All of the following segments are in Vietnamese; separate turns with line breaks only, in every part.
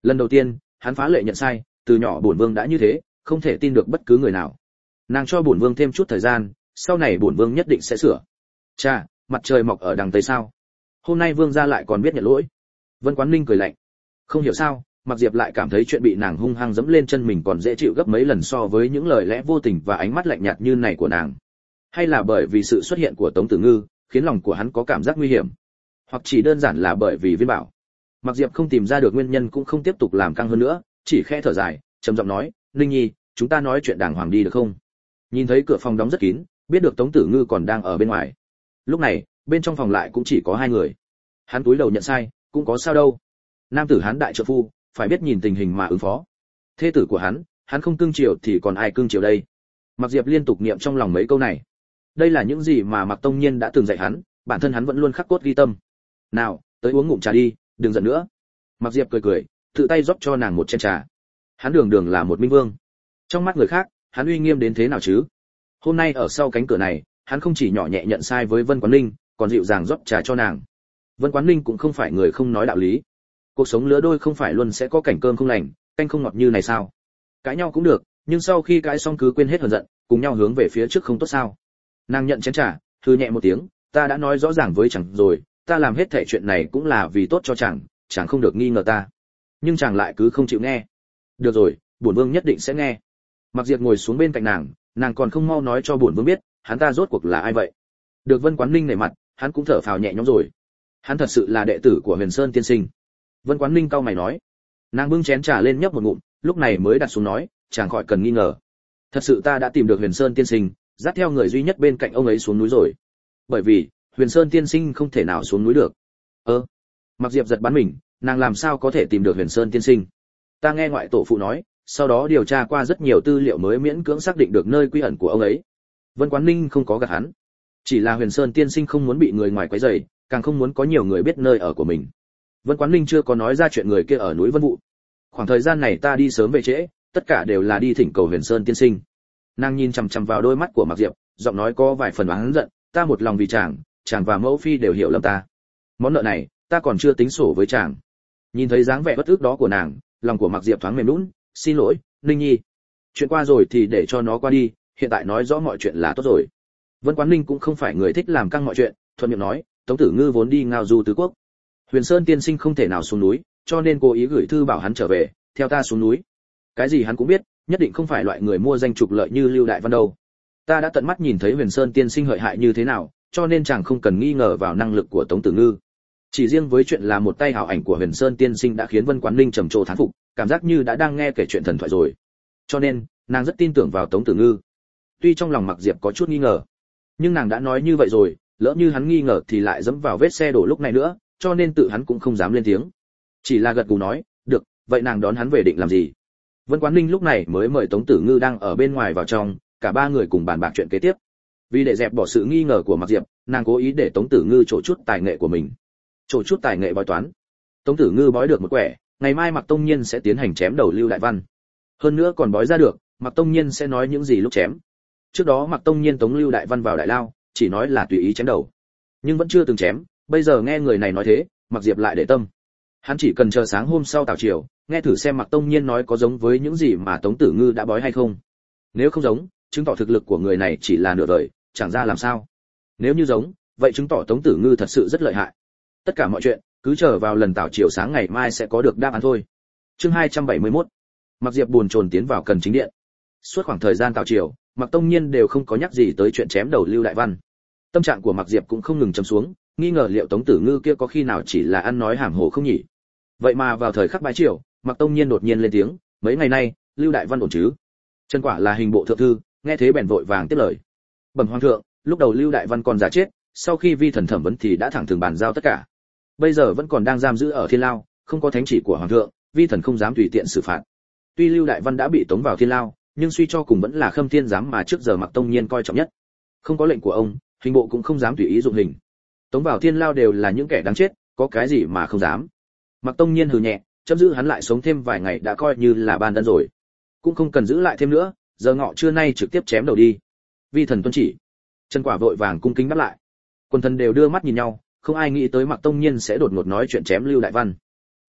Lần đầu tiên hắn phá lệ nhận sai, từ nhỏ bổn vương đã như thế, không thể tin được bất cứ người nào. Nàng cho bổn vương thêm chút thời gian, sau này bổn vương nhất định sẽ sửa. Cha, mặt trời mọc ở đằng tây sao? Hôm nay vương gia lại còn biết nhận lỗi. Vân Quán Ninh cười lạnh. Không hiểu sao, Mạc Diệp lại cảm thấy chuyện bị nàng hung hăng dẫm lên chân mình còn dễ chịu gấp mấy lần so với những lời lẽ vô tình và ánh mắt lạnh nhạt như này của nàng. Hay là bởi vì sự xuất hiện của Tống Tử Ngư, khiến lòng của hắn có cảm giác nguy hiểm, hoặc chỉ đơn giản là bởi vì Viên Bảo. Mạc Diệp không tìm ra được nguyên nhân cũng không tiếp tục làm căng hơn nữa, chỉ khẽ thở dài, trầm giọng nói, "Ninh Nhi, chúng ta nói chuyện đàng hoàng đi được không?" Nhìn thấy cửa phòng đóng rất kín, biết được Tống Tử Ngư còn đang ở bên ngoài. Lúc này, bên trong phòng lại cũng chỉ có hai người. Hắn cúi đầu nhận sai, cũng có sao đâu. Nam tử hắn đại trợ phu, phải biết nhìn tình hình mà ứng phó. Thê tử của hắn không cưng chiều thì còn ai cưng chiều đây? Mạc Diệp liên tục niệm trong lòng mấy câu này. Đây là những gì mà Mạc Tông Nhiên đã từng dạy hắn, bản thân hắn vẫn luôn khắc cốt ghi tâm. "Nào, tới uống ngụm trà đi, đừng giận nữa." Mạc Diệp cười cười, tự tay rót cho nàng một chén trà. Hắn đường đường là một minh vương, trong mắt người khác, hắn uy nghiêm đến thế nào chứ? Hôm nay ở sau cánh cửa này, hắn không chỉ nhỏ nhẹ nhận sai với Vân Quán Ninh, còn dịu dàng rót trà cho nàng. Vân Quán Ninh cũng không phải người không nói đạo lý. Cuộc sống lứa đôi không phải luôn sẽ có cảnh cơm không lành, canh không ngọt như này sao? Cãi nhau cũng được, nhưng sau khi cãi xong cứ quên hết hờn giận, cùng nhau hướng về phía trước không tốt sao? Nàng nhận chén trà, hừ nhẹ một tiếng, "Ta đã nói rõ ràng với chàng rồi, ta làm hết thảy chuyện này cũng là vì tốt cho chàng, chàng không được nghi ngờ ta." Nhưng chàng lại cứ không chịu nghe. "Được rồi, bổn vương nhất định sẽ nghe." Mạc Diệp ngồi xuống bên cạnh nàng còn không mau nói cho bổn vương biết, hắn ta rốt cuộc là ai vậy? Được Vân Quán Ninh nể mặt, hắn cũng thở phào nhẹ nhõm rồi. Hắn thật sự là đệ tử của Huyền Sơn tiên sinh. Vân Quán Ninh cau mày nói. Nàng bưng chén trà lên nhấp một ngụm, lúc này mới đặt xuống nói, chàng khỏi cần nghi ngờ. Thật sự ta đã tìm được Huyền Sơn tiên sinh, dắt theo người duy nhất bên cạnh ông ấy xuống núi rồi. Bởi vì, Huyền Sơn tiên sinh không thể nào xuống núi được. Mạc Diệp giật bắn mình, nàng làm sao có thể tìm được Huyền Sơn tiên sinh? Ta nghe ngoại tổ phụ nói, sau đó điều tra qua rất nhiều tư liệu mới miễn cưỡng xác định được nơi quy ẩn của ông ấy. Vân Quán Ninh không có gạt hắn, chỉ là Huyền Sơn tiên sinh không muốn bị người ngoài quấy rầy, càng không muốn có nhiều người biết nơi ở của mình. Vân Quán Ninh chưa có nói ra chuyện người kia ở núi Vân Vũ. Khoảng thời gian này ta đi sớm về trễ, tất cả đều là đi thỉnh cầu Huyền Sơn tiên sinh. Nàng nhìn chằm chằm vào đôi mắt của Mạc Diệp, giọng nói có vài phần oán giận, ta một lòng vì chàng và mẫu phi đều hiểu lầm ta. Món nợ này, ta còn chưa tính sổ với chàng. Nhìn thấy dáng vẻ bất ức đó của nàng, lòng của Mạc Diệp thoáng mềm nhũn, xin lỗi, Ninh Nhi. Chuyện qua rồi thì để cho nó qua đi, hiện tại nói rõ mọi chuyện là tốt rồi. Vân Quán Ninh cũng không phải người thích làm căng mọi chuyện, thuận miệng nói, Tống Tử Ngư vốn đi ngao du tứ quốc. Huyền Sơn tiên sinh không thể nào xuống núi, cho nên cố ý gửi thư bảo hắn trở về, theo ta xuống núi. Cái gì hắn cũng biết, nhất định không phải loại người mua danh trục lợi như Lưu Đại Văn đâu. Ta đã tận mắt nhìn thấy Huyền Sơn tiên sinh lợi hại như thế nào, cho nên chàng không cần nghi ngờ vào năng lực của Tống Tử Ngư. Chỉ riêng với chuyện là một tay hảo ảnh của Huyền Sơn tiên sinh đã khiến Vân Quán Ninh trầm trồ thán phục, cảm giác như đã đang nghe kể chuyện thần thoại rồi. Cho nên, nàng rất tin tưởng vào Tống Tử Ngư. Tuy trong lòng Mạc Diệp có chút nghi ngờ, nhưng nàng đã nói như vậy rồi, lỡ như hắn nghi ngờ thì lại dẫm vào vết xe đổ lúc này nữa, cho nên tự hắn cũng không dám lên tiếng. Chỉ là gật gù nói, được, vậy nàng đón hắn về định làm gì? Vân Quán Ninh lúc này mới mời Tống Tử Ngư đang ở bên ngoài vào trong, cả ba người cùng bàn bạc chuyện kế tiếp. Vì để dẹp bỏ sự nghi ngờ của Mạc Diệp, nàng cố ý để Tống Tử Ngư trổ chút tài nghệ của mình. Trổ chút tài nghệ bói toán. Tống Tử Ngư bói được một quẻ, ngày mai Mạc Tông Nhiên sẽ tiến hành chém đầu Lưu Đại Văn. Hơn nữa còn bói ra được, Mạc Tông Nhiên sẽ nói những gì lúc chém. Trước đó Mạc Tông Nhiên tống Lưu Đại Văn vào đại lao, chỉ nói là tùy ý chém đầu, nhưng vẫn chưa từng chém. Bây giờ nghe người này nói thế, Mạc Diệp lại để tâm. Hắn chỉ cần chờ sáng hôm sau tảo chiều, nghe thử xem Mạc Tông Nhiên nói có giống với những gì mà Tống Tử Ngư đã bói hay không. Nếu không giống, chứng tỏ thực lực của người này chỉ là nửa vời, chẳng ra làm sao. Nếu như giống, vậy chứng tỏ Tống Tử Ngư thật sự rất lợi hại. Tất cả mọi chuyện, cứ chờ vào lần tảo chiều sáng ngày mai sẽ có được đáp án thôi. Chương 271. Mạc Diệp buồn chồn tiến vào cần chính điện. Suốt khoảng thời gian tảo chiều, Mạc Tông Nhiên đều không có nhắc gì tới chuyện chém đầu Lưu Đại Văn. Tâm trạng của Mạc Diệp cũng không ngừng trầm xuống, nghi ngờ liệu Tống Tử Ngư kia có khi nào chỉ là ăn nói hàm hồ không nhỉ. Vậy mà vào thời khắc bái chiều, Mạc Tông Nhiên đột nhiên lên tiếng, mấy ngày nay, Lưu Đại Văn ổn chứ? Chân quả là hình bộ thượng thư, nghe thế bèn vội vàng tiếp lời. Bẩm hoàng thượng, lúc đầu Lưu Đại Văn còn giả chết, sau khi vi thần thẩm vấn thì đã thẳng thừng bàn giao tất cả. Bây giờ vẫn còn đang giam giữ ở Thiên Lao, không có thánh chỉ của hoàng thượng, vi thần không dám tùy tiện xử phạt. Tuy Lưu Đại Văn đã bị tống vào Thiên Lao, nhưng suy cho cùng vẫn là Khâm Thiên giám mà trước giờ Mạc Tông Nhiên coi trọng nhất. Không có lệnh của ông, hình bộ cũng không dám tùy ý dụng hình. Tống vào Thiên Lao đều là những kẻ đáng chết, có cái gì mà không dám. Mạc Tông Nhiên hừ nhẹ, chấm giữ hắn lại sống thêm vài ngày đã coi như là ban ân rồi, cũng không cần giữ lại thêm nữa, giờ ngọ trưa nay trực tiếp chém đầu đi. Vi thần tuân chỉ. Chân quả vội vàng cung kính đáp lại. Quân thần đều đưa mắt nhìn nhau, không ai nghĩ tới Mạc Tông Nhiên sẽ đột ngột nói chuyện chém Lưu Đại Văn.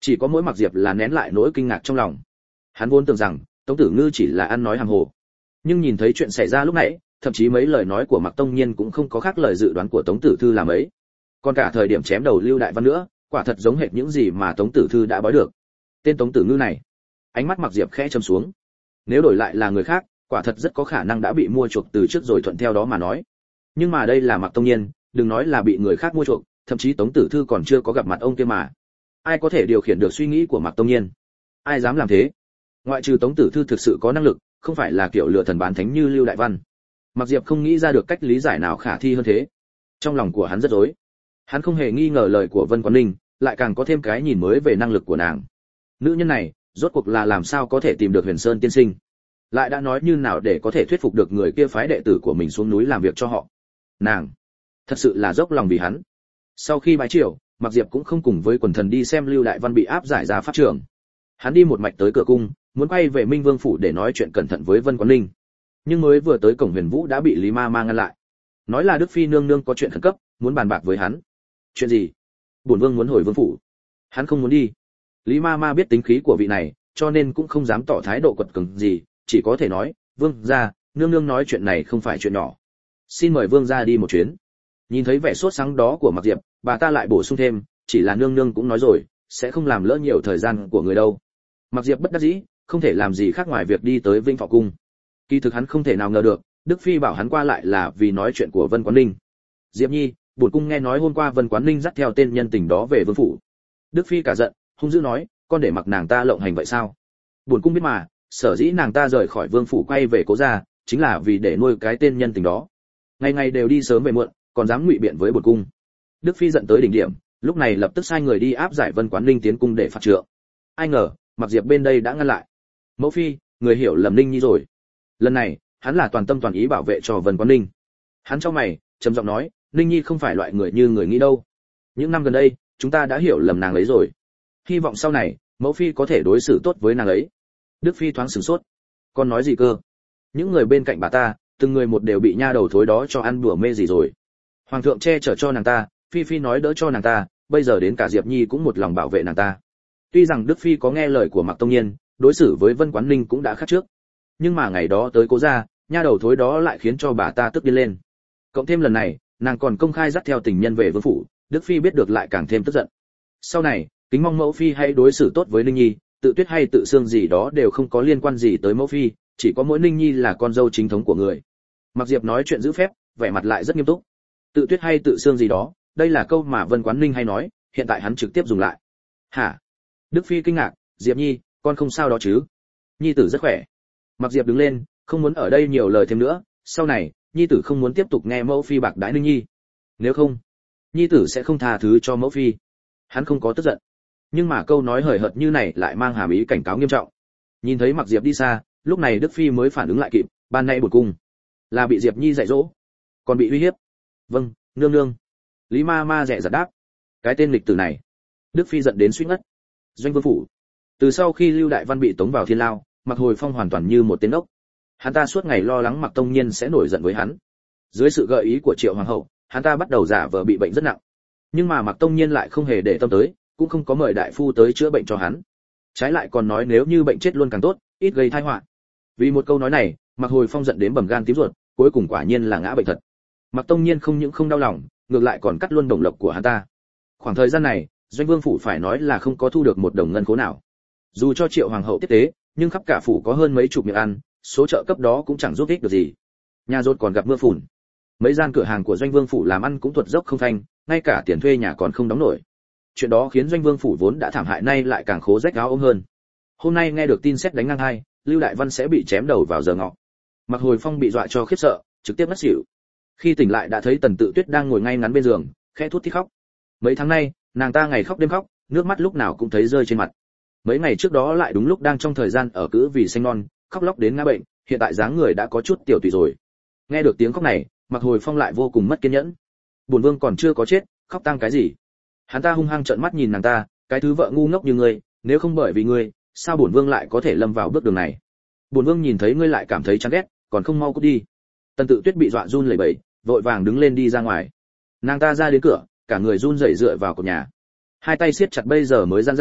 Chỉ có mỗi Mặc Diệp là nén lại nỗi kinh ngạc trong lòng. Hắn vốn tưởng rằng Tống Tử Ngư chỉ là ăn nói hàm hồ, nhưng nhìn thấy chuyện xảy ra lúc nãy, thậm chí mấy lời nói của Mạc Tông Nhiên cũng không có khác lời dự đoán của Tống Tử Thư làm ấy. Còn cả thời điểm chém đầu Lưu Đại Văn nữa, quả thật giống hệt những gì mà Tống Tử Thư đã bói được. Tên Tống Tử Ngư này, ánh mắt Mạc Diệp khẽ trầm xuống. Nếu đổi lại là người khác, quả thật rất có khả năng đã bị mua chuộc từ trước rồi thuận theo đó mà nói. Nhưng mà đây là Mạc Tông Nhiên, đừng nói là bị người khác mua chuộc, thậm chí Tống Tử Thư còn chưa có gặp mặt ông kia mà. Ai có thể điều khiển được suy nghĩ của Mạc Tông Nhiên? Ai dám làm thế? Ngoại trừ Tống Tử Thư thực sự có năng lực, không phải là kiểu lừa thần bán thánh như Lưu Đại Văn. Mạc Diệp không nghĩ ra được cách lý giải nào khả thi hơn thế. Trong lòng của hắn rất rối. Hắn không hề nghi ngờ lời của Vân Quán Ninh, lại càng có thêm cái nhìn mới về năng lực của nàng. Nữ nhân này, rốt cuộc là làm sao có thể tìm được Huyền Sơn tiên sinh? Lại đã nói như nào để có thể thuyết phục được người kia phái đệ tử của mình xuống núi làm việc cho họ? Nàng thật sự là dốc lòng vì hắn. Sau khi bái triều, Mạc Diệp cũng không cùng với quần thần đi xem Lưu Đại Văn bị áp giải ra pháp trường. Hắn đi một mạch tới cửa cung, muốn quay về Minh Vương phủ để nói chuyện cẩn thận với Vân Quán Ninh. Nhưng mới vừa tới cổng Huyền Vũ đã bị Lý Ma Ma ngăn lại. Nói là Đức phi nương nương có chuyện khẩn cấp, muốn bàn bạc với hắn. Chuyện gì? Bổn vương muốn hồi vương phủ. Hắn không muốn đi. Lý Ma Ma biết tính khí của vị này, cho nên cũng không dám tỏ thái độ quật cường gì, chỉ có thể nói, vương gia, nương nương nói chuyện này không phải chuyện nhỏ. Xin mời vương gia đi một chuyến. Nhìn thấy vẻ sốt sắng đó của Mạc Diệp, bà ta lại bổ sung thêm, chỉ là nương nương cũng nói rồi, sẽ không làm lỡ nhiều thời gian của người đâu. Mạc Diệp bất đắc dĩ, không thể làm gì khác ngoài việc đi tới Vinh Thọ cung. Kỳ thực hắn không thể nào ngờ được, Đức phi bảo hắn qua lại là vì nói chuyện của Vân Quán Ninh. Diệp Nhi, bổn cung nghe nói hôm qua Vân Quán Ninh dắt theo tên nhân tình đó về vương phủ. Đức phi cả giận, hung dữ nói, con để mặc nàng ta lộng hành vậy sao? Bổn cung biết mà, sở dĩ nàng ta rời khỏi vương phủ quay về cố gia, chính là vì để nuôi cái tên nhân tình đó. Ngày ngày đều đi sớm về muộn, còn dám ngụy biện với bổn cung. Đức phi giận tới đỉnh điểm, lúc này lập tức sai người đi áp giải Vân Quán Ninh tiến cung để phạt trượng. Ai ngờ, Mạc Diệp bên đây đã ngăn lại. Mẫu phi, người hiểu lầm Ninh Nhi rồi. Lần này, hắn là toàn tâm toàn ý bảo vệ cho Vân Quán Ninh. Hắn cho mày, trầm giọng nói, Ninh Nhi không phải loại người như người nghĩ đâu. Những năm gần đây, chúng ta đã hiểu lầm nàng ấy rồi. Hy vọng sau này, mẫu phi có thể đối xử tốt với nàng ấy. Đức phi thoáng sửng sốt. Con nói gì cơ? Những người bên cạnh bà ta, từng người một đều bị nha đầu thối đó cho ăn đùa mê gì rồi. Hoàng thượng che chở cho nàng ta, phi phi nói đỡ cho nàng ta, bây giờ đến cả Diệp Nhi cũng một lòng bảo vệ nàng ta. Tuy rằng Đức phi có nghe lời của Mạc Tông Nhiên, đối xử với Vân Quán Ninh cũng đã khác trước, nhưng mà ngày đó tới cố gia, nha đầu thối đó lại khiến cho bà ta tức điên lên. Cộng thêm lần này, nàng còn công khai dắt theo tình nhân về vương phủ, Đức phi biết được lại càng thêm tức giận. Sau này, kính mong mẫu phi hãy đối xử tốt với Ninh Nhi, Tự Tuyết hay Tự Xương gì đó đều không có liên quan gì tới mẫu phi, chỉ có mỗi Ninh Nhi là con dâu chính thống của người. Mạc Diệp nói chuyện giữ phép, vẻ mặt lại rất nghiêm túc. Tự Tuyết hay Tự Xương gì đó, đây là câu mà Vân Quán Ninh hay nói, hiện tại hắn trực tiếp dùng lại. Hả? Đức phi kinh ngạc, Diệp Nhi, con không sao đó chứ? Nhi tử rất khỏe. Mạc Diệp đứng lên, không muốn ở đây nhiều lời thêm nữa, sau này, Nhi tử không muốn tiếp tục nghe mẫu phi bạc đãi Ninh Nhi. Nếu không, Nhi tử sẽ không tha thứ cho mẫu phi. Hắn không có tức giận, nhưng mà câu nói hời hợt như này lại mang hàm ý cảnh cáo nghiêm trọng. Nhìn thấy Mạc Diệp đi xa, lúc này Đức phi mới phản ứng lại kịp, ban nãy bổn cung là bị Diệp Nhi dạy dỗ, còn bị uy hiếp. Vâng, nương nương. Lý Ma Ma dè dặt đáp. Cái tên lịch tử này. Đức phi giận đến suýt ngất. Doanh vương phủ. Từ sau khi Lưu Đại Văn bị tống vào thiên lao, Mạc Hồi Phong hoàn toàn như một tên ốc. Hắn ta suốt ngày lo lắng Mạc Tông Nhiên sẽ nổi giận với hắn. Dưới sự gợi ý của Triệu hoàng hậu, hắn ta bắt đầu giả vờ bị bệnh rất nặng. Nhưng mà Mạc Tông Nhiên lại không hề để tâm tới, cũng không có mời đại phu tới chữa bệnh cho hắn. Trái lại còn nói nếu như bệnh chết luôn càng tốt, ít gây tai họa. Vì một câu nói này, Mạc Hồi Phong giận đến bầm gan tím ruột, cuối cùng quả nhiên là ngã bệnh thật. Mạc Tông Nhiên không những không đau lòng, ngược lại còn cắt luôn đồng lộc của hắn ta. Khoảng thời gian này, Doanh Vương phủ phải nói là không có thu được một đồng ngân khố nào. Dù cho Triệu hoàng hậu tiếp tế, nhưng khắp cả phủ có hơn mấy chục miệng ăn, số trợ cấp đó cũng chẳng giúp ích được gì. Nhà rốt còn gặp mưa phùn. Mấy gian cửa hàng của Doanh Vương phủ làm ăn cũng tuột dốc không phanh, ngay cả tiền thuê nhà còn không đóng nổi. Chuyện đó khiến Doanh Vương phủ vốn đã thảm hại nay lại càng khố rách áo ôm hơn. Hôm nay nghe được tin sét đánh ngang hai, Lưu Đại Văn sẽ bị chém đầu vào giờ ngọ. Mạc Hồi Phong bị dọa cho khiếp sợ, trực tiếp ngất xỉu. Khi tỉnh lại đã thấy Tần Tự Tuyết đang ngồi ngay ngắn bên giường, khẽ thút thít khóc. Mấy tháng nay, nàng ta ngày khóc đêm khóc, nước mắt lúc nào cũng thấy rơi trên mặt. Mấy ngày trước đó lại đúng lúc đang trong thời gian ở cữ vì sinh non, khóc lóc đến ngã bệnh, hiện tại dáng người đã có chút tiểu tụy rồi. Nghe được tiếng khóc này, Mạc Hồi Phong lại vô cùng mất kiên nhẫn. Bổn vương còn chưa có chết, khóc tang cái gì? Hắn ta hung hăng trợn mắt nhìn nàng ta, cái thứ vợ ngu ngốc như ngươi, nếu không bởi vì ngươi, sao bổn vương lại có thể lâm vào bước đường này? Bổn vương nhìn thấy ngươi lại cảm thấy chán ghét, còn không mau cút đi. Tần Tự Tuyết bị dọa run lẩy bẩy, vội vàng đứng lên đi ra ngoài. Nàng ta ra đến cửa, cả người run rẩy dựa vào cột nhà. Hai tay siết chặt bây giờ mới giãn ra,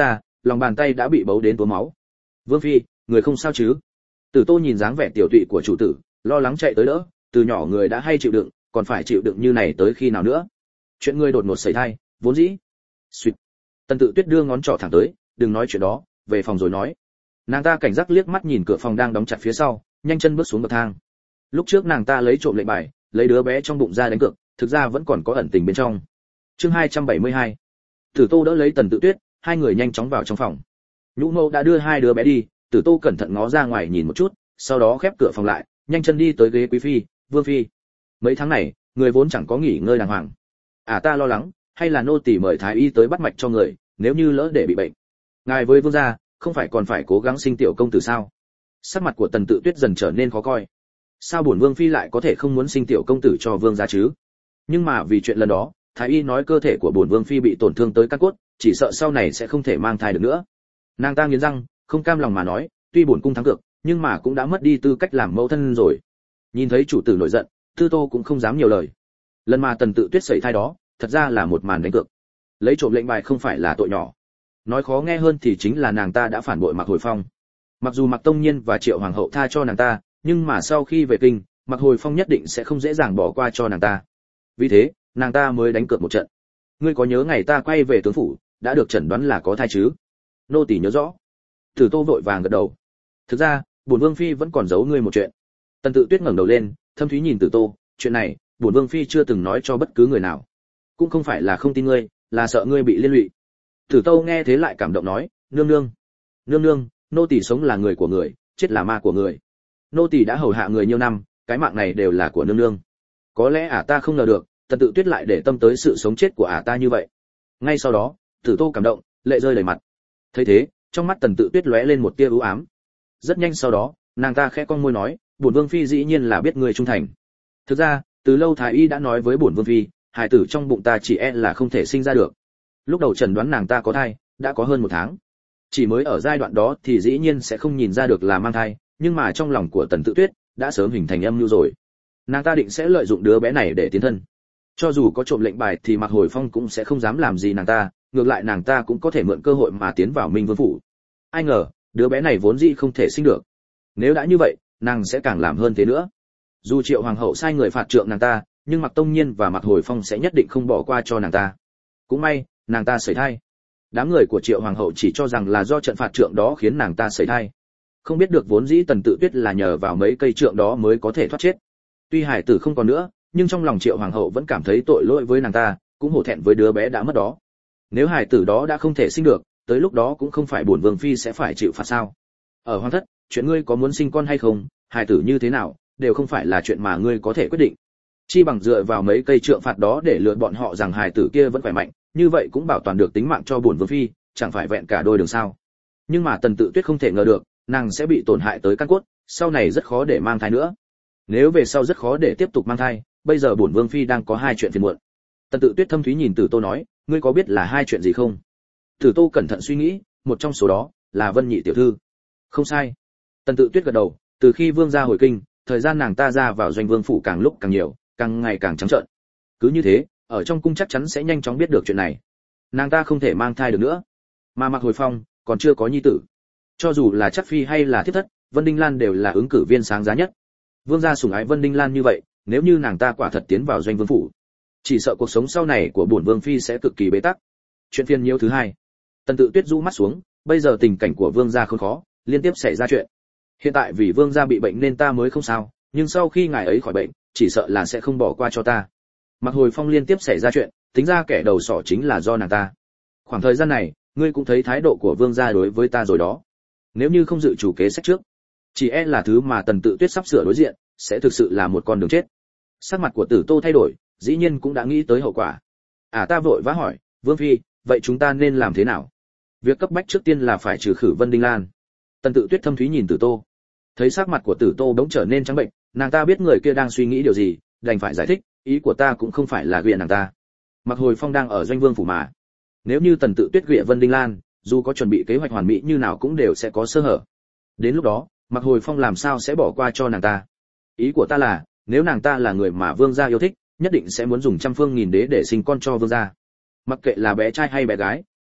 lòng bàn tay đã bị bấu đến túa máu. Vương phi, người không sao chứ? Tử Tô nhìn dáng vẻ tiểu tụy của chủ tử, lo lắng chạy tới đỡ, từ nhỏ người đã hay chịu đựng, còn phải chịu đựng như này tới khi nào nữa? Chuyện ngươi đột ngột xảy thai, vốn dĩ. Xuyệt. Tần Tự Tuyết đưa ngón trỏ thẳng tới, đừng nói chuyện đó, về phòng rồi nói. Nàng ta cảnh giác liếc mắt nhìn cửa phòng đang đóng chặt phía sau, nhanh chân bước xuống bậc thang. Lúc trước nàng ta lấy trộm lệnh bài, lấy đứa bé trong bụng ra đánh cược, thực ra vẫn còn có ẩn tình bên trong. Chương 272. Tử Tô đỡ lấy Tần Tự Tuyết, hai người nhanh chóng vào trong phòng. Nhũ Mâu đã đưa hai đứa bé đi, Tử Tô cẩn thận ngó ra ngoài nhìn một chút, sau đó khép cửa phòng lại, nhanh chân đi tới ghế quý phi, vương phi. Mấy tháng này, người vốn chẳng có nghỉ ngơi đàng hoàng. Ta lo lắng, hay là nô tỳ mời thái y tới bắt mạch cho người, nếu như lỡ để bị bệnh. Ngài với vương gia, không phải còn phải cố gắng sinh tiểu công tử sao? Sắc mặt của Tần Tự Tuyết dần trở nên khó coi. Sao bổn vương phi lại có thể không muốn sinh tiểu công tử cho vương gia chứ? Nhưng mà vì chuyện lần đó, thái y nói cơ thể của bổn vương phi bị tổn thương tới căn cốt, chỉ sợ sau này sẽ không thể mang thai được nữa. Nàng ta nghiến răng, không cam lòng mà nói, tuy bổn cung thắng cược, nhưng mà cũng đã mất đi tư cách làm mẫu thân rồi. Nhìn thấy chủ tử nổi giận, Tư Tô cũng không dám nhiều lời. Lần mà Tần Tự Tuyết sẩy thai đó, thật ra là một màn đánh cược. Lấy trộm lệnh bài không phải là tội nhỏ. Nói khó nghe hơn thì chính là nàng ta đã phản bội Mạc Hồi Phong. Mặc dù Mạc Tông Nhiên và Triệu hoàng hậu tha cho nàng ta, nhưng mà sau khi về kinh, Mạc Hồi Phong nhất định sẽ không dễ dàng bỏ qua cho nàng ta. Vì thế, nàng ta mới đánh cược một trận. Ngươi có nhớ ngày ta quay về tướng phủ, đã được chẩn đoán là có thai chứ? Nô tỳ nhớ rõ. Tử Tô vội vàng gật đầu. Thực ra, bổn vương phi vẫn còn giấu ngươi một chuyện. Tần Tự Tuyết ngẩng đầu lên, thâm thúy nhìn Tử Tô, chuyện này, bổn vương phi chưa từng nói cho bất cứ người nào. Cũng không phải là không tin ngươi, là sợ ngươi bị liên lụy. Tử Tô nghe thế lại cảm động nói, nương nương, nô tỳ sống là người của người, chết là ma của người. Nô tỳ đã hầu hạ người nhiều năm, cái mạng này đều là của nương nương. Có lẽ ta không ngờ được, Tần Tự Tuyết lại để tâm tới sự sống chết của ta như vậy. Ngay sau đó, Tử Tô cảm động, lệ rơi đầy mặt. Thấy thế, trong mắt Tần Tự Tuyết lóe lên một tia ưu ám. Rất nhanh sau đó, nàng ta khẽ cong môi nói, bổn vương phi dĩ nhiên là biết người trung thành. Thực ra, từ lâu thái y đã nói với bổn vương phi, hài tử trong bụng ta chỉ là không thể sinh ra được. Lúc đầu chẩn đoán nàng ta có thai, đã có hơn một tháng. Chỉ mới ở giai đoạn đó thì dĩ nhiên sẽ không nhìn ra được là mang thai, nhưng mà trong lòng của Tần Tự Tuyết đã sớm hình thành âm mưu rồi. Nàng ta định sẽ lợi dụng đứa bé này để tiến thân. Cho dù có trộm lệnh bài thì Mạc Hồi Phong cũng sẽ không dám làm gì nàng ta, ngược lại nàng ta cũng có thể mượn cơ hội mà tiến vào Minh Vương phủ. Ai ngờ, đứa bé này vốn dĩ không thể sinh được. Nếu đã như vậy, nàng sẽ càng làm hơn thế nữa. Dù Triệu hoàng hậu sai người phạt trượng nàng ta, nhưng Mạc Tông Nhiên và Mạc Hồi Phong sẽ nhất định không bỏ qua cho nàng ta. Cũng may, nàng ta sẩy thai. Đám người của Triệu hoàng hậu chỉ cho rằng là do trận phạt trượng đó khiến nàng ta sẩy thai. Không biết được vốn dĩ Tần Tự Tuyết là nhờ vào mấy cây trượng đó mới có thể thoát chết. Tuy hải tử không còn nữa, nhưng trong lòng Triệu hoàng hậu vẫn cảm thấy tội lỗi với nàng ta, cũng hổ thẹn với đứa bé đã mất đó. Nếu hải tử đó đã không thể sinh được, tới lúc đó cũng không phải bổn vương phi sẽ phải chịu phạt sao? Ở hoàng thất, chuyện ngươi có muốn sinh con hay không, hải tử như thế nào, đều không phải là chuyện mà ngươi có thể quyết định. Chi bằng dựa vào mấy cây trượng phạt đó để lừa bọn họ rằng hải tử kia vẫn khỏe mạnh, như vậy cũng bảo toàn được tính mạng cho bổn vương phi, chẳng phải vẹn cả đôi đường sao? Nhưng mà Tần Tự Tuyết không thể ngờ được, nàng sẽ bị tổn hại tới căn cốt, sau này rất khó để mang thai nữa. Nếu về sau rất khó để tiếp tục mang thai, bây giờ bổn vương phi đang có hai chuyện phiền muộn. Tần Tự Tuyết thâm thúy nhìn Tử Tô nói, ngươi có biết là hai chuyện gì không? Tử Tô cẩn thận suy nghĩ, một trong số đó là Vân Nhị tiểu thư. Không sai. Tần Tự Tuyết gật đầu, từ khi vương gia hồi kinh, thời gian nàng ta ra vào doanh vương phủ càng lúc càng nhiều, càng ngày càng trắng trợn. Cứ như thế, ở trong cung chắc chắn sẽ nhanh chóng biết được chuyện này. Nàng ta không thể mang thai được nữa. Mà Mạc Hồi Phong còn chưa có nhi tử. Cho dù là Chắc phi hay là Thiếp thất, Vân Đinh Lan đều là ứng cử viên sáng giá nhất. Vương gia sủng ái Vân Đinh Lan như vậy, nếu như nàng ta quả thật tiến vào doanh vương phủ, chỉ sợ cuộc sống sau này của bổn vương phi sẽ cực kỳ bế tắc. Chuyện phiền nhiễu thứ hai. Tần Tự Tuyết rũ mắt xuống, bây giờ tình cảnh của vương gia không khó, liên tiếp xảy ra chuyện. Hiện tại vì vương gia bị bệnh nên ta mới không sao, nhưng sau khi ngài ấy khỏi bệnh, chỉ sợ là sẽ không bỏ qua cho ta. Mạc Hồi Phong liên tiếp xảy ra chuyện, tính ra kẻ đầu sỏ chính là do nàng ta. Khoảng thời gian này, ngươi cũng thấy thái độ của vương gia đối với ta rồi đó. Nếu như không dự chủ kế sách trước, chỉ là thứ mà Tần Tự Tuyết sắp sửa đối diện, sẽ thực sự là một con đường chết. Sắc mặt của Tử Tô thay đổi, dĩ nhiên cũng đã nghĩ tới hậu quả. Ta vội vã hỏi, vương phi, vậy chúng ta nên làm thế nào? Việc cấp bách trước tiên là phải trừ khử Vân Đinh Lan. Tần Tự Tuyết thâm thúy nhìn Tử Tô, thấy sắc mặt của Tử Tô bỗng trở nên trắng bệnh, nàng ta biết người kia đang suy nghĩ điều gì, đành phải giải thích, ý của ta cũng không phải là ghiện nàng ta. Mạc Hồi Phong đang ở doanh vương phủ mà. Nếu như Tần Tự Tuyết ghiện Vân Đinh Lan, dù có chuẩn bị kế hoạch hoàn mỹ như nào cũng đều sẽ có sơ hở. Đến lúc đó, Mạc Hồi Phong làm sao sẽ bỏ qua cho nàng ta? Ý của ta là, nếu nàng ta là người mà vương gia yêu thích, nhất định sẽ muốn dùng trăm phương nghìn đế để sinh con cho vương gia. Mặc kệ là bé trai hay bé gái,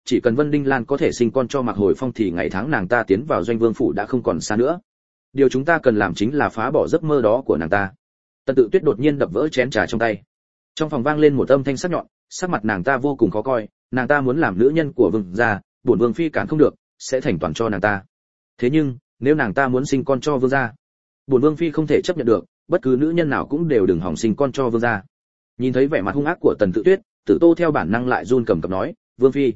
chỉ cần Vân Đinh Lan có thể sinh con cho Mạc Hồi Phong thì ngày tháng nàng ta tiến vào Doanh Vương phủ đã không còn xa nữa. Điều chúng ta cần làm chính là phá bỏ giấc mơ đó của nàng ta. Tần Tự Tuyết đột nhiên đập vỡ chén trà trong tay. Trong phòng vang lên một âm thanh sắc nhọn, sắc mặt nàng ta vô cùng khó coi, nàng ta muốn làm nữ nhân của vương gia, bổn vương phi cản không được, sẽ thành toàn cho nàng ta. Thế nhưng, nếu nàng ta muốn sinh con cho vương gia, bổn vương phi không thể chấp nhận được, bất cứ nữ nhân nào cũng đều đừng hòng sinh con cho vương gia. Nhìn thấy vẻ mặt hung ác của Tần Tự Tuyết, Tử Tô theo bản năng lại run cầm cập nói, vương phi,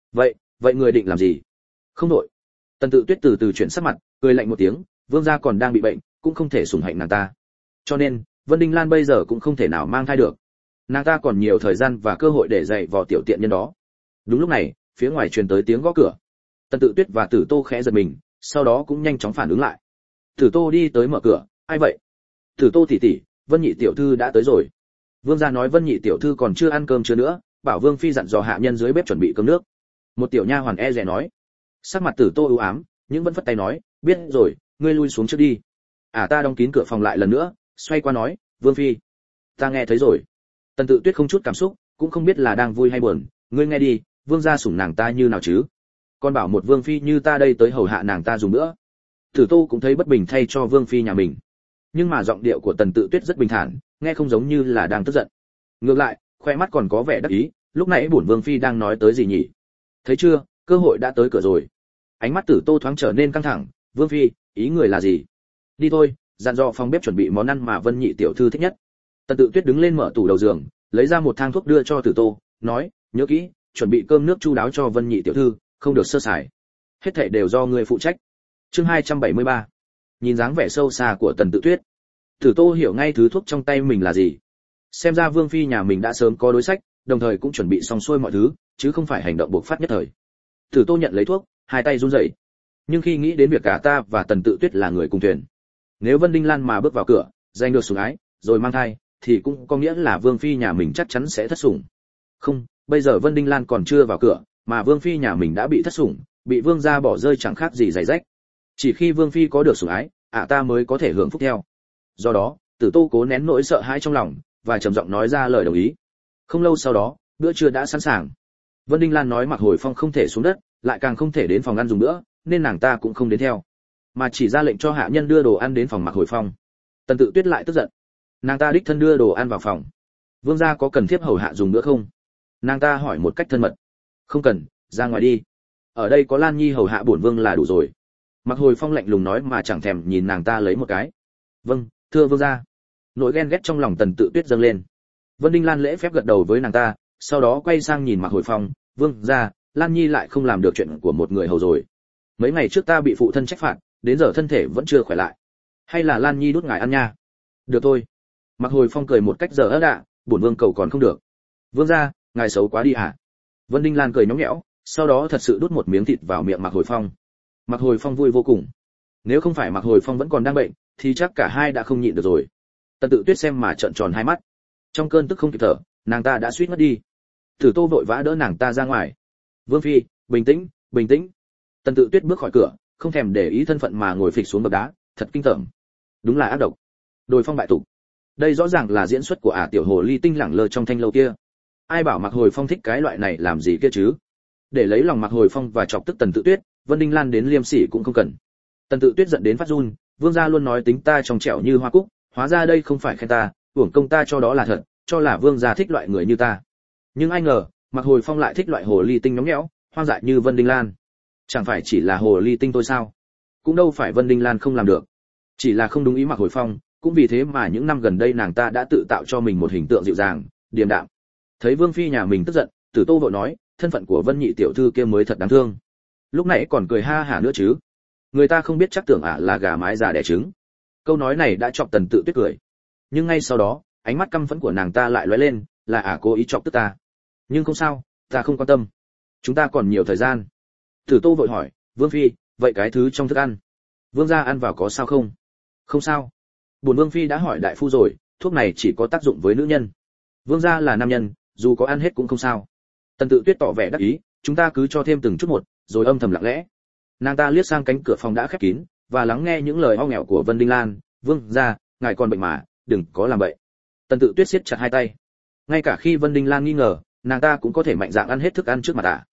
vậy người định làm gì? Không đổi. Tần Tự Tuyết từ từ chuyển sắc mặt, cười lạnh một tiếng, vương gia còn đang bị bệnh, cũng không thể sủng hạnh nàng ta. Cho nên, Vân Đinh Lan bây giờ cũng không thể nào mang thai được. Nàng ta còn nhiều thời gian và cơ hội để dạy vò tiểu tiện nhân đó. Đúng lúc này, phía ngoài truyền tới tiếng gõ cửa. Tần Tự Tuyết và Tử Tô khẽ giật mình, sau đó cũng nhanh chóng phản ứng lại. Tử Tô đi tới mở cửa, ai vậy? Tử Tô tỷ tỷ, Vân Nhị tiểu thư đã tới rồi. Vương gia nói Vân Nhị tiểu thư còn chưa ăn cơm chưa nữa, bảo vương phi dặn dò hạ nhân dưới bếp chuẩn bị cơm nước. Một tiểu nha hoàn e dè nói. Sắc mặt Tử Tô u ám, nhưng vẫn phất tay nói, biết rồi, ngươi lui xuống trước đi. Ta đóng kín cửa phòng lại lần nữa, xoay qua nói, vương phi, ta nghe thấy rồi. Tần Tự Tuyết không chút cảm xúc, cũng không biết là đang vui hay buồn, ngươi nghe đi, vương gia sủng nàng ta như nào chứ? Con bảo một vương phi như ta đây tới hầu hạ nàng ta dùng nữa. Tử Tô cũng thấy bất bình thay cho vương phi nhà mình, nhưng mà giọng điệu của Tần Tự Tuyết rất bình thản, nghe không giống như là đang tức giận. Ngược lại, khoe mắt còn có vẻ đắc ý, lúc nãy bổn vương phi đang nói tới gì nhỉ? Thấy chưa, cơ hội đã tới cửa rồi. Ánh mắt Tử Tô thoáng trở nên căng thẳng, vương phi, ý người là gì? Đi thôi, dặn dò phòng bếp chuẩn bị món ăn mà Vân Nhị tiểu thư thích nhất. Tần Tự Tuyết đứng lên mở tủ đầu giường, lấy ra một thang thuốc đưa cho Tử Tô, nói, nhớ kỹ, chuẩn bị cơm nước chu đáo cho Vân Nhị tiểu thư, không được sơ sài. Hết thảy đều do ngươi phụ trách. Chương 273. Nhìn dáng vẻ sâu xa của Tần Tự Tuyết, Tử Tô hiểu ngay thứ thuốc trong tay mình là gì. Xem ra vương phi nhà mình đã sớm có đối sách, đồng thời cũng chuẩn bị xong xuôi mọi thứ, chứ không phải hành động bộc phát nhất thời. Tử Tô nhận lấy thuốc, hai tay run rẩy. Nhưng khi nghĩ đến việc cả ta và Tần Tự Tuyết là người cùng thuyền, nếu Vân Đinh Lan mà bước vào cửa, giành được sủng ái, rồi mang thai, thì cũng có nghĩa là vương phi nhà mình chắc chắn sẽ thất sủng. Không, bây giờ Vân Đinh Lan còn chưa vào cửa, mà vương phi nhà mình đã bị thất sủng, bị vương gia bỏ rơi chẳng khác gì giày rách. Chỉ khi vương phi có được sủng ái, ta mới có thể hưởng phúc theo. Do đó, Tử Tô cố nén nỗi sợ hãi trong lòng, và trầm giọng nói ra lời đồng ý. Không lâu sau đó, bữa trưa đã sẵn sàng. Vân Đinh Lan nói Mạc Hồi Phong không thể xuống đất, lại càng không thể đến phòng ăn dùng nữa, nên nàng ta cũng không đến theo, mà chỉ ra lệnh cho hạ nhân đưa đồ ăn đến phòng Mạc Hồi Phong. Tần Tự Tuyết lại tức giận, nàng ta đích thân đưa đồ ăn vào phòng. Vương gia có cần thiết hầu hạ dùng nữa không? Nàng ta hỏi một cách thân mật. Không cần, ra ngoài đi. Ở đây có Lan Nhi hầu hạ bổn vương là đủ rồi. Mạc Hồi Phong lạnh lùng nói mà chẳng thèm nhìn nàng ta lấy một cái. Vâng, thưa vương gia. Nỗi ghen ghét trong lòng Tần Tự Tuyết dâng lên. Vân Đinh Lan lễ phép gật đầu với nàng ta, sau đó quay sang nhìn Mạc Hồi Phong, vương gia, Lan Nhi lại không làm được chuyện của một người hầu rồi. Mấy ngày trước ta bị phụ thân trách phạt, đến giờ thân thể vẫn chưa khỏe lại. Hay là Lan Nhi đút ngài ăn nha? Được thôi. Mạc Hồi Phong cười một cách dở ớt ạ, bổn vương cầu còn không được. Vương gia, ngài xấu quá đi hả? Vân Đinh Lan cười nhõng nhẽo, sau đó thật sự đút một miếng thịt vào miệng Mạc Hồi Phong. Mạc Hồi Phong vui vô cùng. Nếu không phải Mạc Hồi Phong vẫn còn đang bệnh, thì chắc cả hai đã không nhịn được rồi. Tần Tự Tuyết xem mà trợn tròn hai mắt. Trong cơn tức không kịp thở, nàng ta đã suýt mất đi. Tử Tô vội vã đỡ nàng ta ra ngoài. Vương phi, bình tĩnh, bình tĩnh. Tần Tự Tuyết bước khỏi cửa, không thèm để ý thân phận mà ngồi phịch xuống bậc đá, thật kinh tởm. Đúng là ác độc. Đồi phong bại tục. Đây rõ ràng là diễn xuất của tiểu hồ ly tinh lẳng lơ trong thanh lâu kia. Ai bảo Mạc Hồi Phong thích cái loại này làm gì kia chứ? Để lấy lòng Mạc Hồi Phong và chọc tức Tần Tự Tuyết, Vân Đinh Lan đến liêm sỉ cũng không cần. Tần Tự Tuyết giận đến phát run, vương gia luôn nói tính ta trong trẻo như hoa cúc, hóa ra đây không phải khen ta, uổng công ta cho đó là thật, cho là vương gia thích loại người như ta. Nhưng ai ngờ, Mạc Hồi Phong lại thích loại hồ ly tinh nhõng nhẽo, hoang dại như Vân Đinh Lan. Chẳng phải chỉ là hồ ly tinh thôi sao? Cũng đâu phải Vân Đinh Lan không làm được, chỉ là không đúng ý Mạc Hồi Phong, cũng vì thế mà những năm gần đây nàng ta đã tự tạo cho mình một hình tượng dịu dàng, điềm đạm. Thấy vương phi nhà mình tức giận, Tử Tô vội nói, thân phận của Vân Nhị tiểu thư kia mới thật đáng thương. Lúc nãy còn cười ha hả nữa chứ. Người ta không biết chắc tưởng là gà mái già đẻ trứng. Câu nói này đã chọc Tần Tự Tuyết cười. Nhưng ngay sau đó, ánh mắt căm phẫn của nàng ta lại lóe lên, là cố ý chọc tức ta. Nhưng không sao, ta không quan tâm. Chúng ta còn nhiều thời gian. Tử Tô vội hỏi, vương phi, vậy cái thứ trong thức ăn, vương gia ăn vào có sao không? Không sao. Bổn vương phi đã hỏi đại phu rồi, thuốc này chỉ có tác dụng với nữ nhân. Vương gia là nam nhân, dù có ăn hết cũng không sao. Tần Tự Tuyết tỏ vẻ đắc ý, chúng ta cứ cho thêm từng chút một, rồi âm thầm lặng lẽ. Nàng ta liếc sang cánh cửa phòng đã khép kín, và lắng nghe những lời ho nghẹo của Vân Đinh Lan. Vương gia, ngài còn bệnh mà, đừng có làm bậy. Tần Tự Tuyết siết chặt hai tay. Ngay cả khi Vân Đinh Lan nghi ngờ, nàng ta cũng có thể mạnh dạn ăn hết thức ăn trước mặt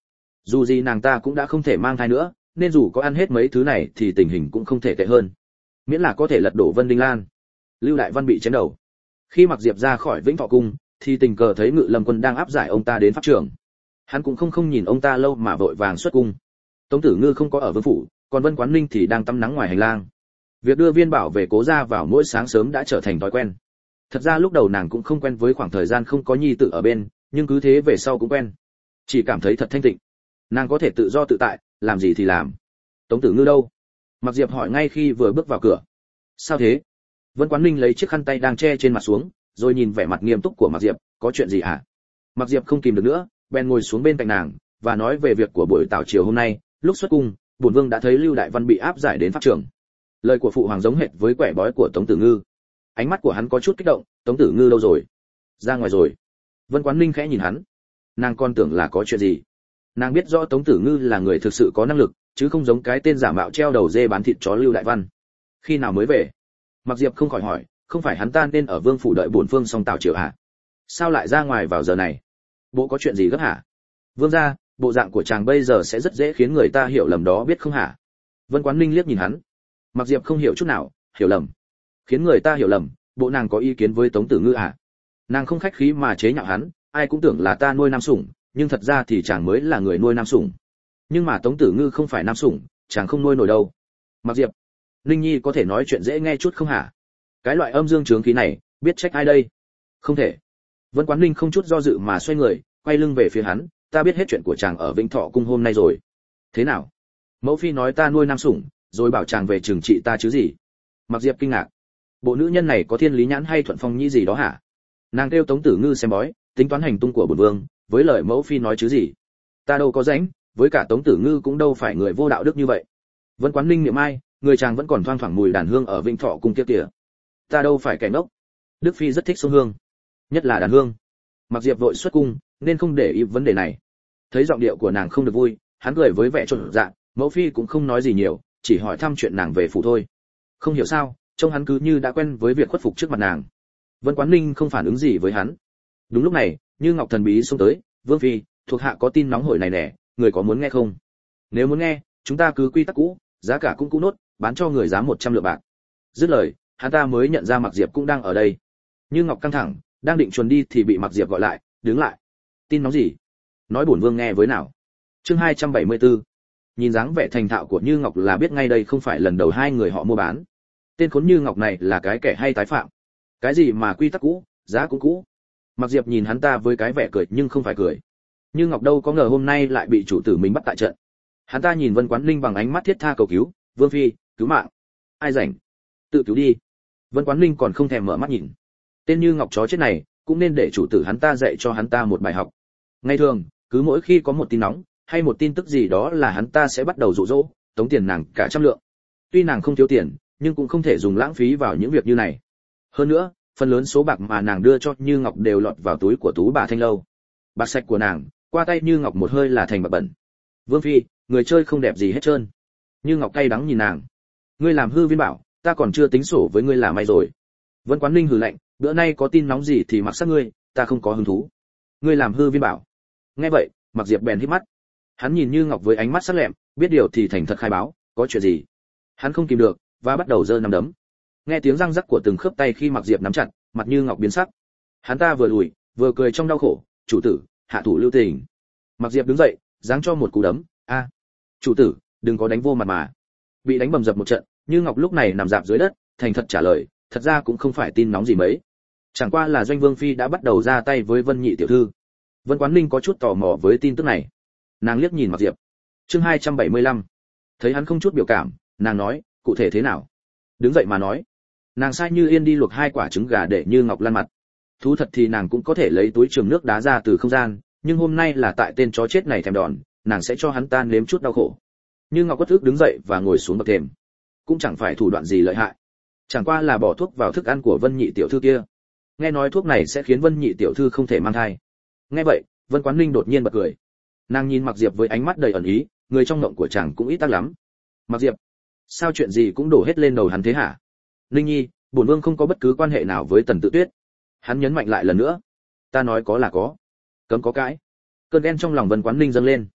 Dù gì nàng ta cũng đã không thể mang thai nữa, nên dù có ăn hết mấy thứ này thì tình hình cũng không thể tệ hơn, miễn là có thể lật đổ Vân Đinh Lan. Lưu Đại Văn bị chém đầu. Khi Mặc Diệp ra khỏi Vĩnh Thọ cung thì tình cờ thấy Ngự Lâm Quân đang áp giải ông ta đến pháp trường. Hắn cũng không nhìn ông ta lâu mà vội vàng xuất cung. Tống Tử Ngư không có ở vương phủ, còn Vân Quán Ninh thì đang tắm nắng ngoài hành lang. Việc đưa Viên Bảo về Cố gia vào mỗi sáng sớm đã trở thành thói quen. Thật ra lúc đầu nàng cũng không quen với khoảng thời gian không có nhi tử ở bên, nhưng cứ thế về sau cũng quen. Chỉ cảm thấy thật thanh tịnh. Nàng có thể tự do tự tại, làm gì thì làm. Tống Tử Ngư đâu? Mặc Diệp hỏi ngay khi vừa bước vào cửa. Sao thế? Vân Quán Ninh lấy chiếc khăn tay đang che trên mặt xuống, rồi nhìn vẻ mặt nghiêm túc của Mặc Diệp, có chuyện gì hả? Mặc Diệp không kìm được nữa, bèn ngồi xuống bên cạnh nàng và nói về việc của buổi tảo chiều hôm nay. Lúc xuất cung, bổn vương đã thấy Lưu Đại Văn bị áp giải đến pháp trường. Lời của phụ hoàng giống hệt với quẻ bói của Tống Tử Ngư. Ánh mắt của hắn có chút kích động. Tống Tử Ngư đâu rồi? Ra ngoài rồi. Vân Quán Ninh khẽ nhìn hắn. Nàng còn tưởng là có chuyện gì. Nàng biết rõ Tống Tử Ngư là người thực sự có năng lực, chứ không giống cái tên giả mạo treo đầu dê bán thịt chó Lưu Đại Văn. Khi nào mới về? Mặc Diệp không khỏi hỏi, không phải hắn ta nên ở vương phủ đợi bổn phương xong tảo chiều hả? Sao lại ra ngoài vào giờ này? Bộ có chuyện gì gấp hả? Vương gia, bộ dạng của chàng bây giờ sẽ rất dễ khiến người ta hiểu lầm đó biết không hả? Vân Quán Ninh liếc nhìn hắn. Mặc Diệp không hiểu chút nào. Hiểu lầm? Khiến người ta hiểu lầm? Bộ nàng có ý kiến với Tống Tử Ngư à? Nàng không khách khí mà chế nhạo hắn, ai cũng tưởng là ta nuôi nam sủng, nhưng thật ra thì chàng mới là người nuôi nam sủng. Nhưng mà Tống Tử Ngư không phải nam sủng, chàng không nuôi nổi đâu. Mặc Diệp, Ninh Nhi có thể nói chuyện dễ nghe chút không hả? Cái loại âm dương chướng khí này, biết trách ai đây? Không thể. Vân Quán Ninh không chút do dự mà xoay người, quay lưng về phía hắn, ta biết hết chuyện của chàng ở Vĩnh Thọ cung hôm nay rồi. Thế nào? Mẫu phi nói ta nuôi nam sủng, rồi bảo chàng về trừng trị ta chứ gì? Mặc Diệp kinh ngạc. Bộ nữ nhân này có thiên lý nhãn hay thuận phong nhĩ gì đó hả? Nàng kêu Tống Tử Ngư xem bói, tính toán hành tung của bổn vương, với lời mẫu phi nói chứ gì? Ta đâu có rảnh, với cả Tống Tử Ngư cũng đâu phải người vô đạo đức như vậy. Vân Quán Ninh niệm ai, người chàng vẫn còn thoang thoảng mùi đàn hương ở Vĩnh Thọ cung kia kìa. Ta đâu phải kẻ ngốc. Đức phi rất thích sông hương, nhất là đàn hương. Mặc Diệp vội xuất cung, nên không để ý vấn đề này. Thấy giọng điệu của nàng không được vui, hắn cười với vẻ chột dạ, mẫu phi cũng không nói gì nhiều, chỉ hỏi thăm chuyện nàng về phủ thôi. Không hiểu sao, trông hắn cứ như đã quen với việc khuất phục trước mặt nàng. Vân Quán Ninh không phản ứng gì với hắn. Đúng lúc này, Như Ngọc thần bí xông tới, vương phi, thuộc hạ có tin nóng hổi này nè, người có muốn nghe không? Nếu muốn nghe, chúng ta cứ quy tắc cũ, giá cả cũng cũ nốt, bán cho người giá 100 lượng bạc. Dứt lời, hắn ta mới nhận ra Mặc Diệp cũng đang ở đây. Như Ngọc căng thẳng, đang định chuồn đi thì bị Mặc Diệp gọi lại, đứng lại. Tin nóng gì? Nói bổn vương nghe với nào. Chương 274. Nhìn dáng vẻ thành thạo của Như Ngọc là biết ngay đây không phải lần đầu hai người họ mua bán. Tên khốn Như Ngọc này là cái kẻ hay tái phạm. Cái gì mà quy tắc cũ, giá cũng cũ. Mặc Diệp nhìn hắn ta với cái vẻ cười nhưng không phải cười. Như Ngọc đâu có ngờ hôm nay lại bị chủ tử mình bắt tại trận. Hắn ta nhìn Vân Quán Ninh bằng ánh mắt thiết tha cầu cứu, vương phi, cứu mạng. Ai rảnh? Tự cứu đi. Vân Quán Ninh còn không thèm mở mắt nhìn. Tên Như Ngọc chó chết này, cũng nên để chủ tử hắn ta dạy cho hắn ta một bài học. Ngày thường, cứ mỗi khi có một tin nóng hay một tin tức gì đó là hắn ta sẽ bắt đầu dụ dỗ, tống tiền nàng cả 100 lượng. Tuy nàng không thiếu tiền, nhưng cũng không thể dùng lãng phí vào những việc như này. Hơn nữa, phần lớn số bạc mà nàng đưa cho Như Ngọc đều lọt vào túi của Tú bà Thanh Lâu. Bạc sạch của nàng, qua tay Như Ngọc một hơi là thành bạc bẩn. Vương phi, người chơi không đẹp gì hết trơn. Như Ngọc cay đắng nhìn nàng. Ngươi làm hư Viên Bảo, ta còn chưa tính sổ với ngươi là may rồi. Vân Quán Ninh hừ lạnh, bữa nay có tin nóng gì thì mặc xác ngươi, ta không có hứng thú. Ngươi làm hư Viên Bảo. Nghe vậy, Mặc Diệp bèn híp mắt. Hắn nhìn Như Ngọc với ánh mắt sắc lẹm, biết điều thì thành thật khai báo, có chuyện gì? Hắn không kìm được và bắt đầu giơ nắm đấm. Nghe tiếng răng rắc của từng khớp tay khi Mặc Diệp nắm chặt, mặt Như Ngọc biến sắc. Hắn ta vừa lùi, vừa cười trong đau khổ, "Chủ tử, hạ thủ lưu tình." Mặc Diệp đứng dậy, giáng cho một cú đấm, "A, chủ tử, đừng có đánh vô mặt mà." Bị đánh bầm dập một trận, Như Ngọc lúc này nằm rạp dưới đất, thành thật trả lời, "Thật ra cũng không phải tin nóng gì mấy. Chẳng qua là Doanh Vương phi đã bắt đầu ra tay với Vân Nhị tiểu thư." Vân Quán Ninh có chút tò mò với tin tức này. Nàng liếc nhìn Mặc Diệp. Chương 275. Thấy hắn không chút biểu cảm, nàng nói, "Cụ thể thế nào?" Đứng dậy mà nói. Nàng sai Như Yên đi luộc 2 quả trứng gà để Như Ngọc lăn mặt. Thú thật thì nàng cũng có thể lấy túi trường nước đá ra từ không gian, nhưng hôm nay là tại tên chó chết này thèm đòn, nàng sẽ cho hắn ta nếm chút đau khổ. Như Ngọc bất ức đứng dậy và ngồi xuống bậc thềm. Cũng chẳng phải thủ đoạn gì lợi hại, chẳng qua là bỏ thuốc vào thức ăn của Vân Nhị tiểu thư kia. Nghe nói thuốc này sẽ khiến Vân Nhị tiểu thư không thể mang thai. Nghe vậy, Vân Quán Ninh đột nhiên bật cười. Nàng nhìn Mặc Diệp với ánh mắt đầy ẩn ý, người trong mộng của chàng cũng ít tác lắm. Mặc Diệp, sao chuyện gì cũng đổ hết lên đầu hắn thế hả? Ninh Nhi, bổn vương không có bất cứ quan hệ nào với Tần Tự Tuyết. Hắn nhấn mạnh lại lần nữa. Ta nói có là có, cấm có cãi. Cơn ghen trong lòng Vân Quán Ninh dâng lên.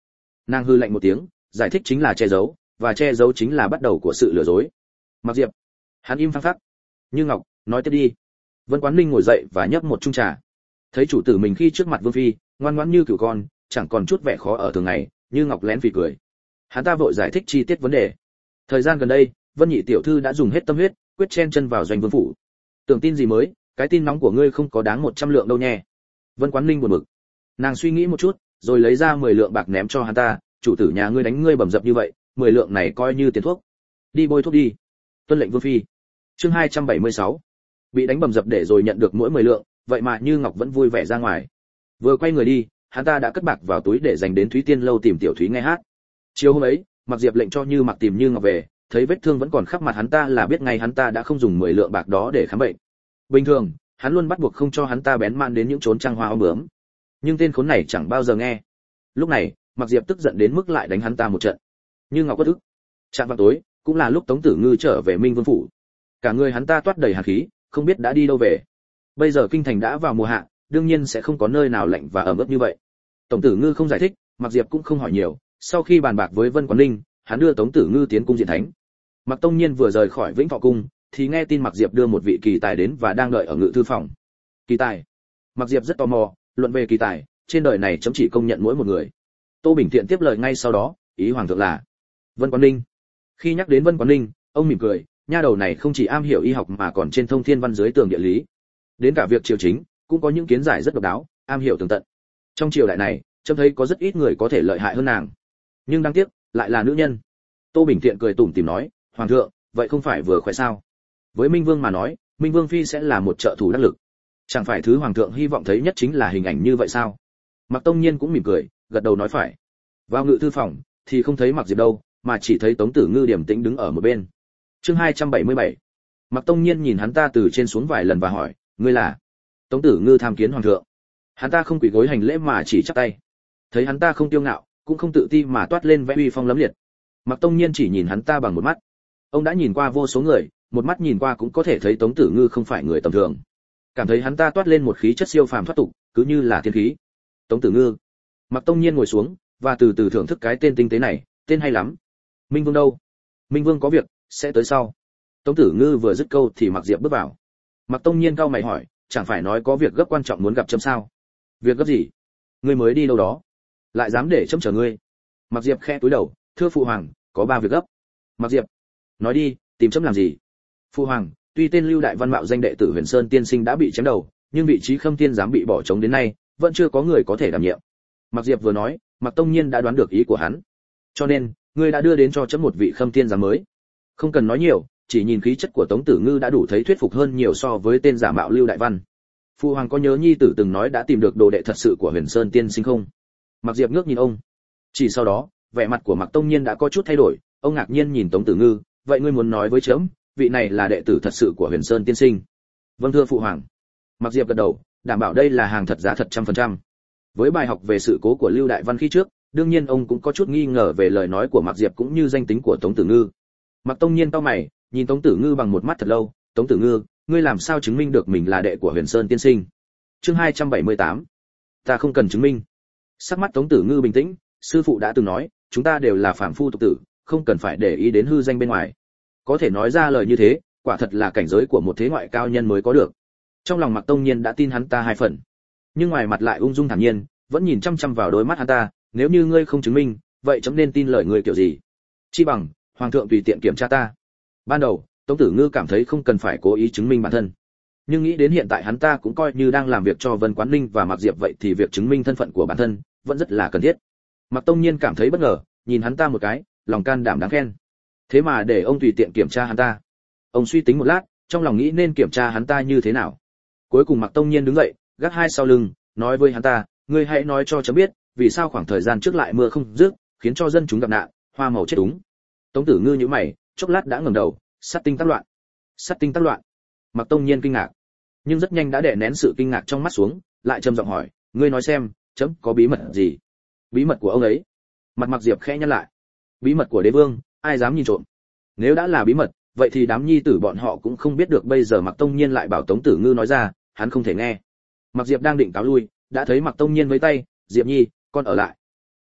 Nàng hư lạnh một tiếng, giải thích chính là che giấu, và che giấu chính là bắt đầu của sự lừa dối. Mặc Diệp, hắn im phăng phắc. Như Ngọc, nói tiếp đi. Vân Quán Ninh ngồi dậy và nhấp một chung trà. Thấy chủ tử mình khi trước mặt vương phi, ngoan ngoãn như cừu con, chẳng còn chút vẻ khó ở thường ngày, Như Ngọc lén phì cười. Hắn ta vội giải thích chi tiết vấn đề. Thời gian gần đây, Vân nhị tiểu thư đã dùng hết tâm huyết, quyết chen chân vào doanh vương phủ. Tưởng tin gì mới, cái tin nóng của ngươi không có đáng 100 lượng đâu nhé. Vân Quán Ninh buồn bực. Nàng suy nghĩ một chút, rồi lấy ra 10 lượng bạc ném cho hắn ta, chủ tử nhà ngươi đánh ngươi bầm dập như vậy, 10 lượng này coi như tiền thuốc. Đi bôi thuốc đi. Tuân lệnh vương phi. Chương 276. Bị đánh bầm dập để rồi nhận được mỗi 10 lượng, vậy mà Như Ngọc vẫn vui vẻ ra ngoài. Vừa quay người đi, hắn ta đã cất bạc vào túi để dành đến Thúy Tiên lâu tìm tiểu Thúy nghe hát. Chiều hôm ấy, Mặc Diệp lệnh cho Như Mặc tìm Như Ngọc về, thấy vết thương vẫn còn khắp mặt hắn ta là biết ngay hắn ta đã không dùng 10 lượng bạc đó để khám bệnh. Bình thường, hắn luôn bắt buộc không cho hắn ta bén mạn đến những chốn trăng hoa ôm bướm. Nhưng tên khốn này chẳng bao giờ nghe. Lúc này, Mặc Diệp tức giận đến mức lại đánh hắn ta một trận. Như Ngọc bất ức. Chạng vào tối, cũng là lúc Tống Tử Ngư trở về Minh Vương phủ. Cả người hắn ta toát đầy hàn khí, không biết đã đi đâu về. Bây giờ kinh thành đã vào mùa hạ, đương nhiên sẽ không có nơi nào lạnh và ẩm ướt như vậy. Tống Tử Ngư không giải thích, Mặc Diệp cũng không hỏi nhiều. Sau khi bàn bạc với Vân Quán Ninh, hắn đưa Tống Tử Ngư tiến cung diện thánh. Mặc Tông Nhiên vừa rời khỏi Vĩnh Thọ cung, thì nghe tin Mặc Diệp đưa một vị kỳ tài đến và đang đợi ở ngự thư phòng. Kỳ tài? Mặc Diệp rất tò mò, luận về kỳ tài, trên đời này chấm chỉ công nhận mỗi một người. Tô Bình Thiện tiếp lời ngay sau đó, ý hoàng thượng là Vân Quán Ninh. Khi nhắc đến Vân Quán Ninh, ông mỉm cười, nha đầu này không chỉ am hiểu y học mà còn trên thông thiên văn dưới tường địa lý, đến cả việc triều chính cũng có những kiến giải rất độc đáo, am hiểu tường tận. Trong triều đại này, trông thấy có rất ít người có thể lợi hại hơn nàng, nhưng đáng tiếc lại là nữ nhân. Tô Bình Thiện cười tủm tỉm nói, hoàng thượng, vậy không phải vừa khỏe sao? Với Minh Vương mà nói, Minh Vương phi sẽ là một trợ thủ đắc lực. Chẳng phải thứ hoàng thượng hy vọng thấy nhất chính là hình ảnh như vậy sao? Mặc Tông Nhiên cũng mỉm cười, gật đầu nói phải. Vào ngự thư phòng thì không thấy Mặc Diệp đâu, mà chỉ thấy Tống Tử Ngư điềm tĩnh đứng ở một bên. Chương 277. Mặc Tông Nhiên nhìn hắn ta từ trên xuống vài lần và hỏi, ngươi là? Tống Tử Ngư tham kiến hoàng thượng. Hắn ta không quỳ gối hành lễ mà chỉ chắp tay. Thấy hắn ta không kiêu ngạo, cũng không tự ti mà toát lên vẻ uy phong lẫm liệt. Mặc Tông Nhiên chỉ nhìn hắn ta bằng một mắt. Ông đã nhìn qua vô số người, một mắt nhìn qua cũng có thể thấy Tống Tử Ngư không phải người tầm thường. Cảm thấy hắn ta toát lên một khí chất siêu phàm thoát tục, cứ như là thiên khí. Tống Tử Ngư. Mặc Tông Nhiên ngồi xuống và từ từ thưởng thức cái tên tinh tế này, tên hay lắm. Minh Vương đâu? Minh Vương có việc, sẽ tới sau. Tống Tử Ngư vừa dứt câu thì Mặc Diệp bước vào. Mặc Tông Nhiên cau mày hỏi, chẳng phải nói có việc gấp quan trọng muốn gặp chấm sao? Việc gấp gì? Ngươi mới đi đâu đó, lại dám để chấm chờ ngươi? Mặc Diệp khẽ cúi đầu, thưa phụ hoàng, có 3 việc gấp. Mặc Diệp, nói đi, tìm chấm làm gì? Phụ hoàng, tuy tên Lưu Đại Văn mạo danh đệ tử Huyền Sơn tiên sinh đã bị chém đầu, nhưng vị trí Khâm Tiên giám bị bỏ trống đến nay, vẫn chưa có người có thể đảm nhiệm. Mặc Diệp vừa nói, Mặc Tông Nhiên đã đoán được ý của hắn. Cho nên, ngươi đã đưa đến cho chấm một vị Khâm Tiên giám mới. Không cần nói nhiều, chỉ nhìn khí chất của Tống Tử Ngư đã đủ thấy thuyết phục hơn nhiều so với tên giả mạo Lưu Đại Văn. Phụ hoàng có nhớ nhi tử từng nói đã tìm được đồ đệ thật sự của Huyền Sơn tiên sinh không? Mặc Diệp ngước nhìn ông. Chỉ sau đó, vẻ mặt của Mặc Tông Nhiên đã có chút thay đổi, ông ngạc nhiên nhìn Tống Tử Ngư, vậy ngươi muốn nói với chấm, vị này là đệ tử thật sự của Huyền Sơn tiên sinh? Vâng thưa phụ hoàng. Mặc Diệp gật đầu, đảm bảo đây là hàng thật giá thật 100%. Với bài học về sự cố của Lưu Đại Văn khi trước, đương nhiên ông cũng có chút nghi ngờ về lời nói của Mặc Diệp cũng như danh tính của Tống Tử Ngư. Mặc Tông Nhiên cau mày, nhìn Tống Tử Ngư bằng một mắt thật lâu, Tống Tử Ngư, ngươi làm sao chứng minh được mình là đệ của Huyền Sơn tiên sinh? Chương 278. Ta không cần chứng minh. Sắc mắt Tống Tử Ngư bình tĩnh, sư phụ đã từng nói, chúng ta đều là phàm phu tục tử, không cần phải để ý đến hư danh bên ngoài. Có thể nói ra lời như thế, quả thật là cảnh giới của một thế ngoại cao nhân mới có được. Trong lòng Mặc Tông Nhiên đã tin hắn ta 2 phần, nhưng ngoài mặt lại ung dung thản nhiên, vẫn nhìn chăm chăm vào đôi mắt hắn ta, nếu như ngươi không chứng minh, vậy chấm nên tin lời ngươi kiểu gì? Chi bằng, hoàng thượng tùy tiện kiểm tra ta. Ban đầu, Tống Tử Ngư cảm thấy không cần phải cố ý chứng minh bản thân, nhưng nghĩ đến hiện tại hắn ta cũng coi như đang làm việc cho Vân Quán Ninh và Mặc Diệp vậy thì việc chứng minh thân phận của bản thân vẫn rất là cần thiết. Mặc Tông Nhiên cảm thấy bất ngờ, nhìn hắn ta một cái, lòng can đảm đáng khen. Thế mà để ông tùy tiện kiểm tra hắn ta. Ông suy tính một lát, trong lòng nghĩ nên kiểm tra hắn ta như thế nào. Cuối cùng Mặc Tông Nhiên đứng dậy, gác hai sau lưng, nói với hắn ta, ngươi hãy nói cho chấm biết, vì sao khoảng thời gian trước lại mưa không dứt, khiến cho dân chúng gặp nạn, hoa màu chết úng. Tống Tử Ngư nhíu mày, chốc lát đã ngẩng đầu, sát tinh tác loạn. Sát tinh tác loạn. Mặc Tông Nhiên kinh ngạc, nhưng rất nhanh đã đè nén sự kinh ngạc trong mắt xuống, lại trầm giọng hỏi, ngươi nói xem, chấm có bí mật gì? Bí mật của ông ấy? Mặt Mặc Diệp khẽ nhăn lại. Bí mật của đế vương, ai dám nhìn trộm? Nếu đã là bí mật, vậy thì đám nhi tử bọn họ cũng không biết được. Bây giờ Mặc Tông Nhiên lại bảo Tống Tử Ngư nói ra, hắn không thể nghe. Mặc Diệp đang định cáo lui, đã thấy Mặc Tông Nhiên với tay, Diệp Nhi, con ở lại.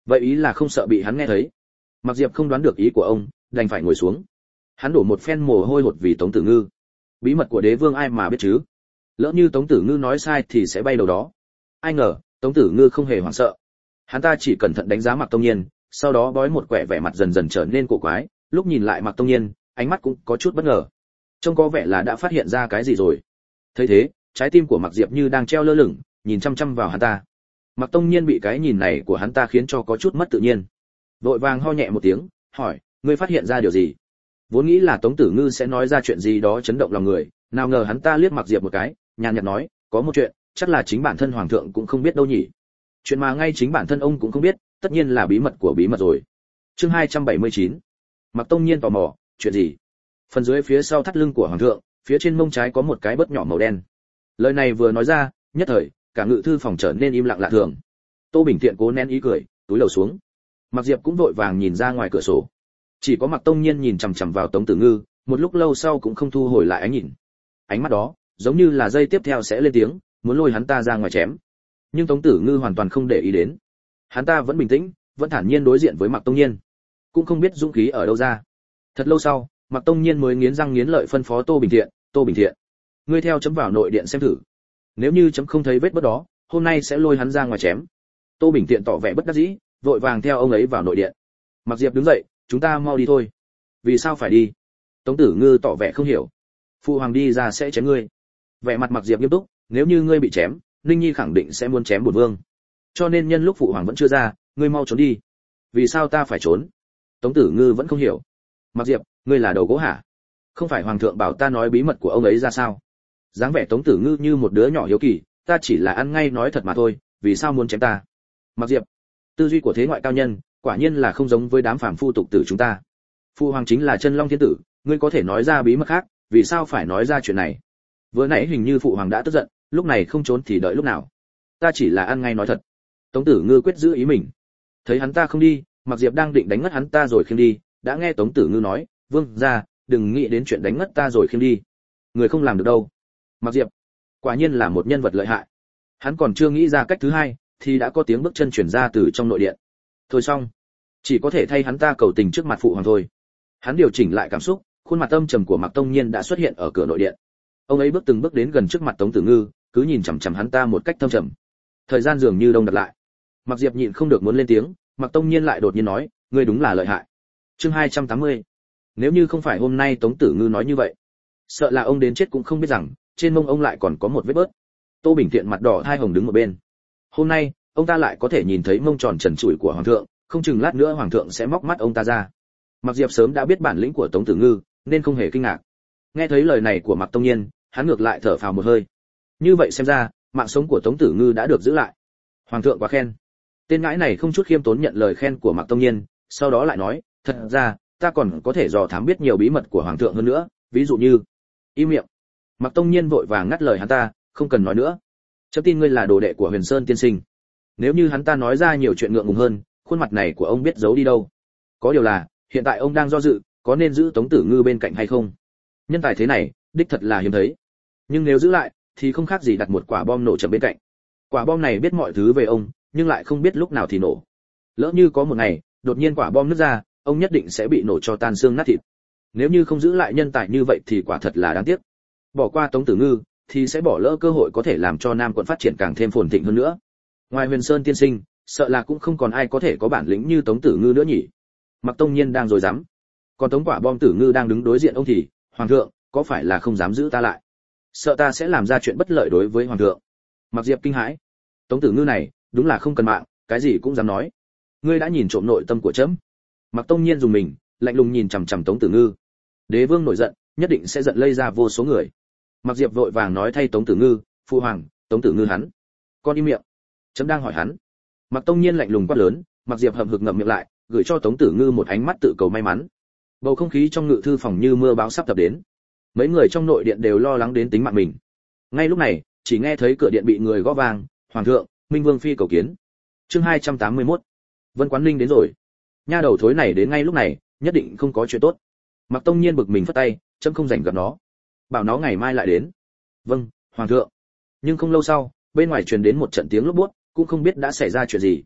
vậy ý là không sợ bị hắn nghe thấy. Mặc Diệp không đoán được ý của ông, đành phải ngồi xuống. Hắn đổ một phen mồ hôi hột vì Tống Tử Ngư. Bí mật của đế vương ai mà biết chứ? Lỡ như Tống Tử Ngư nói sai thì sẽ bay đầu đó. Ai ngờ, Tống Tử Ngư không hề hoảng sợ. Hắn ta chỉ cẩn thận đánh giá Mạc Tông Nhiên, sau đó bói một quẻ vẻ mặt dần dần trở nên cổ quái, lúc nhìn lại Mạc Tông Nhiên, ánh mắt cũng có chút bất ngờ. Trông có vẻ là đã phát hiện ra cái gì rồi. Thấy thế, trái tim của Mạc Diệp như đang treo lơ lửng, nhìn chăm chăm vào hắn ta. Mạc Tông Nhiên bị cái nhìn này của hắn ta khiến cho có chút mất tự nhiên. Vội vàng ho nhẹ một tiếng, hỏi, ngươi phát hiện ra điều gì? Vốn nghĩ là Tống Tử Ngư sẽ nói ra chuyện gì đó chấn động lòng người, nào ngờ hắn ta liếc Mạc Diệp một cái, nhàn nhạt nói, có một chuyện, chắc là chính bản thân hoàng thượng cũng không biết đâu nhỉ. Chuyện mà ngay chính bản thân ông cũng không biết, tất nhiên là bí mật của bí mật rồi. Chương 279. Mạc Tông Nhiên tò mò, chuyện gì? Phần dưới phía sau thắt lưng của hoàng thượng, phía trên mông trái có một cái bớt nhỏ màu đen. Lời này vừa nói ra, nhất thời, cả ngự thư phòng trở nên im lặng lạ thường. Tô Bình Thiện cố nén ý cười, túi lầu xuống. Mạc Diệp cũng vội vàng nhìn ra ngoài cửa sổ. Chỉ có Mạc Tông Nhiên nhìn chằm chằm vào Tống Tử Ngư, một lúc lâu sau cũng không thu hồi lại ánh nhìn. Ánh mắt đó, giống như là dây tiếp theo sẽ lên tiếng, muốn lôi hắn ta ra ngoài chém. Nhưng Tống Tử Ngư hoàn toàn không để ý đến. Hắn ta vẫn bình tĩnh, vẫn thản nhiên đối diện với Mạc Tông Nhiên, cũng không biết dũng khí ở đâu ra. Thật lâu sau, Mạc Tông Nhiên mới nghiến răng nghiến lợi phân phó Tô Bình Thiện, "Tô Bình Thiện, ngươi theo chấm vào nội điện xem thử. Nếu như chấm không thấy vết bớt đó, hôm nay sẽ lôi hắn ra ngoài chém." Tô Bình Thiện tỏ vẻ bất đắc dĩ, vội vàng theo ông ấy vào nội điện. Mạc Diệp đứng dậy, "Chúng ta mau đi thôi." "Vì sao phải đi?" Tống Tử Ngư tỏ vẻ không hiểu. "Phụ hoàng đi ra sẽ chém ngươi." Vẻ mặt Mạc Diệp nghiêm túc, "Nếu như ngươi bị chém, Ninh Nhi khẳng định sẽ muốn chém bổn vương. Cho nên nhân lúc phụ hoàng vẫn chưa ra, ngươi mau trốn đi." "Vì sao ta phải trốn?" Tống Tử Ngư vẫn không hiểu. "Mạc Diệp, ngươi là đầu gỗ hả? Không phải hoàng thượng bảo ta nói bí mật của ông ấy ra sao?" Dáng vẻ Tống Tử Ngư như một đứa nhỏ hiếu kỳ, "Ta chỉ là ăn ngay nói thật mà thôi, vì sao muốn chém ta?" Mạc Diệp, tư duy của thế ngoại cao nhân, quả nhiên là không giống với đám phàm phu tục tử chúng ta. Phụ hoàng chính là chân long thiên tử, ngươi có thể nói ra bí mật khác, vì sao phải nói ra chuyện này? Vừa nãy hình như phụ hoàng đã tức giận, lúc này không trốn thì đợi lúc nào? Ta chỉ là ăn ngay nói thật. Tống Tử Ngư quyết giữ ý mình. Thấy hắn ta không đi, Mạc Diệp đang định đánh ngất hắn ta rồi khiêng đi, đã nghe Tống Tử Ngư nói, "Vương gia, đừng nghĩ đến chuyện đánh ngất ta rồi khiêng đi. Người không làm được đâu." Mạc Diệp, quả nhiên là một nhân vật lợi hại. Hắn còn chưa nghĩ ra cách thứ hai, thì đã có tiếng bước chân truyền ra từ trong nội điện. Thôi xong, chỉ có thể thay hắn ta cầu tình trước mặt phụ hoàng thôi. Hắn điều chỉnh lại cảm xúc, khuôn mặt âm trầm của Mạc Tông Nhiên đã xuất hiện ở cửa nội điện. Ông ấy bước từng bước đến gần trước mặt Tống Tử Ngư, cứ nhìn chằm chằm hắn ta một cách thâm trầm. Thời gian dường như đông đặc lại. Mạc Diệp nhịn không được muốn lên tiếng, Mạc Tông Nhiên lại đột nhiên nói, "Ngươi đúng là lợi hại." Chương 280. Nếu như không phải hôm nay Tống Tử Ngư nói như vậy, sợ là ông đến chết cũng không biết rằng trên mông ông lại còn có một vết bớt. Tô Bình Thiện mặt đỏ hai hồng đứng một bên. Hôm nay, ông ta lại có thể nhìn thấy mông tròn trần trụi của hoàng thượng, không chừng lát nữa hoàng thượng sẽ móc mắt ông ta ra. Mạc Diệp sớm đã biết bản lĩnh của Tống Tử Ngư, nên không hề kinh ngạc. Nghe thấy lời này của Mạc Tông Nhiên, hắn ngược lại thở phào một hơi. Như vậy xem ra, mạng sống của Tống Tử Ngư đã được giữ lại. Hoàng thượng quá khen. Tên ngãi này không chút khiêm tốn nhận lời khen của Mạc Tông Nhiên, sau đó lại nói, "Thật ra, ta còn có thể dò thám biết nhiều bí mật của hoàng thượng hơn nữa, ví dụ như..." Im miệng. Mạc Tông Nhiên vội vàng ngắt lời hắn ta, "Không cần nói nữa. Chấm tin ngươi là đồ đệ của Huyền Sơn tiên sinh." Nếu như hắn ta nói ra nhiều chuyện ngượng ngùng hơn, khuôn mặt này của ông biết giấu đi đâu. Có điều là, hiện tại ông đang do dự, có nên giữ Tống Tử Ngư bên cạnh hay không. Nhân tài thế này, đích thật là hiếm thấy. Nhưng nếu giữ lại, thì không khác gì đặt một quả bom nổ chậm bên cạnh. Quả bom này biết mọi thứ về ông, nhưng lại không biết lúc nào thì nổ. Lỡ như có một ngày, đột nhiên quả bom nứt ra, ông nhất định sẽ bị nổ cho tan xương nát thịt. Nếu như không giữ lại nhân tài như vậy thì quả thật là đáng tiếc. Bỏ qua Tống Tử Ngư, thì sẽ bỏ lỡ cơ hội có thể làm cho Nam quận phát triển càng thêm phồn thịnh hơn nữa. Ngoài Huyền Sơn tiên sinh, sợ là cũng không còn ai có thể có bản lĩnh như Tống Tử Ngư nữa nhỉ. Mạc Tông Nhiên đang rồi dám. Còn Tống Quả Bom Tử Ngư đang đứng đối diện ông thì, "Hoàng thượng, có phải là không dám giữ ta lại? Sợ ta sẽ làm ra chuyện bất lợi đối với hoàng thượng." Mạc Diệp kinh hãi. Tống Tử Ngư này, đúng là không cần mạng, cái gì cũng dám nói. Ngươi đã nhìn trộm nội tâm của trẫm. Mạc Tông Nhiên dùng mình, lạnh lùng nhìn chằm chằm Tống Tử Ngư. Đế vương nổi giận, nhất định sẽ giận lây ra vô số người. Mạc Diệp vội vàng nói thay Tống Tử Ngư, "Phu hoàng, Tống Tử Ngư hắn." "Con im miệng. Trẫm đang hỏi hắn." Mạc Tông Nhiên lạnh lùng quát lớn. Mạc Diệp hậm hực ngậm miệng lại, gửi cho Tống Tử Ngư một ánh mắt tự cầu may mắn. Bầu không khí trong ngự thư phòng như mưa bão sắp tập đến. Mấy người trong nội điện đều lo lắng đến tính mạng mình. Ngay lúc này, chỉ nghe thấy cửa điện bị người gõ vang, "Hoàng thượng, Minh Vương phi cầu kiến." Chương 281. Vân Quán Ninh đến rồi. Nha đầu thối này đến ngay lúc này, nhất định không có chuyện tốt. Mạc Tông Nhiên bực mình phất tay, "Trẫm không rảnh gặp nó, bảo nó ngày mai lại đến." "Vâng, hoàng thượng." Nhưng không lâu sau, bên ngoài truyền đến một trận tiếng lốp bút, cũng không biết đã xảy ra chuyện gì.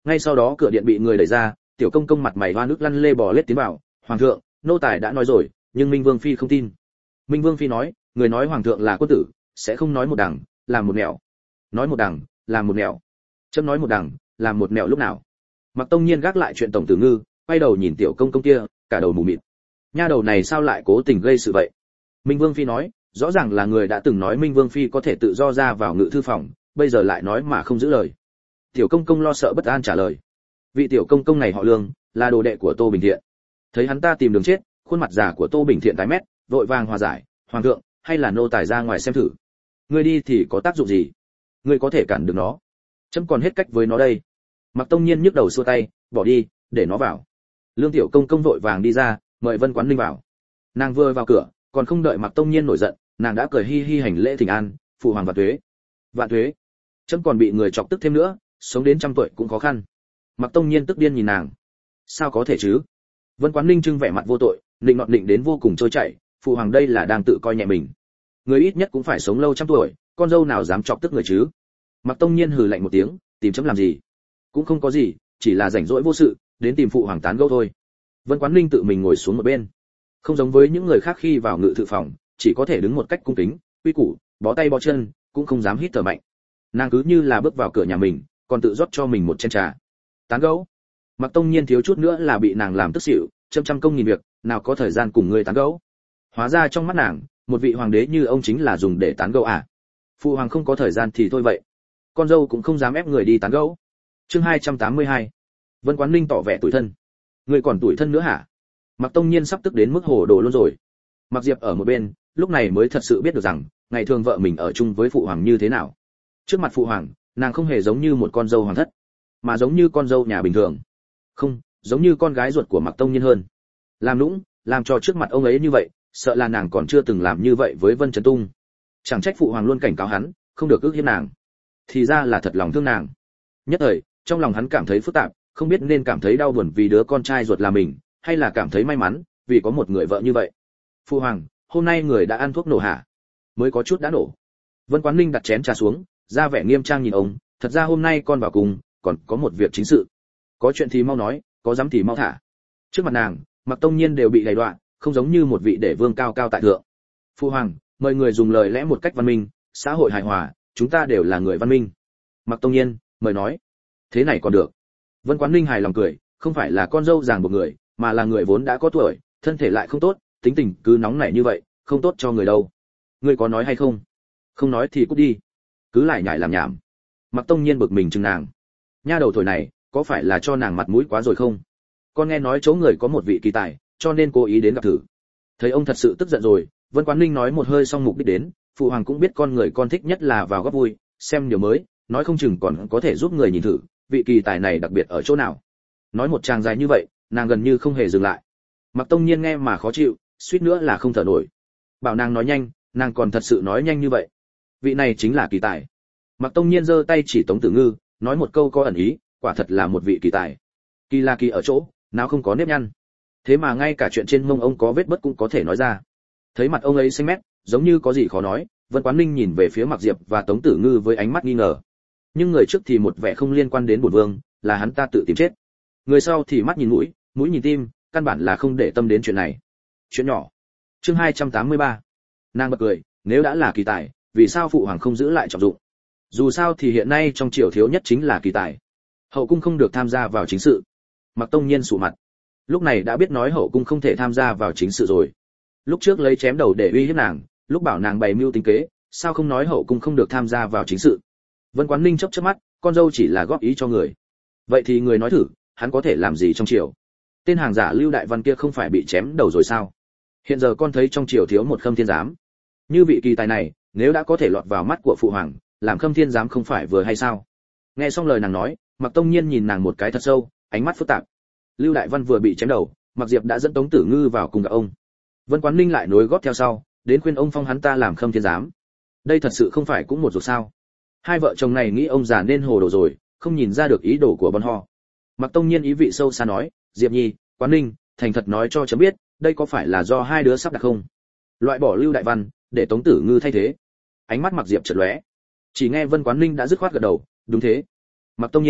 Ngay sau đó cửa điện bị người đẩy ra, tiểu công công mặt mày hoa nước lăn lê bò lết tiến vào. Hoàng thượng, nô tài đã nói rồi, nhưng Minh Vương phi không tin. Minh Vương phi nói, người nói hoàng thượng là quân tử, sẽ không nói một đằng, làm một nẻo. Nói một đằng, làm một nẻo. Chấm nói một đằng, làm một nẻo lúc nào? Mặc Tông Nhiên gác lại chuyện tổng tử ngư, quay đầu nhìn tiểu công công kia, cả đầu mù mịt. Nha đầu này sao lại cố tình gây sự vậy? Minh Vương phi nói, rõ ràng là người đã từng nói Minh Vương phi có thể tự do ra vào ngự thư phòng, bây giờ lại nói mà không giữ lời. Tiểu công công lo sợ bất an trả lời. Vị tiểu công công này họ Lương, là đồ đệ của Tô Bình Thiện. Thấy hắn ta tìm đường chết, khuôn mặt già của Tô Bình Thiện tái mét, vội vàng hòa giải, hoàng thượng, hay là nô tài ra ngoài xem thử. Ngươi đi thì có tác dụng gì? Ngươi có thể cản được nó. Chấm còn hết cách với nó đây. Mặc Tông Nhiên nhức đầu xua tay, bỏ đi, để nó vào. Lương tiểu công công vội vàng đi ra, mời Vân Quán Ninh vào. Nàng vừa vào cửa, còn không đợi Mặc Tông Nhiên nổi giận, nàng đã cười hi hi hành lễ thỉnh an, phụ hoàng vạn tuế. Vạn tuế. Chấm còn bị người chọc tức thêm nữa, sống đến 100 tuổi cũng khó khăn. Mặc Tông Nhiên tức điên nhìn nàng. Sao có thể chứ? Vân Quán Ninh trưng vẻ mặt vô tội, định nọt định đến vô cùng trôi chảy, phụ hoàng đây là đang tự coi nhẹ mình. Người ít nhất cũng phải sống lâu 100 tuổi, con dâu nào dám chọc tức người chứ? Mặc Tông Nhiên hừ lạnh một tiếng, tìm chấm làm gì? Cũng không có gì, chỉ là rảnh rỗi vô sự, đến tìm phụ hoàng tán gẫu thôi. Vân Quán Ninh tự mình ngồi xuống một bên. Không giống với những người khác khi vào ngự thư phòng, chỉ có thể đứng một cách cung kính, quy củ, bó tay bó chân, cũng không dám hít thở mạnh. Nàng cứ như là bước vào cửa nhà mình, còn tự rót cho mình một chén trà. Tán gẫu? Mặc Tông Nhiên thiếu chút nữa là bị nàng làm tức xỉu, trăm công nghìn việc, nào có thời gian cùng ngươi tán gẫu. Hóa ra trong mắt nàng, một vị hoàng đế như ông chính là dùng để tán gẫu à? Phụ hoàng không có thời gian thì thôi vậy. Con dâu cũng không dám ép người đi tán gẫu. Chương 282. Vân Quán Ninh tỏ vẻ tủi thân. Ngươi còn tủi thân nữa hả? Mặc Tông Nhiên sắp tức đến mức hổ đồ luôn rồi. Mặc Diệp ở một bên, lúc này mới thật sự biết được rằng, ngày thường vợ mình ở chung với phụ hoàng như thế nào. Trước mặt phụ hoàng, nàng không hề giống như một con dâu hoàng thất, mà giống như con dâu nhà bình thường. Không, giống như con gái ruột của Mặc Tông Nhiên hơn. Làm nũng, làm cho trước mặt ông ấy như vậy, sợ là nàng còn chưa từng làm như vậy với Vân Chấn Tung. Chẳng trách phụ hoàng luôn cảnh cáo hắn, không được ức hiếp nàng. Thì ra là thật lòng thương nàng. Nhất thời, trong lòng hắn cảm thấy phức tạp, không biết nên cảm thấy đau buồn vì đứa con trai ruột là mình, hay là cảm thấy may mắn vì có một người vợ như vậy. Phụ hoàng, hôm nay người đã ăn thuốc nổ hả? Mới có chút đã nổ. Vân Quán Ninh đặt chén trà xuống, ra vẻ nghiêm trang nhìn ông, thật ra hôm nay con vào cùng, còn có một việc chính sự. Có chuyện thì mau nói, có dám thì mau thả. Trước mặt nàng, Mặc Tông Nhiên đều bị đày đoạn, không giống như một vị đệ vương cao cao tại thượng. Phụ hoàng, mời người dùng lời lẽ một cách văn minh, xã hội hài hòa, chúng ta đều là người văn minh. Mặc Tông Nhiên, mời nói. Thế này còn được. Vân Quán Ninh hài lòng cười, không phải là con dâu ràng buộc người, mà là người vốn đã có tuổi, thân thể lại không tốt, tính tình cứ nóng nảy như vậy, không tốt cho người đâu. Ngươi có nói hay không? Không nói thì cút đi. Cứ lại nhải làm nhảm. Mặc Tông Nhiên bực mình chừng nàng. Nha đầu tuổi này, có phải là cho nàng mặt mũi quá rồi không? Con nghe nói chỗ người có một vị kỳ tài, cho nên cố ý đến gặp thử. Thấy ông thật sự tức giận rồi, Vân Quán Ninh nói một hơi xong mục đích đến, phụ hoàng cũng biết con người con thích nhất là vào góp vui, xem điều mới, nói không chừng còn có thể giúp người nhìn thử, vị kỳ tài này đặc biệt ở chỗ nào. Nói một tràng dài như vậy, nàng gần như không hề dừng lại. Mặc Tông Nhiên nghe mà khó chịu, suýt nữa là không thở nổi. Bảo nàng nói nhanh, nàng còn thật sự nói nhanh như vậy. Vị này chính là kỳ tài. Mặc Tông Nhiên giơ tay chỉ Tống Tử Ngư, nói một câu có ẩn ý, quả thật là một vị kỳ tài. Kỳ là kỳ ở chỗ, nào không có nếp nhăn. Thế mà ngay cả chuyện trên mông ông có vết bớt cũng có thể nói ra. Thấy mặt ông ấy xanh mét, giống như có gì khó nói, Vân Quán Ninh nhìn về phía Mặc Diệp và Tống Tử Ngư với ánh mắt nghi ngờ. Nhưng người trước thì một vẻ không liên quan đến bổn vương, là hắn ta tự tìm chết. Người sau thì mắt nhìn mũi, mũi nhìn tim, căn bản là không để tâm đến chuyện này. Chuyện nhỏ. Chương 283. Nàng bật cười, nếu đã là kỳ tài, vì sao phụ hoàng không giữ lại trọng dụng? Dù sao thì hiện nay trong triều thiếu nhất chính là kỳ tài. Hậu cung không được tham gia vào chính sự. Mặc Tông Nhiên sụ mặt. Lúc này đã biết nói hậu cung không thể tham gia vào chính sự rồi. Lúc trước lấy chém đầu để uy hiếp nàng, lúc bảo nàng bày mưu tính kế, sao không nói hậu cung không được tham gia vào chính sự? Vân Quán Ninh chớp chớp mắt, con dâu chỉ là góp ý cho người. Vậy thì người nói thử, hắn có thể làm gì trong triều? Tên hàng giả Lưu Đại Văn kia không phải bị chém đầu rồi sao? Hiện giờ con thấy trong triều thiếu một Khâm Thiên Giám. Như vị kỳ tài này, nếu đã có thể lọt vào mắt của phụ hoàng, làm Khâm Thiên Giám không phải vừa hay sao? Nghe xong lời nàng nói, Mặc Tông Nhiên nhìn nàng một cái thật sâu, ánh mắt phức tạp. Lưu Đại Văn vừa bị chém đầu, Mặc Diệp đã dẫn Tống Tử Ngư vào cùng gặp ông. Vân Quán Ninh lại nối gót theo sau, đến khuyên ông phong hắn ta làm Khâm Thiên Giám. Đây thật sự không phải cũng một ruột sao? Hai vợ chồng này nghĩ ông già nên hồ đồ rồi, không nhìn ra được ý đồ của bọn họ. Mặc Tông Nhiên ý vị sâu xa nói, Diệp Nhi, Quán Ninh, thành thật nói cho chấm biết, đây có phải là do hai đứa sắp đặt không? Loại bỏ Lưu Đại Văn, để Tống Tử Ngư thay thế. Ánh mắt Mặc Diệp chợt lóe. Chỉ nghe Vân Quán Ninh đã dứt khoát gật đầu, đúng thế. Mặc Tông Nhiên,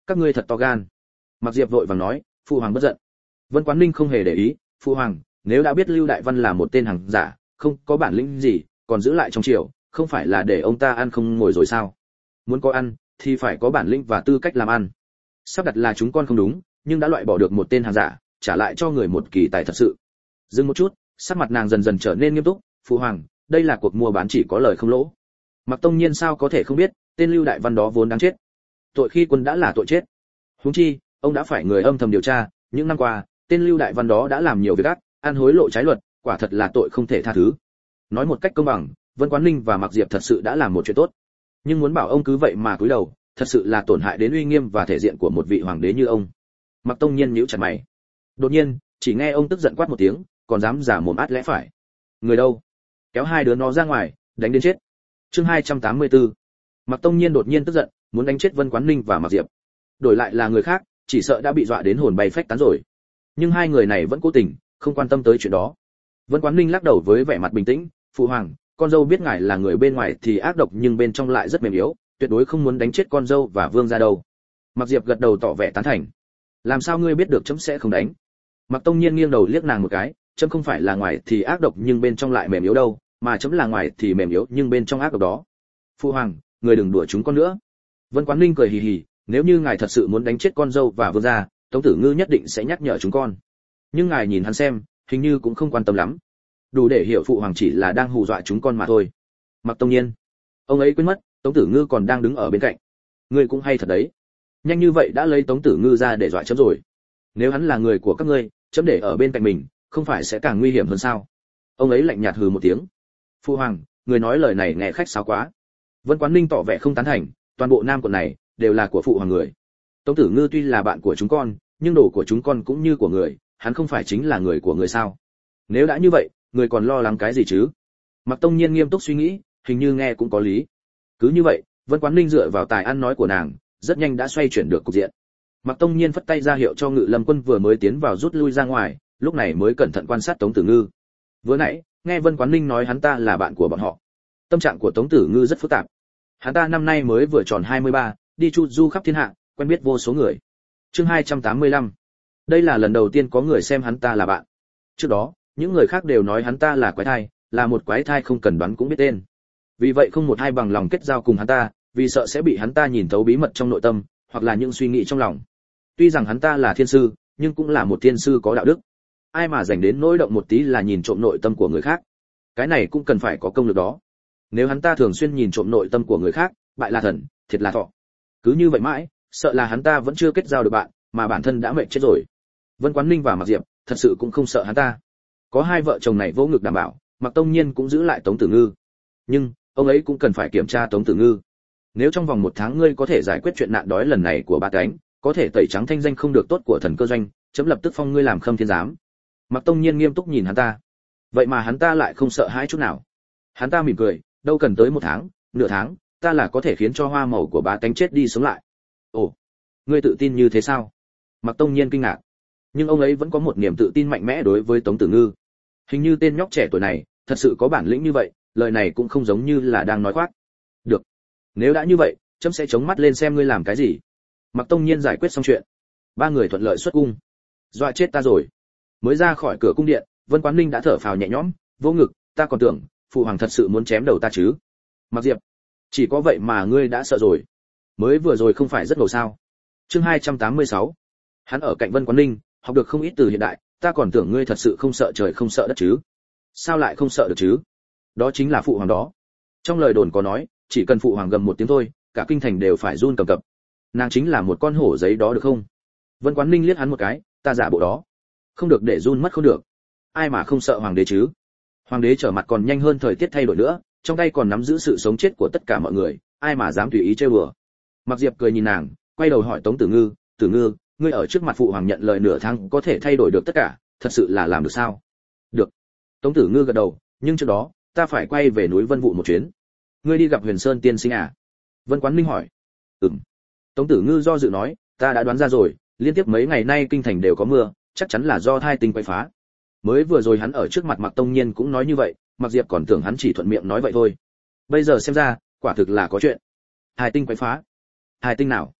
các ngươi thật to gan. Mặc Diệp vội vàng nói, phụ hoàng bất giận. Vân Quán Ninh không hề để ý, phụ hoàng, nếu đã biết Lưu Đại Văn là một tên hàng giả, không có bản lĩnh gì, còn giữ lại trong triều, không phải là để ông ta ăn không ngồi rồi sao? Muốn có ăn thì phải có bản lĩnh và tư cách làm ăn. Sắp đặt là chúng con không đúng, nhưng đã loại bỏ được một tên hàng giả, trả lại cho người một kỳ tài thật sự. Dừng một chút, sắc mặt nàng dần dần trở nên nghiêm túc, phụ hoàng, đây là cuộc mua bán chỉ có lời không lỗ. Mặc Tông Nhiên sao có thể không biết, tên Lưu Đại Văn đó vốn đáng chết. Tội khi quân đã là tội chết. Huống chi, ông đã phải người âm thầm điều tra, những năm qua, tên Lưu Đại Văn đó đã làm nhiều việc ác, ăn hối lộ trái luật, quả thật là tội không thể tha thứ. Nói một cách công bằng, Vân Quán Ninh và Mạc Diệp thật sự đã làm một chuyện tốt. Nhưng muốn bảo ông cứ vậy mà cúi đầu, thật sự là tổn hại đến uy nghiêm và thể diện của một vị hoàng đế như ông. Mạc Tông Nhiên nhíu chặt mày. Đột nhiên, chỉ nghe ông tức giận quát một tiếng, còn dám giả mồm át lẽ phải. Người đâu? Kéo hai đứa nó ra ngoài, đánh đến chết. Chương 284. Mạc Tông Nhiên đột nhiên tức giận, muốn đánh chết Vân Quán Ninh và Mạc Diệp. Đổi lại là người khác, chỉ sợ đã bị dọa đến hồn bay phách tán rồi. Nhưng hai người này vẫn cố tình, không quan tâm tới chuyện đó. Vân Quán Ninh lắc đầu với vẻ mặt bình tĩnh, phụ hoàng, con dâu biết ngài là người bên ngoài thì ác độc nhưng bên trong lại rất mềm yếu, tuyệt đối không muốn đánh chết con dâu và vương gia đâu. Mạc Diệp gật đầu tỏ vẻ tán thành. Làm sao ngươi biết được chấm sẽ không đánh? Mạc Tông Nhiên nghiêng đầu liếc nàng một cái, chấm không phải là ngoài thì ác độc nhưng bên trong lại mềm yếu đâu, mà chấm là ngoài thì mềm yếu nhưng bên trong ác độc đó. Phụ hoàng, người đừng đùa chúng con nữa. Vân Quán Ninh cười hì hì, nếu như ngài thật sự muốn đánh chết con dâu và vương gia, Tống Tử Ngư nhất định sẽ nhắc nhở chúng con. Nhưng ngài nhìn hắn xem, hình như cũng không quan tâm lắm. Đủ để hiểu phụ hoàng chỉ là đang hù dọa chúng con mà thôi. Mạc Tông Nhiên, ông ấy quên mất, Tống Tử Ngư còn đang đứng ở bên cạnh. Ngươi cũng hay thật đấy. Nhanh như vậy đã lấy Tống Tử Ngư ra để dọa chấm rồi. Nếu hắn là người của các ngươi, chấm để ở bên cạnh mình, không phải sẽ càng nguy hiểm hơn sao? Ông ấy lạnh nhạt hừ một tiếng. Phụ hoàng, người nói lời này nghe khách sáo quá. Vân Quán Ninh tỏ vẻ không tán thành, toàn bộ Nam quận này đều là của phụ hoàng người. Tống Tử Ngư tuy là bạn của chúng con, nhưng đồ của chúng con cũng như của người, hắn không phải chính là người của người sao? Nếu đã như vậy, người còn lo lắng cái gì chứ? Mạc Tông Nhiên nghiêm túc suy nghĩ, hình như nghe cũng có lý. Cứ như vậy, Vân Quán Ninh dựa vào tài ăn nói của nàng, rất nhanh đã xoay chuyển được cục diện. Mạc Tông Nhiên phất tay ra hiệu cho Ngự Lâm Quân vừa mới tiến vào rút lui ra ngoài, lúc này mới cẩn thận quan sát Tống Tử Ngư. Vừa nãy, nghe Vân Quán Ninh nói hắn ta là bạn của bọn họ. Tâm trạng của Tống Tử Ngư rất phức tạp. Hắn ta năm nay mới vừa tròn 23, đi chu du khắp thiên hạ, quen biết vô số người. Chương 285. Đây là lần đầu tiên có người xem hắn ta là bạn. Trước đó, những người khác đều nói hắn ta là quái thai, là một quái thai không cần đoán cũng biết tên. Vì vậy không một ai bằng lòng kết giao cùng hắn ta, vì sợ sẽ bị hắn ta nhìn thấu bí mật trong nội tâm, hoặc là những suy nghĩ trong lòng. Tuy rằng hắn ta là thiên sư, nhưng cũng là một thiên sư có đạo đức. Ai mà dành đến nỗi động một tí là nhìn trộm nội tâm của người khác. Cái này cũng cần phải có công lực đó. Nếu hắn ta thường xuyên nhìn trộm nội tâm của người khác, bại là thần, thiệt là thọ. Cứ như vậy mãi, sợ là hắn ta vẫn chưa kết giao được bạn, mà bản thân đã mệt chết rồi. Vân Quán Ninh và Mạc Diệp thật sự cũng không sợ hắn ta. Có hai vợ chồng này vô ngực đảm bảo, Mạc Tông Nhiên cũng giữ lại Tống Tử Ngư. Nhưng ông ấy cũng cần phải kiểm tra Tống Tử Ngư. Nếu trong vòng 1 tháng ngươi có thể giải quyết chuyện nạn đói lần này của ba cánh, có thể tẩy trắng thanh danh không được tốt của thần cơ doanh, chấm lập tức phong ngươi làm khâm thiên giám. Mạc Tông Nhiên nghiêm túc nhìn hắn ta. Vậy mà hắn ta lại không sợ hãi chút nào. Hắn ta mỉm cười, đâu cần tới 1 tháng, nửa tháng, ta là có thể khiến cho hoa màu của ba cánh chết đi sống lại. Ồ, ngươi tự tin như thế sao? Mạc Tông Nhiên kinh ngạc. Nhưng ông ấy vẫn có một niềm tự tin mạnh mẽ đối với Tống Tử Ngư. Hình như tên nhóc trẻ tuổi này thật sự có bản lĩnh như vậy, lời này cũng không giống như là đang nói khoác. Được, nếu đã như vậy, chấm sẽ chống mắt lên xem ngươi làm cái gì. Mạc Tông Nhiên giải quyết xong chuyện, ba người thuận lợi xuất cung. Dọa chết ta rồi. Mới ra khỏi cửa cung điện, Vân Quán Ninh đã thở phào nhẹ nhõm, vô ngực, ta còn tưởng phụ hoàng thật sự muốn chém đầu ta chứ. Mạc Diệp, chỉ có vậy mà ngươi đã sợ rồi. Mới vừa rồi không phải rất ngầu sao? Chương 286. Hắn ở cạnh Vân Quán Ninh, học được không ít từ hiện đại, ta còn tưởng ngươi thật sự không sợ trời không sợ đất chứ. Sao lại không sợ được chứ? Đó chính là phụ hoàng đó. Trong lời đồn có nói, chỉ cần phụ hoàng gầm một tiếng thôi, cả kinh thành đều phải run cầm cập. Nàng chính là một con hổ giấy đó được không? Vân Quán Ninh liếc hắn một cái, ta giả bộ đó. Không được để run mất không được. Ai mà không sợ hoàng đế chứ? Hoàng đế trở mặt còn nhanh hơn thời tiết thay đổi nữa, trong tay còn nắm giữ sự sống chết của tất cả mọi người, ai mà dám tùy ý chơi bừa. Mạc Diệp cười nhìn nàng, quay đầu hỏi Tống Tử Ngư, Tử Ngư, ngươi ở trước mặt phụ hoàng nhận lời nửa tháng có thể thay đổi được tất cả, thật sự là làm được sao? Được. Tống Tử Ngư gật đầu, nhưng trước đó, ta phải quay về núi Vân Vụ một chuyến. Ngươi đi gặp Huyền Sơn tiên sinh à? Vân Quán Ninh hỏi. Tống Tử Ngư do dự nói, ta đã đoán ra rồi, liên tiếp mấy ngày nay kinh thành đều có mưa, chắc chắn là do thai tinh quấy phá. Mới vừa rồi hắn ở trước mặt Mạc Tông Nhiên cũng nói như vậy, Mạc Diệp còn tưởng hắn chỉ thuận miệng nói vậy thôi. Bây giờ xem ra, quả thực là có chuyện. Thai tinh quấy phá. Thai tinh nào?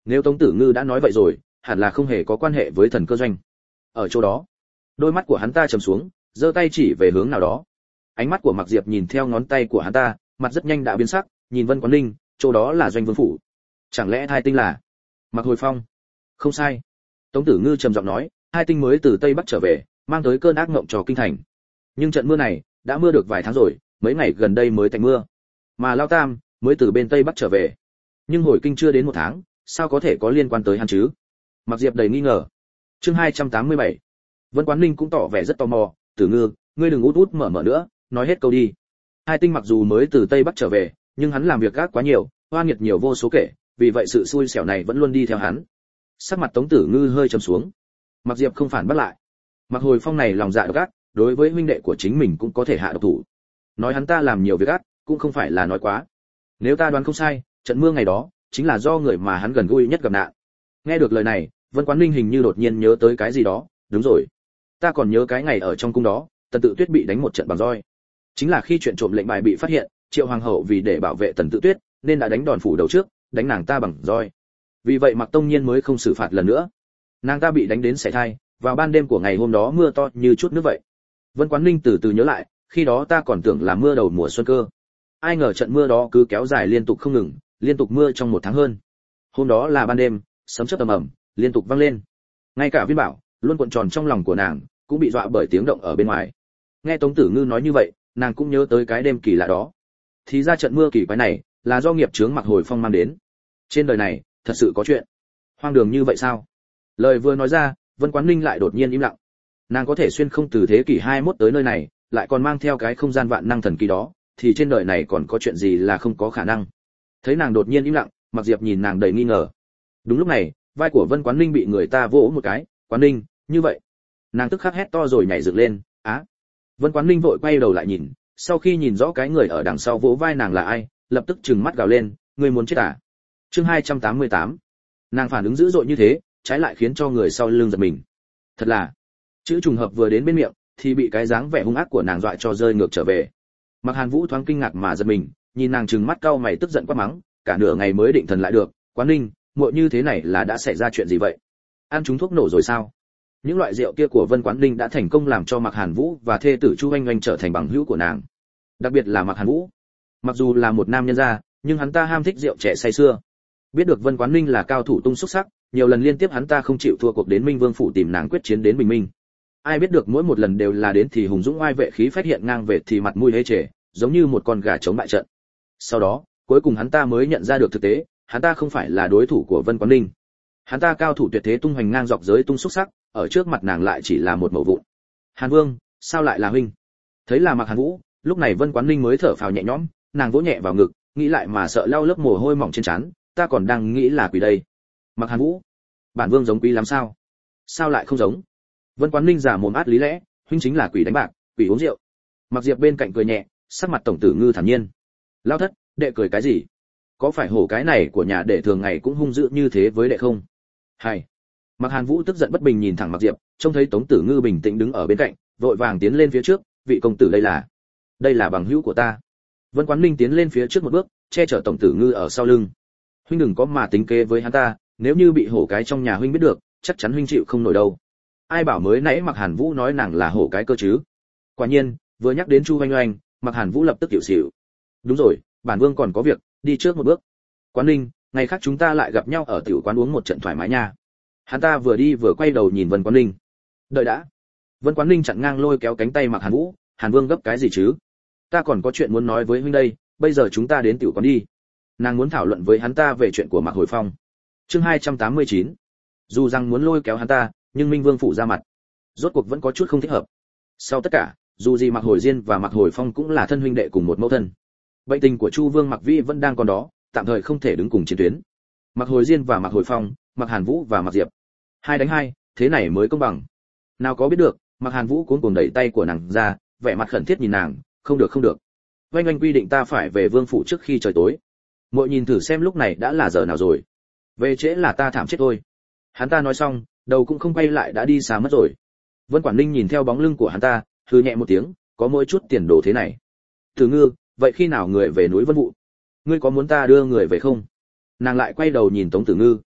Nếu Tống Tử Ngư đã nói vậy rồi, hẳn là không hề có quan hệ với Thần Cơ Doanh. Ở chỗ đó, đôi mắt của hắn ta trầm xuống, giơ tay chỉ về hướng nào đó. Ánh mắt của Mạc Diệp nhìn theo ngón tay của hắn ta, mặt rất nhanh đã biến sắc, nhìn Vân Quán Ninh, chỗ đó là Doanh Vương phủ. Chẳng lẽ Hai Tinh là Mạc Hồi Phong? Không sai. Tống Tử Ngư trầm giọng nói, Hai Tinh mới từ Tây Bắc trở về, mang tới cơn ác mộng cho kinh thành. Nhưng trận mưa này đã mưa được vài tháng rồi, mấy ngày gần đây mới tạnh mưa. Mà Lao Tam mới từ bên Tây Bắc trở về, nhưng hồi kinh chưa đến 1 tháng, sao có thể có liên quan tới hắn chứ? Mạc Diệp đầy nghi ngờ. Chương 287. Vân Quán Ninh cũng tỏ vẻ rất tò mò, Tử Ngư, ngươi đừng út út mở mở nữa, nói hết câu đi. Hai Tinh mặc dù mới từ Tây Bắc trở về, nhưng hắn làm việc gác quá nhiều, oan nghiệt nhiều vô số kể, vì vậy sự xui xẻo này vẫn luôn đi theo hắn. Sắc mặt Tống Tử Ngư hơi trầm xuống. Mạc Diệp không phản bắt lại. Mạc Hồi Phong này lòng dạ độc ác, đối với huynh đệ của chính mình cũng có thể hạ độc thủ. Nói hắn ta làm nhiều việc ác, cũng không phải là nói quá. Nếu ta đoán không sai, trận mưa ngày đó chính là do người mà hắn gần gũi nhất gặp nạn. Nghe được lời này, Vân Quán Ninh hình như đột nhiên nhớ tới cái gì đó, đúng rồi, ta còn nhớ cái ngày ở trong cung đó, Tần Tự Tuyết bị đánh một trận bằng roi. Chính là khi chuyện trộm lệnh bài bị phát hiện, Triệu hoàng hậu vì để bảo vệ Tần Tự Tuyết, nên đã đánh đòn phủ đầu trước, đánh nàng ta bằng roi. Vì vậy Mạc Tông Nhiên mới không xử phạt lần nữa. Nàng ta bị đánh đến sảy thai, vào ban đêm của ngày hôm đó mưa to như chút nước vậy. Vân Quán Ninh từ từ nhớ lại, khi đó ta còn tưởng là mưa đầu mùa xuân cơ. Ai ngờ trận mưa đó cứ kéo dài liên tục không ngừng, liên tục mưa trong 1 tháng hơn. Hôm đó là ban đêm, sấm chớp ầm ầm liên tục vang lên. Ngay cả Viên Bảo luôn cuộn tròn trong lòng của nàng cũng bị dọa bởi tiếng động ở bên ngoài. Nghe Tống Tử Ngư nói như vậy, nàng cũng nhớ tới cái đêm kỳ lạ đó. Thì ra trận mưa kỳ quái này là do nghiệp chướng Mạc Hồi Phong mang đến. Trên đời này thật sự có chuyện hoang đường như vậy sao? Lời vừa nói ra, Vân Quán Ninh lại đột nhiên im lặng. Nàng có thể xuyên không từ thế kỷ 21 tới nơi này, lại còn mang theo cái không gian vạn năng thần kỳ đó, thì trên đời này còn có chuyện gì là không có khả năng. Thấy nàng đột nhiên im lặng, Mạc Diệp nhìn nàng đầy nghi ngờ. Đúng lúc này, vai của Vân Quán Ninh bị người ta vỗ một cái, "Quán Ninh, như vậy?" Nàng tức khắc hét to rồi nhảy dựng lên, "Á!" Vân Quán Ninh vội quay đầu lại nhìn, sau khi nhìn rõ cái người ở đằng sau vỗ vai nàng là ai, lập tức trừng mắt gào lên, "Ngươi muốn chết à?" Chương 288. Nàng phản ứng dữ dội như thế, trái lại khiến cho người sau lưng giật mình. Thật là, chữ trùng hợp vừa đến bên miệng, thì bị cái dáng vẻ hung ác của nàng dọa cho rơi ngược trở về. Mạc Hàn Vũ thoáng kinh ngạc mà giật mình, nhìn nàng trừng mắt cau mày tức giận quát mắng, cả nửa ngày mới định thần lại được, "Quán Ninh, muội như thế này là đã xảy ra chuyện gì vậy? Ăn trúng thuốc nổ rồi sao?" Những loại rượu kia của Vân Quán Ninh đã thành công làm cho Mạc Hàn Vũ và thê tử Chu Oanh Oanh trở thành bằng hữu của nàng. Đặc biệt là Mạc Hàn Vũ, mặc dù là một nam nhân gia, nhưng hắn ta ham thích rượu trẻ say xưa. Biết được Vân Quán Ninh là cao thủ tung xuất sắc, nhiều lần liên tiếp hắn ta không chịu thua cuộc đến Minh Vương phủ tìm nàng quyết chiến đến bình minh. Ai biết được mỗi một lần đều là đến thì hùng dũng oai vệ khí phát hiện ngang về thì mặt mũi hê trề, giống như một con gà chống bại trận. Sau đó, cuối cùng hắn ta mới nhận ra được thực tế, hắn ta không phải là đối thủ của Vân Quán Ninh. Hắn ta cao thủ tuyệt thế tung hoành ngang dọc giới tung xuất sắc, ở trước mặt nàng lại chỉ là một mẩu vụn. "Hàn Vương, sao lại là huynh?" Thấy là Mạc Hàn Vũ, lúc này Vân Quán Ninh mới thở phào nhẹ nhõm, nàng vỗ nhẹ vào ngực, nghĩ lại mà sợ lau lớp mồ hôi mỏng trên trán, "Ta còn đang nghĩ là quỷ đây." "Mạc Hàn Vũ, bản vương giống quỷ lắm sao?" "Sao lại không giống?" Vân Quán Ninh giả mồm át lý lẽ, "Huynh chính là quỷ đánh bạc, quỷ uống rượu." Mạc Diệp bên cạnh cười nhẹ, sắc mặt Tổng Tử Ngư thản nhiên. "Lao thất, đệ cười cái gì? Có phải hổ cái này của nhà đệ thường ngày cũng hung dữ như thế với đệ không?" "Hay." Mạc Hàn Vũ tức giận bất bình nhìn thẳng Mạc Diệp, trông thấy Tống Tử Ngư bình tĩnh đứng ở bên cạnh, vội vàng tiến lên phía trước, "Vị công tử đây là bằng hữu của ta." Vân Quán Ninh tiến lên phía trước một bước, che chở Tổng Tử Ngư ở sau lưng. "Huynh đừng có mà tính kế với hắn ta, nếu như bị hổ cái trong nhà huynh biết được, chắc chắn huynh chịu không nổi đâu." Ai bảo mới nãy Mạc Hàn Vũ nói nàng là hổ cái cơ chứ? Quả nhiên, vừa nhắc đến Chu Oanh Oanh, Mạc Hàn Vũ lập tức hiểu xỉu. "Đúng rồi, bản vương còn có việc, đi trước một bước. Quán Ninh, ngày khác chúng ta lại gặp nhau ở tiểu quán uống một trận thoải mái nha." Hắn ta vừa đi vừa quay đầu nhìn Vân Quán Ninh. "Đợi đã." Vân Quán Ninh chặn ngang lôi kéo cánh tay Mạc Hàn Vũ, "Hàn Vương gấp cái gì chứ? Ta còn có chuyện muốn nói với huynh đây, bây giờ chúng ta đến tiểu quán đi." Nàng muốn thảo luận với hắn ta về chuyện của Mạc Hồi Phong. Chương 289. Dù rằng muốn lôi kéo hắn ta, nhưng Minh Vương phủ ra mặt, rốt cuộc vẫn có chút không thích hợp. Sau tất cả, dù gì Mạc Hồi Diên và Mạc Hồi Phong cũng là thân huynh đệ cùng một mẫu thân. Bệnh tình của Chu Vương Mạc Vĩ vẫn đang còn đó, tạm thời không thể đứng cùng chiến tuyến. Mạc Hồi Diên và Mạc Hồi Phong, Mạc Hàn Vũ và Mạc Diệp, 2 đánh 2, thế này mới công bằng. Nào có biết được, Mạc Hàn Vũ cuống cuồng đẩy tay của nàng ra, vẻ mặt khẩn thiết nhìn nàng, "Không được không được. Oanh Oanh quy định ta phải về Vương phủ trước khi trời tối. Muội nhìn thử xem lúc này đã là giờ nào rồi. Về trễ là ta thảm chết thôi." Hắn ta nói xong, đầu cũng không quay lại đã đi xa mất rồi. Vân Quản Ninh nhìn theo bóng lưng của hắn ta, hừ nhẹ một tiếng, "Có mỗi chút tiền đồ thế này. Tử Ngư, vậy khi nào người về núi Vân Vũ? Ngươi có muốn ta đưa người về không?" Nàng lại quay đầu nhìn Tống Tử Ngư.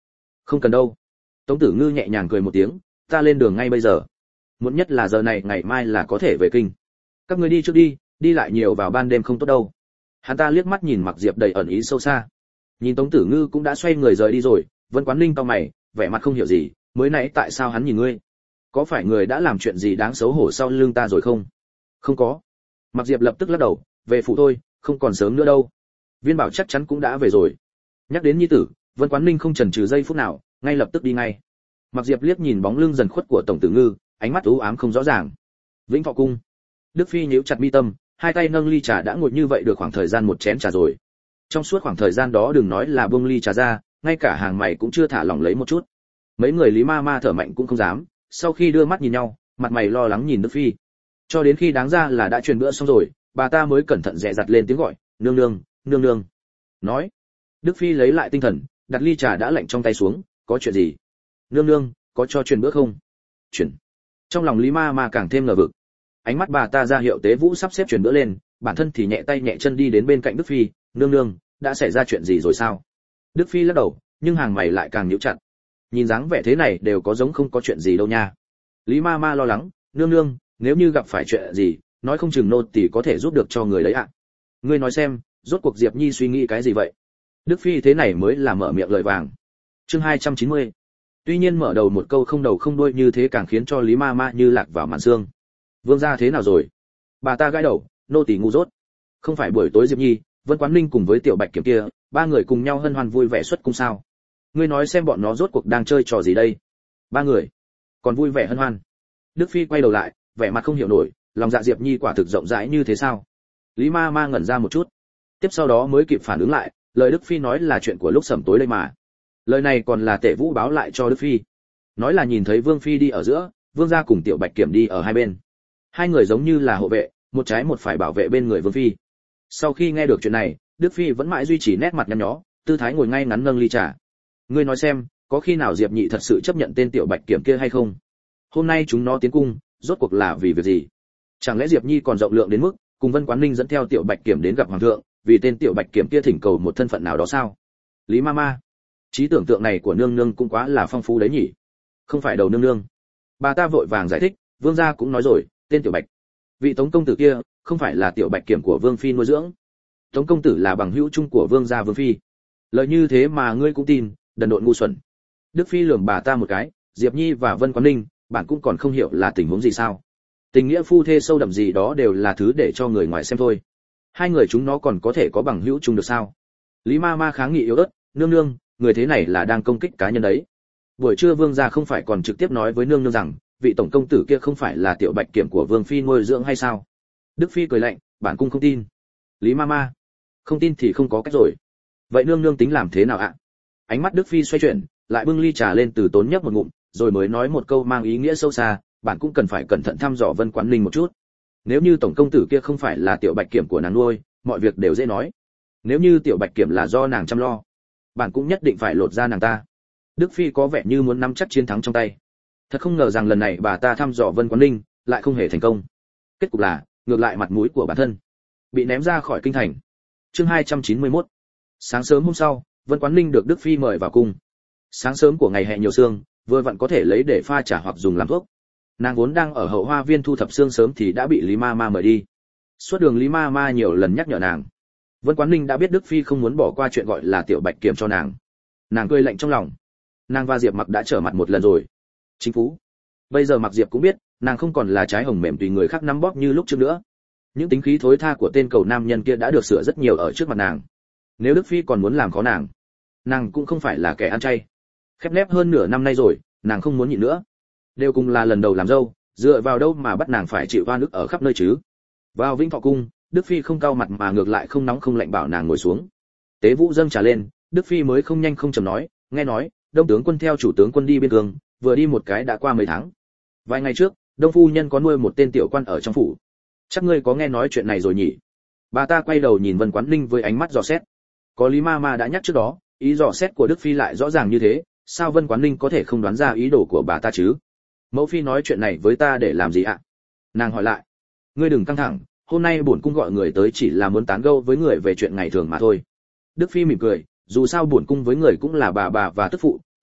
Không cần đâu. Tống Tử Ngư nhẹ nhàng cười một tiếng, ta lên đường ngay bây giờ. Muộn nhất là giờ này ngày mai là có thể về kinh. Các ngươi đi trước đi, đi lại nhiều vào ban đêm không tốt đâu. Hắn ta liếc mắt nhìn Mặc Diệp đầy ẩn ý sâu xa. Nhìn Tống Tử Ngư cũng đã xoay người rời đi rồi, Vân Quán Ninh cau mày, vẻ mặt không hiểu gì, mới nãy tại sao hắn nhìn ngươi? Có phải người đã làm chuyện gì đáng xấu hổ sau lưng ta rồi không? Không có. Mặc Diệp lập tức lắc đầu, về phủ thôi, không còn sớm nữa đâu. Viên Bảo chắc chắn cũng đã về rồi. Nhắc đến nhi tử, Vân Quán Ninh không chần chừ giây phút nào, ngay lập tức đi ngay. Mặc Diệp liếc nhìn bóng lưng dần khuất của Tổng Tử Ngư, ánh mắt u ám không rõ ràng. Vĩnh Thọ cung. Đức Phi nhíu chặt mi tâm, hai tay nâng ly trà đã ngồi như vậy được khoảng thời gian một chén trà rồi. Trong suốt khoảng thời gian đó đừng nói là buông ly trà ra, ngay cả hàng mày cũng chưa thả lỏng lấy một chút. Mấy người Lý Ma Ma thở mạnh cũng không dám, sau khi đưa mắt nhìn nhau, mặt mày lo lắng nhìn Đức Phi. Cho đến khi đáng ra là đã truyền bữa xong rồi, bà ta mới cẩn thận dè dặt lên tiếng gọi, nương nương, nương nương. Nói. Đức Phi lấy lại tinh thần, đặt ly trà đã lạnh trong tay xuống, có chuyện gì? Nương nương, có cho truyền bữa không? Truyền. Trong lòng Lý Ma Ma càng thêm ngờ vực. Ánh mắt bà ta ra hiệu Tế Vũ sắp xếp truyền bữa lên, bản thân thì nhẹ tay nhẹ chân đi đến bên cạnh Đức Phi, nương nương, đã xảy ra chuyện gì rồi sao? Đức Phi lắc đầu, nhưng hàng mày lại càng nhíu chặt. Nhìn dáng vẻ thế này đều có giống không có chuyện gì đâu nha. Lý Ma Ma lo lắng, nương nương, nếu như gặp phải chuyện gì, nói không chừng nô tỳ có thể giúp được cho người đấy ạ. Ngươi nói xem, rốt cuộc Diệp Nhi suy nghĩ cái gì vậy? Đức Phi thế này mới là mở miệng lời vàng. Chương 290. Tuy nhiên mở đầu một câu không đầu không đuôi như thế càng khiến cho Lý Ma Ma như lạc vào màn xương. Vương gia thế nào rồi? Bà ta gãi đầu, nô tỳ ngu dốt. Không phải buổi tối Diệp Nhi, Vân Quán Ninh cùng với Tiểu Bạch Kiểm kia, ba người cùng nhau hân hoan vui vẻ xuất cung sao? Ngươi nói xem bọn nó rốt cuộc đang chơi trò gì đây? Ba người còn vui vẻ hân hoan. Đức Phi quay đầu lại, vẻ mặt không hiểu nổi, lòng dạ Diệp Nhi quả thực rộng rãi như thế sao? Lý Ma Ma ngẩn ra một chút, tiếp sau đó mới kịp phản ứng lại, lời Đức Phi nói là chuyện của lúc sẩm tối đây mà. Lời này còn là Tể Vũ báo lại cho Đức Phi, nói là nhìn thấy Vương Phi đi ở giữa, Vương gia cùng Tiểu Bạch Kiểm đi ở hai bên. Hai người giống như là hộ vệ, một trái một phải bảo vệ bên người Vương Phi. Sau khi nghe được chuyện này, Đức Phi vẫn mãi duy trì nét mặt nhăn nhó, tư thái ngồi ngay ngắn nâng ly trà. Ngươi nói xem, có khi nào Diệp Nhị thật sự chấp nhận tên Tiểu Bạch Kiểm kia hay không? Hôm nay chúng nó tiến cung, rốt cuộc là vì việc gì? Chẳng lẽ Diệp Nhi còn rộng lượng đến mức cùng Vân Quán Ninh dẫn theo Tiểu Bạch Kiểm đến gặp hoàng thượng, vì tên Tiểu Bạch Kiểm kia thỉnh cầu một thân phận nào đó sao? Lý Ma Ma, trí tưởng tượng này của nương nương cũng quá là phong phú đấy nhỉ. Không phải đầu nương nương. Bà ta vội vàng giải thích, vương gia cũng nói rồi, tên Tiểu Bạch, vị Tống công tử kia không phải là Tiểu Bạch Kiểm của Vương Phi nuôi dưỡng. Tống công tử là bằng hữu chung của vương gia Vương Phi. Lời như thế mà ngươi cũng tin, đần độn ngu xuẩn. Đức Phi lườm bà ta một cái, Diệp Nhi và Vân Quán Ninh, bạn cũng còn không hiểu là tình huống gì sao? Tình nghĩa phu thê sâu đậm gì đó đều là thứ để cho người ngoài xem thôi. Hai người chúng nó còn có thể có bằng hữu chung được sao? Lý Ma Ma kháng nghị yếu ớt, nương nương, người thế này là đang công kích cá nhân đấy. Buổi trưa vương gia không phải còn trực tiếp nói với nương nương rằng, vị tổng công tử kia không phải là Tiểu Bạch Kiểm của Vương Phi nuôi dưỡng hay sao? Đức Phi cười lạnh, bản cung không tin. Lý Ma Ma, không tin thì không có cách rồi. Vậy nương nương tính làm thế nào ạ? Ánh mắt Đức Phi xoay chuyển, lại bưng ly trà lên từ tốn nhấp một ngụm, rồi mới nói một câu mang ý nghĩa sâu xa, bạn cũng cần phải cẩn thận thăm dò Vân Quán Ninh một chút. Nếu như tổng công tử kia không phải là Tiểu Bạch Kiểm của nàng nuôi, mọi việc đều dễ nói. Nếu như Tiểu Bạch Kiểm là do nàng chăm lo, bạn cũng nhất định phải lột ra nàng ta. Đức Phi có vẻ như muốn nắm chắc chiến thắng trong tay. Thật không ngờ rằng lần này bà ta thăm dò Vân Quán Ninh lại không hề thành công. Kết cục là ngược lại mặt mũi của bản thân bị ném ra khỏi kinh thành. Chương 291. Sáng sớm hôm sau, Vân Quán Ninh được Đức Phi mời vào cung. Sáng sớm của ngày hè nhiều sương, vừa vặn có thể lấy để pha trà hoặc dùng làm thuốc. Nàng vốn đang ở hậu hoa viên thu thập sương sớm thì đã bị Lý Ma Ma mời đi. Suốt đường Lý Ma Ma nhiều lần nhắc nhở nàng. Vân Quán Ninh đã biết Đức Phi không muốn bỏ qua chuyện gọi là Tiểu Bạch Kiểm cho nàng. Nàng cười lạnh trong lòng. Nàng và Diệp Mặc đã trở mặt một lần rồi. Chính phú. Bây giờ Mặc Diệp cũng biết, nàng không còn là trái hồng mềm tùy người khác nắm bóp như lúc trước nữa. Những tính khí thối tha của tên cầu nam nhân kia đã được sửa rất nhiều ở trước mặt nàng. Nếu Đức Phi còn muốn làm khó nàng cũng không phải là kẻ ăn chay. Khép nép hơn nửa năm nay rồi, nàng không muốn nhịn nữa. Đều cùng là lần đầu làm dâu, dựa vào đâu mà bắt nàng phải chịu oan ức ở khắp nơi chứ? Vào Vĩnh Thọ cung, Đức Phi không cau mặt mà ngược lại không nóng không lạnh bảo nàng ngồi xuống. Tế Vũ dâng trà lên, Đức Phi mới không nhanh không chậm nói, nghe nói, Đông tướng quân theo chủ tướng quân đi biên cương, vừa đi một cái đã qua mấy tháng. Vài ngày trước, Đông phu nhân có nuôi một tên tiểu quan ở trong phủ. Chắc ngươi có nghe nói chuyện này rồi nhỉ? Bà ta quay đầu nhìn Vân Quán Ninh với ánh mắt dò xét. Có Lý Ma Ma đã nhắc trước đó, ý dò xét của Đức Phi lại rõ ràng như thế, sao Vân Quán Ninh có thể không đoán ra ý đồ của bà ta chứ? Mẫu phi nói chuyện này với ta để làm gì ạ? Nàng hỏi lại. Ngươi đừng căng thẳng, hôm nay bổn cung gọi người tới chỉ là muốn tán gẫu với người về chuyện ngày thường mà thôi. Đức Phi mỉm cười, dù sao bổn cung với người cũng là bà và tức phụ,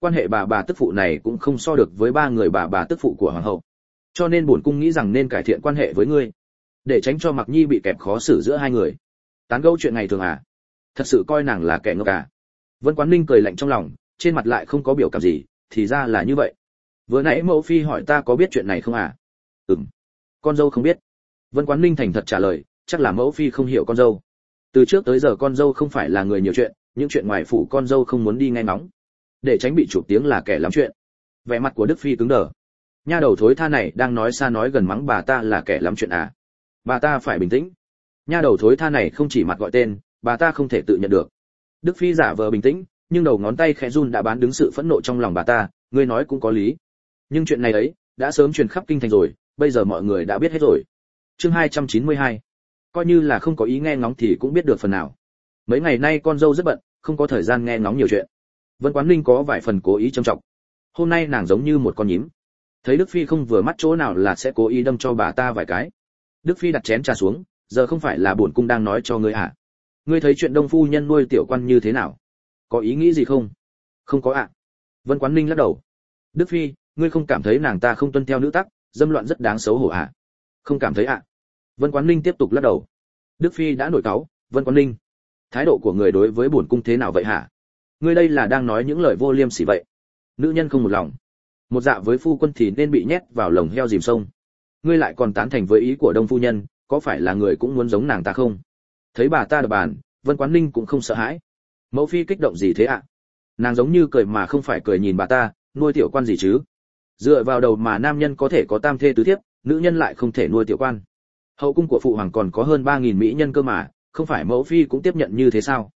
quan hệ bà tức phụ này cũng không so được với ba người bà tức phụ của hoàng hậu. Cho nên bổn cung nghĩ rằng nên cải thiện quan hệ với ngươi, để tránh cho Mặc Nhi bị kẹp khó xử giữa hai người. Tán gẫu chuyện ngày thường à? Thật sự coi nàng là kẻ ngốc à? Vân Quán Ninh cười lạnh trong lòng, trên mặt lại không có biểu cảm gì, thì ra là như vậy. Vừa nãy mẫu phi hỏi ta có biết chuyện này không à? Con dâu không biết. Vân Quán Ninh thành thật trả lời, chắc là mẫu phi không hiểu con dâu. Từ trước tới giờ con dâu không phải là người nhiều chuyện, những chuyện ngoài phủ con dâu không muốn đi nghe ngóng, để tránh bị chụp tiếng là kẻ lắm chuyện. Vẻ mặt của Đức phi cứng đờ. Nha đầu thối tha này đang nói xa nói gần mắng bà ta là kẻ lắm chuyện à? Bà ta phải bình tĩnh. Nha đầu thối tha này không chỉ mặt gọi tên, bà ta không thể tự nhận được. Đức phi giả vờ bình tĩnh, nhưng đầu ngón tay khẽ run đã bán đứng sự phẫn nộ trong lòng bà ta. Ngươi nói cũng có lý, nhưng chuyện này ấy đã sớm truyền khắp kinh thành rồi, bây giờ mọi người đã biết hết rồi. Chương 292. Coi như là không có ý nghe ngóng thì cũng biết được phần nào. Mấy ngày nay con dâu rất bận, không có thời gian nghe ngóng nhiều chuyện. Vân Quán Ninh có vài phần cố ý trầm trọng. Hôm nay nàng giống như một con nhím, thấy Đức phi không vừa mắt chỗ nào là sẽ cố ý đâm cho bà ta vài cái. Đức phi đặt chén trà xuống, giờ không phải là bổn cung đang nói cho ngươi à? Ngươi thấy chuyện Đông phu nhân nuôi tiểu quan như thế nào? Có ý nghĩ gì không? Không có ạ. Vân Quán Ninh lắc đầu. Đức phi, ngươi không cảm thấy nàng ta không tuân theo nữ tắc, dâm loạn rất đáng xấu hổ à? Không cảm thấy ạ. Vân Quán Ninh tiếp tục lắc đầu. Đức phi đã nổi cáu. Vân Quán Ninh, thái độ của người đối với bổn cung thế nào vậy hả? Ngươi đây là đang nói những lời vô liêm sỉ vậy. Nữ nhân không một lòng, một dạ với phu quân thì nên bị nhét vào lồng heo dìm sông. Ngươi lại còn tán thành với ý của Đông phu nhân, có phải là người cũng muốn giống nàng ta không? Thấy bà ta đập bàn, Vân Quán Ninh cũng không sợ hãi. Mẫu phi kích động gì thế ạ? Nàng giống như cười mà không phải cười nhìn bà ta, nuôi tiểu quan gì chứ? Dựa vào đầu mà nam nhân có thể có tam thê tứ thiếp, nữ nhân lại không thể nuôi tiểu quan. Hậu cung của phụ hoàng còn có hơn 3000 mỹ nhân cơ mà, không phải mẫu phi cũng tiếp nhận như thế sao?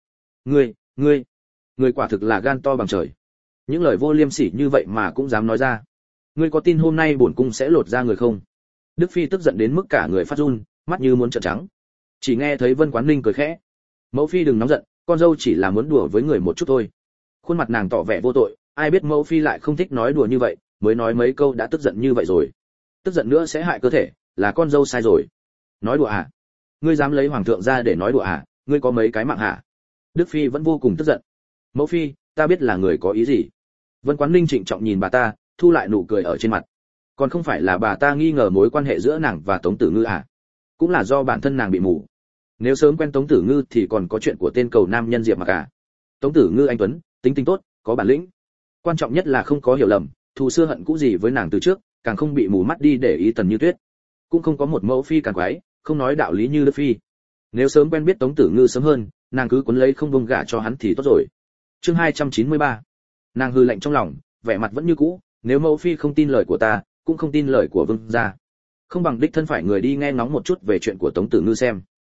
Ngươi quả thực là gan to bằng trời. Những lời vô liêm sỉ như vậy mà cũng dám nói ra. Ngươi có tin hôm nay bổn cung sẽ lột da người không? Đức phi tức giận đến mức cả người phát run, mắt như muốn trợn trắng. Chỉ nghe thấy Vân Quán Ninh cười khẽ. Mẫu phi đừng nóng giận, con dâu chỉ là muốn đùa với người một chút thôi. Khuôn mặt nàng tỏ vẻ vô tội, ai biết mẫu phi lại không thích nói đùa như vậy, mới nói mấy câu đã tức giận như vậy rồi. Tức giận nữa sẽ hại cơ thể, là con dâu sai rồi. Nói đùa à? Ngươi dám lấy hoàng thượng ra để nói đùa à? Ngươi có mấy cái mạng hả? Đức phi vẫn vô cùng tức giận. Mẫu phi, ta biết là người có ý gì. Vân Quán Ninh trịnh trọng nhìn bà ta, thu lại nụ cười ở trên mặt. Còn không phải là bà ta nghi ngờ mối quan hệ giữa nàng và Tống Tử Ngư à? Cũng là do bản thân nàng bị mù. Nếu sớm quen Tống Tử Ngư thì còn có chuyện của tên cầu nam nhân Diệp Mặc à? Tống Tử Ngư anh tuấn, tính tình tốt, có bản lĩnh. Quan trọng nhất là không có hiểu lầm, thù xưa hận cũ gì với nàng từ trước, càng không bị mù mắt đi để ý Tần Như Tuyết. Cũng không có một mẫu phi càng quái, không nói đạo lý như Đức phi. Nếu sớm quen biết Tống Tử Ngư sớm hơn, nàng cứ cuốn lấy không buông gả cho hắn thì tốt rồi. Chương 293. Nàng hừ lạnh trong lòng, vẻ mặt vẫn như cũ, nếu mẫu phi không tin lời của ta, cũng không tin lời của vương gia. Không bằng đích thân phải người đi nghe ngóng một chút về chuyện của Tống Tử Ngư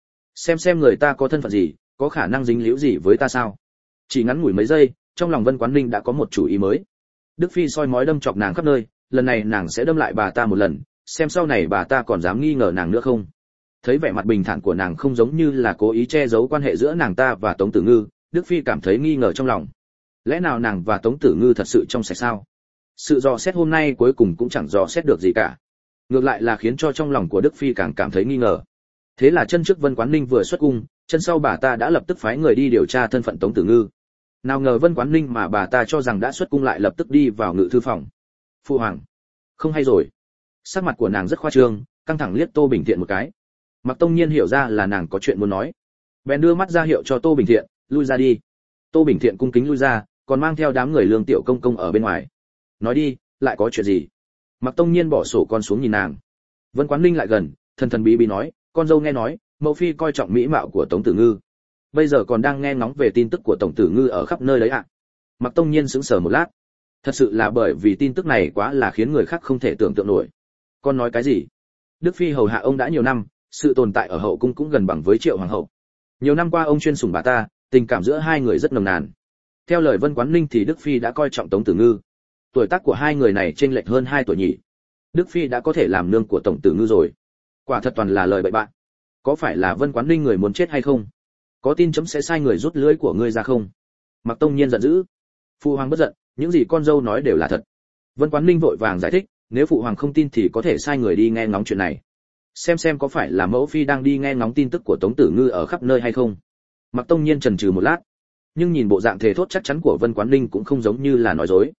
xem người ta có thân phận gì, có khả năng dính líu gì với ta sao. Chỉ ngắn ngủi mấy giây, trong lòng Vân Quán Ninh đã có một chủ ý mới. Đức phi soi mói đâm chọc nàng khắp nơi, lần này nàng sẽ đâm lại bà ta một lần, xem sau này bà ta còn dám nghi ngờ nàng nữa không. Thấy vẻ mặt bình thản của nàng không giống như là cố ý che giấu quan hệ giữa nàng ta và Tống Tử Ngư, Đức phi cảm thấy nghi ngờ trong lòng. Lẽ nào nàng và Tống Tử Ngư thật sự trong sạch sao? Sự dò xét hôm nay cuối cùng cũng chẳng dò xét được gì cả, ngược lại là khiến cho trong lòng của Đức phi càng cảm thấy nghi ngờ. Thế là chân trước Vân Quán Ninh vừa xuất cung, chân sau bà ta đã lập tức phái người đi điều tra thân phận Tống Tử Ngư. Nào ngờ Vân Quán Ninh mà bà ta cho rằng đã xuất cung lại lập tức đi vào ngự thư phòng. Phu hoàng, không hay rồi. Sắc mặt của nàng rất khoa trương, căng thẳng liếc Tô Bình Thiện một cái. Mặc Tông Nhiên hiểu ra là nàng có chuyện muốn nói, bèn đưa mắt ra hiệu cho Tô Bình Thiện, lui ra đi. Tô Bình Thiện cung kính lui ra, còn mang theo đám người Lương Tiểu Công công ở bên ngoài. Nói đi, lại có chuyện gì? Mặc Tông Nhiên bỏ sổ con xuống nhìn nàng. Vân Quán Ninh lại gần, thần thần bí bí nói, con dâu nghe nói, mẫu phi coi trọng mỹ mạo của Tống Tử Ngư, bây giờ còn đang nghe ngóng về tin tức của Tổng Tử Ngư ở khắp nơi đấy ạ. Mặc Tông Nhiên sững sờ một lát. Thật sự là bởi vì tin tức này quá là khiến người khác không thể tưởng tượng nổi. Con nói cái gì? Đức phi hầu hạ ông đã nhiều năm, sự tồn tại ở hậu cung cũng gần bằng với Triệu hoàng hậu. Nhiều năm qua ông chuyên sủng bà ta, tình cảm giữa hai người rất nồng nàn. Theo lời Vân Quán Ninh thì Đức phi đã coi trọng Tống Tử Ngư. Tuổi tác của hai người này chênh lệch hơn 2 tuổi nhỉ. Đức phi đã có thể làm nương của Tổng Tử Ngư rồi. Quả thật toàn là lời bậy bạ. Có phải là Vân Quán Ninh người muốn chết hay không? Có tin chấm sẽ sai người rút lưỡi của ngươi ra không? Mặc Tông Nhiên giận dữ. Phụ hoàng bất giận, những gì con dâu nói đều là thật. Vân Quán Ninh vội vàng giải thích, nếu phụ hoàng không tin thì có thể sai người đi nghe ngóng chuyện này, xem có phải là mẫu phi đang đi nghe ngóng tin tức của Tống Tử Ngư ở khắp nơi hay không. Mặc Tông Nhiên chần chừ một lát, nhưng nhìn bộ dạng thề thốt chắc chắn của Vân Quán Ninh cũng không giống như là nói dối.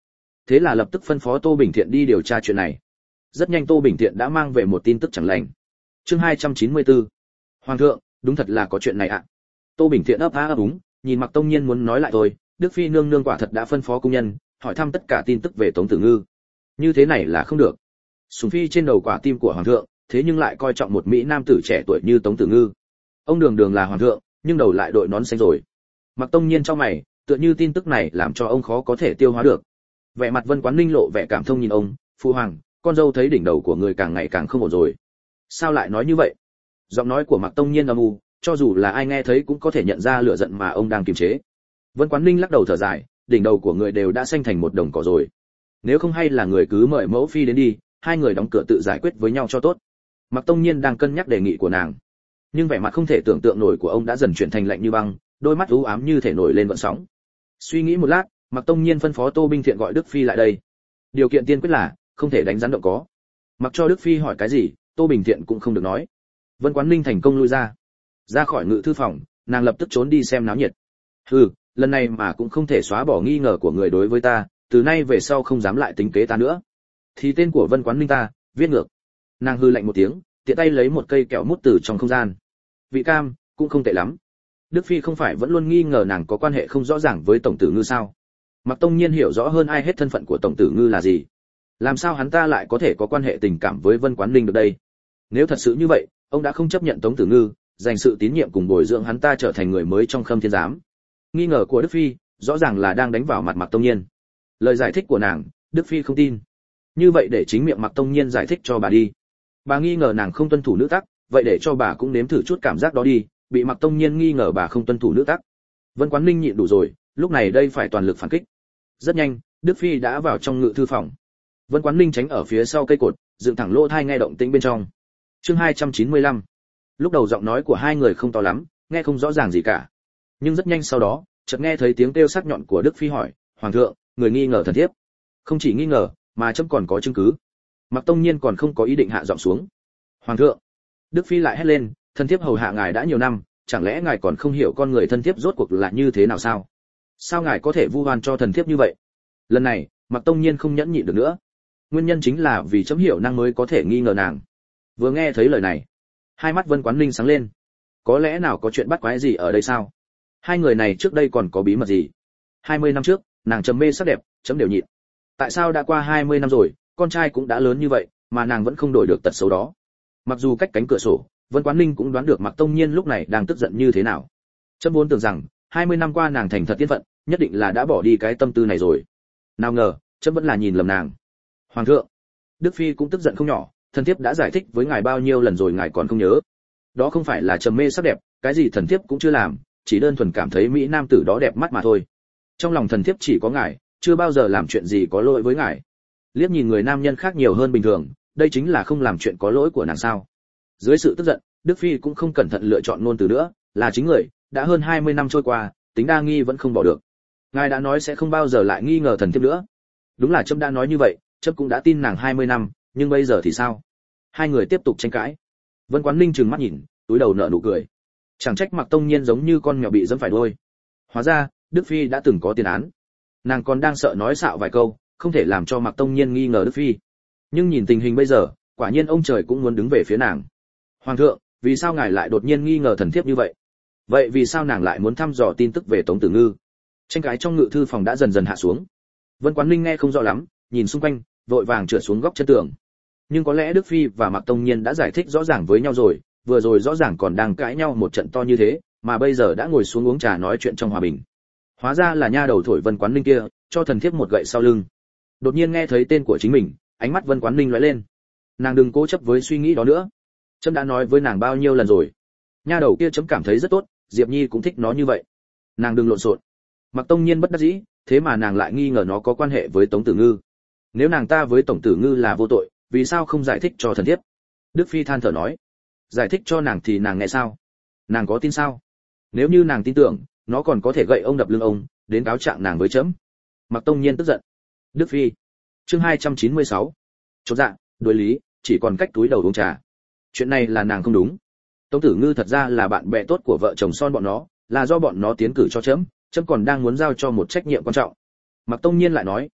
thế là lập tức phân phó Tô Bình Thiện đi điều tra chuyện này. Rất nhanh Tô Bình Thiện đã mang về một tin tức chẳng lành. Chương 294. Hoàng thượng, đúng thật là có chuyện này ạ. Tô Bình Thiện ấp á ấp úng, nhìn Mạc Tông Nhiên muốn nói lại thôi, Đức phi nương nương quả thật đã phân phó cung nhân hỏi thăm tất cả tin tức về Tống Tử Ngư. Như thế này là không được. Sùng phi trên đầu quả tim của hoàng thượng, thế nhưng lại coi trọng một mỹ nam tử trẻ tuổi như Tống Tử Ngư. Ông đường đường là hoàng thượng, nhưng đầu lại đội nón xanh rồi. Mạc Tông Nhiên trong mày, tựa như tin tức này làm cho ông khó có thể tiêu hóa được. Vẻ mặt Vân Quán Ninh lộ vẻ cảm thông nhìn ông, "Phu hoàng, con dâu thấy đỉnh đầu của người càng ngày càng không ổn rồi." "Sao lại nói như vậy?" Giọng nói của Mạc Tông Nhiên âm u, cho dù là ai nghe thấy cũng có thể nhận ra lửa giận mà ông đang kiềm chế. Vân Quán Ninh lắc đầu thở dài, đỉnh đầu của người đều đã xanh thành một đồng cỏ rồi. Nếu không hay là người cứ mời mẫu phi đến đi, hai người đóng cửa tự giải quyết với nhau cho tốt. Mạc Tông Nhiên đang cân nhắc đề nghị của nàng, nhưng vẻ mặt không thể tưởng tượng nổi của ông đã dần chuyển thành lạnh như băng, đôi mắt u ám như thể nổi lên gợn sóng. Suy nghĩ một lát, Mạc Tông Nhiên phân phó Tô Bình Thiện gọi Đức phi lại đây. Điều kiện tiên quyết là không thể đánh rắn động có. Mặc cho Đức phi hỏi cái gì, Tô Bình Thiện cũng không được nói. Vân Quán Ninh thành công lui ra khỏi ngự thư phòng, nàng lập tức trốn đi xem náo nhiệt. Hừ, lần này mà cũng không thể xóa bỏ nghi ngờ của người đối với ta, từ nay về sau không dám lại tính kế ta nữa. Thì tên của Vân Quán Ninh ta viết ngược. Nàng hư lạnh một tiếng, tiện tay lấy một cây kẹo mút từ trong không gian. Vị cam cũng không tệ lắm. Đức phi không phải vẫn luôn nghi ngờ nàng có quan hệ không rõ ràng với tổng tử Ngư sao? Mạc Tông Nhiên hiểu rõ hơn ai hết thân phận của tổng tử Ngư là gì. Làm sao hắn ta lại có thể có quan hệ tình cảm với Vân Quán Ninh được đây? Nếu thật sự như vậy, ông đã không chấp nhận Tống Tử Ngư, dành sự tín nhiệm cùng bồi dưỡng hắn ta trở thành người mới trong Khâm Thiên giám. Nghi ngờ của Đức phi, rõ ràng là đang đánh vào mặt Mạc Tông Nhiên. Lời giải thích của nàng, Đức phi không tin. Như vậy để chính miệng Mạc Tông Nhiên giải thích cho bà đi. Bà nghi ngờ nàng không tuân thủ nữ tắc, vậy để cho bà cũng nếm thử chút cảm giác đó đi, bị Mạc Tông Nhiên nghi ngờ bà không tuân thủ nữ tắc. Vân Quán Ninh nhịn đủ rồi, lúc này đây phải toàn lực phản kích. Rất nhanh, Đức phi đã vào trong ngự thư phòng. Vân Quán Ninh tránh ở phía sau cây cột, dựng thẳng lỗ tai nghe động tĩnh bên trong. Chương 295. Lúc đầu giọng nói của hai người không to lắm, nghe không rõ ràng gì cả. Nhưng rất nhanh sau đó, chợt nghe thấy tiếng kêu sắc nhọn của Đức phi hỏi, "Hoàng thượng, người nghi ngờ thần thiếp?" "Không chỉ nghi ngờ, mà chấm còn có chứng cứ." Mạc Tông Nhiên còn không có ý định hạ giọng xuống. "Hoàng thượng!" Đức phi lại hét lên, "Thần thiếp hầu hạ ngài đã nhiều năm, chẳng lẽ ngài còn không hiểu con người thân thiếp rốt cuộc là như thế nào sao? Sao ngài có thể vu oan cho thần thiếp như vậy?" Lần này, Mạc Tông Nhiên không nhẫn nhịn được nữa. Nguyên nhân chính là vì chấm hiểu năng mới có thể nghi ngờ nàng. Vừa nghe thấy lời này, hai mắt Vân Quán Ninh sáng lên. Có lẽ nào có chuyện bắt quái gì ở đây sao? Hai người này trước đây còn có bí mật gì? 20 năm trước, nàng trầm mê sắc đẹp, chấm đều nhịn. Tại sao đã qua 20 năm rồi, con trai cũng đã lớn như vậy, mà nàng vẫn không đổi được tật xấu đó? Mặc dù cách cánh cửa sổ, Vân Quán Ninh cũng đoán được Mạc Tông Nhiên lúc này đang tức giận như thế nào. Chấm vốn tưởng rằng, 20 năm qua nàng thành thật tiên phận, nhất định là đã bỏ đi cái tâm tư này rồi. Nào ngờ, chấm vẫn là nhìn lầm nàng. Hoàng thượng! Đức phi cũng tức giận không nhỏ, thần thiếp đã giải thích với ngài bao nhiêu lần rồi ngài còn không nhớ. Đó không phải là trầm mê sắc đẹp, cái gì thần thiếp cũng chưa làm, chỉ đơn thuần cảm thấy mỹ nam tử đó đẹp mắt mà thôi. Trong lòng thần thiếp chỉ có ngài, chưa bao giờ làm chuyện gì có lỗi với ngài. Liếc nhìn người nam nhân khác nhiều hơn bình thường, đây chính là không làm chuyện có lỗi của nàng sao? Dưới sự tức giận, Đức phi cũng không cẩn thận lựa chọn ngôn từ nữa, là chính người, đã hơn 20 năm trôi qua, tính đa nghi vẫn không bỏ được. Ngài đã nói sẽ không bao giờ lại nghi ngờ thần thiếp nữa. Đúng là trẫm đã nói như vậy, trẫm cũng đã tin nàng 20 năm, nhưng bây giờ thì sao? Hai người tiếp tục tranh cãi. Vân Quán Ninh trừng mắt nhìn, túi đầu nở nụ cười. Chẳng trách Mạc Tông Nhiên giống như con mèo bị giẫm phải đuôi. Hóa ra, Đức phi đã từng có tiền án. Nàng còn đang sợ nói xạo vài câu, không thể làm cho Mạc Tông Nhiên nghi ngờ Đức phi. Nhưng nhìn tình hình bây giờ, quả nhiên ông trời cũng muốn đứng về phía nàng. Hoàng thượng, vì sao ngài lại đột nhiên nghi ngờ thần thiếp như vậy? Vậy vì sao nàng lại muốn thăm dò tin tức về Tống Tử Ngư? Tranh cãi trong ngự thư phòng đã dần dần hạ xuống. Vân Quán Ninh nghe không rõ lắm, nhìn xung quanh, vội vàng trượt xuống góc chân tường. Nhưng có lẽ Đức phi và Mạc Tông Nhiên đã giải thích rõ ràng với nhau rồi, vừa rồi rõ ràng còn đang cãi nhau một trận to như thế, mà bây giờ đã ngồi xuống uống trà nói chuyện trong hòa bình. Hóa ra là nha đầu thổi Vân Quán Ninh kia, cho thần thiếp một gậy sau lưng. Đột nhiên nghe thấy tên của chính mình, ánh mắt Vân Quán Ninh lóe lên. Nàng đừng cố chấp với suy nghĩ đó nữa. Trẫm đã nói với nàng bao nhiêu lần rồi. Nha đầu kia chấm cảm thấy rất tốt, Diệp Nhi cũng thích nó như vậy. Nàng đừng lộn xộn. Mạc Tông Nhiên bất đắc dĩ, thế mà nàng lại nghi ngờ nó có quan hệ với Tống Tử Ngư. Nếu nàng ta với Tổng Tử Ngư là vô tội, vì sao không giải thích cho thần thiếp? Đức phi than thở nói. Giải thích cho nàng thì nàng nghe sao? Nàng có tin sao? Nếu như nàng tin tưởng, nó còn có thể gậy ông đập lưng ông, đến cáo trạng nàng với chấm. Mạc Tông Nhiên tức giận. Đức phi. Chương 296. Chột dạ, đối lý, chỉ còn cách túi đầu uống trà. Chuyện này là nàng không đúng. Tống Tử Ngư thật ra là bạn bè tốt của vợ chồng son bọn nó, là do bọn nó tiến cử cho chấm còn đang muốn giao cho một trách nhiệm quan trọng. Mạc Tông Nhiên lại nói,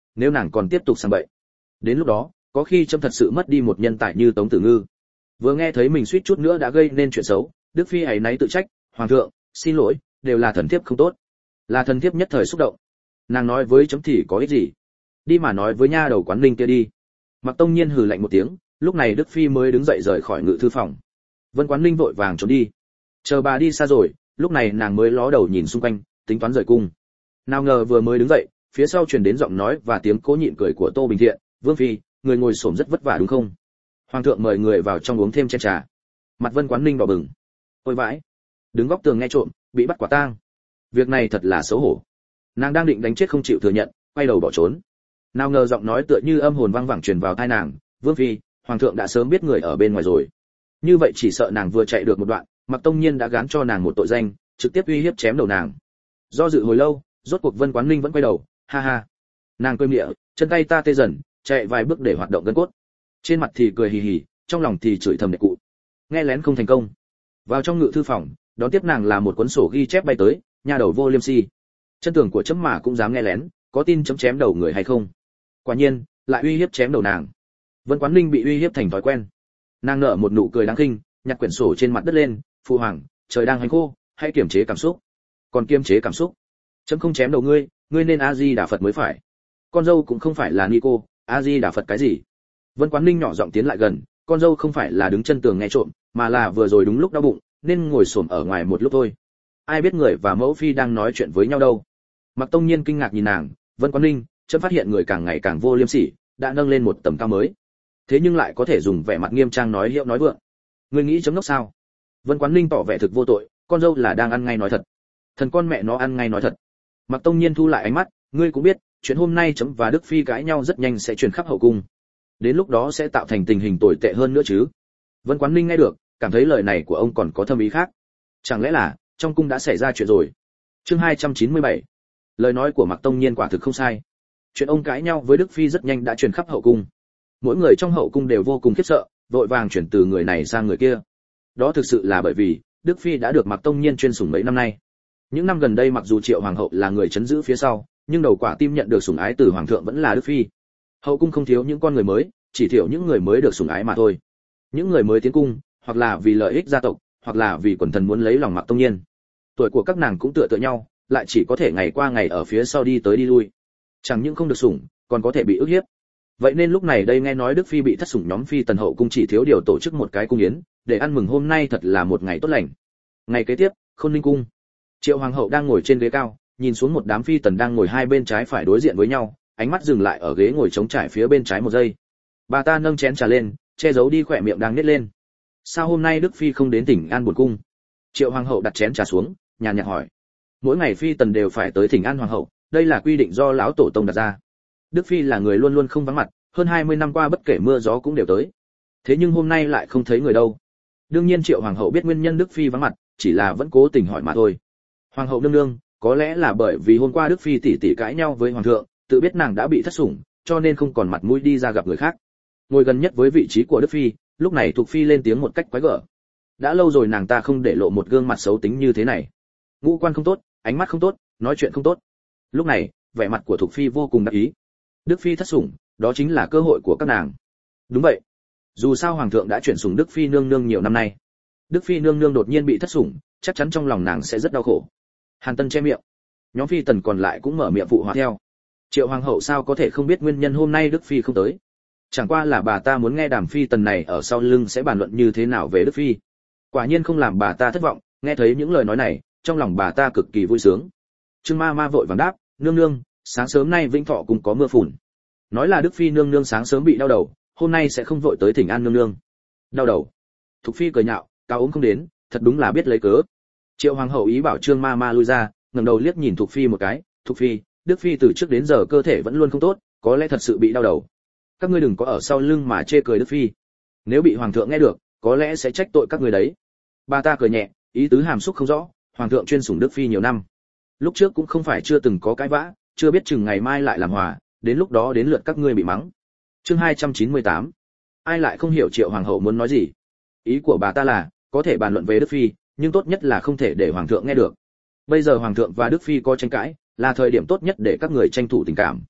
nếu nàng còn tiếp tục sang bậy. Đến lúc đó, có khi chấm thật sự mất đi một nhân tài như Tống Tử Ngư. Vừa nghe thấy mình suýt chút nữa đã gây nên chuyện xấu, Đức Phi áy náy tự trách, hoàng thượng, xin lỗi, đều là thần thiếp không tốt. Là thần thiếp nhất thời xúc động. Nàng nói với chấm thì có ích gì? Đi mà nói với nha đầu Quán Ninh kia đi. Mặc Tông Nhiên hừ lạnh một tiếng, lúc này Đức Phi mới đứng dậy rời khỏi ngự thư phòng. Vân Quán Ninh vội vàng trốn đi. Chờ bà đi xa rồi, lúc này nàng mới ló đầu nhìn xung quanh, tính toán rời cung. Nào ngờ vừa mới đứng dậy, phía sau truyền đến giọng nói và tiếng cố nhịn cười của Tô Bình Thiện. Vương Phi, người ngồi xổm rất vất vả đúng không? Hoàng thượng mời người vào trong uống thêm chén trà. Mặt Vân Quán Ninh đỏ bừng. Ôi vãi, đứng góc tường nghe trộm, bị bắt quả tang. Việc này thật là xấu hổ. Nàng đang định đánh chết không chịu thừa nhận, quay đầu bỏ trốn. Nào ngờ giọng nói tựa như âm hồn vang vẳng truyền vào tai nàng. Vương Phi, hoàng thượng đã sớm biết người ở bên ngoài rồi. Như vậy chỉ sợ nàng vừa chạy được một đoạn, Mặc Tông Nhiên đã gán cho nàng một tội danh, trực tiếp uy hiếp chém đầu nàng. Do dự hồi lâu, rốt cuộc Vân Quán Ninh vẫn quay đầu, ha ha. Nàng cười mỉa, chân tay ta tê dần, chạy vài bước để hoạt động gân cốt. Trên mặt thì cười hì hì, trong lòng thì chửi thầm đệ cụ. Nghe lén không thành công. Vào trong ngự thư phòng, đón tiếp nàng là một cuốn sổ ghi chép bay tới, nha đầu vô liêm si. Chân tường của chấm mà cũng dám nghe lén, có tin chấm chém đầu người hay không? Quả nhiên, lại uy hiếp chém đầu nàng. Vân Quán Ninh bị uy hiếp thành thói quen. Nàng nở một nụ cười đáng khinh, nhặt quyển sổ trên mặt đất lên, phụ hoàng, trời đang hành khô, hãy kiềm chế cảm xúc. Còn kiềm chế cảm xúc? Chấm không chém đầu ngươi, ngươi nên A Di Đà Phật mới phải. Con dâu cũng không phải là ni cô, A Di Đà Phật cái gì? Vân Quán Ninh nhỏ giọng tiến lại gần, con dâu không phải là đứng chân tường nghe trộm, mà là vừa rồi đúng lúc đau bụng, nên ngồi xổm ở ngoài một lúc thôi. Ai biết người và mẫu phi đang nói chuyện với nhau đâu. Mặc Tông Nhiên kinh ngạc nhìn nàng, Vân Quán Ninh, chấm phát hiện người càng ngày càng vô liêm sỉ, đã nâng lên một tầm cao mới. Thế nhưng lại có thể dùng vẻ mặt nghiêm trang nói hiệu nói vượng. Ngươi nghĩ chấm ngốc sao? Vân Quán Ninh tỏ vẻ thực vô tội, con dâu là đang ăn ngay nói thật. Thần con mẹ nó ăn ngay nói thật. Mặc Tông Nhiên thu lại ánh mắt, ngươi cũng biết, chuyện hôm nay chấm và Đức Phi cãi nhau rất nhanh sẽ truyền khắp hậu cung. Đến lúc đó sẽ tạo thành tình hình tồi tệ hơn nữa chứ. Vân Quán Ninh nghe được, cảm thấy lời này của ông còn có thâm ý khác. Chẳng lẽ là trong cung đã xảy ra chuyện rồi? Chương 297. Lời nói của Mạc Tông Nhiên quả thực không sai. Chuyện ông cãi nhau với Đức Phi rất nhanh đã truyền khắp hậu cung. Mỗi người trong hậu cung đều vô cùng khiếp sợ, vội vàng chuyển từ người này sang người kia. Đó thực sự là bởi vì Đức Phi đã được Mạc Tông Nhiên chuyên sủng mấy năm nay. Những năm gần đây mặc dù Triệu hoàng hậu là người chấn giữ phía sau, nhưng đầu quả tim nhận được sủng ái từ hoàng thượng vẫn là Đức Phi. Hậu cung không thiếu những con người mới, chỉ thiểu những người mới được sủng ái mà thôi. Những người mới tiến cung, hoặc là vì lợi ích gia tộc, hoặc là vì quần thần muốn lấy lòng Mạc Tông Nhiên. Tuổi của các nàng cũng tựa nhau, lại chỉ có thể ngày qua ngày ở phía sau đi tới đi lui. Chẳng những không được sủng, còn có thể bị ức hiếp. Vậy nên lúc này đây nghe nói Đức Phi bị thất sủng, nhóm phi tần hậu cung chỉ thiếu điều tổ chức một cái cung yến, để ăn mừng hôm nay thật là một ngày tốt lành. Ngày kế tiếp, Khôn Ninh cung. Triệu hoàng hậu đang ngồi trên ghế cao, nhìn xuống một đám phi tần đang ngồi hai bên trái phải đối diện với nhau, ánh mắt dừng lại ở ghế ngồi trống trải phía bên trái một giây. Bà ta nâng chén trà lên, che giấu đi khỏe miệng đang nết lên. Sao hôm nay Đức Phi không đến Thỉnh An buồn cung? Triệu hoàng hậu đặt chén trà xuống, nhàn nhạt hỏi. Mỗi ngày phi tần đều phải tới Thỉnh An hoàng hậu, đây là quy định do lão tổ tông đặt ra. Đức Phi là người luôn luôn không vắng mặt, hơn 20 năm qua bất kể mưa gió cũng đều tới. Thế nhưng hôm nay lại không thấy người đâu. Đương nhiên Triệu hoàng hậu biết nguyên nhân Đức Phi vắng mặt, chỉ là vẫn cố tình hỏi mà thôi. Hoàng hậu nương nương, có lẽ là bởi vì hôm qua Đức Phi tỉ tỉ cãi nhau với hoàng thượng, tự biết nàng đã bị thất sủng, cho nên không còn mặt mũi đi ra gặp người khác. Ngồi gần nhất với vị trí của Đức Phi, lúc này Thục Phi lên tiếng một cách quái gở. Đã lâu rồi nàng ta không để lộ một gương mặt xấu tính như thế này. Ngũ quan không tốt, ánh mắt không tốt, nói chuyện không tốt. Lúc này, vẻ mặt của Thục Phi vô cùng đắc ý. Đức Phi thất sủng, đó chính là cơ hội của các nàng. Đúng vậy. Dù sao hoàng thượng đã chuyển sủng Đức Phi nương nương nhiều năm nay. Đức Phi nương nương đột nhiên bị thất sủng, chắc chắn trong lòng nàng sẽ rất đau khổ. Hàn Tân che miệng. Nhóm phi tần còn lại cũng mở miệng phụ họa theo. Triệu hoàng hậu sao có thể không biết nguyên nhân hôm nay Đức Phi không tới? Chẳng qua là bà ta muốn nghe đàm phi tần này ở sau lưng sẽ bàn luận như thế nào về Đức Phi. Quả nhiên không làm bà ta thất vọng, nghe thấy những lời nói này, trong lòng bà ta cực kỳ vui sướng. Trương Ma Ma vội vàng đáp, nương nương, sáng sớm nay Vĩnh Thọ cũng có mưa phùn. Nói là Đức Phi nương nương sáng sớm bị đau đầu, hôm nay sẽ không vội tới Thỉnh An nương nương. Đau đầu? Thục Phi cười nhạo, cao ốm không đến, thật đúng là biết lấy cớ. Triệu hoàng hậu ý bảo Trương Ma Ma lui ra, ngẩng đầu liếc nhìn Thục Phi một cái, Thục Phi, Đức Phi từ trước đến giờ cơ thể vẫn luôn không tốt, có lẽ thật sự bị đau đầu. Các ngươi đừng có ở sau lưng mà chê cười Đức Phi. Nếu bị hoàng thượng nghe được, có lẽ sẽ trách tội các ngươi đấy. Bà ta cười nhẹ, ý tứ hàm xúc không rõ, hoàng thượng chuyên sủng Đức Phi nhiều năm. Lúc trước cũng không phải chưa từng có cãi vã, chưa biết chừng ngày mai lại làm hòa, đến lúc đó đến lượt các ngươi bị mắng. Chương 298. Ai lại không hiểu Triệu hoàng hậu muốn nói gì? Ý của bà ta là, có thể bàn luận về Đức Phi, nhưng tốt nhất là không thể để hoàng thượng nghe được. Bây giờ hoàng thượng và Đức Phi có tranh cãi, là thời điểm tốt nhất để các người tranh thủ tình cảm.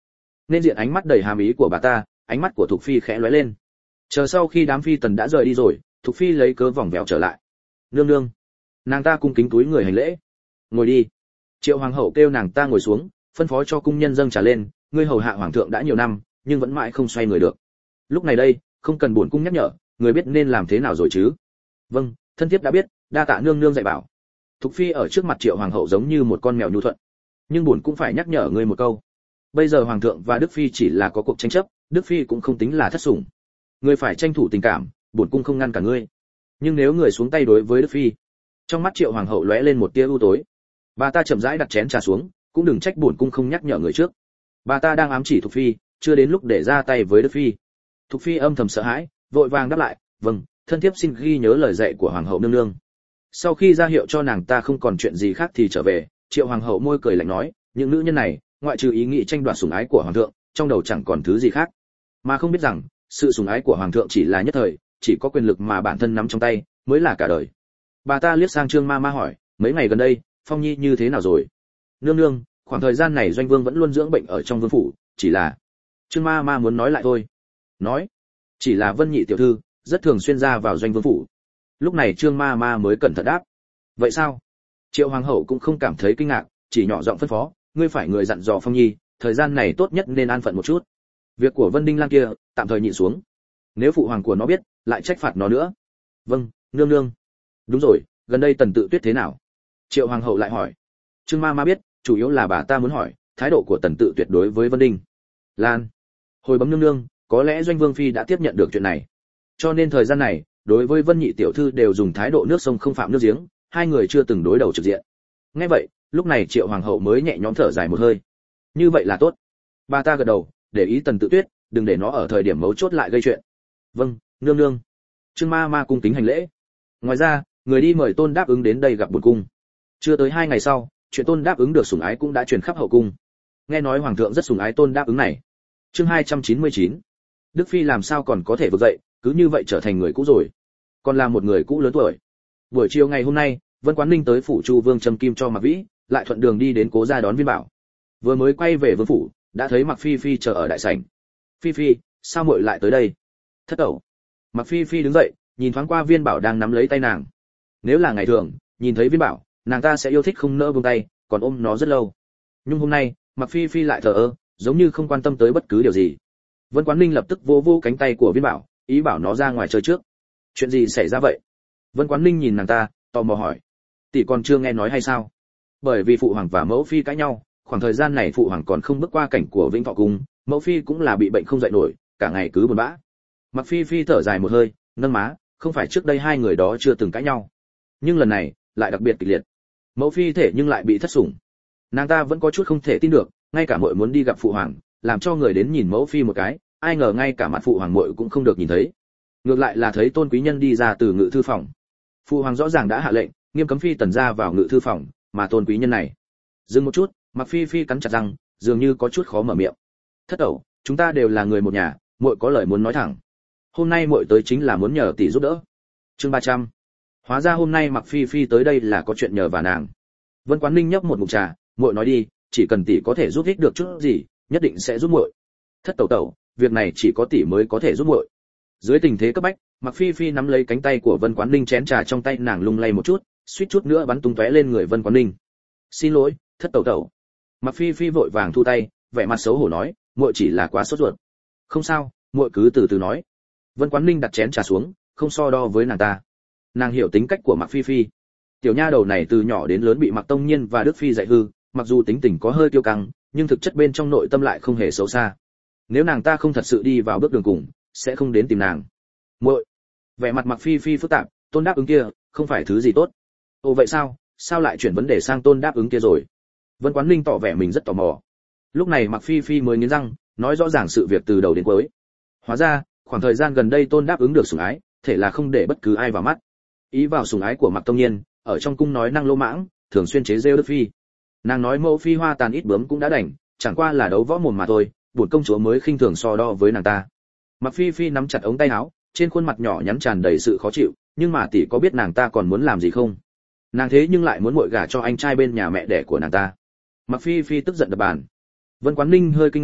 Nên diện ánh mắt đầy hàm ý của bà ta, ánh mắt của Thục Phi khẽ lóe lên. Chờ sau khi đám phi tần đã rời đi rồi, Thục Phi lấy cớ vòng vèo trở lại. Nương nương. Nàng ta cung kính túi người hành lễ. Ngồi đi. Triệu hoàng hậu kêu nàng ta ngồi xuống, phân phó cho cung nhân dâng trà lên. Ngươi hầu hạ hoàng thượng đã nhiều năm, nhưng vẫn mãi không xoay người được. Lúc này đây, không cần bổn cung nhắc nhở, người biết nên làm thế nào rồi chứ? Vâng, thân thiếp đã biết, đa tạ nương nương dạy bảo. Thục Phi ở trước mặt Triệu hoàng hậu giống như một con mèo nhu thuận. Nhưng bổn cũng phải nhắc nhở ngươi một câu. Bây giờ hoàng thượng và Đức Phi chỉ là có cuộc tranh chấp, Đức Phi cũng không tính là thất sủng. Ngươi phải tranh thủ tình cảm, bổn cung không ngăn cả ngươi. Nhưng nếu người xuống tay đối với Đức Phi, trong mắt Triệu hoàng hậu lóe lên một tia u tối. Bà ta chậm rãi đặt chén trà xuống, cũng đừng trách bổn cung không nhắc nhở người trước. Bà ta đang ám chỉ Thục Phi, chưa đến lúc để ra tay với Đức Phi. Thục Phi âm thầm sợ hãi, vội vàng đáp lại, vâng, thân thiếp xin ghi nhớ lời dạy của hoàng hậu nương nương. Sau khi ra hiệu cho nàng ta không còn chuyện gì khác thì trở về, Triệu hoàng hậu môi cười lạnh nói, những nữ nhân này, ngoại trừ ý nghĩ tranh đoạt sủng ái của hoàng thượng, trong đầu chẳng còn thứ gì khác, mà không biết rằng sự sủng ái của hoàng thượng chỉ là nhất thời, chỉ có quyền lực mà bản thân nắm trong tay mới là cả đời. Bà ta liếc sang Trương Ma Ma hỏi, mấy ngày gần đây, Phong Nhi như thế nào rồi? Nương nương, khoảng thời gian này Doanh Vương vẫn luôn dưỡng bệnh ở trong vương phủ, chỉ là... Trương Ma Ma muốn nói lại thôi. Nói, chỉ là Vân Nhị tiểu thư rất thường xuyên ra vào Doanh Vương phủ. Lúc này Trương Ma Ma mới cẩn thận đáp. Vậy sao? Triệu hoàng hậu cũng không cảm thấy kinh ngạc, chỉ nhỏ giọng phân phó, ngươi phải người dặn dò Phong Nhi, thời gian này tốt nhất nên an phận một chút. Việc của Vân Đinh Lang kia, tạm thời nhịn xuống. Nếu phụ hoàng của nó biết, lại trách phạt nó nữa. Vâng, nương nương. Đúng rồi, gần đây Tần Tự Tuyết thế nào? Triệu hoàng hậu lại hỏi. Trương Ma Ma biết, chủ yếu là bà ta muốn hỏi thái độ của Tần Tự Tuyệt đối với Vân Đinh Lan. Hồi bấm nương nương, có lẽ Doanh Vương phi đã tiếp nhận được chuyện này, cho nên thời gian này, đối với Vân Nhị tiểu thư đều dùng thái độ nước sông không phạm nước giếng, hai người chưa từng đối đầu trực diện. Nghe vậy, lúc này Triệu hoàng hậu mới nhẹ nhõm thở dài một hơi. Như vậy là tốt. Bà ta gật đầu, để ý Tần Tự Tuyết, đừng để nó ở thời điểm mấu chốt lại gây chuyện. Vâng, nương nương. Trương Ma Ma cung kính hành lễ. Ngoài ra, người đi mời Tôn Đáp Ứng đến đây gặp bổn cung. Chưa tới 2 ngày sau, chuyện Tôn Đáp Ứng được sủng ái cũng đã truyền khắp hậu cung. Nghe nói hoàng thượng rất sủng ái Tôn Đáp Ứng này. Chương 299. Đức phi làm sao còn có thể vực dậy, cứ như vậy trở thành người cũ rồi. Còn là một người cũ lớn tuổi. Buổi chiều ngày hôm nay, Vân Quán Ninh tới phủ Chu Vương châm kim cho Mạc Vĩ, lại thuận đường đi đến Cố gia đón Viên Bảo. Vừa mới quay về vương phủ, đã thấy Mạc Phi Phi chờ ở đại sảnh. Phi Phi, sao muội lại tới đây? Thất tẩu. Mạc Phi Phi đứng dậy, nhìn thoáng qua Viên Bảo đang nắm lấy tay nàng. Nếu là ngày thường, nhìn thấy Viên Bảo, nàng ta sẽ yêu thích không nỡ buông tay, còn ôm nó rất lâu. Nhưng hôm nay, Mạc Phi Phi lại thờ ơ, giống như không quan tâm tới bất cứ điều gì. Vân Quán Ninh lập tức vô vô cánh tay của Viên Bảo, ý bảo nó ra ngoài chơi trước. Chuyện gì xảy ra vậy? Vân Quán Ninh nhìn nàng ta, tò mò hỏi. Tỷ còn chưa nghe nói hay sao? Bởi vì phụ hoàng và mẫu phi cãi nhau, khoảng thời gian này phụ hoàng còn không bước qua cảnh của Vĩnh Thọ cung, mẫu phi cũng là bị bệnh không dậy nổi, cả ngày cứ buồn bã. Mạc Phi Phi thở dài một hơi, nâng má, không phải trước đây hai người đó chưa từng cãi nhau, nhưng lần này lại đặc biệt kịch liệt. Mẫu phi thể nhưng lại bị thất sủng. Nàng ta vẫn có chút không thể tin được, ngay cả muội muốn đi gặp phụ hoàng, làm cho người đến nhìn mẫu phi một cái, ai ngờ ngay cả mặt phụ hoàng muội cũng không được nhìn thấy. Ngược lại là thấy Tôn quý nhân đi ra từ ngự thư phòng. Phụ hoàng rõ ràng đã hạ lệnh, nghiêm cấm phi tần ra vào ngự thư phòng, mà Tôn quý nhân này. Dừng một chút, Mạc Phi Phi cắn chặt răng, dường như có chút khó mở miệng. Thất tẩu, chúng ta đều là người một nhà, muội có lời muốn nói thẳng. Hôm nay muội tới chính là muốn nhờ tỷ giúp đỡ. Chương 300. Hóa ra hôm nay Mạc Phi Phi tới đây là có chuyện nhờ và nàng. Vân Quán Ninh nhấp một ngụm trà, muội nói đi, chỉ cần tỷ có thể giúp ích được chút gì, nhất định sẽ giúp muội. Thất tẩu tẩu, việc này chỉ có tỷ mới có thể giúp muội. Dưới tình thế cấp bách, Mạc Phi Phi nắm lấy cánh tay của Vân Quán Ninh, chén trà trong tay nàng lung lay một chút, suýt chút nữa bắn tung tóe lên người Vân Quán Ninh. Xin lỗi, thất tẩu tẩu. Mạc Phi Phi vội vàng thu tay, vẻ mặt xấu hổ nói, muội chỉ là quá sốt ruột. Không sao, muội cứ từ từ nói. Vân Quán Ninh đặt chén trà xuống, không so đo với nàng ta. Nàng hiểu tính cách của Mạc Phi Phi. Tiểu nha đầu này từ nhỏ đến lớn bị Mạc Tông Nhiên và Đức Phi dạy hư, mặc dù tính tình có hơi kiêu căng, nhưng thực chất bên trong nội tâm lại không hề xấu xa. Nếu nàng ta không thật sự đi vào bước đường cùng, sẽ không đến tìm nàng. Muội. Vẻ mặt Mạc Phi Phi phức tạp, Tôn Đáp Ứng kia, không phải thứ gì tốt. Ồ vậy sao, sao lại chuyển vấn đề sang Tôn Đáp Ứng kia rồi? Vân Quán Ninh tỏ vẻ mình rất tò mò. Lúc này Mạc Phi Phi mới nghiến răng, nói rõ ràng sự việc từ đầu đến cuối. Hóa ra, khoảng thời gian gần đây Tôn Đáp Ứng được sủng ái, thể là không để bất cứ ai vào mắt. Ý vào sủng ái của Mạc Tông Nhiên, ở trong cung nói năng lô mãng, thường xuyên chế giễu Đức Phi. Nàng nói mẫu phi hoa tàn ít bướm cũng đã đành, chẳng qua là đấu võ mồm mà thôi, bổn công chúa mới khinh thường so đo với nàng ta. Mạc Phi Phi nắm chặt ống tay áo, trên khuôn mặt nhỏ nhắn tràn đầy sự khó chịu, nhưng mà tỷ có biết nàng ta còn muốn làm gì không? Nàng thế nhưng lại muốn muội gả cho anh trai bên nhà mẹ đẻ của nàng ta. Mạc Phi Phi tức giận đập bàn. Vân Quán Ninh hơi kinh ngạc,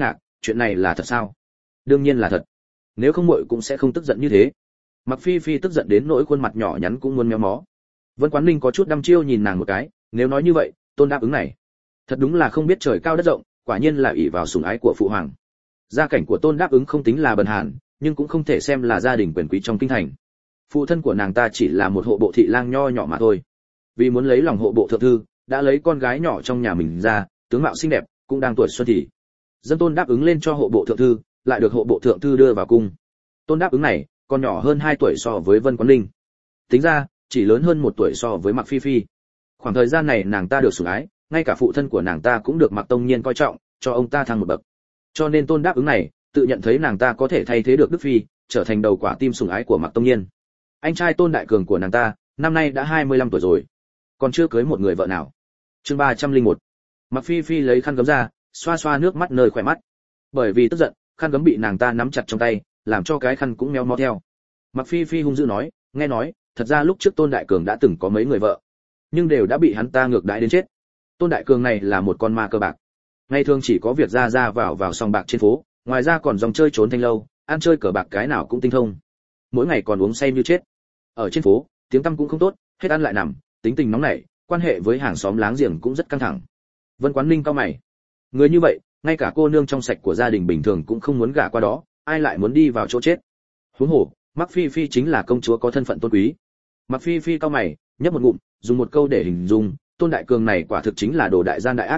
chuyện này là thật sao? Đương nhiên là thật. Nếu không muội cũng sẽ không tức giận như thế. Mặc Phi Phi tức giận đến nỗi khuôn mặt nhỏ nhắn cũng muốn méo mó. Vân Quán Ninh có chút đăm chiêu nhìn nàng một cái, nếu nói như vậy, Tôn đáp ứng này, thật đúng là không biết trời cao đất rộng, quả nhiên là ỷ vào sủng ái của phụ hoàng. Gia cảnh của Tôn đáp ứng không tính là bần hàn, nhưng cũng không thể xem là gia đình quyền quý trong kinh thành. Phụ thân của nàng ta chỉ là một hộ bộ thị lang nho nhỏ mà thôi. Vì muốn lấy lòng hộ bộ thượng thư, đã lấy con gái nhỏ trong nhà mình ra, tướng mạo xinh đẹp, cũng đang tuổi xuân thì. Dân Tôn đáp ứng lên cho hộ bộ thượng thư, lại được hộ bộ thượng thư đưa vào cung. Tôn đáp ứng này, còn nhỏ hơn 2 tuổi so với Vân Quán Ninh. Tính ra, chỉ lớn hơn 1 tuổi so với Mạc Phi Phi. Khoảng thời gian này nàng ta được sủng ái, ngay cả phụ thân của nàng ta cũng được Mạc Tông Nhiên coi trọng, cho ông ta thăng một bậc. Cho nên Tôn đáp ứng này, tự nhận thấy nàng ta có thể thay thế được Đức Phi, trở thành đầu quả tim sủng ái của Mạc Tông Nhiên. Anh trai Tôn Đại Cường của nàng ta, năm nay đã 25 tuổi rồi, còn chưa cưới một người vợ nào. Chương 301. Mạc Phi Phi lấy khăn gấm ra, xoa xoa nước mắt nơi khỏe mắt. Bởi vì tức giận, khăn gấm bị nàng ta nắm chặt trong tay, làm cho cái khăn cũng méo mó theo. Mạc Phi Phi hung dữ nói, nghe nói, thật ra lúc trước Tôn Đại Cường đã từng có mấy người vợ, nhưng đều đã bị hắn ta ngược đãi đến chết. Tôn Đại Cường này là một con ma cờ bạc, ngày thường chỉ có việc ra vào sòng bạc trên phố, ngoài ra còn dòng chơi trốn thanh lâu, ăn chơi cờ bạc cái nào cũng tinh thông, mỗi ngày còn uống say như chết. Ở trên phố, tiếng tăm cũng không tốt, hết ăn lại nằm, tính tình nóng nảy, quan hệ với hàng xóm láng giềng cũng rất căng thẳng. Vân Quán Ninh cao mày, người như vậy, ngay cả cô nương trong sạch của gia đình bình thường cũng không muốn gả qua đó, ai lại muốn đi vào chỗ chết. Huống hồ, Mạc Phi Phi chính là công chúa có thân phận tôn quý. Mạc Phi Phi cao mày, nhấp một ngụm, dùng một câu để hình dung, Tôn Đại Cường này quả thực chính là đồ đại gian đại ác.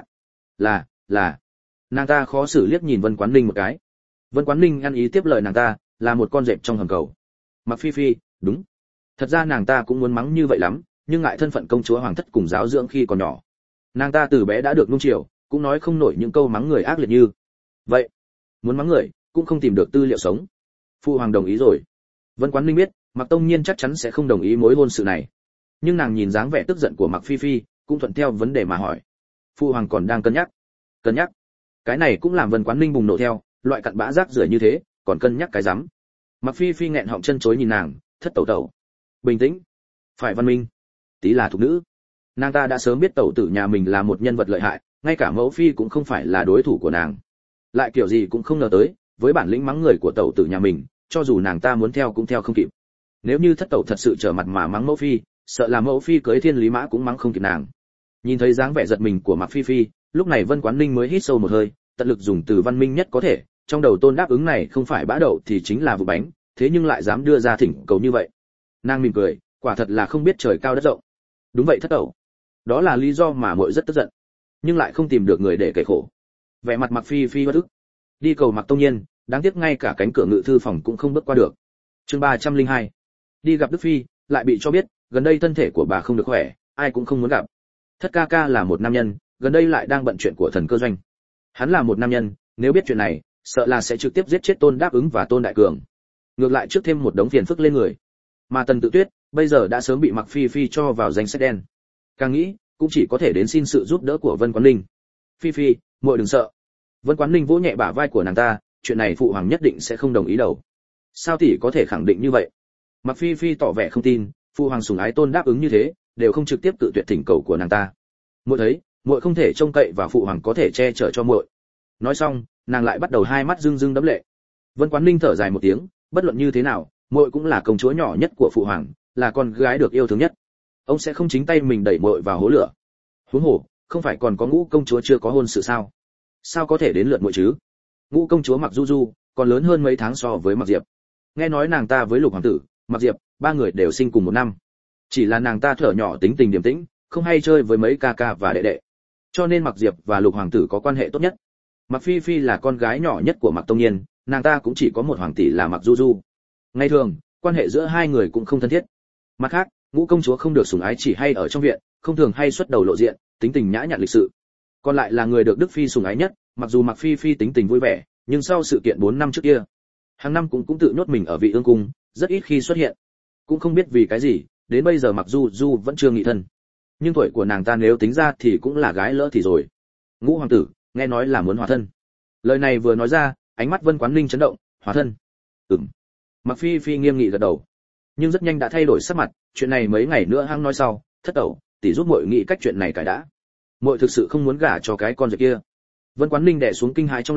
Là. Nàng ta khó xử liếc nhìn Vân Quán Ninh một cái. Vân Quán Ninh ăn ý tiếp lời nàng ta, là một con dẹp trong hầm cầu. Mạc Phi Phi, đúng. Thật ra nàng ta cũng muốn mắng như vậy lắm, nhưng ngại thân phận công chúa hoàng thất cùng giáo dưỡng khi còn nhỏ. Nàng ta từ bé đã được nuông chiều, cũng nói không nổi những câu mắng người ác liệt như vậy. Muốn mắng người, cũng không tìm được tư liệu sống. Phụ hoàng đồng ý rồi. Vân Quán Ninh biết, Mạc Tông Nhiên chắc chắn sẽ không đồng ý mối hôn sự này. Nhưng nàng nhìn dáng vẻ tức giận của Mạc Phi Phi, cũng thuận theo vấn đề mà hỏi. Phụ hoàng còn đang cân nhắc. Cân nhắc? Cái này cũng làm Vân Quán Ninh bùng nổ theo, loại cặn bã rác rưởi như thế, còn cân nhắc cái rắm. Mạc Phi Phi nghẹn họng chân chối nhìn nàng, thất tẩu tẩu. Bình tĩnh, phải văn minh. Tí là thục nữ. Nàng ta đã sớm biết tẩu tử nhà mình là một nhân vật lợi hại, ngay cả mẫu phi cũng không phải là đối thủ của nàng. Lại kiểu gì cũng không ngờ tới, với bản lĩnh mắng người của tẩu tử nhà mình, cho dù nàng ta muốn theo cũng theo không kịp. Nếu như thất tẩu thật sự trở mặt mà mắng mẫu phi, sợ là mẫu phi cưới Thiên Lý Mã cũng mắng không kịp nàng. Nhìn thấy dáng vẻ giật mình của Mạc Phi Phi, lúc này Vân Quán Ninh mới hít sâu một hơi, tận lực dùng từ văn minh nhất có thể, trong đầu Tôn đáp ứng này không phải bã đậu thì chính là vụ bánh, thế nhưng lại dám đưa ra thỉnh cầu như vậy. Nàng mỉm cười, quả thật là không biết trời cao đất rộng. Đúng vậy thất tẩu. Đó là lý do mà muội rất tức giận, nhưng lại không tìm được người để kể khổ. Vẻ mặt Mạc Phi Phi bất ức. Đi cầu Mạc Tông Nhiên, đáng tiếc ngay cả cánh cửa ngự thư phòng cũng không bước qua được. Chương 302. Đi gặp Đức Phi, lại bị cho biết, gần đây thân thể của bà không được khỏe, ai cũng không muốn gặp. Thất ca ca là một nam nhân, gần đây lại đang bận chuyện của thần cơ doanh. Hắn là một nam nhân, nếu biết chuyện này, sợ là sẽ trực tiếp giết chết Tôn Đáp Ứng và Tôn Đại Cường. Ngược lại trước thêm một đống phiền phức lên người. Mà Tần Tự Tuyết, bây giờ đã sớm bị Mạc Phi Phi cho vào danh sách đen. Càng nghĩ, cũng chỉ có thể đến xin sự giúp đỡ của Vân Quán Ninh. Phi Phi, muội đừng sợ. Vân Quán Ninh vỗ nhẹ bả vai của nàng ta, chuyện này phụ hoàng nhất định sẽ không đồng ý đâu. Sao tỷ có thể khẳng định như vậy? Mạc Phi Phi tỏ vẻ không tin, phụ hoàng sủng ái Tôn Đáp Ứng như thế, đều không trực tiếp tự tuyệt thỉnh cầu của nàng ta. Muội thấy, muội không thể trông cậy vào phụ hoàng có thể che chở cho muội. Nói xong, nàng lại bắt đầu hai mắt rưng rưng đẫm lệ. Vân Quán Ninh thở dài một tiếng, bất luận như thế nào, muội cũng là công chúa nhỏ nhất của phụ hoàng, là con gái được yêu thương nhất. Ông sẽ không chính tay mình đẩy muội vào hố lửa. Huống hồ, không phải còn có Ngũ công chúa chưa có hôn sự sao? Sao có thể đến lượt muội chứ? Ngũ công chúa Mạc Du Du còn lớn hơn mấy tháng so với Mạc Diệp. Nghe nói nàng ta với Lục hoàng tử, Mạc Diệp, ba người đều sinh cùng một năm. Chỉ là nàng ta thở nhỏ tính tình điềm tĩnh, không hay chơi với mấy ca ca và đệ đệ. Cho nên Mạc Diệp và Lục hoàng tử có quan hệ tốt nhất. Mạc Phi Phi là con gái nhỏ nhất của Mạc Tông Nhiên, nàng ta cũng chỉ có một hoàng tỷ là Mạc Du Du. Ngày thường, quan hệ giữa hai người cũng không thân thiết. Mặt khác, Ngũ công chúa không được sủng ái chỉ hay ở trong viện, không thường hay xuất đầu lộ diện, tính tình nhã nhặn lịch sự. Còn lại là người được Đức Phi sủng ái nhất, mặc dù Mạc Phi Phi tính tình vui vẻ, nhưng sau sự kiện 4 năm trước kia, hàng năm cũng tự nhốt mình ở Vị Ương cung, rất ít khi xuất hiện. Cũng không biết vì cái gì, đến bây giờ Mạc Du Du vẫn chưa nghị thân. Nhưng tuổi của nàng ta nếu tính ra thì cũng là gái lỡ thì rồi. Ngũ hoàng tử, nghe nói là muốn hòa thân. Lời này vừa nói ra, ánh mắt Vân Quán Ninh chấn động, hòa thân? Mạc Phi Phi nghiêm nghị gật đầu, nhưng rất nhanh đã thay đổi sắc mặt, chuyện này mấy ngày nữa hăng nói sau, thất tẩu, tỷ giúp muội nghĩ cách chuyện này cải đã. Muội thực sự không muốn gả cho cái con rể kia. Vân Quán Ninh đè xuống kinh hãi trong lòng,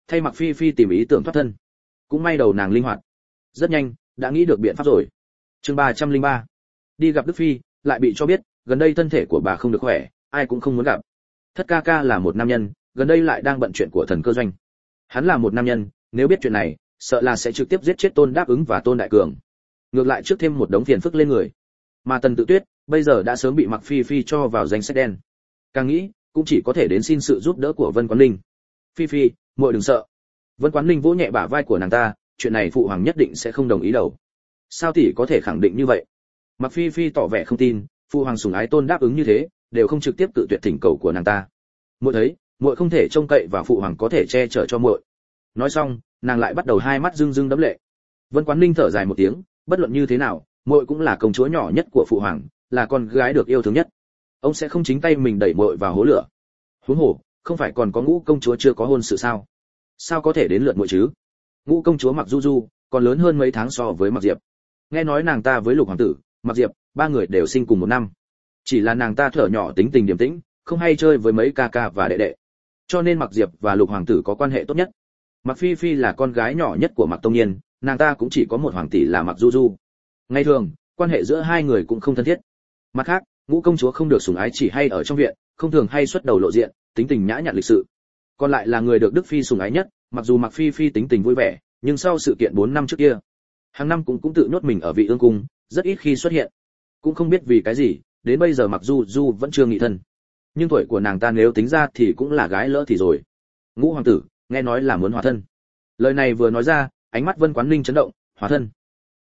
thay Mặc Phi Phi tìm ý tưởng thoát thân. Cũng may đầu nàng linh hoạt, rất nhanh đã nghĩ được biện pháp rồi. Chương 303. Đi gặp Đức Phi, lại bị cho biết gần đây thân thể của bà không được khỏe, ai cũng không muốn gặp. Thất ca ca là một nam nhân, gần đây lại đang bận chuyện của thần cơ doanh. Hắn là một nam nhân, nếu biết chuyện này, sợ là sẽ trực tiếp giết chết Tôn Đáp Ứng và Tôn Đại Cường. Ngược lại trước thêm một đống phiền phức lên người. Mà Tần Tự Tuyết bây giờ đã sớm bị Mặc Phi Phi cho vào danh sách đen. Càng nghĩ, cũng chỉ có thể đến xin sự giúp đỡ của Vân Quán Ninh. Phi Phi, muội đừng sợ. Vân Quán Ninh vỗ nhẹ bả vai của nàng ta, chuyện này phụ hoàng nhất định sẽ không đồng ý đâu. Sao tỷ có thể khẳng định như vậy? Mặc Phi Phi tỏ vẻ không tin, phụ hoàng sủng ái Tôn Đáp Ứng như thế, đều không trực tiếp cự tuyệt thỉnh cầu của nàng ta. Muội thấy, muội không thể trông cậy vào phụ hoàng có thể che chở cho muội. Nói xong, nàng lại bắt đầu hai mắt rưng rưng đẫm lệ. Vân Quán Ninh thở dài một tiếng, bất luận như thế nào, muội cũng là công chúa nhỏ nhất của phụ hoàng, là con gái được yêu thương nhất. Ông sẽ không chính tay mình đẩy muội vào hố lửa. Huống hồ, không phải còn có Ngũ công chúa chưa có hôn sự sao? Sao có thể đến lượt muội chứ? Ngũ công chúa Mặc Du Du còn lớn hơn mấy tháng so với Mặc Diệp. Nghe nói nàng ta với Lục hoàng tử, Mặc Diệp, ba người đều sinh cùng một năm. Chỉ là nàng ta thở nhỏ tính tình điềm tĩnh, không hay chơi với mấy ca ca và đệ đệ. Cho nên Mặc Diệp và Lục hoàng tử có quan hệ tốt nhất. Mặc Phi Phi là con gái nhỏ nhất của Mặc Tông Nhiên, nàng ta cũng chỉ có một hoàng tỷ là Mặc Du Du. Ngày thường, quan hệ giữa hai người cũng không thân thiết. Mặt khác, Ngũ công chúa không được sủng ái chỉ hay ở trong viện, không thường hay xuất đầu lộ diện, tính tình nhã nhặn lịch sự. Còn lại là người được Đức Phi sủng ái nhất, mặc dù Mặc Phi Phi tính tình vui vẻ, nhưng sau sự kiện 4 năm trước kia, hàng năm cũng tự nhốt mình ở Vị Ương cung, rất ít khi xuất hiện. Cũng không biết vì cái gì, đến bây giờ Mặc Du Du vẫn chưa nghị thân. Nhưng tuổi của nàng ta nếu tính ra thì cũng là gái lỡ thì rồi. Ngũ hoàng tử, nghe nói là muốn hòa thân. Lời này vừa nói ra, ánh mắt Vân Quán Ninh chấn động, hòa thân?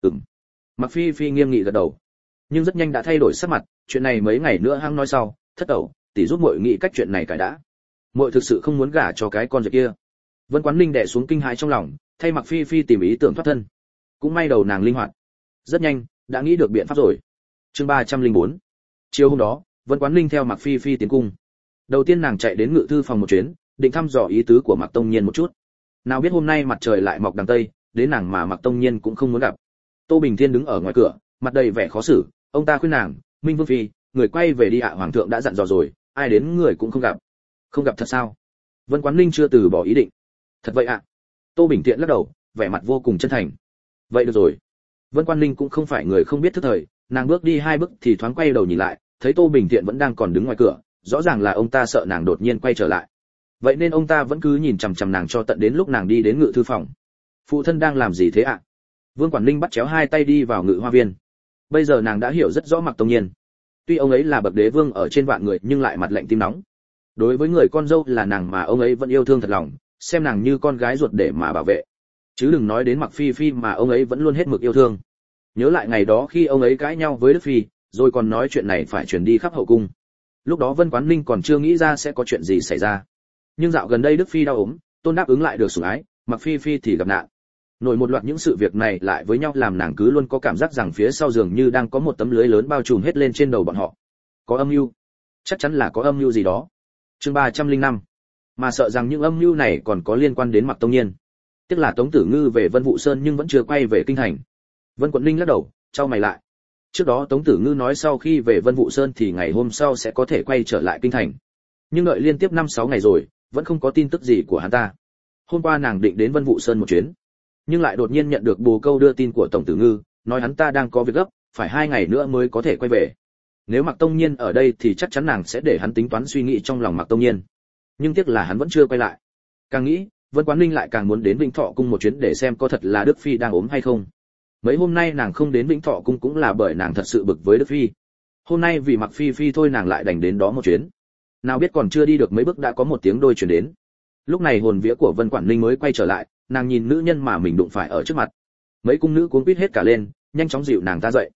Mặc Phi Phi nghiêm nghị gật đầu, nhưng rất nhanh đã thay đổi sắc mặt. Chuyện này mấy ngày nữa hăng nói sau. Thất tẩu, tỷ giúp muội nghĩ cách chuyện này cải đã. Muội thực sự không muốn gả cho cái con rể kia. Vân Quán Ninh đè xuống kinh hãi trong lòng, thay Mặc Phi Phi tìm ý tưởng thoát thân. Cũng may đầu nàng linh hoạt, rất nhanh đã nghĩ được biện pháp rồi. Chương 304. Chiều hôm đó, Vân Quán Ninh theo Mặc Phi Phi tiến cung. Đầu tiên nàng chạy đến ngự thư phòng một chuyến, định thăm dò ý tứ của Mặc Tông Nhiên một chút. Nào biết hôm nay mặt trời lại mọc đằng tây, đến nàng mà Mặc Tông Nhiên cũng không muốn gặp. Tô Bình Thiên đứng ở ngoài cửa, mặt đầy vẻ khó xử. Ông ta khuyên nàng, Minh Vương Phi, người quay về đi ạ, hoàng thượng đã dặn dò rồi, ai đến người cũng không gặp. Không gặp thật sao? Vân Quán Ninh chưa từ bỏ ý định. Thật vậy ạ? Tô Bình Thiện lắc đầu, vẻ mặt vô cùng chân thành. Vậy được rồi. Vân Quán Ninh cũng không phải người không biết thức thời, nàng bước đi 2 bước thì thoáng quay đầu nhìn lại, thấy Tô Bình Thiện vẫn đang còn đứng ngoài cửa, rõ ràng là ông ta sợ nàng đột nhiên quay trở lại. Vậy nên ông ta vẫn cứ nhìn chằm chằm nàng cho tận đến lúc nàng đi đến ngự thư phòng. Phụ thân đang làm gì thế ạ? Vương Quản Ninh bắt chéo 2 tay đi vào ngự hoa viên. Bây giờ nàng đã hiểu rất rõ Mặc Tông Nhiên. Tuy ông ấy là bậc đế vương ở trên vạn người nhưng lại mặt lạnh tim nóng. Đối với người con dâu là nàng mà ông ấy vẫn yêu thương thật lòng, xem nàng như con gái ruột để mà bảo vệ. Chứ đừng nói đến Mặc Phi Phi mà ông ấy vẫn luôn hết mực yêu thương. Nhớ lại ngày đó khi ông ấy cãi nhau với Đức Phi, rồi còn nói chuyện này phải truyền đi khắp hậu cung. Lúc đó Vân Quán Ninh còn chưa nghĩ ra sẽ có chuyện gì xảy ra. Nhưng dạo gần đây Đức Phi đau ốm, Tôn Đáp Ứng lại được sủng ái, Mặc Phi Phi thì gặp nạn. Nổi một loạt những sự việc này lại với nhau làm nàng cứ luôn có cảm giác rằng phía sau giường như đang có một tấm lưới lớn bao trùm hết lên trên đầu bọn họ. Có âm mưu, chắc chắn là có âm mưu gì đó. Chương 305. Mà sợ rằng những âm mưu này còn có liên quan đến Mặc Tông Nhiên. Tiếc là Tống Tử Ngư về Vân Vũ Sơn nhưng vẫn chưa quay về kinh thành. Vân Quận Ninh lắc đầu, chau mày lại. Trước đó Tống Tử Ngư nói sau khi về Vân Vũ Sơn thì ngày hôm sau sẽ có thể quay trở lại kinh thành. Nhưng đợi liên tiếp 5-6 ngày rồi, vẫn không có tin tức gì của hắn ta. Hôm qua nàng định đến Vân Vũ Sơn một chuyến, nhưng lại đột nhiên nhận được bồ câu đưa tin của Tổng Tử Ngư, nói hắn ta đang có việc gấp, phải 2 ngày nữa mới có thể quay về. Nếu Mặc Tông Nhiên ở đây thì chắc chắn nàng sẽ để hắn tính toán suy nghĩ trong lòng Mặc Tông Nhiên. Nhưng tiếc là hắn vẫn chưa quay lại. Càng nghĩ, Vân Quán Ninh lại càng muốn đến Vĩnh Thọ cung một chuyến để xem có thật là Đức Phi đang ốm hay không. Mấy hôm nay nàng không đến Vĩnh Thọ cung cũng là bởi nàng thật sự bực với Đức Phi. Hôm nay vì Mặc Phi Phi thôi nàng lại đành đến đó một chuyến. Nào biết còn chưa đi được mấy bước đã có một tiếng đôi truyền đến. Lúc này hồn vía của Vân Quảng Ninh mới quay trở lại, nàng nhìn nữ nhân mà mình đụng phải ở trước mặt. Mấy cung nữ cuống quýt hết cả lên, nhanh chóng dịu nàng ta dậy.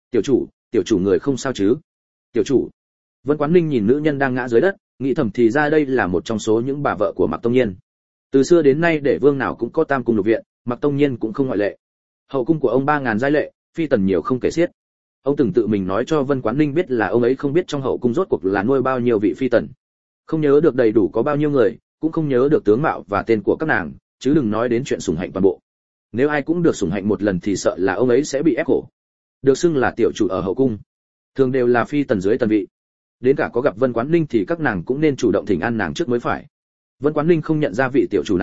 Tiểu chủ người không sao chứ? Tiểu chủ. Vân Quán Ninh nhìn nữ nhân đang ngã dưới đất, nghĩ thầm thì ra đây là một trong số những bà vợ của Mạc Tông Nhiên. Từ xưa đến nay để vương nào cũng có tam cung lục viện, Mạc Tông Nhiên cũng không ngoại lệ. Hậu cung của ông 3000 giai lệ, phi tần nhiều không kể xiết. Ông từng tự mình nói cho Vân Quán Ninh biết là ông ấy không biết trong hậu cung rốt cuộc là nuôi bao nhiêu vị phi tần. Không nhớ được đầy đủ có bao nhiêu người, cũng không nhớ được tướng mạo và tên của các nàng, chứ đừng nói đến chuyện sủng hạnh toàn bộ. Nếu ai cũng được sủng hạnh một lần thì sợ là ông ấy sẽ bị ép khổ. Được xưng là tiểu chủ ở hậu cung, thường đều là phi tần dưới tần vị. Đến cả có gặp Vân Quán Ninh thì các nàng cũng nên chủ động thỉnh an nàng trước mới phải. Vân Quán Ninh không nhận ra vị tiểu chủ này,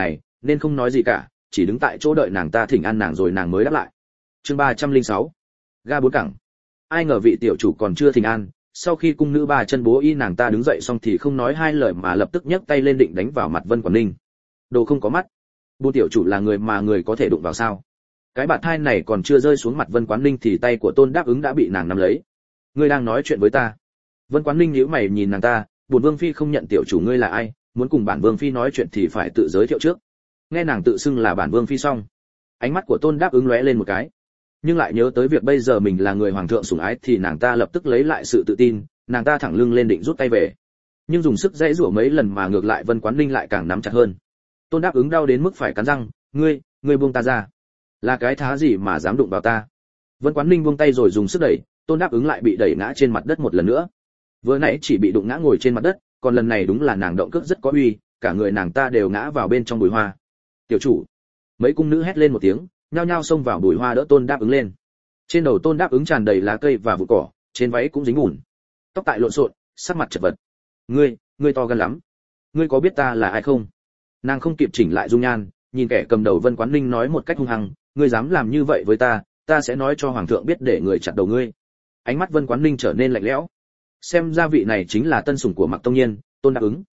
nên không nói gì cả, chỉ đứng tại chỗ đợi nàng ta thỉnh an nàng rồi nàng mới đáp lại. Chương 306. Ga bốn cẳng. Ai ngờ vị tiểu chủ còn chưa thỉnh an, sau khi cung nữ ba chân bố y nàng ta đứng dậy xong thì không nói hai lời mà lập tức nhấc tay lên định đánh vào mặt Vân Quán Ninh. Đồ không có mắt. Bùn tiểu chủ là người mà người có thể đụng vào sao? Cái bạt thai này còn chưa rơi xuống mặt Vân Quán Ninh thì tay của Tôn Đáp Ứng đã bị nàng nắm lấy. Ngươi đang nói chuyện với ta? Vân Quán Ninh nhíu mày nhìn nàng ta, bổn vương phi không nhận tiểu chủ ngươi là ai, muốn cùng bản vương phi nói chuyện thì phải tự giới thiệu trước. Nghe nàng tự xưng là bản vương phi xong, ánh mắt của Tôn Đáp Ứng lóe lên một cái, nhưng lại nhớ tới việc bây giờ mình là người hoàng thượng sủng ái thì nàng ta lập tức lấy lại sự tự tin, nàng ta thẳng lưng lên định rút tay về, nhưng dùng sức giãy giụa mấy lần mà ngược lại Vân Quán Ninh lại càng nắm chặt hơn. Tôn Đáp Ứng đau đến mức phải cắn răng, ngươi buông ta ra. Là cái thá gì mà dám đụng vào ta? Vân Quán Ninh buông tay rồi dùng sức đẩy, Tôn Đáp Ứng lại bị đẩy ngã trên mặt đất một lần nữa. Vừa nãy chỉ bị đụng ngã ngồi trên mặt đất, còn lần này đúng là nàng động cước rất có uy, cả người nàng ta đều ngã vào bên trong bụi hoa. Tiểu chủ! Mấy cung nữ hét lên một tiếng, nhao nhao xông vào bụi hoa đỡ Tôn Đáp Ứng lên. Trên đầu Tôn Đáp Ứng tràn đầy lá cây và vụ cỏ, trên váy cũng dính bùn, tóc tại lộn xộn, sắc mặt chật vật. Ngươi to gan lắm. Ngươi có biết ta là ai không? Nàng không kịp chỉnh lại dung nhan, nhìn kẻ cầm đầu Vân Quán Ninh nói một cách hung hăng, ngươi dám làm như vậy với ta, ta sẽ nói cho hoàng thượng biết để người chặt đầu ngươi. Ánh mắt Vân Quán Ninh trở nên lạnh lẽo. Xem ra vị này chính là tân sủng của Mạc Tông Nhiên, Tôn Đáp Ứng.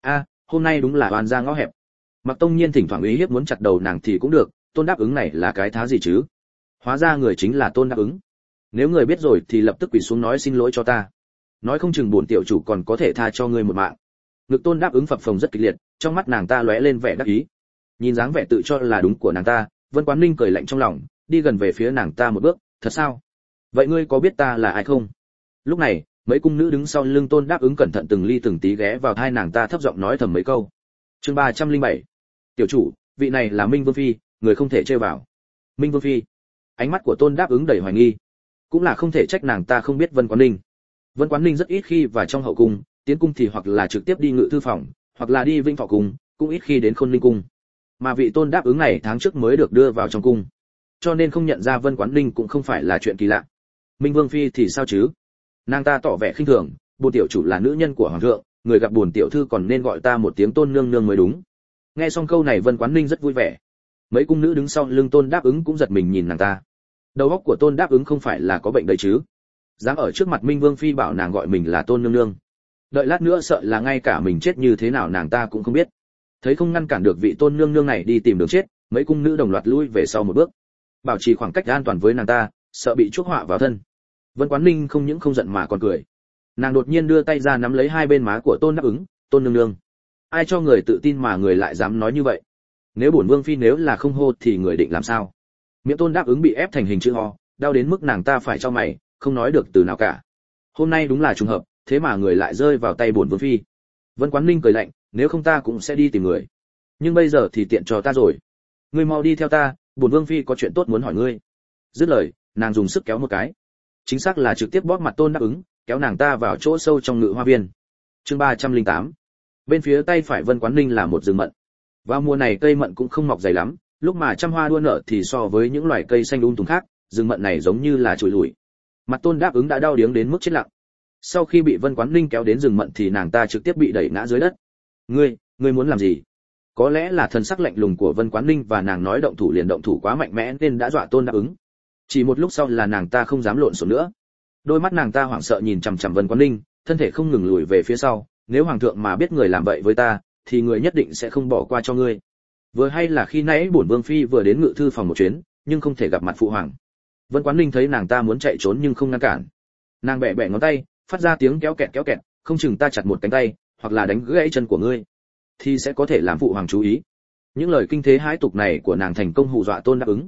Hôm nay đúng là oan ra ngõ hẹp. Mạc Tông Nhiên thỉnh thoảng uy hiếp muốn chặt đầu nàng thì cũng được, Tôn Đáp Ứng này là cái thá gì chứ? Hóa ra người chính là Tôn Đáp Ứng. Nếu người biết rồi thì lập tức quỳ xuống nói xin lỗi cho ta. Nói không chừng bổn tiểu chủ còn có thể tha cho ngươi một mạng. Ngực Tôn Đáp Ứng phập phồng rất kịch liệt, trong mắt nàng ta lóe lên vẻ đắc ý. Nhìn dáng vẻ tự cho là đúng của nàng ta, Vân Quán Ninh cười lạnh trong lòng, đi gần về phía nàng ta một bước, thật sao? Vậy ngươi có biết ta là ai không? Lúc này, mấy cung nữ đứng sau lưng Tôn Đáp Ứng cẩn thận từng ly từng tí ghé vào tai nàng ta thấp giọng nói thầm mấy câu. Chương 307. Tiểu chủ, vị này là Minh Vương phi, người không thể trêu vào. Minh Vương phi? Ánh mắt của Tôn Đáp Ứng đầy hoài nghi. Cũng là không thể trách nàng ta không biết Vân Quán Ninh. Vân Quán Ninh rất ít khi vào trong hậu cung, tiến cung thì hoặc là trực tiếp đi ngự thư phòng, hoặc là đi Vinh Thọ cung, cũng ít khi đến Khôn Ninh cung. Mà vị Tôn Đáp Ứng này tháng trước mới được đưa vào trong cung, cho nên không nhận ra Vân Quán Ninh cũng không phải là chuyện kỳ lạ. Minh Vương phi thì sao chứ? Nàng ta tỏ vẻ khinh thường, bổn tiểu chủ là nữ nhân của hoàng thượng, người gặp bổn tiểu thư còn nên gọi ta một tiếng Tôn nương nương mới đúng. Nghe xong câu này Vân Quán Ninh rất vui vẻ. Mấy cung nữ đứng sau lưng Tôn Đáp Ứng cũng giật mình nhìn nàng ta. Đầu óc của Tôn Đáp Ứng không phải là có bệnh đấy chứ? Dám ở trước mặt Minh Vương phi bảo nàng gọi mình là Tôn nương nương. Đợi lát nữa sợ là ngay cả mình chết như thế nào nàng ta cũng không biết. Thấy không ngăn cản được vị Tôn nương nương này đi tìm đường chết, mấy cung nữ đồng loạt lui về sau một bước, bảo trì khoảng cách an toàn với nàng ta, sợ bị chuốc họa vào thân. Vân Quán Ninh không những không giận mà còn cười. Nàng đột nhiên đưa tay ra nắm lấy hai bên má của Tôn Đáp Ứng, Tôn nương nương, ai cho người tự tin mà người lại dám nói như vậy? Nếu bổn vương phi nếu là không hô thì người định làm sao? Miệng Tôn Đáp Ứng bị ép thành hình chữ ho, đau đến mức nàng ta phải chau mày, không nói được từ nào cả. Hôm nay đúng là trùng hợp, thế mà người lại rơi vào tay bổn vương phi. Vân Quán Ninh cười lạnh, nếu không ta cũng sẽ đi tìm người, nhưng bây giờ thì tiện cho ta rồi. Ngươi mau đi theo ta, bổn vương phi có chuyện tốt muốn hỏi ngươi. Dứt lời, nàng dùng sức kéo một cái, chính xác là trực tiếp bóp mặt Tôn Đáp Ứng, kéo nàng ta vào chỗ sâu trong ngự hoa viên. Chương 308. Bên phía tay phải Vân Quán Ninh là một rừng mận. Vào mùa này cây mận cũng không mọc dày lắm, lúc mà trăm hoa đua nở thì so với những loài cây xanh tùng khác, rừng mận này giống như là trụi lủi. Mặt Tôn Đáp Ứng đã đau điếng đến mức chết lặng. Sau khi bị Vân Quán Ninh kéo đến rừng mận thì nàng ta trực tiếp bị đẩy ngã dưới đất. Ngươi muốn làm gì? Có lẽ là thần sắc lạnh lùng của Vân Quán Ninh và nàng nói động thủ liền động thủ quá mạnh mẽ nên đã dọa Tôn Đáp Ứng. Chỉ một lúc sau là nàng ta không dám lộn xộn nữa. Đôi mắt nàng ta hoảng sợ nhìn chằm chằm Vân Quán Ninh, thân thể không ngừng lùi về phía sau. Nếu hoàng thượng mà biết người làm vậy với ta, thì người nhất định sẽ không bỏ qua cho ngươi. Vừa hay là khi nãy bổn vương phi vừa đến ngự thư phòng một chuyến, nhưng không thể gặp mặt phụ hoàng. Vân Quán Ninh thấy nàng ta muốn chạy trốn nhưng không ngăn cản. Nàng bẻ bẻ ngón tay, phát ra tiếng kéo kẹt, không chừng ta chặt một cánh tay, hoặc là đánh gãy chân của ngươi, thì sẽ có thể làm phụ hoàng chú ý. Những lời kinh thế hãi tục này của nàng thành công hù dọa Tôn Đáp Ứng.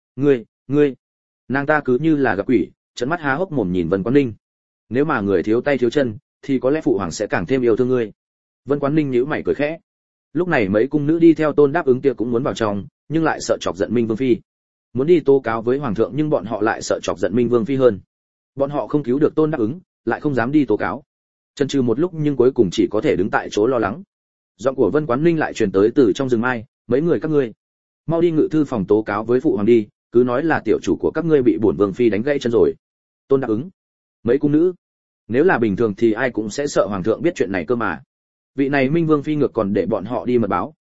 Ngươi. Nàng ta cứ như là gặp quỷ, trợn mắt há hốc mồm nhìn Vân Quán Ninh. Nếu mà người thiếu tay thiếu chân, thì có lẽ phụ hoàng sẽ càng thêm yêu thương ngươi. Vân Quán Ninh nhíu mày cười khẽ. Lúc này mấy cung nữ đi theo Tôn Đáp Ứng kia cũng muốn vào trong, nhưng lại sợ chọc giận Minh Vương phi. Muốn đi tố cáo với hoàng thượng nhưng bọn họ lại sợ chọc giận Minh Vương phi hơn. Bọn họ không cứu được Tôn Đáp Ứng, lại không dám đi tố cáo. Chần chừ một lúc nhưng cuối cùng chỉ có thể đứng tại chỗ lo lắng. Giọng của Vân Quán Ninh lại truyền tới từ trong rừng mai, mấy người các ngươi, mau đi ngự thư phòng tố cáo với phụ hoàng đi, cứ nói là tiểu chủ của các ngươi bị bổn vương phi đánh gãy chân rồi. Tôn Đáp Ứng. Mấy cung nữ. Nếu là bình thường thì ai cũng sẽ sợ hoàng thượng biết chuyện này cơ mà. Vị này Minh Vương phi ngược còn để bọn họ đi mật báo,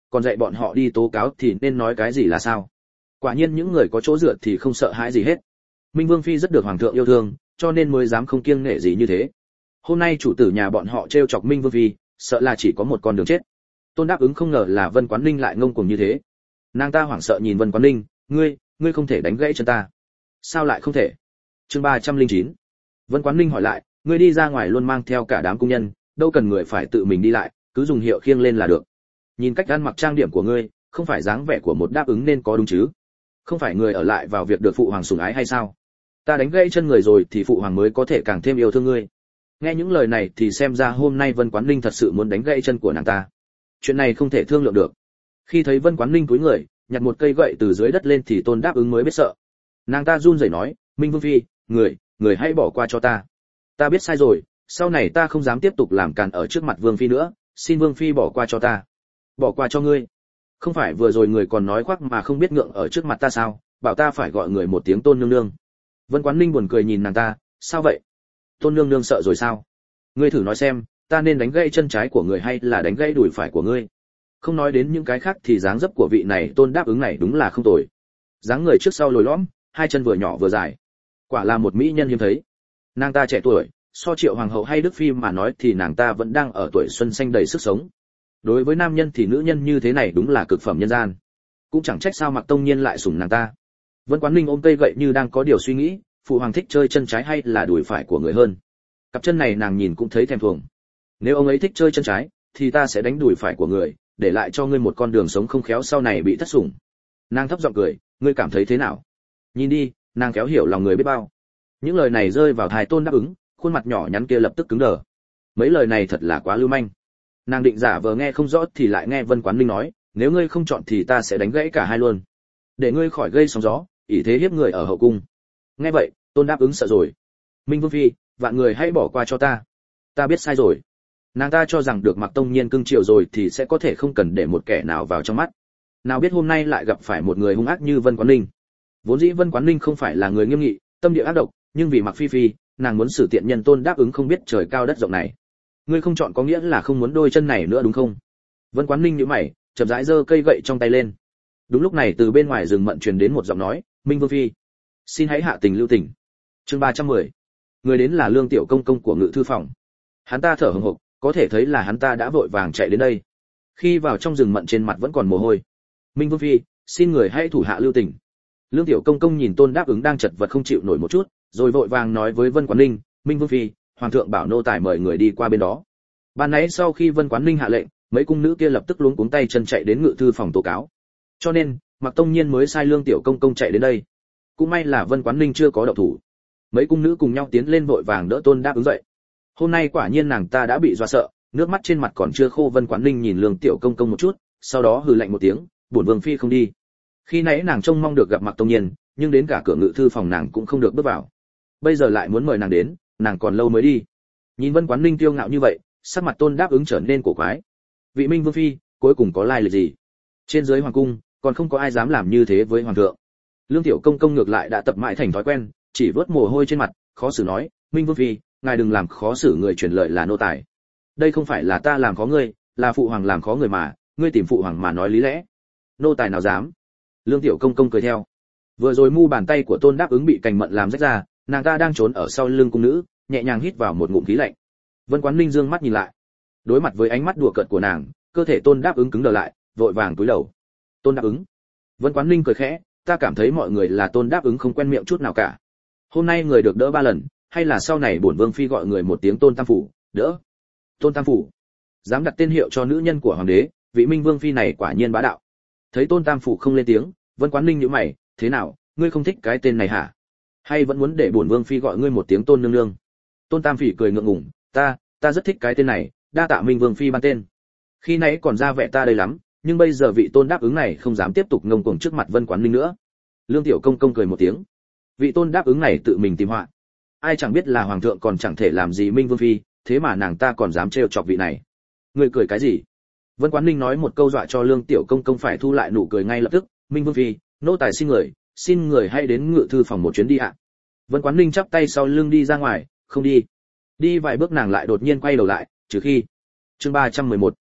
còn dạy bọn họ đi tố cáo thì nên nói cái gì là sao? Quả nhiên những người có chỗ dựa thì không sợ hãi gì hết. Minh Vương phi rất được hoàng thượng yêu thương, cho nên mới dám không kiêng nể gì như thế. Hôm nay chủ tử nhà bọn họ trêu chọc Minh Vương phi, sợ là chỉ có một con đường chết. Tôn Đáp Ứng không ngờ là Vân Quán Ninh lại ngông cuồng như thế. Nàng ta hoảng sợ nhìn Vân Quán Ninh, ngươi không thể đánh gãy chân ta. Sao lại không thể? Chương 309. Vân Quán Ninh hỏi lại, ngươi đi ra ngoài luôn mang theo cả đám cung nhân, đâu cần người phải tự mình đi lại, cứ dùng hiệu khiêng lên là được. Nhìn cách ăn mặc trang điểm của ngươi, không phải dáng vẻ của một Đáp Ứng nên có đúng chứ? Không phải người ở lại vào việc được phụ hoàng sủng ái hay sao? Ta đánh gãy chân người rồi thì phụ hoàng mới có thể càng thêm yêu thương ngươi. Nghe những lời này thì xem ra hôm nay Vân Quán Ninh thật sự muốn đánh gãy chân của nàng ta. Chuyện này không thể thương lượng được. Khi thấy Vân Quán Ninh cúi người, nhặt một cây gậy từ dưới đất lên thì Tôn Đáp Ứng mới biết sợ. Nàng ta run rẩy nói, Minh Vương phi, người hãy bỏ qua cho ta. Ta biết sai rồi, sau này ta không dám tiếp tục làm càn ở trước mặt Vương phi nữa, xin Vương phi bỏ qua cho ta. Bỏ qua cho ngươi? Không phải vừa rồi người còn nói khoác mà không biết ngượng ở trước mặt ta sao, bảo ta phải gọi người một tiếng Tôn nương nương. Vân Quán Ninh buồn cười nhìn nàng ta, sao vậy? Tôn nương nương sợ rồi sao? Ngươi thử nói xem, ta nên đánh gãy chân trái của người hay là đánh gãy đùi phải của ngươi? Không nói đến những cái khác thì dáng dấp của vị này Tôn Đáp Ứng này đúng là không tồi. Dáng người trước sau lồi lõm, hai chân vừa nhỏ vừa dài, quả là một mỹ nhân hiếm thấy. Nàng ta trẻ tuổi, so Triệu hoàng hậu hay Đức phi mà nói thì nàng ta vẫn đang ở tuổi xuân xanh đầy sức sống. Đối với nam nhân thì nữ nhân như thế này đúng là cực phẩm nhân gian. Cũng chẳng trách sao Mạc Tông Nhiên lại sủng nàng ta. Vân Quán Ninh ôm cây gậy như đang có điều suy nghĩ, phụ hoàng thích chơi chân trái hay là đùi phải của người hơn? Cặp chân này nàng nhìn cũng thấy thèm thuồng. Nếu ông ấy thích chơi chân trái, thì ta sẽ đánh đùi phải của người, để lại cho ngươi một con đường sống không khéo sau này bị thất sủng. Nàng thấp giọng cười, ngươi cảm thấy thế nào? Nhìn đi, nàng khéo hiểu lòng người biết bao. Những lời này rơi vào tai Tôn Đáp Ứng, khuôn mặt nhỏ nhắn kia lập tức cứng đờ. Mấy lời này thật là quá lưu manh. Nàng định giả vờ nghe không rõ thì lại nghe Vân Quán Ninh nói, nếu ngươi không chọn thì ta sẽ đánh gãy cả hai luôn, để ngươi khỏi gây sóng gió, ỷ thế hiếp người ở hậu cung. Nghe vậy, Tôn Đáp Ứng sợ rồi. Minh Vương phi, vạn người hãy bỏ qua cho ta. Ta biết sai rồi. Nàng ta cho rằng được Mạc Tông Nhiên cưng chiều rồi thì sẽ có thể không cần để một kẻ nào vào trong mắt. Nào biết hôm nay lại gặp phải một người hung ác như Vân Quán Ninh. Vốn dĩ Vân Quán Ninh không phải là người nghiêm nghị, tâm địa ác độc, nhưng vì Mạc Phi Phi, nàng muốn xử tiện nhân Tôn Đáp Ứng không biết trời cao đất rộng này. Ngươi không chọn có nghĩa là không muốn đôi chân này nữa đúng không? Vân Quán Ninh nhíu mày, chậm rãi giơ cây gậy trong tay lên. Đúng lúc này từ bên ngoài rừng mận truyền đến một giọng nói, Minh Vương phi, xin hãy hạ tình lưu tình. Chương 310. Người đến là Lương Tiểu Công công của Ngự thư phòng. Hắn ta thở hổn hộc, có thể thấy là hắn ta đã vội vàng chạy đến đây. Khi vào trong rừng mận trên mặt vẫn còn mồ hôi. Minh Vương phi, xin người hãy thủ hạ lưu tình. Lương Tiểu Công công nhìn Tôn Đáp Ứng đang chật vật không chịu nổi một chút, rồi vội vàng nói với Vân Quán Ninh, Minh Vương phi, hoàng thượng bảo nô tài mời người đi qua bên đó. Ban nãy sau khi Vân Quán Ninh hạ lệnh, mấy cung nữ kia lập tức luống cuống tay chân chạy đến Ngự thư phòng tố cáo. Cho nên, Mạc Tông Nhiên mới sai Lương Tiểu Công công chạy đến đây. Cũng may là Vân Quán Ninh chưa có động thủ. Mấy cung nữ cùng nhau tiến lên vội vàng đỡ Tôn Đáp Ứng dậy. Hôm nay quả nhiên nàng ta đã bị dọa sợ, nước mắt trên mặt còn chưa khô. Vân Quán Ninh nhìn Lương Tiểu Công công một chút, sau đó hừ lạnh một tiếng, bổn vương phi không đi. Khi nãy nàng trông mong được gặp Mạc Tông Nhiên, nhưng đến cả cửa Ngự thư phòng nàng cũng không được bước vào. Bây giờ lại muốn mời nàng đến, nàng còn lâu mới đi. Nhìn Vân Quán Ninh kiêu ngạo như vậy, sắc mặt Tôn Đáp Ứng trở nên cổ quái. Vị Minh Vương phi, cuối cùng có lai lịch gì? Trên dưới hoàng cung, còn không có ai dám làm như thế với hoàng thượng. Lương Tiểu Công công ngược lại đã tập mãi thành thói quen, chỉ vớt mồ hôi trên mặt, khó xử nói, Minh Vương phi, ngài đừng làm khó xử người truyền lời là nô tài. Đây không phải là ta làm khó ngươi, là phụ hoàng làm khó người mà, ngươi tìm phụ hoàng mà nói lý lẽ. Nô tài nào dám? Lương Tiểu Công công cười theo. Vừa rồi mu bàn tay của Tôn Đáp Ứng bị cành mận làm rách ra, nàng ta đang trốn ở sau lưng cung nữ, nhẹ nhàng hít vào một ngụm khí lạnh. Vân Quán Ninh dương mắt nhìn lại. Đối mặt với ánh mắt đùa cợt của nàng, cơ thể Tôn Đáp Ứng cứng đờ lại, vội vàng cúi đầu. Tôn Đáp Ứng. Vân Quán Ninh cười khẽ, ta cảm thấy mọi người là Tôn Đáp Ứng không quen miệng chút nào cả. Hôm nay người được đỡ 3 lần, hay là sau này bổn vương phi gọi người một tiếng Tôn Tam phủ, đỡ. Tôn Tam phủ. Dám đặt tên hiệu cho nữ nhân của hoàng đế, vị Minh Vương phi này quả nhiên bá đạo. Thấy Tôn Tam phủ không lên tiếng, Vân Quán Ninh nhíu mày, thế nào, ngươi không thích cái tên này hả? Hay vẫn muốn để bổn vương phi gọi ngươi một tiếng Tôn nương nương? Tôn Tam phỉ cười ngượng ngùng, ta rất thích cái tên này, đa tạ Minh Vương phi ban tên. Khi nãy còn ra vẻ ta đây lắm, nhưng bây giờ vị Tôn Đáp Ứng này không dám tiếp tục ngông cuồng trước mặt Vân Quán Ninh nữa. Lương Tiểu Công công cười một tiếng. Vị Tôn Đáp Ứng này tự mình tìm họa. Ai chẳng biết là hoàng thượng còn chẳng thể làm gì Minh Vương phi, thế mà nàng ta còn dám trêu chọc vị này. Ngươi cười cái gì? Vân Quán Ninh nói một câu dọa cho Lương Tiểu Công công phải thu lại nụ cười ngay lập tức. Minh Vương phi, nô tài xin người hãy đến Ngự thư phòng một chuyến đi ạ. Vân Quán Ninh chắp tay sau lưng đi ra ngoài, không đi. Đi vài bước nàng lại đột nhiên quay đầu lại, trừ khi. Chương 311.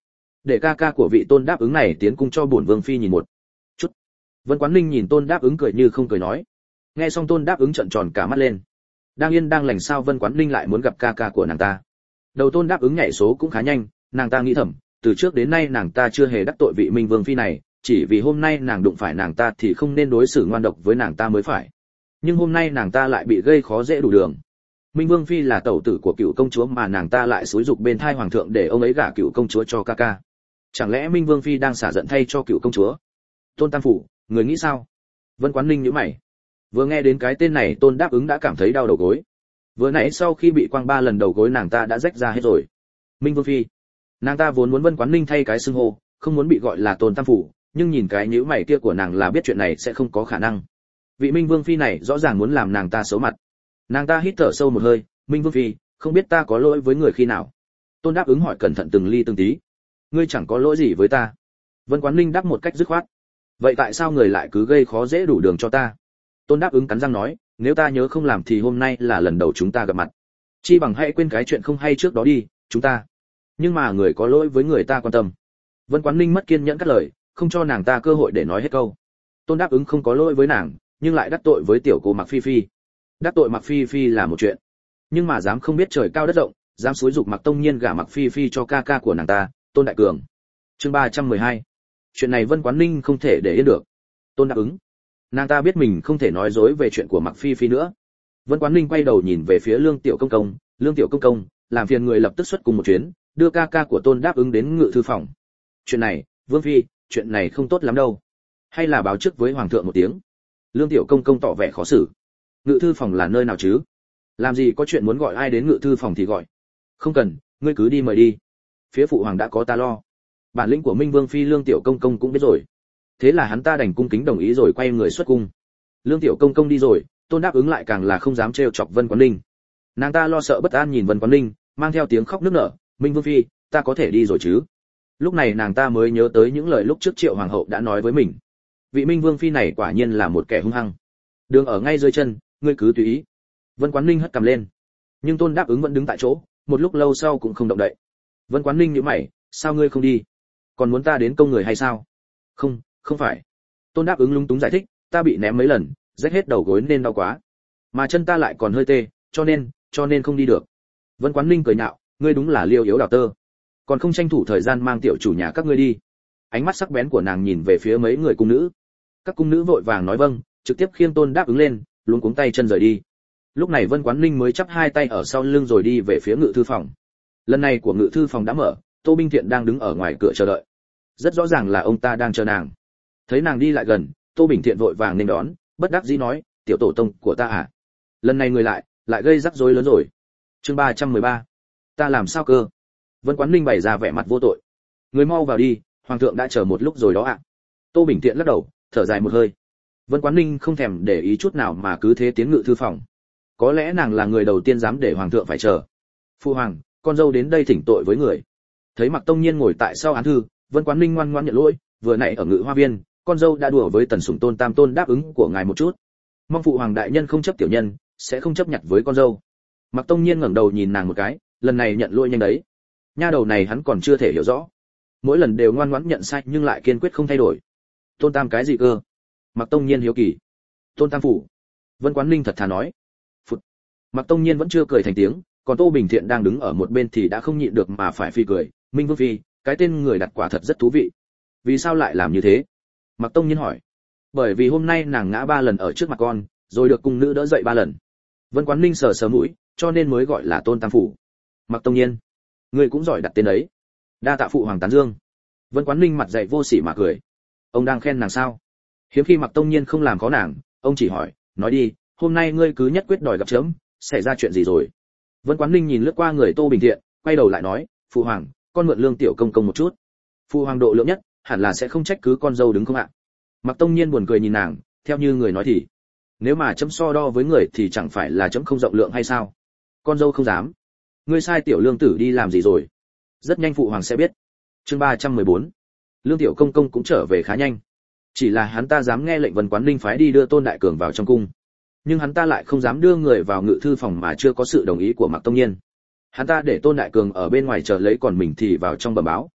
để ca ca của vị Tôn Đáp Ứng này tiến cung cho bổn vương phi nhìn một chút. Vân Quán Ninh nhìn Tôn Đáp Ứng cười như không cười nói. Nghe xong Tôn Đáp Ứng trợn tròn cả mắt lên. Đang yên đang lành sao Vân Quán Ninh lại muốn gặp ca ca của nàng ta. Đầu Tôn Đáp Ứng nhảy số cũng khá nhanh, nàng ta nghĩ thầm, từ trước đến nay nàng ta chưa hề đắc tội vị Minh Vương phi này, chỉ vì hôm nay nàng đụng phải nàng ta thì không nên đối xử ngoan độc với nàng ta mới phải. Nhưng hôm nay nàng ta lại bị gây khó dễ đủ đường. Minh Vương phi là tẩu tử của cựu công chúa mà nàng ta lại xúi dục bên thai hoàng thượng để ông ấy gả cựu công chúa cho ca ca. Chẳng lẽ Minh Vương phi đang xả giận thay cho cựu công chúa? Tôn Tam Phủ, người nghĩ sao? Vân Quán Ninh nhíu mày. Vừa nghe đến cái tên này Tôn Đáp Ứng đã cảm thấy đau đầu gối. Vừa nãy sau khi bị quăng 3 lần đầu gối nàng ta đã rách ra hết rồi. Minh Vương phi. Nàng ta vốn muốn Vân Quán Ninh thay cái xưng hô, không muốn bị gọi là Tôn Tam Phủ, nhưng nhìn cái nhíu mày kia của nàng là biết chuyện này sẽ không có khả năng. Vị Minh Vương phi này rõ ràng muốn làm nàng ta xấu mặt. Nàng ta hít thở sâu một hơi, Minh Vương phi, không biết ta có lỗi với người khi nào? Tôn Đáp Ứng hỏi cẩn thận từng ly từng tí. Ngươi chẳng có lỗi gì với ta. Vân Quán Ninh đáp một cách dứt khoát. Vậy tại sao người lại cứ gây khó dễ đủ đường cho ta? Tôn Đáp Ứng cắn răng nói, nếu ta nhớ không làm thì hôm nay là lần đầu chúng ta gặp mặt. Chi bằng hãy quên cái chuyện không hay trước đó đi, chúng ta. Nhưng mà người có lỗi với người ta quan tâm. Vân Quán Ninh mất kiên nhẫn cắt lời, không cho nàng ta cơ hội để nói hết câu. Tôn Đáp Ứng không có lỗi với nàng, nhưng lại đắc tội với tiểu cô Mạc Phi Phi. Đắc tội Mạc Phi Phi là một chuyện, nhưng mà dám không biết trời cao đất rộng, dám xúi dục Mạc Tông Nhiên gả Mạc Phi Phi cho ca ca của nàng ta, Tôn Đại Cường. Chương 312. Chuyện này Vân Quán Ninh không thể để yên được. Tôn Đáp Ứng. Nàng ta biết mình không thể nói dối về chuyện của Mạc Phi Phi nữa. Vân Quán Ninh quay đầu nhìn về phía Lương Tiểu Công Công, Lương Tiểu Công Công, làm phiền người lập tức xuất cùng một chuyến, đưa ca ca của Tôn Đáp Ứng đến ngự thư phòng. Chuyện này, Vương phi, chuyện này không tốt lắm đâu. Hay là báo trước với hoàng thượng một tiếng. Lương Tiểu Công Công tỏ vẻ khó xử. Ngự thư phòng là nơi nào chứ? Làm gì có chuyện muốn gọi ai đến ngự thư phòng thì gọi. Không cần, ngươi cứ đi mời đi. Phía phụ hoàng đã có ta lo. Bản lĩnh của Minh Vương phi Lương Tiểu Công Công cũng biết rồi. Thế là hắn ta đành cung kính đồng ý rồi quay người xuất cung. Lương Tiểu Công Công đi rồi, Tôn Đáp Ứng lại càng là không dám trêu chọc Vân Quán Ninh. Nàng ta lo sợ bất an nhìn Vân Quán Ninh, mang theo tiếng khóc nức nở, Minh Vương phi, ta có thể đi rồi chứ? Lúc này nàng ta mới nhớ tới những lời lúc trước Triệu hoàng hậu đã nói với mình. Vị Minh Vương phi này quả nhiên là một kẻ hung hăng. Đường ở ngay dưới chân, ngươi cứ tùy ý. Vân Quán Ninh hất cằm lên, nhưng Tôn Đáp Ứng vẫn đứng tại chỗ, một lúc lâu sau cũng không động đậy. Vân Quán Ninh nhíu mày, sao ngươi không đi? Còn muốn ta đến công người hay sao? Không, không phải. Tôn Đáp Ứng lúng túng giải thích, ta bị ném mấy lần, rách hết đầu gối nên đau quá, mà chân ta lại còn hơi tê, cho nên không đi được. Vân Quán Ninh cười nhạo, ngươi đúng là liêu yếu đào tơ, còn không tranh thủ thời gian mang tiểu chủ nhà các ngươi đi. Ánh mắt sắc bén của nàng nhìn về phía mấy người cung nữ. Các cung nữ vội vàng nói vâng, trực tiếp khiêng Tôn Đáp Ứng lên, luống cuống tay chân rời đi. Lúc này Vân Quán Ninh mới chắp hai tay ở sau lưng rồi đi về phía ngự thư phòng. Lần này của ngự thư phòng đã mở, Tô Binh Thiện đang đứng ở ngoài cửa chờ đợi. Rất rõ ràng là ông ta đang chờ nàng. Thấy nàng đi lại gần, Tô Bình Thiện vội vàng nên đón, bất đắc dĩ nói, tiểu tổ tông của ta à? Lần này người lại gây rắc rối lớn rồi. Chương 313. Ta làm sao cơ? Vân Quán Ninh bày ra vẻ mặt vô tội. Người mau vào đi, hoàng thượng đã chờ một lúc rồi đó ạ. Tô Bình Thiện lắc đầu, thở dài một hơi. Vân Quán Ninh không thèm để ý chút nào mà cứ thế tiến ngự thư phòng. Có lẽ nàng là người đầu tiên dám để hoàng thượng phải chờ. Phu hoàng, con dâu đến đây thỉnh tội với người. Thấy Mạc Tông Nhiên ngồi tại sau án thư, Vân Quán Ninh ngoan ngoãn nhận lỗi, vừa nãy ở ngự hoa viên, con dâu đã đùa với Tần Sủng Tôn Tam Tôn Đáp Ứng của ngài một chút. Mong phụ hoàng đại nhân không chấp tiểu nhân, sẽ không chấp nhặt với con dâu. Mạc Tông Nhiên ngẩng đầu nhìn nàng một cái, lần này nhận lỗi nhanh đấy. Nha đầu này hắn còn chưa thể hiểu rõ. Mỗi lần đều ngoan ngoãn nhận sai nhưng lại kiên quyết không thay đổi. Tôn Tam cái gì cơ? Mạc Tông Nhiên hiếu kỳ. Tôn Tam phủ. Vân Quán Ninh thật thà nói. Phụt. Mạc Tông Nhiên vẫn chưa cười thành tiếng, còn Tô Bình Thiện đang đứng ở một bên thì đã không nhịn được mà phải phi cười. Minh Vương phi, cái tên người đặt quả thật rất thú vị. Vì sao lại làm như thế? Mạc Tông Nhiên hỏi. Bởi vì hôm nay nàng ngã 3 lần ở trước mặt con, rồi được cung nữ đỡ dậy 3 lần. Vân Quán Ninh sờ sờ mũi, cho nên mới gọi là Tôn Tam phủ. Mạc Tông Nhiên, ngươi cũng giỏi đặt tên ấy. Đa tạ phụ hoàng tán dương. Vân Quán Ninh mặt dày vô sỉ mà cười. Ông đang khen nàng sao? Hiếm khi Mạc Tông Nhiên không làm khó nàng, ông chỉ hỏi, nói đi, hôm nay ngươi cứ nhất quyết đòi gặp chấm, xảy ra chuyện gì rồi? Vân Quán Ninh nhìn lướt qua người Tô Bình Thiện, quay đầu lại nói, phụ hoàng, con mượn Lương Tiểu Công Công một chút. Phụ hoàng độ lượng nhất, hẳn là sẽ không trách cứ con dâu đứng không ạ? Mạc Tông Nhiên buồn cười nhìn nàng, theo như người nói thì, nếu mà chấm so đo với người thì chẳng phải là chấm không rộng lượng hay sao? Con dâu không dám. Ngươi sai tiểu lương tử đi làm gì rồi? Rất nhanh phụ hoàng sẽ biết. Chương 314. Lương Tiểu Công Công cũng trở về khá nhanh. Chỉ là hắn ta dám nghe lệnh Vân Quán Ninh phái đi đưa Tôn Đại Cường vào trong cung, nhưng hắn ta lại không dám đưa người vào ngự thư phòng mà chưa có sự đồng ý của Mạc Tông Nhiên. Hắn ta để Tôn Đại Cường ở bên ngoài chờ lấy, còn mình thì vào trong bẩm báo.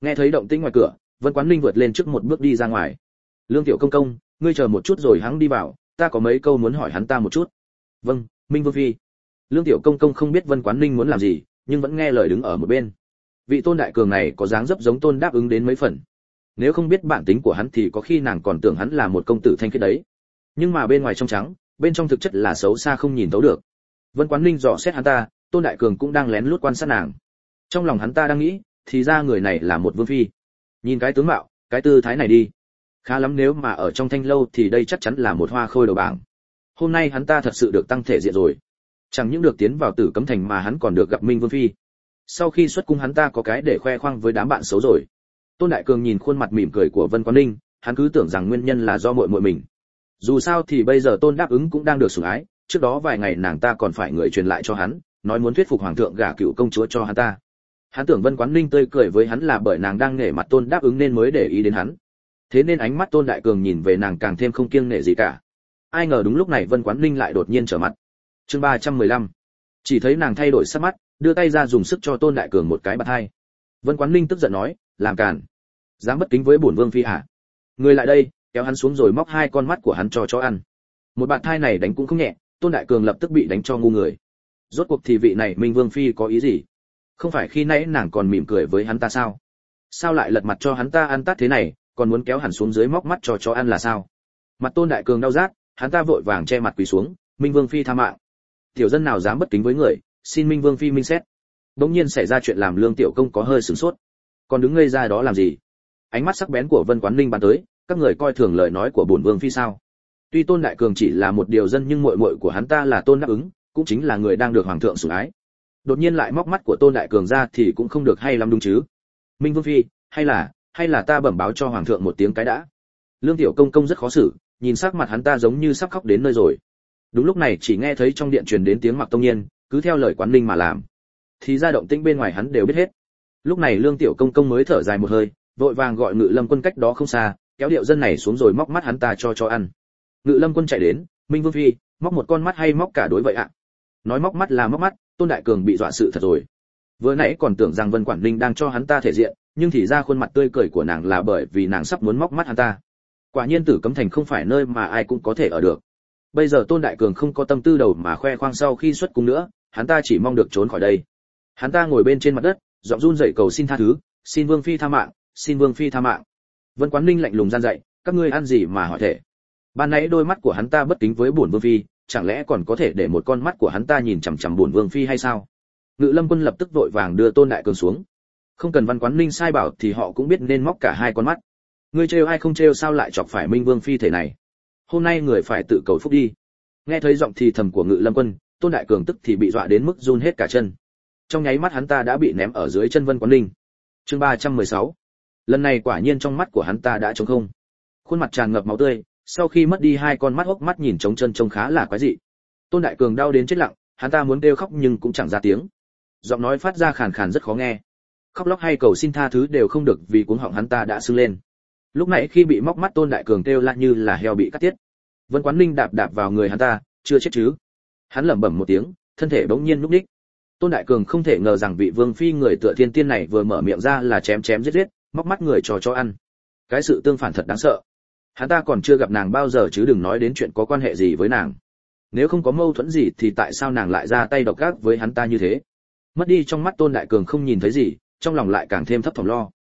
Nghe thấy động tĩnh ngoài cửa, Vân Quán Ninh vượt lên trước một bước đi ra ngoài. Lương Tiểu Công công, ngươi chờ một chút rồi hắn đi vào, ta có mấy câu muốn hỏi hắn ta một chút. Vâng, Minh Vương phi. Lương Tiểu Công công không biết Vân Quán Ninh muốn làm gì, nhưng vẫn nghe lời đứng ở một bên. Vị Tôn đại cường này có dáng dấp giống Tôn đáp ứng đến mấy phần. Nếu không biết bản tính của hắn thì có khi nàng còn tưởng hắn là một công tử thanh khiết đấy. Nhưng mà bên ngoài trong trắng, bên trong thực chất là xấu xa không nhìn thấu được. Vân Quán Ninh dò xét hắn ta, Tôn đại cường cũng đang lén lút quan sát nàng. Trong lòng hắn ta đang nghĩ, thì ra người này là một vương phi. Nhìn cái tướng mạo, cái tư thái này đi, khá lắm, nếu mà ở trong thanh lâu thì đây chắc chắn là một hoa khôi đầu bảng. Hôm nay hắn ta thật sự được tăng thể diện rồi. Chẳng những được tiến vào Tử Cấm Thành mà hắn còn được gặp Minh Vương phi. Sau khi xuất cung hắn ta có cái để khoe khoang với đám bạn xấu rồi. Tôn đại cường nhìn khuôn mặt mỉm cười của Vân Quán Ninh, hắn cứ tưởng rằng nguyên nhân là do muội muội mình. Dù sao thì bây giờ Tôn đáp ứng cũng đang được sủng ái, trước đó vài ngày nàng ta còn phải người truyền lại cho hắn, nói muốn thuyết phục hoàng thượng gả cựu công chúa cho hắn ta. Hắn tưởng Vân Quán Ninh tươi cười với hắn là bởi nàng đang nể mặt Tôn đáp ứng nên mới để ý đến hắn. Thế nên ánh mắt Tôn đại cường nhìn về nàng càng thêm không kiêng nể gì cả. Ai ngờ đúng lúc này Vân Quán Ninh lại đột nhiên trở mặt. Chương 315. Chỉ thấy nàng thay đổi sắc mắt, đưa tay ra dùng sức cho Tôn đại cường một cái bạt hai. Vân Quán Ninh tức giận nói, làm càn, dám bất kính với bổn vương phi hả? Người lại đây, kéo hắn xuống rồi móc hai con mắt của hắn cho chó ăn. Một bạt thai này đánh cũng không nhẹ, Tôn đại cường lập tức bị đánh cho ngu người. Rốt cuộc thì vị này Minh Vương phi có ý gì? Không phải khi nãy nàng còn mỉm cười với hắn ta sao? Sao lại lật mặt cho hắn ta ăn tát thế này, còn muốn kéo hẳn xuống dưới móc mắt cho chó ăn là sao? Mặt Tôn đại cường đau rát, hắn ta vội vàng che mặt quỳ xuống, Minh Vương phi tha mạng. Tiểu dân nào dám bất kính với người, xin Minh Vương phi minh xét. Đống nhiên xảy ra chuyện làm Lương Tiểu Công có hơi sửng sốt. Còn đứng ngây ra đó làm gì? Ánh mắt sắc bén của Vân Quán Ninh bắn tới, các người coi thường lời nói của bổn vương phi sao? Tuy Tôn đại cường chỉ là một điều dân nhưng muội muội của hắn ta là Tôn đáp ứng, cũng chính là người đang được hoàng thượng sủng ái. Đột nhiên lại móc mắt của Tôn đại cường ra thì cũng không được hay lắm đúng chứ? Minh Vương phi, hay là ta bẩm báo cho hoàng thượng một tiếng cái đã. Lương Tiểu Công công rất khó xử, nhìn sắc mặt hắn ta giống như sắp khóc đến nơi rồi. Đúng lúc này chỉ nghe thấy trong điện truyền đến tiếng Mặc Tông Nhiên, cứ theo lời Quán Ninh mà làm. Thì ra động tĩnh bên ngoài hắn đều biết hết. Lúc này Lương Tiểu Công công mới thở dài một hơi, vội vàng gọi Ngự Lâm Quân cách đó không xa, kéo điệu dân này xuống rồi móc mắt hắn ta cho ăn. Ngự Lâm Quân chạy đến, Minh Vương phi, móc một con mắt hay móc cả đối vậy ạ? Nói móc mắt là móc mắt, Tôn đại cường bị dọa sự thật rồi. Vừa nãy còn tưởng rằng Vân Quảng Ninh đang cho hắn ta thể diện, nhưng thì ra khuôn mặt tươi cười của nàng là bởi vì nàng sắp muốn móc mắt hắn ta. Quả nhiên Tử Cấm Thành không phải nơi mà ai cũng có thể ở được. Bây giờ Tôn đại cường không có tâm tư đầu mà khoe khoang sau khi xuất cung nữa, hắn ta chỉ mong được trốn khỏi đây. Hắn ta ngồi bên trên mặt đất, giọng run rẩy cầu xin tha thứ, xin Vương phi tha mạng, xin Vương phi tha mạng. Vân Quán Ninh lạnh lùng gian dạy, các ngươi ăn gì mà hỏi thể? Ban nãy đôi mắt của hắn ta bất kính với bổn vương phi, chẳng lẽ còn có thể để một con mắt của hắn ta nhìn chằm chằm bổn vương phi hay sao? Ngự Lâm Quân lập tức vội vàng đưa Tôn đại cường xuống. Không cần Văn Quán Ninh sai bảo thì họ cũng biết nên móc cả hai con mắt. Ngươi trêu hay không trêu sao lại chọc phải Minh Vương phi thể này? Hôm nay người phải tự cầu phúc đi. Nghe thấy giọng thì thầm của Ngự Lâm Quân, Tôn đại cường tức thì bị dọa đến mức run hết cả chân. Trong nháy mắt hắn ta đã bị ném ở dưới chân Vân Quán Ninh. Chương 316. Lần này quả nhiên trong mắt của hắn ta đã trống không. Khuôn mặt tràn ngập máu tươi, sau khi mất đi hai con mắt hốc mắt nhìn trống chân trông khá là quái dị. Tôn đại cường đau đến chết lặng, hắn ta muốn kêu khóc nhưng cũng chẳng ra tiếng. Giọng nói phát ra khàn khàn rất khó nghe. Khóc lóc hay cầu xin tha thứ đều không được vì cuống họng hắn ta đã sưng lên. Lúc nãy khi bị móc mắt Tôn đại cường kêu lại như là heo bị cắt tiết. Vân Quán Ninh đạp đạp vào người hắn ta, chưa chết chứ? Hắn lẩm bẩm một tiếng, thân thể bỗng nhiên lúc đích. Tôn đại cường không thể ngờ rằng vị vương phi người tựa thiên tiên này vừa mở miệng ra là chém chém giết giết, móc mắt người cho ăn. Cái sự tương phản thật đáng sợ. Hắn ta còn chưa gặp nàng bao giờ chứ đừng nói đến chuyện có quan hệ gì với nàng. Nếu không có mâu thuẫn gì thì tại sao nàng lại ra tay độc ác với hắn ta như thế? Mất đi trong mắt Tôn đại cường không nhìn thấy gì, trong lòng lại càng thêm thấp thỏm lo.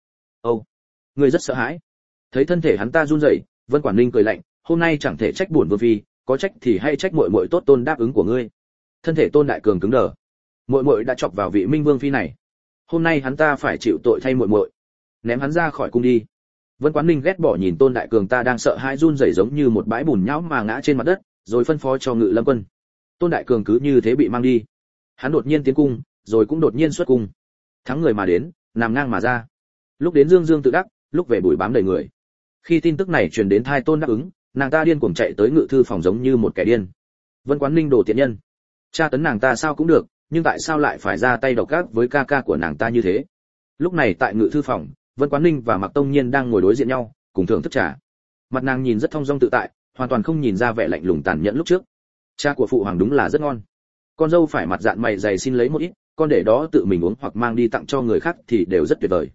Ngươi rất sợ hãi. Thấy thân thể hắn ta run rẩy, Vân Quảng Ninh cười lạnh, hôm nay chẳng thể trách bổn vương phi, có trách thì hay trách muội muội tốt Tôn đáp ứng của ngươi. Thân thể Tôn đại cường cứng đờ. Muội muội đã chọc vào vị Minh Vương phi này, hôm nay hắn ta phải chịu tội thay muội muội. Ném hắn ra khỏi cung đi. Vân Quán Ninh ghét bỏ nhìn Tôn đại cường ta đang sợ hãi run rẩy giống như một bãi bùn nhão mà ngã trên mặt đất, rồi phân phó cho Ngự Lâm Quân. Tôn đại cường cứ như thế bị mang đi. Hắn đột nhiên tiến cung, rồi cũng đột nhiên xuất cung. Thắng người mà đến, nằm ngang mà ra. Lúc đến dương dương tự đắc, lúc về bụi bám đầy người. Khi tin tức này truyền đến tai Tôn đáp ứng, nàng ta điên cuồng chạy tới ngự thư phòng giống như một kẻ điên. Vân Quán Ninh đồ tiện nhân, tra tấn nàng ta sao cũng được, nhưng tại sao lại phải ra tay độc ác với ca ca của nàng ta như thế? Lúc này tại ngự thư phòng, Vân Quán Ninh và Mạc Tông Nhiên đang ngồi đối diện nhau, cùng thưởng thức trà. Mặt nàng nhìn rất thong dong tự tại, hoàn toàn không nhìn ra vẻ lạnh lùng tàn nhẫn lúc trước. Trà của phụ hoàng đúng là rất ngon. Con dâu phải mặt dạn mày dày xin lấy một ít, con để đó tự mình uống hoặc mang đi tặng cho người khác thì đều rất tuyệt vời.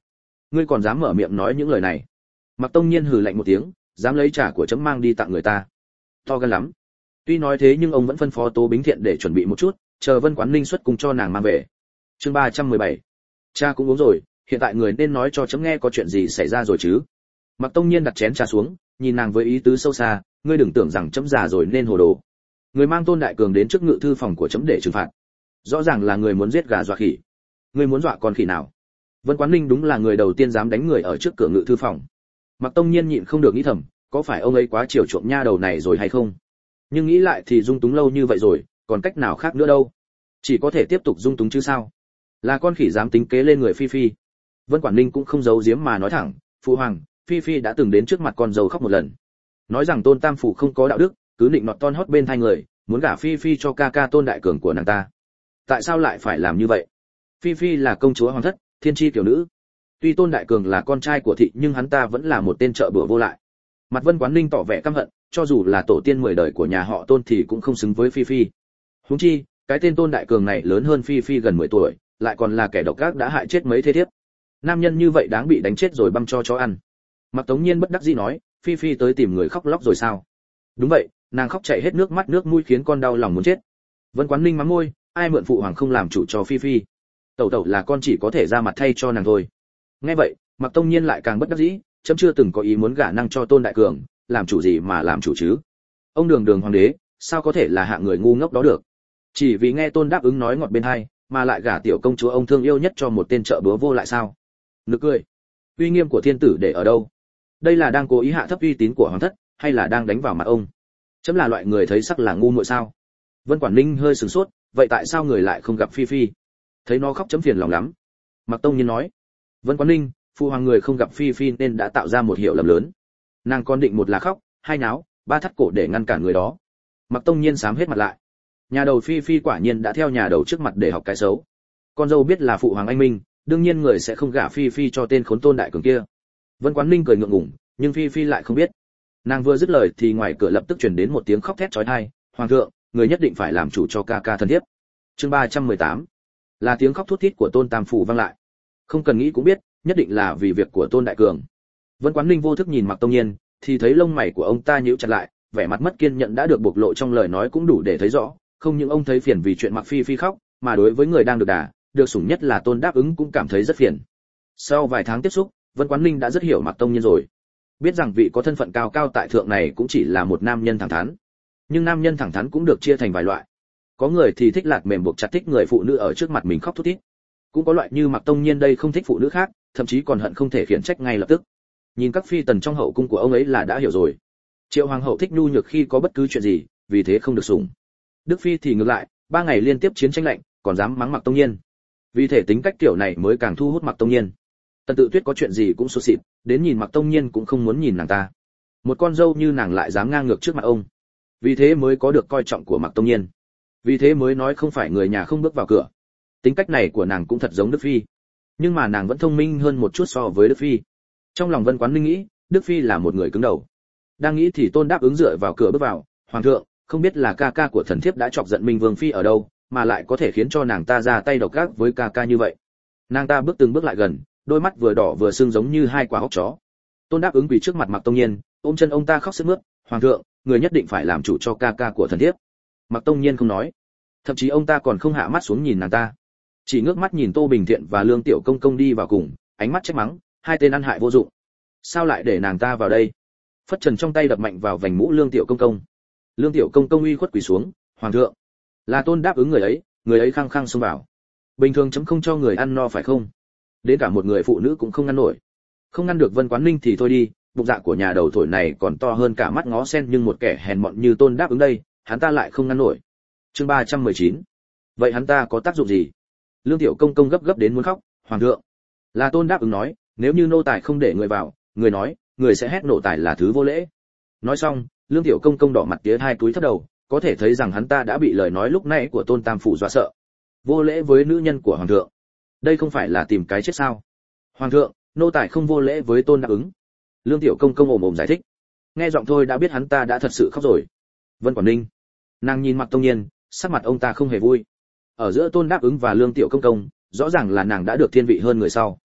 ngươi còn dám mở miệng nói những lời này? Mạc Tông Nhiên hừ lạnh một tiếng, dám lấy trà của chấm mang đi tặng người ta, to gan lắm. Tuy nói thế nhưng ông vẫn phân phó Tố Bính Thiện để chuẩn bị một chút, chờ Vân Quán Ninh xuất cung cho nàng mang về. Chương 317. Cha cũng uống rồi, hiện tại người nên nói cho chấm nghe có chuyện gì xảy ra rồi chứ? Mạc Tông Nhiên đặt chén trà xuống, nhìn nàng với ý tứ sâu xa, ngươi đừng tưởng rằng chấm già rồi nên hồ đồ. Người mang Tôn Đại Cường đến trước ngự thư phòng của chấm để trừng phạt, rõ ràng là người muốn giết gà dọa khỉ. Ngươi muốn dọa con khỉ nào? Vân Quán Ninh đúng là người đầu tiên dám đánh người ở trước cửa ngự thư phòng. Mạc Tông Nhiên nhịn không được nghĩ thầm, có phải ông ấy quá chiều chuộng nha đầu này rồi hay không? Nhưng nghĩ lại thì dung túng lâu như vậy rồi, còn cách nào khác nữa đâu? Chỉ có thể tiếp tục dung túng chứ sao? Là con khỉ dám tính kế lên người Phi Phi. Vân Quảng Ninh cũng không giấu giếm mà nói thẳng, phụ hoàng, Phi Phi đã từng đến trước mặt con dâu khóc một lần, nói rằng Tôn Tam phủ không có đạo đức, cứ nịnh nọt ton hót bên hai người, muốn gả Phi Phi cho ca ca Tôn Đại Cường của nàng ta. Tại sao lại phải làm như vậy? Phi Phi là công chúa hoàng thất, thiên chi tiểu nữ. Tuy Tôn Đại Cường là con trai của thị nhưng hắn ta vẫn là một tên trợ bủa vô lại. Mặt Vân Quán Ninh tỏ vẻ căm hận, cho dù là tổ tiên 10 đời của nhà họ Tôn thì cũng không xứng với Phi Phi. Huống chi, cái tên Tôn Đại Cường này lớn hơn Phi Phi gần 10 tuổi, lại còn là kẻ độc ác đã hại chết mấy thế thiếp. Nam nhân như vậy đáng bị đánh chết rồi băm cho chó ăn. Mạc Tống Nhiên bất đắc dĩ nói, Phi Phi tới tìm người khóc lóc rồi sao? Đúng vậy, nàng khóc chảy hết nước mắt nước mũi khiến con đau lòng muốn chết. Vân Quán Ninh mắng môi, ai mượn phụ hoàng không làm chủ cho Phi Phi? Tẩu tẩu là con chỉ có thể ra mặt thay cho nàng thôi. Nghe vậy, Mạc Tông Nhiên lại càng bất đắc dĩ, chấm chưa từng có ý muốn gả năng cho Tôn Đại Cường, làm chủ gì mà làm chủ chứ? Ông đường đường hoàng đế, sao có thể là hạng người ngu ngốc đó được? Chỉ vì nghe Tôn đáp ứng nói ngọt bên hai, mà lại gả tiểu công chúa ông thương yêu nhất cho một tên trợ búa vô lại sao? Nực cười. Uy nghiêm của thiên tử để ở đâu? Đây là đang cố ý hạ thấp uy tín của hoàng thất, hay là đang đánh vào mặt ông? Chấm là loại người thấy sắc là ngu muội sao? Vân Quản Ninh hơi sửng sốt, vậy tại sao người lại không gặp Phi Phi? Thấy nó khóc chấm phiền lòng lắm. Mạc Tông Nhiên nói. Vân Quán Ninh, phụ hoàng người không gặp Phi Phi nên đã tạo ra một hiểu lầm lớn. Nàng còn định một là khóc, hai náo, ba thắt cổ để ngăn cản người đó. Mạc Tông Nhiên sám hết mặt lại. Nhà đầu Phi Phi quả nhiên đã theo nhà đầu trước mặt để học cái xấu. Con dâu biết là phụ hoàng anh minh, đương nhiên người sẽ không gả Phi Phi cho tên khốn Tôn Đại Cường kia. Vân Quán Ninh cười ngượng ngùng, nhưng Phi Phi lại không biết. Nàng vừa dứt lời thì ngoài cửa lập tức truyền đến một tiếng khóc thét chói tai, "Hoàng thượng, người nhất định phải làm chủ cho ca ca thân thiếp." Chương 318. Là tiếng khóc thút thít của Tôn Tam phủ vang lại. Không cần nghĩ cũng biết, nhất định là vì việc của Tôn Đại Cường. Vân Quán Ninh vô thức nhìn Mạc Tông Nhiên, thì thấy lông mày của ông ta nhíu chặt lại, vẻ mặt mất kiên nhẫn đã được bộc lộ trong lời nói cũng đủ để thấy rõ, không những ông thấy phiền vì chuyện Mạc Phi Phi khóc, mà đối với người đang được đả, được sủng nhất là Tôn Đáp Ứng cũng cảm thấy rất phiền. Sau vài tháng tiếp xúc, Vân Quán Ninh đã rất hiểu Mạc Tông Nhiên rồi. Biết rằng vị có thân phận cao cao tại thượng này cũng chỉ là một nam nhân thẳng thắn. Nhưng nam nhân thẳng thắn cũng được chia thành vài loại. Có người thì thích lạt mềm buộc chặt, thích người phụ nữ ở trước mặt mình khóc thút thít. Cũng có loại như Mạc Tông Nhiên đây không thích phụ nữ khác, thậm chí còn hận không thể khiển trách ngay lập tức. Nhìn các phi tần trong hậu cung của ông ấy là đã hiểu rồi. Triệu hoàng hậu thích nhu nhược khi có bất cứ chuyện gì, vì thế không được sủng. Đức phi thì ngược lại, 3 ngày liên tiếp chiến tranh lạnh, còn dám mắng Mạc Tông Nhiên. Vì thể tính cách kiểu này mới càng thu hút Mạc Tông Nhiên. Tần Tự Tuyết có chuyện gì cũng sốt xịt, đến nhìn Mạc Tông Nhiên cũng không muốn nhìn nàng ta. Một con dâu như nàng lại dám ngang ngược trước mặt ông. Vì thế mới có được coi trọng của Mạc Tông Nhiên. Vì thế mới nói không phải người nhà không bước vào cửa. Tính cách này của nàng cũng thật giống Đức phi, nhưng mà nàng vẫn thông minh hơn một chút so với Đức phi. Trong lòng Vân Quán Ninh nghĩ, Đức phi là một người cứng đầu. Đang nghĩ thì Tôn Đáp Ứng dựa vào cửa bước vào, "Hoàng thượng, không biết là ca ca của thần thiếp đã chọc giận Minh Vương phi ở đâu, mà lại có thể khiến cho nàng ta ra tay độc ác với ca ca như vậy." Nàng ta bước từng bước lại gần, đôi mắt vừa đỏ vừa sưng giống như hai quả óc chó. Tôn Đáp Ứng quỳ trước mặt Mạc Tông Nhiên, ôm chân ông ta khóc sướt mướt, "Hoàng thượng, người nhất định phải làm chủ cho ca ca của thần thiếp." Mạc Tông Nhiên không nói, thậm chí ông ta còn không hạ mắt xuống nhìn nàng ta, chỉ ngước mắt nhìn Tô Bình Thiện và Lương Tiểu Công Công đi vào cùng, ánh mắt trách mắng, hai tên ăn hại vô dụng, sao lại để nàng ta vào đây? Phất trần trong tay đập mạnh vào vành mũ Lương Tiểu Công Công. Lương Tiểu Công Công uy khuất quỳ xuống, "Hoàng thượng." Là Tôn Đáp Ứng người ấy khăng khăng xông vào. Bình thường chấm không cho người ăn no phải không? Đến cả một người phụ nữ cũng không ngăn nổi. Không ngăn được Vân Quán Ninh thì thôi đi, bụng dạ của nhà đầu thổi này còn to hơn cả mắt ngó sen, nhưng một kẻ hèn mọn như Tôn Đáp Ứng đây, hắn ta lại không ngăn nổi. Chương 319. Vậy hắn ta có tác dụng gì? Lương Tiểu Công Công gấp đến muốn khóc, "Hoàng thượng." Là Tôn Đáp Ứng nói, "Nếu như nô tài không để người vào, người nói, người sẽ hét nô tài là thứ vô lễ." Nói xong, Lương Tiểu Công Công đỏ mặt tía hai túi thấp đầu, có thể thấy rằng hắn ta đã bị lời nói lúc nãy của Tôn Tam phủ dọa sợ. Vô lễ với nữ nhân của hoàng thượng, đây không phải là tìm cái chết sao? "Hoàng thượng, nô tài không vô lễ với Tôn Đáp Ứng." Lương Tiểu Công Công ồm ồm giải thích. Nghe giọng thôi đã biết hắn ta đã thật sự khóc rồi. Vân Quảng Ninh, nàng nhìn Mạc Tông Nhiên, sắc mặt ông ta không hề vui. Ở giữa Tôn Đáp Ứng và Lương Tiểu Công Công, rõ ràng là nàng đã được thiên vị hơn người sau.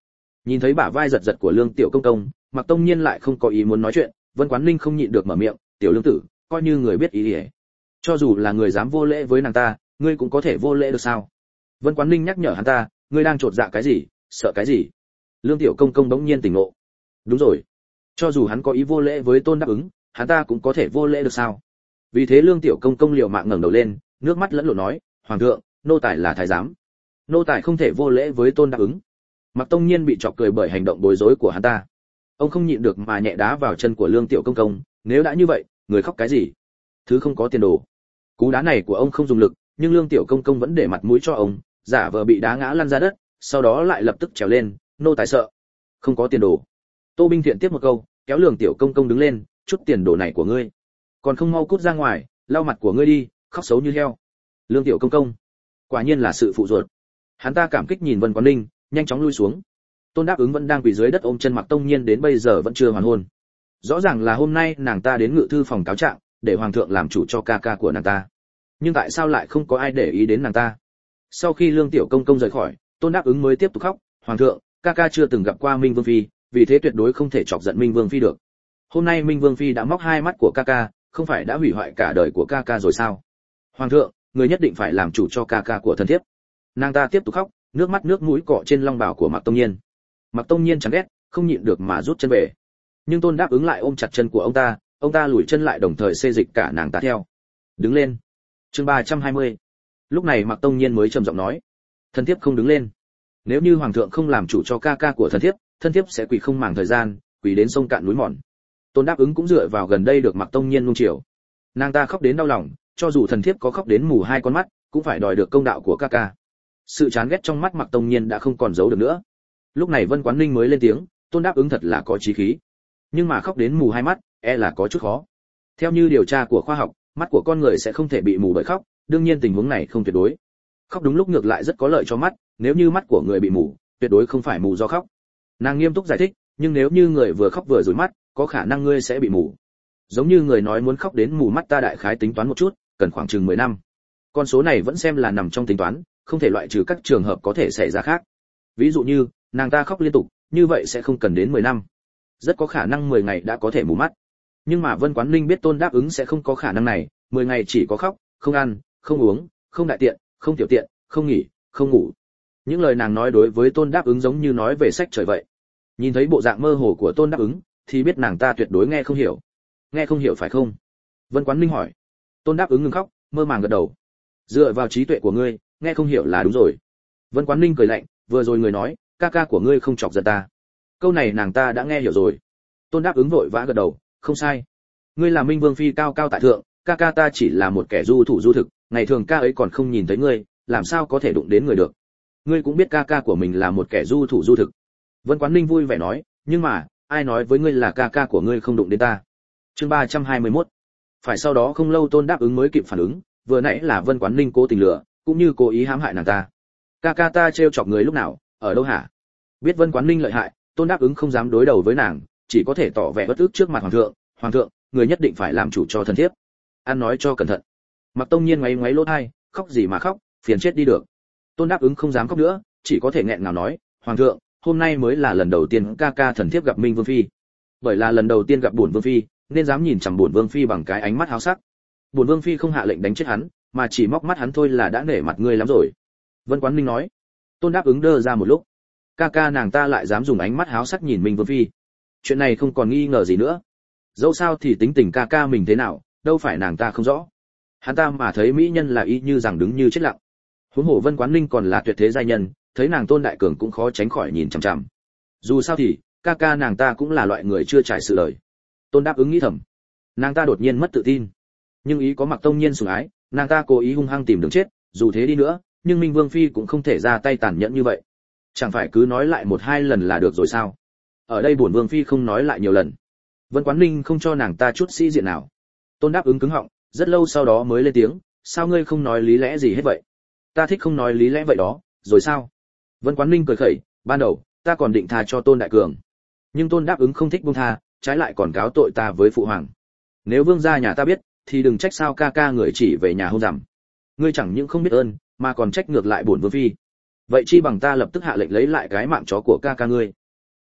Nhìn thấy bả vai giật giật của Lương Tiểu Công Công, Mạc Tông Nhiên lại không có ý muốn nói chuyện, Vân Quán Ninh không nhịn được mở miệng, "Tiểu Lương tử, coi như người biết ý ấy. Cho dù là người dám vô lễ với nàng ta, ngươi cũng có thể vô lễ được sao?" Vân Quán Ninh nhắc nhở hắn ta, "Ngươi đang trột dạ cái gì, sợ cái gì?" Lương Tiểu Công Công bỗng nhiên tỉnh ngộ. Đúng rồi, cho dù hắn có ý vô lễ với Tôn Đáp Ứng, hắn ta cũng có thể vô lễ được sao? Vì thế Lương Tiểu Công Công liều mạng ngẩng đầu lên, nước mắt lẫn lộn nói, "Hoàng thượng, nô tài là thái giám, nô tài không thể vô lễ với Tôn Đáp Ứng." Mạc Tông Nhiên bị chọc cười bởi hành động bối rối của hắn ta. Ông không nhịn được mà nhẹ đá vào chân của Lương Tiểu Công Công, "Nếu đã như vậy, người khóc cái gì? Thứ không có tiền đồ." Cú đá này của ông không dùng lực, nhưng Lương Tiểu Công Công vẫn để mặt mũi cho ông, giả vờ bị đá ngã lăn ra đất, sau đó lại lập tức trèo lên, "Nô tài sợ, không có tiền đồ." Tô Binh Thiện tiếp một câu, kéo Lương Tiểu Công Công đứng lên, "Chút tiền đồ này của ngươi, còn không mau cút ra ngoài, lau mặt của ngươi đi, khóc xấu như heo." Lương Tiểu Công Công, quả nhiên là sự phụ ruột. Hắn ta cảm kích nhìn Vân Quán Ninh, nhanh chóng lui xuống. Tôn Đáp Ứng vẫn đang quỳ dưới đất ôm chân Mạc Tông Nhiên đến bây giờ vẫn chưa hoàn hồn. Rõ ràng là hôm nay nàng ta đến ngự thư phòng cáo trạng, để hoàng thượng làm chủ cho ca ca của nàng ta. Nhưng tại sao lại không có ai để ý đến nàng ta? Sau khi Lương Tiểu Công Công rời khỏi, Tôn Đáp Ứng mới tiếp tục khóc, "Hoàng thượng, ca ca chưa từng gặp qua Minh Vương phi, vì thế tuyệt đối không thể chọc giận Minh Vương phi được. Hôm nay Minh Vương phi đã móc hai mắt của ca ca, không phải đã hủy hoại cả đời của ca ca rồi sao? Hoàng thượng, người nhất định phải làm chủ cho ca ca của thân thiếp." Nàng ta tiếp tục khóc, nước mắt nước mũi cọ trên long bào của Mạc Tông Nhiên. Mạc Tông Nhiên chán ghét, không nhịn được mà rút chân về. Nhưng Tôn Đáp Ứng lại ôm chặt chân của ông ta lùi chân lại đồng thời xê dịch cả nàng ta theo. "Đứng lên." Chương 320. Lúc này Mạc Tông Nhiên mới trầm giọng nói, "Thân thiếp không đứng lên. Nếu như hoàng thượng không làm chủ cho ca ca của thân thiếp sẽ quỳ không màng thời gian, quỳ đến sông cạn núi mòn." Tôn Đáp Ứng cũng dựa vào gần đây được Mạc Tông Nhiên nuông chiều. Nàng ta khóc đến đau lòng, cho dù thần thiếp có khóc đến mù hai con mắt, cũng phải đòi được công đạo của ca ca. Sự chán ghét trong mắt Mạc Tông Nhiên đã không còn giấu được nữa. Lúc này Vân Quán Ninh mới lên tiếng, "Tôn Đáp Ứng thật là có chí khí, nhưng mà khóc đến mù hai mắt, e là có chút khó. Theo như điều tra của khoa học, mắt của con người sẽ không thể bị mù bởi khóc, đương nhiên tình huống này không tuyệt đối. Khóc đúng lúc ngược lại rất có lợi cho mắt, nếu như mắt của người bị mù, tuyệt đối không phải mù do khóc." Nàng nghiêm túc giải thích, "Nhưng nếu như người vừa khóc vừa rủi mắt, có khả năng ngươi sẽ bị mù. Giống như người nói muốn khóc đến mù mắt ta đại khái tính toán một chút, cần khoảng chừng 10 năm. Con số này vẫn xem là nằm trong tính toán, không thể loại trừ các trường hợp có thể xảy ra khác. Ví dụ như, nàng ta khóc liên tục, như vậy sẽ không cần đến 10 năm. Rất có khả năng 10 ngày đã có thể mù mắt." Nhưng mà Vân Quán Ninh biết Tôn Đáp Ứng sẽ không có khả năng này, 10 ngày chỉ có khóc, không ăn, không uống, không đại tiện, không tiểu tiện, không nghỉ, không ngủ. Những lời nàng nói đối với Tôn Đáp Ứng giống như nói về sách trời vậy. Nhìn thấy bộ dạng mơ hồ của Tôn Đáp Ứng, thì biết nàng ta tuyệt đối nghe không hiểu. "Nghe không hiểu phải không?" Vân Quán Ninh hỏi. Tôn Đáp Ứng ngừng khóc, mơ màng gật đầu. "Dựa vào trí tuệ của ngươi, nghe không hiểu là đúng rồi." Vân Quán Ninh cười lạnh, "Vừa rồi người nói, ca ca của ngươi không chọc giận ta." Câu này nàng ta đã nghe hiểu rồi. Tôn Đáp Ứng vội vã gật đầu, "Không sai. Ngươi là Minh Vương phi cao cao tại thượng, ca ca ta chỉ là một kẻ du thủ du thực, ngày thường ca ấy còn không nhìn thấy ngươi, làm sao có thể đụng đến người được. Ngươi cũng biết ca ca của mình là một kẻ du thủ du thực." Vân Quán Ninh vui vẻ nói, "Nhưng mà, ai nói với ngươi là ca ca của ngươi không đụng đến ta?" Chương 321. Phải sau đó không lâu Tôn Đáp Ứng mới kịp phản ứng, vừa nãy là Vân Quán Ninh cố tình lừa, cũng như cố ý hãm hại nàng ta. "Ca ca ta trêu chọc người lúc nào, ở đâu hả?" Biết Vân Quán Ninh lợi hại, Tôn Đáp Ứng không dám đối đầu với nàng, chỉ có thể tỏ vẻ bất ức trước mặt hoàng thượng, "Hoàng thượng, người nhất định phải làm chủ cho thân thiếp. Ăn nói cho cẩn thận." Mạc Tông Nhiên ngoáy ngoáy lỗ tai, "Khóc gì mà khóc, phiền chết đi được." Tôn Đáp Ứng không dám khóc nữa, chỉ có thể nghẹn ngào nói, "Hoàng thượng, hôm nay mới là lần đầu tiên ca ca thần thiếp gặp Minh Vương phi. Bởi là lần đầu tiên gặp bổn vương phi, nên dám nhìn chằm bổn vương phi bằng cái ánh mắt háo sắc. Bổn vương phi không hạ lệnh đánh chết hắn, mà chỉ móc mắt hắn thôi là đã nể mặt ngươi lắm rồi." Vân Quán Ninh nói. Tôn Đáp Ứng đơ ra một lúc. Ca ca nàng ta lại dám dùng ánh mắt háo sắc nhìn Minh Vương phi. Chuyện này không còn nghi ngờ gì nữa. Dẫu sao thì tính tình ca ca mình thế nào, đâu phải nàng ta không rõ. Hắn ta mà thấy mỹ nhân là y như rằng đứng như chết lặng. Huống hồ Vân Quán Ninh còn là tuyệt thế giai nhân, thấy nàng Tôn đại cường cũng khó tránh khỏi nhìn chằm chằm. Dù sao thì, ca ca nàng ta cũng là loại người chưa trải sự đời. Tôn Đáp Ứng nghĩ thầm. Nàng ta đột nhiên mất tự tin. Nhưng ý có Mạc Tông Nhiên sủng ái, nàng ta cố ý hung hăng tìm đường chết, dù thế đi nữa, nhưng Minh Vương phi cũng không thể ra tay tàn nhẫn như vậy. Chẳng phải cứ nói lại một hai lần là được rồi sao? Ở đây bổn Vương phi không nói lại nhiều lần. Vân Quán Ninh không cho nàng ta chút sĩ diện nào. Tôn Đáp Ứng cứng họng, rất lâu sau đó mới lên tiếng, "Sao ngươi không nói lý lẽ gì hết vậy?" "Ta thích không nói lý lẽ vậy đó, rồi sao?" Vân Quán Ninh cười khẩy, "Ban đầu, ta còn định tha cho Tôn đại cường. Nhưng Tôn Đáp Ứng không thích buông tha, trái lại còn cáo tội ta với phụ hoàng. Nếu vương gia nhà ta biết, thì đừng trách sao ca ca người chỉ về nhà hôn rằm. Ngươi chẳng những không biết ơn, mà còn trách ngược lại bổn vương phi. Vậy chi bằng ta lập tức hạ lệnh lấy lại cái mạng chó của ca ca ngươi."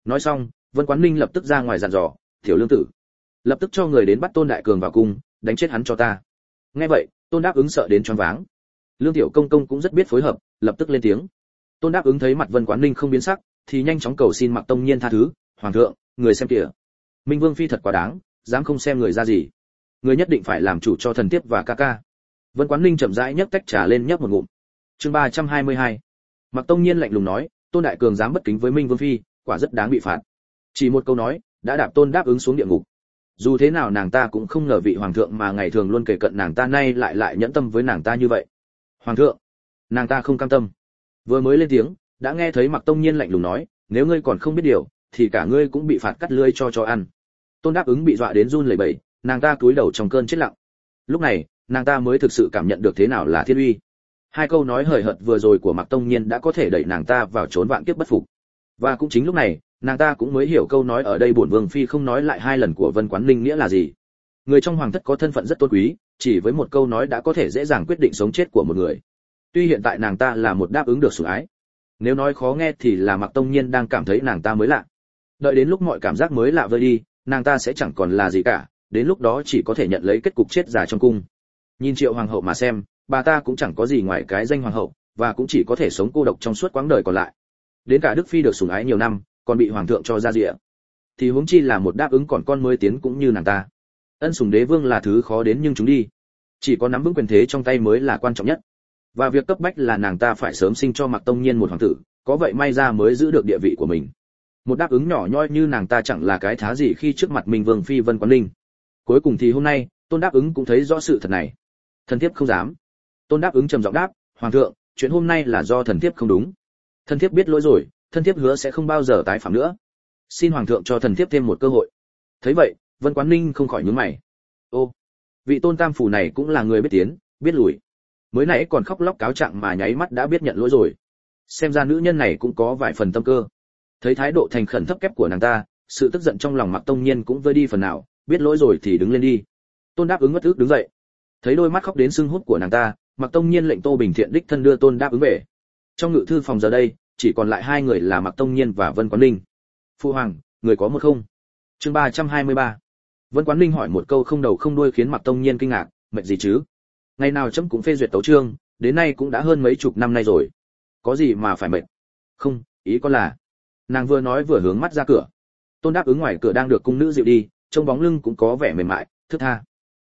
Nói xong, Vân Quán Ninh lập tức ra ngoài dặn dò, "Tiểu Lương tử, lập tức cho người đến bắt Tôn đại cường vào cung, đánh chết hắn cho ta." Nghe vậy, Tôn Đáp Ứng sợ đến choáng váng. Lương Tiểu Công công cũng rất biết phối hợp, lập tức lên tiếng. Tôn Đáp Ứng thấy mặt Vân Quán Ninh không biến sắc, thì nhanh chóng cầu xin Mạc Tông Nhiên tha thứ, "Hoàng thượng, người xem kìa, Minh Vương phi thật quá đáng, dám không xem người ra gì. Người nhất định phải làm chủ cho thần thiếp và ca ca." Vân Quán Ninh chậm rãi nhấc tách trà lên nhấp một ngụm. Chương 322. Mạc Tông Nhiên lạnh lùng nói, "Tôn đại cường dám bất kính với Minh Vương phi, quả rất đáng bị phạt." Chỉ một câu nói, đã đạp Tôn Đáp Ứng xuống địa ngục. Dù thế nào nàng ta cũng không ngờ vị hoàng thượng mà ngày thường luôn kể cận nàng ta nay lại nhẫn tâm với nàng ta như vậy. "Hoàng thượng." Nàng ta không cam tâm. Vừa mới lên tiếng, đã nghe thấy Mạc Tông Nhiên lạnh lùng nói, "Nếu ngươi còn không biết điều, thì cả ngươi cũng bị phạt cắt lưỡi cho ăn." Tôn Đáp Ứng bị dọa đến run lẩy bẩy, nàng ta cúi đầu trong cơn chết lặng. Lúc này, nàng ta mới thực sự cảm nhận được thế nào là thiên uy. Hai câu nói hời hợt vừa rồi của Mạc Tông Nhiên đã có thể đẩy nàng ta vào chốn vạn kiếp bất phục. Và cũng chính lúc này, nàng ta cũng mới hiểu câu nói ở đây bổn vương phi không nói lại hai lần của Vân Quán Ninh nghĩa là gì. Người trong hoàng thất có thân phận rất tôn quý, chỉ với một câu nói đã có thể dễ dàng quyết định sống chết của một người. Tuy hiện tại nàng ta là một đáp ứng được sủng ái, nếu nói khó nghe thì là Mạc Tông Nhiên đang cảm thấy nàng ta mới lạ. Đợi đến lúc mọi cảm giác mới lạ vơi đi, nàng ta sẽ chẳng còn là gì cả, đến lúc đó chỉ có thể nhận lấy kết cục chết già trong cung. Nhìn Triệu hoàng hậu mà xem, bà ta cũng chẳng có gì ngoài cái danh hoàng hậu, và cũng chỉ có thể sống cô độc trong suốt quãng đời còn lại. Đến cả Đức phi được sủng ái nhiều năm, còn bị hoàng thượng cho ra rìa, thì huống chi là một đáp ứng còn con mới tiến cũng như nàng ta. Ân sủng đế vương là thứ khó đến nhưng chúng đi, chỉ có nắm vững quyền thế trong tay mới là quan trọng nhất. Và việc cấp bách là nàng ta phải sớm sinh cho Mạc Tông Nhiên một hoàng tử, có vậy may ra mới giữ được địa vị của mình. Một đáp ứng nhỏ nhoi như nàng ta chẳng là cái thá gì khi trước mặt Minh Vương phi Vân Quán Ninh. Cuối cùng thì hôm nay, Tôn Đáp Ứng cũng thấy rõ sự thật này. Thần thiếp không dám. Tôn Đáp Ứng trầm giọng đáp, "Hoàng thượng, chuyện hôm nay là do thần thiếp không đúng. Thần thiếp biết lỗi rồi, thần thiếp hứa sẽ không bao giờ tái phạm nữa. Xin hoàng thượng cho thần thiếp thêm một cơ hội." Thấy vậy, Vân Quán Ninh không khỏi nhướng mày. Ô, vị Tôn tam phủ này cũng là người biết tiến, biết lùi. Mới nãy còn khóc lóc cáo trạng mà nháy mắt đã biết nhận lỗi rồi. Xem ra nữ nhân này cũng có vài phần tâm cơ. Thấy thái độ thành khẩn thấp kép của nàng ta, sự tức giận trong lòng Mạc Tông Nhiên cũng vơi đi phần nào, biết lỗi rồi thì đứng lên đi. Tôn Đáp Ứng ngất ức đứng dậy. Thấy đôi mắt khóc đến sưng húp của nàng ta, Mạc Tông Nhiên lệnh Tô Bình Thiện đích thân đưa Tôn Đáp Ứng về. Trong ngự thư phòng giờ đây, chỉ còn lại hai người là Mạc Tông Nhiên và Vân Quán Ninh. "Phu hoàng, người có một không?" Chương 323. Vân Quán Ninh hỏi một câu không đầu không đuôi khiến Mạc Tông Nhiên kinh ngạc, "Mệt gì chứ? Ngày nào trẫm cũng phê duyệt tấu chương, đến nay cũng đã hơn mấy chục năm nay rồi, có gì mà phải mệt?" "Không, ý con là..." Nàng vừa nói vừa hướng mắt ra cửa. Tôn Đáp Ứng ngoài cửa đang được cung nữ dịu đi, trông bóng lưng cũng có vẻ mềm mại, thướt tha.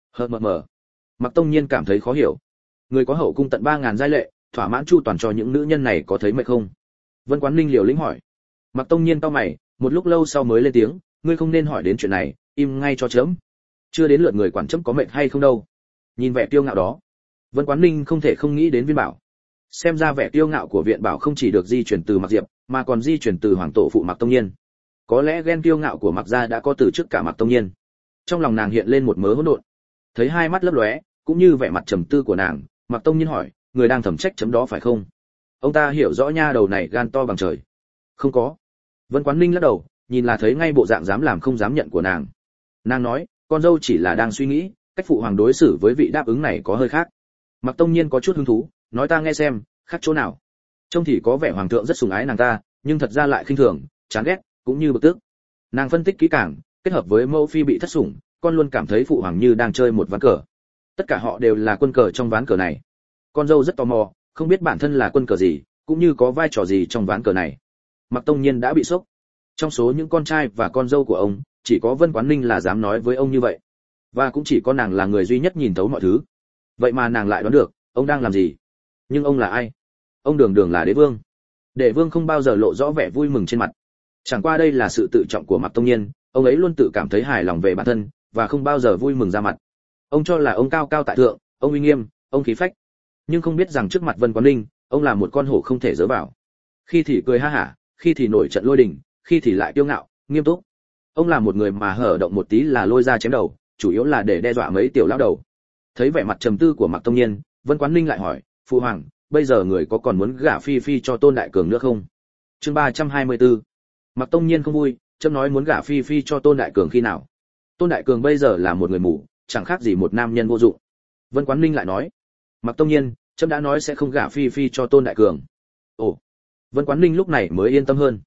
Mờ. Mạc Tông Nhiên cảm thấy khó hiểu. Người có hậu cung tận 3000 giai lệ, thỏa mãn chu toàn cho những nữ nhân này có thấy mệt không? Vân Quán Ninh liều lĩnh hỏi. Mạc Tông Nhiên cau mày, một lúc lâu sau mới lên tiếng, "Ngươi không nên hỏi đến chuyện này, im ngay cho chấm. Chưa đến lượt người quản chấm có mệt hay không đâu." Nhìn vẻ kiêu ngạo đó, Vân Quán Ninh không thể không nghĩ đến Viên Bảo. Xem ra vẻ kiêu ngạo của Viện Bảo không chỉ được di truyền từ Mạc Diệp, mà còn di truyền từ hoàng tổ phụ Mạc Tông Nhiên. Có lẽ ghen kiêu ngạo của Mạc gia đã có từ trước cả Mạc Tông Nhiên. Trong lòng nàng hiện lên một mớ hỗn độn. Thấy hai mắt lấp lóe, cũng như vẻ mặt trầm tư của nàng, Mạc Tông Nhiên hỏi, "Người đang thẩm trách chấm đó phải không?" Ông ta hiểu rõ nha đầu này gan to bằng trời. "Không có." Vân Quán Ninh lắc đầu, nhìn là thấy ngay bộ dạng dám làm không dám nhận của nàng. Nàng nói, "Con dâu chỉ là đang suy nghĩ, cách phụ hoàng đối xử với vị Đáp Ứng này có hơi khác." Mạc Tông Nhiên có chút hứng thú, nói, "Ta nghe xem, khác chỗ nào?" Trông thì có vẻ hoàng thượng rất sủng ái nàng ta, nhưng thật ra lại khinh thường, chán ghét, cũng như bực tức. Nàng phân tích kỹ càng, kết hợp với mẫu phi bị thất sủng, con luôn cảm thấy phụ hoàng như đang chơi một ván cờ. Tất cả họ đều là quân cờ trong ván cờ này. Con dâu rất tò mò, không biết bản thân là quân cờ gì, cũng như có vai trò gì trong ván cờ này. Mạc Tông Nhiên đã bị sốc. Trong số những con trai và con dâu của ông, chỉ có Vân Quán Ninh là dám nói với ông như vậy, và cũng chỉ có nàng là người duy nhất nhìn thấu mọi thứ. Vậy mà nàng lại đoán được ông đang làm gì. Nhưng ông là ai? Ông đường đường là đế vương. Đế vương không bao giờ lộ rõ vẻ vui mừng trên mặt. Chẳng qua đây là sự tự trọng của Mạc Tông Nhiên, ông ấy luôn tự cảm thấy hài lòng về bản thân và không bao giờ vui mừng ra mặt. Ông cho là ông cao cao tại thượng, ông uy nghiêm, ông khí phách, nhưng không biết rằng trước mặt Vân Quán Ninh, ông là một con hổ không thể dỡ vào. Khi thì cười ha hả, khi thì nổi trận lôi đình, khi thì lại kiêu ngạo, nghiêm túc. Ông là một người mà hở động một tí là lôi ra chém đầu, chủ yếu là để đe dọa mấy tiểu lão đầu. Thấy vẻ mặt trầm tư của Mạc Tông Nhiên, Vân Quán Ninh lại hỏi, "Phụ hoàng, bây giờ người có còn muốn gả phi phi cho Tôn đại cường nữa không?" Chương 324. Mạc Tông Nhiên không vui, chấm nói muốn gả phi phi cho Tôn đại cường khi nào? Tôn đại cường bây giờ là một người mù, chẳng khác gì một nam nhân vô dụng. Vân Quán Ninh lại nói, Mạc Tông Nhiên, chấm đã nói sẽ không gả phi phi cho Tôn đại cường. Ồ. Vân Quán Ninh lúc này mới yên tâm hơn.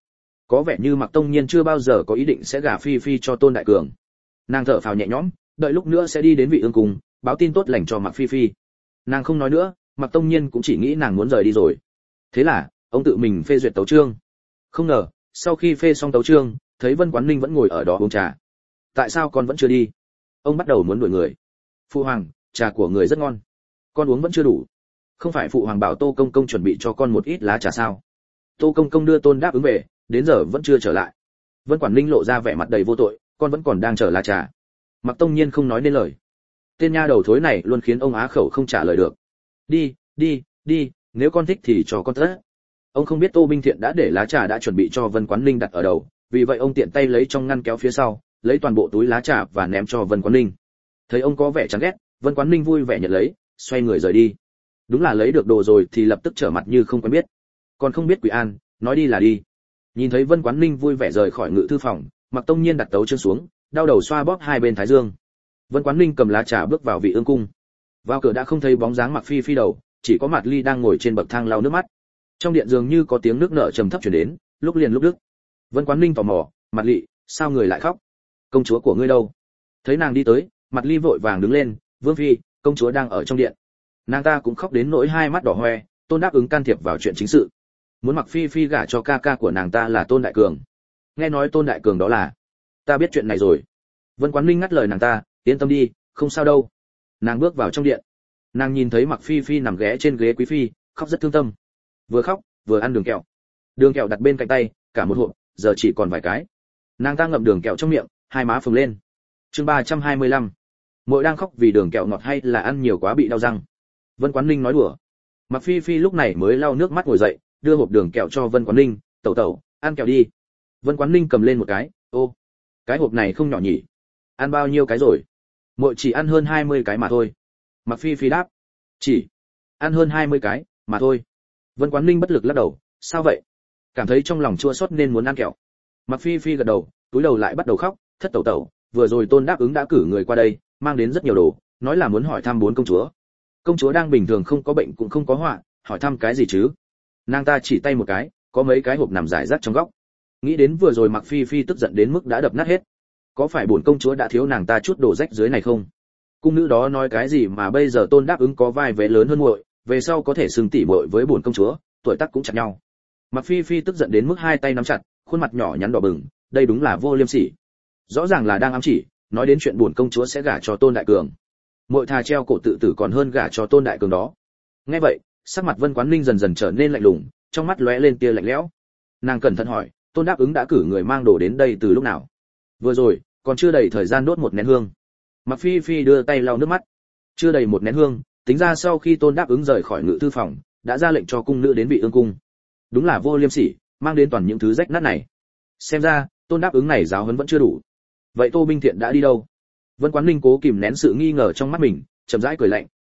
Có vẻ như Mạc Tông Nhiên chưa bao giờ có ý định sẽ gả Phi Phi cho Tôn Đại Cường. Nàng thở phào nhẹ nhõm, đợi lúc nữa sẽ đi đến Vị Ương Cung, báo tin tốt lành cho Mạc Phi Phi. Nàng không nói nữa, Mạc Tông Nhiên cũng chỉ nghĩ nàng muốn rời đi rồi. Thế là, ông tự mình phê duyệt tấu chương. Không ngờ, sau khi phê xong tấu chương, thấy Vân Quán Ninh vẫn ngồi ở đó uống trà. Tại sao con vẫn chưa đi? Ông bắt đầu muốn đuổi người. Phụ hoàng, trà của người rất ngon, con uống vẫn chưa đủ. Không phải phụ hoàng bảo Tô công công chuẩn bị cho con một ít lá trà sao? Tô công công đưa Tôn Đáp ứng về, đến giờ vẫn chưa trở lại. Vân Quản Ninh lộ ra vẻ mặt đầy vô tội, con vẫn còn đang chờ lá trà. Mạc Tông Nhiên không nói nên lời. Tên nha đầu thối này luôn khiến ông á khẩu không trả lời được. Đi, đi, đi, nếu con thích thì cho con tất. Ông không biết Tô Binh Thiện đã để lá trà đã chuẩn bị cho Vân Quán Ninh đặt ở đầu, vì vậy ông tiện tay lấy trong ngăn kéo phía sau, lấy toàn bộ túi lá trà và ném cho Vân Quán Ninh. Thấy ông có vẻ chán ghét, Vân Quán Ninh vui vẻ nhận lấy, xoay người rời đi. Đúng là lấy được đồ rồi thì lập tức trở mặt như không quen biết. Còn không biết Quỷ An, nói đi là đi. Nhìn thấy Vân Quán Ninh vui vẻ rời khỏi ngự thư phòng, Mạc Tông Nhiên đặt tấu chương xuống, đau đầu xoa bóp hai bên thái dương. Vân Quán Ninh cầm lá trà bước vào Vị Ương Cung. Vào cửa đã không thấy bóng dáng Mạc Phi Phi đầu, chỉ có Mạt Ly đang ngồi trên bậc thang lau nước mắt. Trong điện dường như có tiếng nước nở trầm thấp truyền đến, lúc liền lúc đứt. Vân Quán Ninh tò mò, Mạt Ly, sao người lại khóc? Công chúa của ngươi đâu? Thấy nàng đi tới, Mạt Ly vội vàng đứng lên, Vương phi, công chúa đang ở trong điện. Nàng ta cũng khóc đến nỗi hai mắt đỏ hoe, Tôn Đáp ứng can thiệp vào chuyện chính sự. Muốn Mạc Phi Phi gả cho ca ca của nàng ta là Tôn Đại Cường. Nghe nói Tôn Đại Cường đó là, ta biết chuyện này rồi. Vân Quán Ninh ngắt lời nàng ta, yên tâm đi, không sao đâu. Nàng bước vào trong điện. Nàng nhìn thấy Mạc Phi Phi nằm ghé trên ghế quý phi, khóc rất thương tâm. Vừa khóc, vừa ăn đường kẹo. Đường kẹo đặt bên cạnh tay, cả một hộp, giờ chỉ còn vài cái. Nàng ta ngậm đường kẹo trong miệng, hai má phồng lên. Chương 325. Muội đang khóc vì đường kẹo ngọt hay là ăn nhiều quá bị đau răng? Vân Quán Ninh nói đùa. Mạc Phi Phi lúc này mới lau nước mắt ngồi dậy, đưa hộp đường kẹo cho Vân Quán Ninh, "Tẩu tẩu, ăn kẹo đi." Vân Quán Ninh cầm lên một cái, "Ô, cái hộp này không nhỏ nhỉ? Ăn bao nhiêu cái rồi?" "Muội chỉ ăn hơn 20 cái mà thôi." Mạc Phi Phi đáp. "Chỉ ăn hơn 20 cái mà thôi." Vân Quán Ninh bất lực lắc đầu, "Sao vậy?" Cảm thấy trong lòng chua xót nên muốn ăn kẹo. Mạc Phi Phi gật đầu, túi đầu lại bắt đầu khóc, "Thất tẩu tẩu, vừa rồi Tôn Đáp ứng đã cử người qua đây, mang đến rất nhiều đồ, nói là muốn hỏi thăm bốn công chúa. Công chúa đang bình thường không có bệnh cũng không có họa, hỏi thăm cái gì chứ?" Nàng ta chỉ tay một cái, có mấy cái hộp nằm rải rác trong góc. Nghĩ đến vừa rồi Mạc Phi Phi tức giận đến mức đã đập nát hết. Có phải bổn công chúa đã thiếu nàng ta chút đồ rách dưới này không? Cung nữ đó nói cái gì mà bây giờ Tôn Đáp ứng có vai vế lớn hơn muội, về sau có thể xưng tỉ muội với bổn công chúa, tuổi tác cũng chặt nhau. Mạc Phi Phi tức giận đến mức hai tay nắm chặt, khuôn mặt nhỏ nhắn đỏ bừng, đây đúng là vô liêm sỉ. Rõ ràng là đang ám chỉ, nói đến chuyện bổn công chúa sẽ gả cho Tôn Đại Cường. Muội thà treo cổ tự tử còn hơn gả cho Tôn Đại Cường đó. Nghe vậy, sắc mặt Vân Quán Ninh dần dần trở nên lạnh lùng, trong mắt lóe lên tia lạnh lẽo. Nàng cẩn thận hỏi, Tôn Đáp ứng đã cử người mang đồ đến đây từ lúc nào? Vừa rồi, còn chưa đầy thời gian đốt một nén hương. Mạc Phi Phi đưa tay lau nước mắt. Chưa đầy một nén hương, tính ra sau khi Tôn Đáp ứng rời khỏi ngự thư phòng, đã ra lệnh cho cung nữ đến Vị Ương Cung. Đúng là vô liêm sỉ, mang đến toàn những thứ rách nát này. Xem ra, Tôn Đáp ứng này giáo huấn vẫn chưa đủ. Vậy Tô Binh Thiện đã đi đâu? Vân Quán Ninh cố kìm nén sự nghi ngờ trong mắt mình, chậm rãi cười lạnh,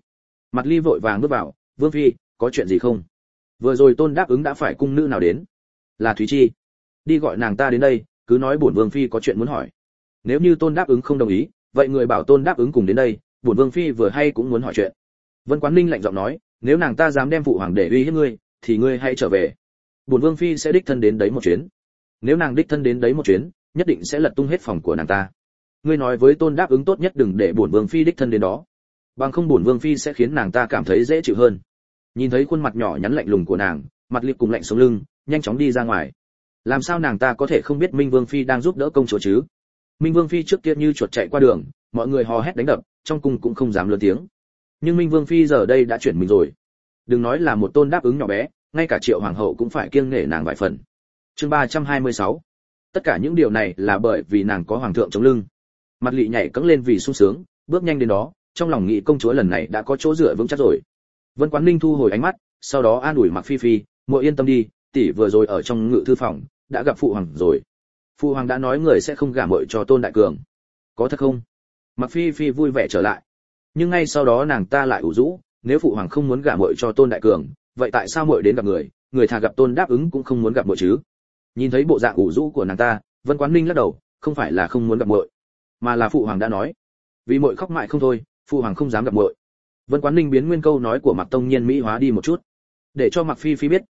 Mặt Ly vội vàng bước vào, "Vương phi, có chuyện gì không?" Vừa rồi Tôn Đáp ứng đã phải cung nữ nào đến? Là Thúy Chi. Đi gọi nàng ta đến đây, cứ nói bổn vương phi có chuyện muốn hỏi. Nếu như Tôn Đáp ứng không đồng ý, vậy người bảo Tôn Đáp ứng cùng đến đây, bổn vương phi vừa hay cũng muốn hỏi chuyện. Vân Quán Ninh lạnh giọng nói, "Nếu nàng ta dám đem phụ hoàng để uy hiếp ngươi, thì ngươi hãy trở về. Bổn vương phi sẽ đích thân đến đấy một chuyến. Nếu nàng đích thân đến đấy một chuyến, nhất định sẽ lật tung hết phòng của nàng ta. Ngươi nói với Tôn Đáp ứng tốt nhất đừng để bổn vương phi đích thân đến đó, bằng không bổn vương phi sẽ khiến nàng ta cảm thấy dễ chịu hơn." Nhìn thấy khuôn mặt nhỏ nhắn lạnh lùng của nàng, Mặt Liệp cùng lạnh sống lưng, nhanh chóng đi ra ngoài. Làm sao nàng ta có thể không biết Minh Vương phi đang giúp đỡ công chúa chứ? Minh Vương phi trước kia như chuột chạy qua đường, mọi người hò hét đánh đập, trong cung cũng không dám lớn tiếng. Nhưng Minh Vương phi giờ đây đã chuyển mình rồi. Đừng nói là một Tôn Đáp ứng nhỏ bé, ngay cả Triệu hoàng hậu cũng phải kiêng nể nàng vài phần. Chương 326. Tất cả những điều này là bởi vì nàng có hoàng thượng chống lưng. Mặt Lị nhảy cẫng lên vì sung sướng, bước nhanh đến đó, trong lòng nghĩ công chúa lần này đã có chỗ dựa vững chắc rồi. Vân Quán Ninh thu hồi ánh mắt, sau đó an ủi Mạc Phi Phi, "Muội yên tâm đi, tỷ vừa rồi ở trong ngự thư phòng đã gặp phụ hoàng rồi. Phụ hoàng đã nói người sẽ không gả muội cho Tôn Đại Cường." "Có thật không?" Mạc Phi Phi vui vẻ trở lại. Nhưng ngay sau đó nàng ta lại ủ rũ, nếu phụ hoàng không muốn gả muội cho Tôn Đại Cường, vậy tại sao muội đến gặp người, người thà gặp Tôn Đáp ứng cũng không muốn gặp muội chứ? Nhìn thấy bộ dạng ủ rũ của nàng ta, Vân Quán Ninh lắc đầu, "Không phải là không muốn gặp muội, mà là phụ hoàng đã nói, vì muội khóc mãi không thôi, phụ hoàng không dám gặp muội." Vân Quán Ninh biến nguyên câu nói của Mạc Tông Nhiên mỹ hóa đi một chút, để cho Mạc Phi Phi biết,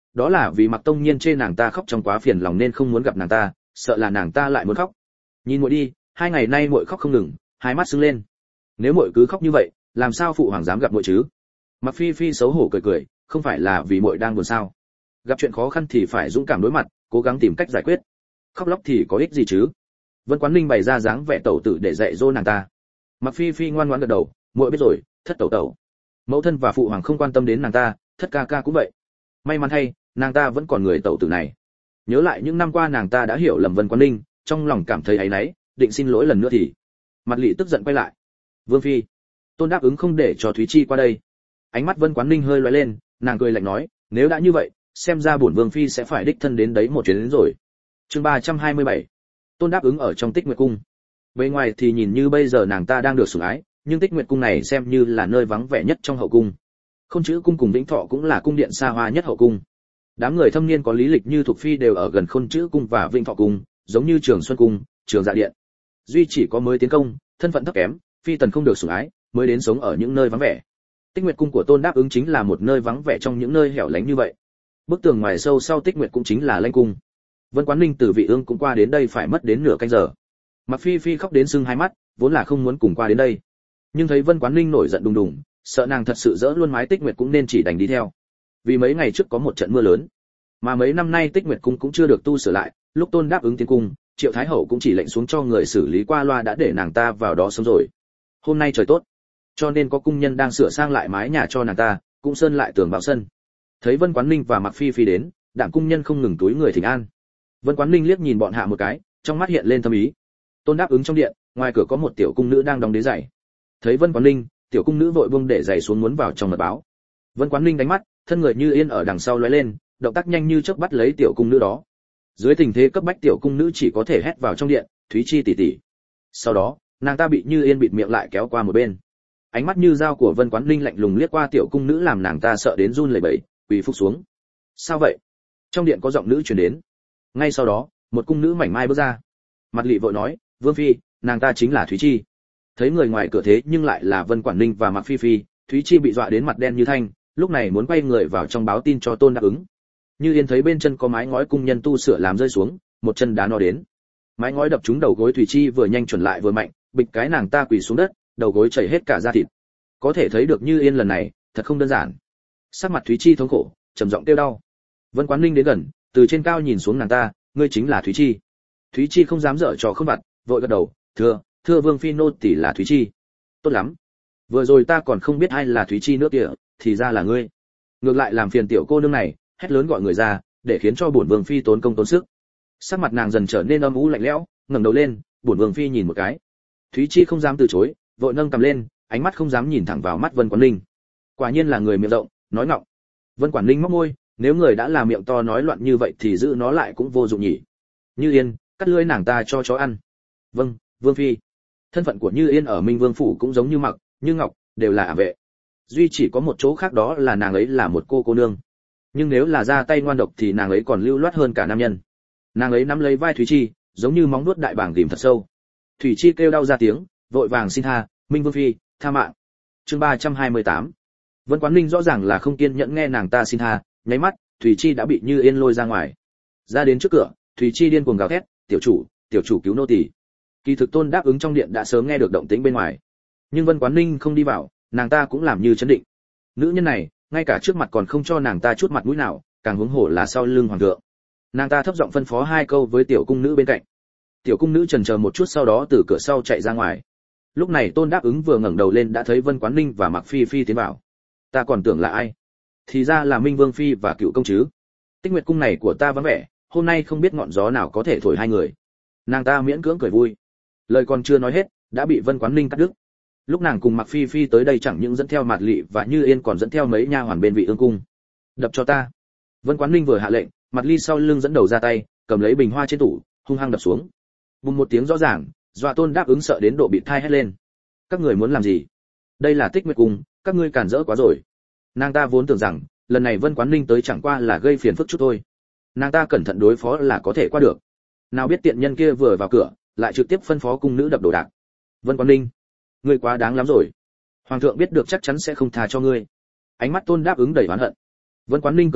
đó là vì Mặc Tông Nhiên chê nàng ta khóc trong quá phiền lòng nên không muốn gặp nàng ta, sợ là nàng ta lại muốn khóc. Nhìn muội đi, 2 ngày nay muội khóc không ngừng, hai mắt sưng lên. Nếu muội cứ khóc như vậy, làm sao phụ hoàng dám gặp muội chứ? Mặc Phi Phi xấu hổ cười cười, không phải là vì muội đang buồn sao? Gặp chuyện khó khăn thì phải dũng cảm đối mặt, cố gắng tìm cách giải quyết. Khóc lóc thì có ích gì chứ? Vân Quán Ninh bày ra dáng vẻ tẩu tử để dạy dỗ nàng ta. Mặc Phi Phi ngoan ngoãn gật đầu, muội biết rồi, thất tẩu tẩu. Mẫu thân và phụ hoàng không quan tâm đến nàng ta, thất ca ca cũng vậy. May mắn thay, nàng ta vẫn còn người tẩu tử này. Nhớ lại những năm qua nàng ta đã hiểu lầm Vân Quán Ninh, trong lòng cảm thấy áy náy, định xin lỗi lần nữa thì Mặt Lị tức giận quay lại. Vương phi, Tôn đáp ứng không để cho Thúy Chi qua đây. Ánh mắt Vân Quán Ninh hơi lóe lên, nàng cười lạnh nói, nếu đã như vậy, xem ra bổn vương phi sẽ phải đích thân đến đấy một chuyến đến rồi. Chương 327. Tôn đáp ứng ở trong Tích Nguyệt cung. Bên ngoài thì nhìn như bây giờ nàng ta đang được sủng ái, nhưng Tích Nguyệt cung này xem như là nơi vắng vẻ nhất trong hậu cung. Khôn Chữ cung cùng Vĩnh Thọ cũng là cung điện xa hoa nhất hậu cung. Đám người thâm niên có lý lịch như Thục phi đều ở gần Khôn Chữ cung và Vĩnh Thọ cung, giống như Trường Xuân cung, Trường Dạ điện. Duy chỉ có mới tiến công, thân phận thấp kém, phi tần không được sủng ái, mới đến sống ở những nơi vắng vẻ. Tích Nguyệt cung của Tôn đáp ứng chính là một nơi vắng vẻ trong những nơi hẻo lánh như vậy. Bức tường ngoài sâu sau Tích Nguyệt cũng chính là Lanh cung. Vân Quán Ninh từ Vị Ương cũng qua đến đây phải mất đến nửa canh giờ. Mặc Phi Phi khóc đến sưng hai mắt, vốn là không muốn cùng qua đến đây, nhưng thấy Vân Quán Ninh nổi giận đùng đùng, sợ nàng thật sự dỡ luôn mái Tích Nguyệt cũng nên chỉ đành đi theo. Vì mấy ngày trước có một trận mưa lớn, mà mấy năm nay Tích Nguyệt cung cũng chưa được tu sửa lại, lúc Tôn đáp ứng tiến cung, Triệu Thái hậu cũng chỉ lệnh xuống cho người xử lý qua loa đã để nàng ta vào đó sống rồi. Hôm nay trời tốt, cho nên có cung nhân đang sửa sang lại mái nhà cho nàng ta, cũng sơn lại tường vào sân. Thấy Vân Quán Ninh và Mặc Phi Phi đến, đảng cung nhân không ngừng túi người thỉnh an. Vân Quán Ninh liếc nhìn bọn hạ một cái, trong mắt hiện lên thâm ý. Tôn đáp ứng trong điện, ngoài cửa có một tiểu cung nữ đang đóng đế giày. Thấy Vân Quán Ninh, tiểu cung nữ vội buông để giày xuống muốn vào trong mật báo. Vân Quán Ninh đánh mắt, thân người như yên ở đằng sau lóe lên, động tác nhanh như chớp bắt lấy tiểu cung nữ đó. Dưới tình thế cấp bách tiểu cung nữ chỉ có thể hét vào trong điện, Thúy Chi tỷ tỷ. Sau đó, nàng ta bị Như Yên bịt miệng lại kéo qua một bên. Ánh mắt như dao của Vân Quán Ninh lạnh lùng liếc qua tiểu cung nữ làm nàng ta sợ đến run lẩy bẩy, quỳ phục xuống. Sao vậy? Trong điện có giọng nữ truyền đến. Ngay sau đó, một cung nữ mảnh mai bước ra. Mặt Lị vội nói, Vương phi, nàng ta chính là Thúy Chi. Thấy người ngoài cửa thế nhưng lại là Vân Quảng Ninh và Mạc Phi Phi, Thúy Chi bị dọa đến mặt đen như thanh, lúc này muốn quay người vào trong báo tin cho Tôn đáp ứng. Như Yên thấy bên chân có mái ngói cung nhân tu sửa làm rơi xuống, một chân đá nó đến. Mái ngói đập trúng đầu gối Thúy Chi vừa nhanh chuẩn lại vừa mạnh, bịch cái nàng ta quỳ xuống đất, đầu gối chảy hết cả da thịt. Có thể thấy được Như Yên lần này thật không đơn giản. Sắc mặt Thúy Chi thống khổ, trầm giọng kêu đau. Vân Quán Ninh đến gần, từ trên cao nhìn xuống nàng ta, ngươi chính là Thúy Chi. Thúy Chi không dám dở trò không vặt, vội gật đầu, thưa Vương phi nô tỷ là Thúy Chi. Tốt lắm, vừa rồi ta còn không biết ai là Thúy Chi nữa kìa, thì ra là ngươi. Ngược lại làm phiền tiểu cô nương này, hét lớn gọi người ra, để khiến cho bổn vương phi tốn công tốn sức. Sắc mặt nàng dần trở nên âm u lạnh lẽo, ngẩng đầu lên, bổn vương phi nhìn một cái. Thúy Chi không dám từ chối, vội nâng cầm lên, ánh mắt không dám nhìn thẳng vào mắt Vân Quán Ninh. Quả nhiên là người miệng rộng, nói ngọng. Vân Quán Ninh móc môi, nếu người đã là miệng to nói loạn như vậy thì giữ nó lại cũng vô dụng nhỉ. Như Yên, cắt lưỡi nàng ta cho chó ăn. Vâng, Vương phi. Thân phận của Như Yên ở Minh Vương phủ cũng giống như Mặc, như Ngọc, đều là ả vệ. Duy chỉ có một chỗ khác đó là nàng ấy là một cô nương. Nhưng nếu là ra tay ngoan độc thì nàng ấy còn lưu loát hơn cả nam nhân. Nàng ấy nắm lấy vai Thúy Chi, giống như móng vuốt đại bàng ghim thật sâu. Thúy Chi kêu đau ra tiếng, vội vàng xin tha, Minh Vương phi, tha mạng. Chương 328. Vân Quán Ninh rõ ràng là không kiên nhẫn nghe nàng ta xin tha, nháy mắt, Thúy Chi đã bị Như Yên lôi ra ngoài. Ra đến trước cửa, Thúy Chi điên cuồng gào thét, tiểu chủ cứu nô tỳ. Kỳ thực Tôn đáp ứng trong điện đã sớm nghe được động tĩnh bên ngoài, nhưng Vân Quán Ninh không đi vào, nàng ta cũng làm như chấn định. Nữ nhân này, ngay cả trước mặt còn không cho nàng ta chút mặt mũi nào, càng huống hổ là sau lưng hoàng thượng. Nàng ta thấp giọng phân phó hai câu với tiểu cung nữ bên cạnh. Tiểu cung nữ chần chờ một chút sau đó từ cửa sau chạy ra ngoài. Lúc này Tôn đáp ứng vừa ngẩng đầu lên đã thấy Vân Quán Ninh và Mạc Phi Phi tiến vào. Ta còn tưởng là ai, thì ra là Minh Vương phi và Cựu công chứ. Tích Nguyệt cung này của ta vắng vẻ, hôm nay không biết ngọn gió nào có thể thổi hai người. Nàng ta miễn cưỡng cười vui. Lời còn chưa nói hết, đã bị Vân Quán Ninh cắt đứt. Lúc nàng cùng Mạc Phi Phi tới đây chẳng những dẫn theo Mạt Lị và Như Yên còn dẫn theo mấy nha hoàn bên Vị Ương cung. Đập cho ta. Vân Quán Ninh vừa hạ lệnh, Mạt Ly sau lưng dẫn đầu ra tay, cầm lấy bình hoa trên tủ, hung hăng đập xuống. Bùng một tiếng rõ ràng, dọa Tôn đáp ứng sợ đến độ bị thai hét lên. Các người muốn làm gì? Đây là Tích Nguyệt cung, các ngươi cản rỡ quá rồi. Nàng ta vốn tưởng rằng lần này Vân Quán Ninh tới chẳng qua là gây phiền phức chút thôi, nàng ta cẩn thận đối phó là có thể qua được. Nào biết tiện nhân kia vừa vào cửa lại trực tiếp phân phó cung nữ đập đồ đạc. Vân Quán Ninh, ngươi quá đáng lắm rồi, hoàng thượng biết được chắc chắn sẽ không tha cho ngươi. Ánh mắt Tôn đáp ứng đầy oán hận. Vân Quán Ninh cười lạnh,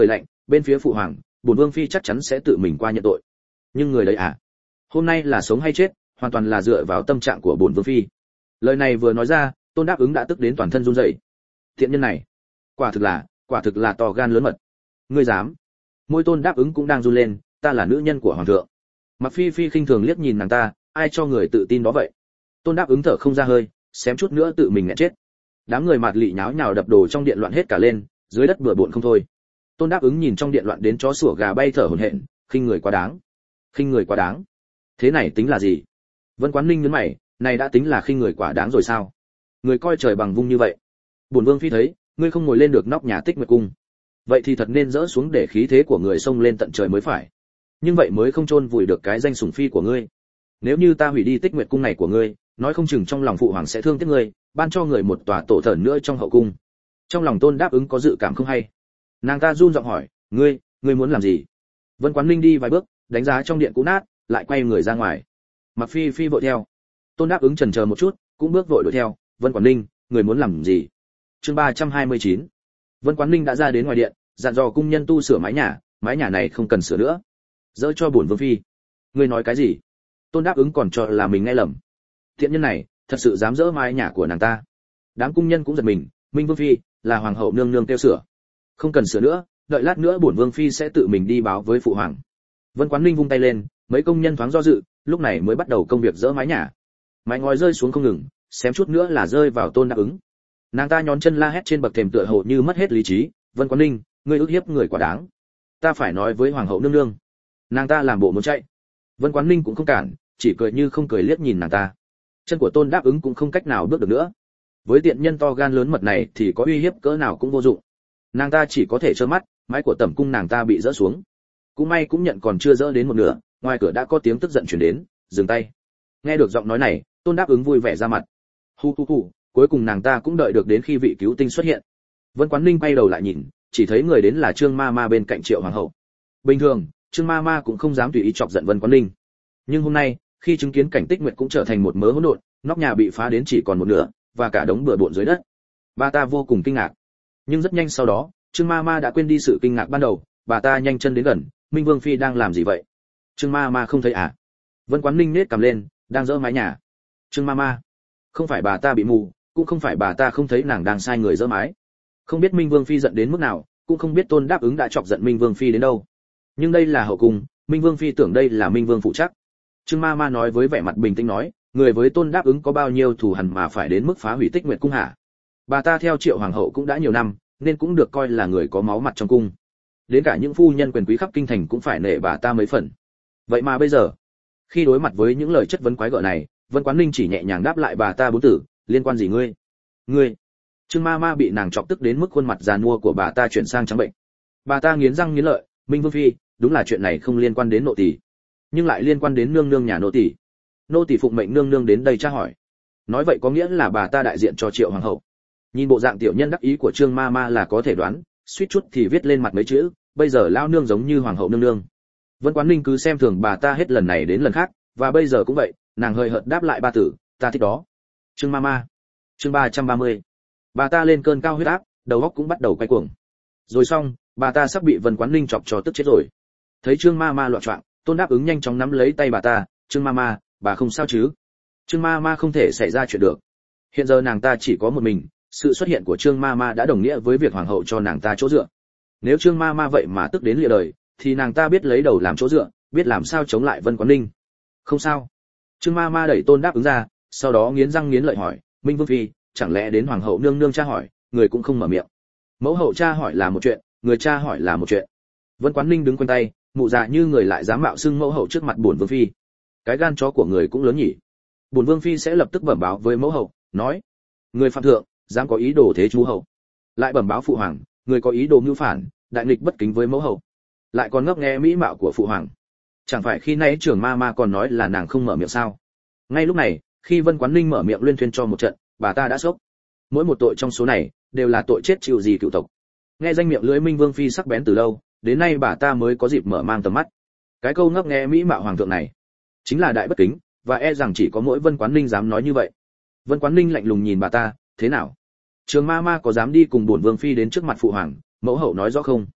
bên phía phụ hoàng, bổn vương phi chắc chắn sẽ tự mình qua nhận tội. Nhưng người đấy à, hôm nay là sống hay chết, hoàn toàn là dựa vào tâm trạng của bổn vương phi. Lời này vừa nói ra, Tôn Đáp Ứng đã tức đến toàn thân run rẩy. Thiện nhân này, quả thực là to gan lớn mật. Ngươi dám? Môi Tôn Đáp Ứng cũng đang run lên, ta là nữ nhân của hoàng thượng. Mặc Phi Phi khinh thường liếc nhìn nàng ta, ai cho người tự tin đó vậy? Tôn Đáp Ứng thở không ra hơi, xém chút nữa tự mình nghẹn chết. Đám người mạt lị nháo nhào đập đồ trong điện loạn hết cả lên, dưới đất bừa bộn không thôi. Tôn Đáp Ứng nhìn trong điện loạn đến chó sủa gà bay thở hổn hển, khinh người quá đáng. Khinh người quá đáng. Thế này tính là gì? Vân Quán Ninh nhướng mày, này đã tính là khinh người quá đáng rồi sao? Người coi trời bằng vung như vậy. Bổn vương phi thấy, ngươi không ngồi lên được nóc nhà Tích Nguyệt cung. Vậy thì thật nên dỡ xuống để khí thế của người xông lên tận trời mới phải. Nhưng vậy mới không chôn vùi được cái danh sủng phi của ngươi. Nếu như ta hủy đi Tích Nguyệt cung này của ngươi, nói không chừng trong lòng phụ hoàng sẽ thương tiếc ngươi, ban cho người một tòa tổ thần nữa trong hậu cung. Trong lòng Tôn Đáp Ứng có dự cảm không hay. Nàng ta run giọng hỏi, ngươi muốn làm gì? Vân Quán Ninh đi vài bước, đánh giá trong điện cũ nát, lại quay người ra ngoài. Mặc Phi Phi vội theo. Tôn Đáp Ứng chần chờ một chút, cũng bước vội đuổi theo. Vân Quán Ninh, người muốn làm gì? Chương 329. Vân Quán Ninh đã ra đến ngoài điện, dặn dò cung nhân tu sửa mái nhà này không cần sửa nữa. Dỡ cho bổn vương phi. Ngươi nói cái gì? Tôn Đáp Ứng còn cho là mình nghe lầm. Thiện nhân này, thật sự dám dỡ mái nhà của nàng ta. Đám cung nhân cũng giật mình, Minh vương phi là hoàng hậu nương nương kêu sửa. Không cần sửa nữa, đợi lát nữa bổn vương phi sẽ tự mình đi báo với phụ hoàng. Vân Quán Ninh vung tay lên, mấy công nhân thoáng do dự, lúc này mới bắt đầu công việc dỡ mái nhà. Mái ngói rơi xuống không ngừng, xém chút nữa là rơi vào Tôn Đáp Ứng. Nàng ta nhón chân la hét trên bậc thềm tựa hồ như mất hết lý trí, Vân Quán Ninh, ngươi ức hiếp người quá đáng. Ta phải nói với hoàng hậu nương nương. Nàng ta làm bộ muốn chạy. Vân Quán Ninh cũng không cản, chỉ cười như không cười liếc nhìn nàng ta. Chân của Tôn Đáp Ứng cũng không cách nào bước được nữa. Với tiện nhân to gan lớn mật này thì có uy hiếp cỡ nào cũng vô dụng. Nàng ta chỉ có thể trơ mắt, mái của tẩm cung nàng ta bị rỡ xuống. Cũng may cũng nhận còn chưa rỡ đến một nửa, ngoài cửa đã có tiếng tức giận truyền đến, dừng tay. Nghe được giọng nói này, Tôn Đáp Ứng vui vẻ ra mặt. Hu hu hu, cuối cùng nàng ta cũng đợi được đến khi vị cứu tinh xuất hiện. Vân Quán Ninh quay đầu lại nhìn, chỉ thấy người đến là Trương Ma Ma bên cạnh Triệu hoàng hậu. Bình thường, Trương Ma Ma cũng không dám tùy ý chọc giận Vân Quán Ninh. Nhưng hôm nay, khi chứng kiến cảnh Tích Nguyệt cũng trở thành một mớ hỗn độn, nóc nhà bị phá đến chỉ còn một nửa, và cả đống bừa bộn dưới đất, bà ta vô cùng kinh ngạc. Nhưng rất nhanh sau đó, Trương Ma Ma đã quên đi sự kinh ngạc ban đầu, bà ta nhanh chân đến gần, Minh Vương phi đang làm gì vậy? Trương Ma Ma không thấy à? Vân Quán Ninh nhếch cằm lên, đang dỡ mái nhà. Trương Ma Ma, không phải bà ta bị mù, cũng không phải bà ta không thấy nàng đang sai người dỡ mái. Không biết Minh Vương phi giận đến mức nào, cũng không biết Tôn Đáp Ứng đã chọc giận Minh Vương phi đến đâu. Nhưng đây là hậu cung, Minh Vương phi tưởng đây là Minh Vương phụ trách. Trương Ma Ma nói với vẻ mặt bình tĩnh nói, người với Tôn Đáp Ứng có bao nhiêu thù hằn mà phải đến mức phá hủy Tích Nguyệt cung hả? Bà ta theo Triệu hoàng hậu cũng đã nhiều năm, nên cũng được coi là người có máu mặt trong cung. Đến cả những phu nhân quyền quý khắp kinh thành cũng phải nể bà ta mấy phần. Vậy mà bây giờ, khi đối mặt với những lời chất vấn quái gở này, Vân Quán Ninh chỉ nhẹ nhàng đáp lại bà ta bốn từ, liên quan gì ngươi? Ngươi? Trương Ma Ma bị nàng chọc tức đến mức khuôn mặt già nua của bà ta chuyển sang trắng bệnh. Bà ta nghiến răng nghiến lợi, Minh Vương phi, đúng là chuyện này không liên quan đến nô tỳ, nhưng lại liên quan đến nương nương nhà nô tỳ. Nô tỳ phụng mệnh nương nương đến đây tra hỏi. Nói vậy có nghĩa là bà ta đại diện cho Triệu hoàng hậu. Nhìn bộ dạng tiểu nhân đắc ý của Trương Ma Ma là có thể đoán, suýt chút thì viết lên mặt mấy chữ, bây giờ lao nương giống như hoàng hậu nương nương. Vân Quán Ninh cứ xem thường bà ta hết lần này đến lần khác, và bây giờ cũng vậy, nàng hơi hợt đáp lại ba từ, ta thích đó. Trương Ma Ma. Chương 330. Bà ta lên cơn cao huyết áp, đầu óc cũng bắt đầu quay cuồng. Rồi xong, bà ta sắp bị Vân Quán Ninh chọc cho tức chết rồi. Thấy Trương Ma Ma loạn choạng, Tôn Đáp Ứng nhanh chóng nắm lấy tay bà ta, "Trương Ma Ma, bà không sao chứ?" Trương Ma Ma không thể xảy ra chuyện được. Hiện giờ nàng ta chỉ có một mình, sự xuất hiện của Trương Ma Ma đã đồng nghĩa với việc hoàng hậu cho nàng ta chỗ dựa. Nếu Trương Ma Ma vậy mà tức đến lìa đời, thì nàng ta biết lấy đầu làm chỗ dựa, biết làm sao chống lại Vân Quán Ninh. Không sao. Trương Ma Ma đẩy Tôn Đáp Ứng ra, sau đó nghiến răng nghiến lợi hỏi, "Minh Vương phi, chẳng lẽ đến hoàng hậu nương nương tra hỏi, người cũng không mở miệng? Mẫu hậu tra hỏi là một chuyện, người tra hỏi là một chuyện." Vân Quán Ninh đứng quanh tay, mụ già như người lại dám mạo xưng mẫu hậu trước mặt bổn vương phi. Cái gan chó của người cũng lớn nhỉ. Bổn vương phi sẽ lập tức bẩm báo với mẫu hậu, nói: "Người phạm thượng, dám có ý đồ thế chú hậu." Lại bẩm báo phụ hoàng, người có ý đồ mưu phản, đại nghịch bất kính với mẫu hậu. Lại còn ngấp nghé mỹ mạo của phụ hoàng. Chẳng phải khi nãy trưởng Ma Ma còn nói là nàng không mở miệng sao? Ngay lúc này, khi Vân Quán Ninh mở miệng luyên thuyên cho một trận, bà ta đã sốc. Mỗi một tội trong số này đều là tội chết chịu gì cựu tộc. Nghe danh miệng lưỡi Minh Vương phi sắc bén từ lâu, đến nay bà ta mới có dịp mở mang tầm mắt. Cái câu ngấp nghé mỹ mạo hoàng thượng này, chính là đại bất kính, và e rằng chỉ có mỗi Vân Quán Ninh dám nói như vậy. Vân Quán Ninh lạnh lùng nhìn bà ta, thế nào? Trường Ma Ma có dám đi cùng bổn vương phi đến trước mặt phụ hoàng, mẫu hậu nói rõ không?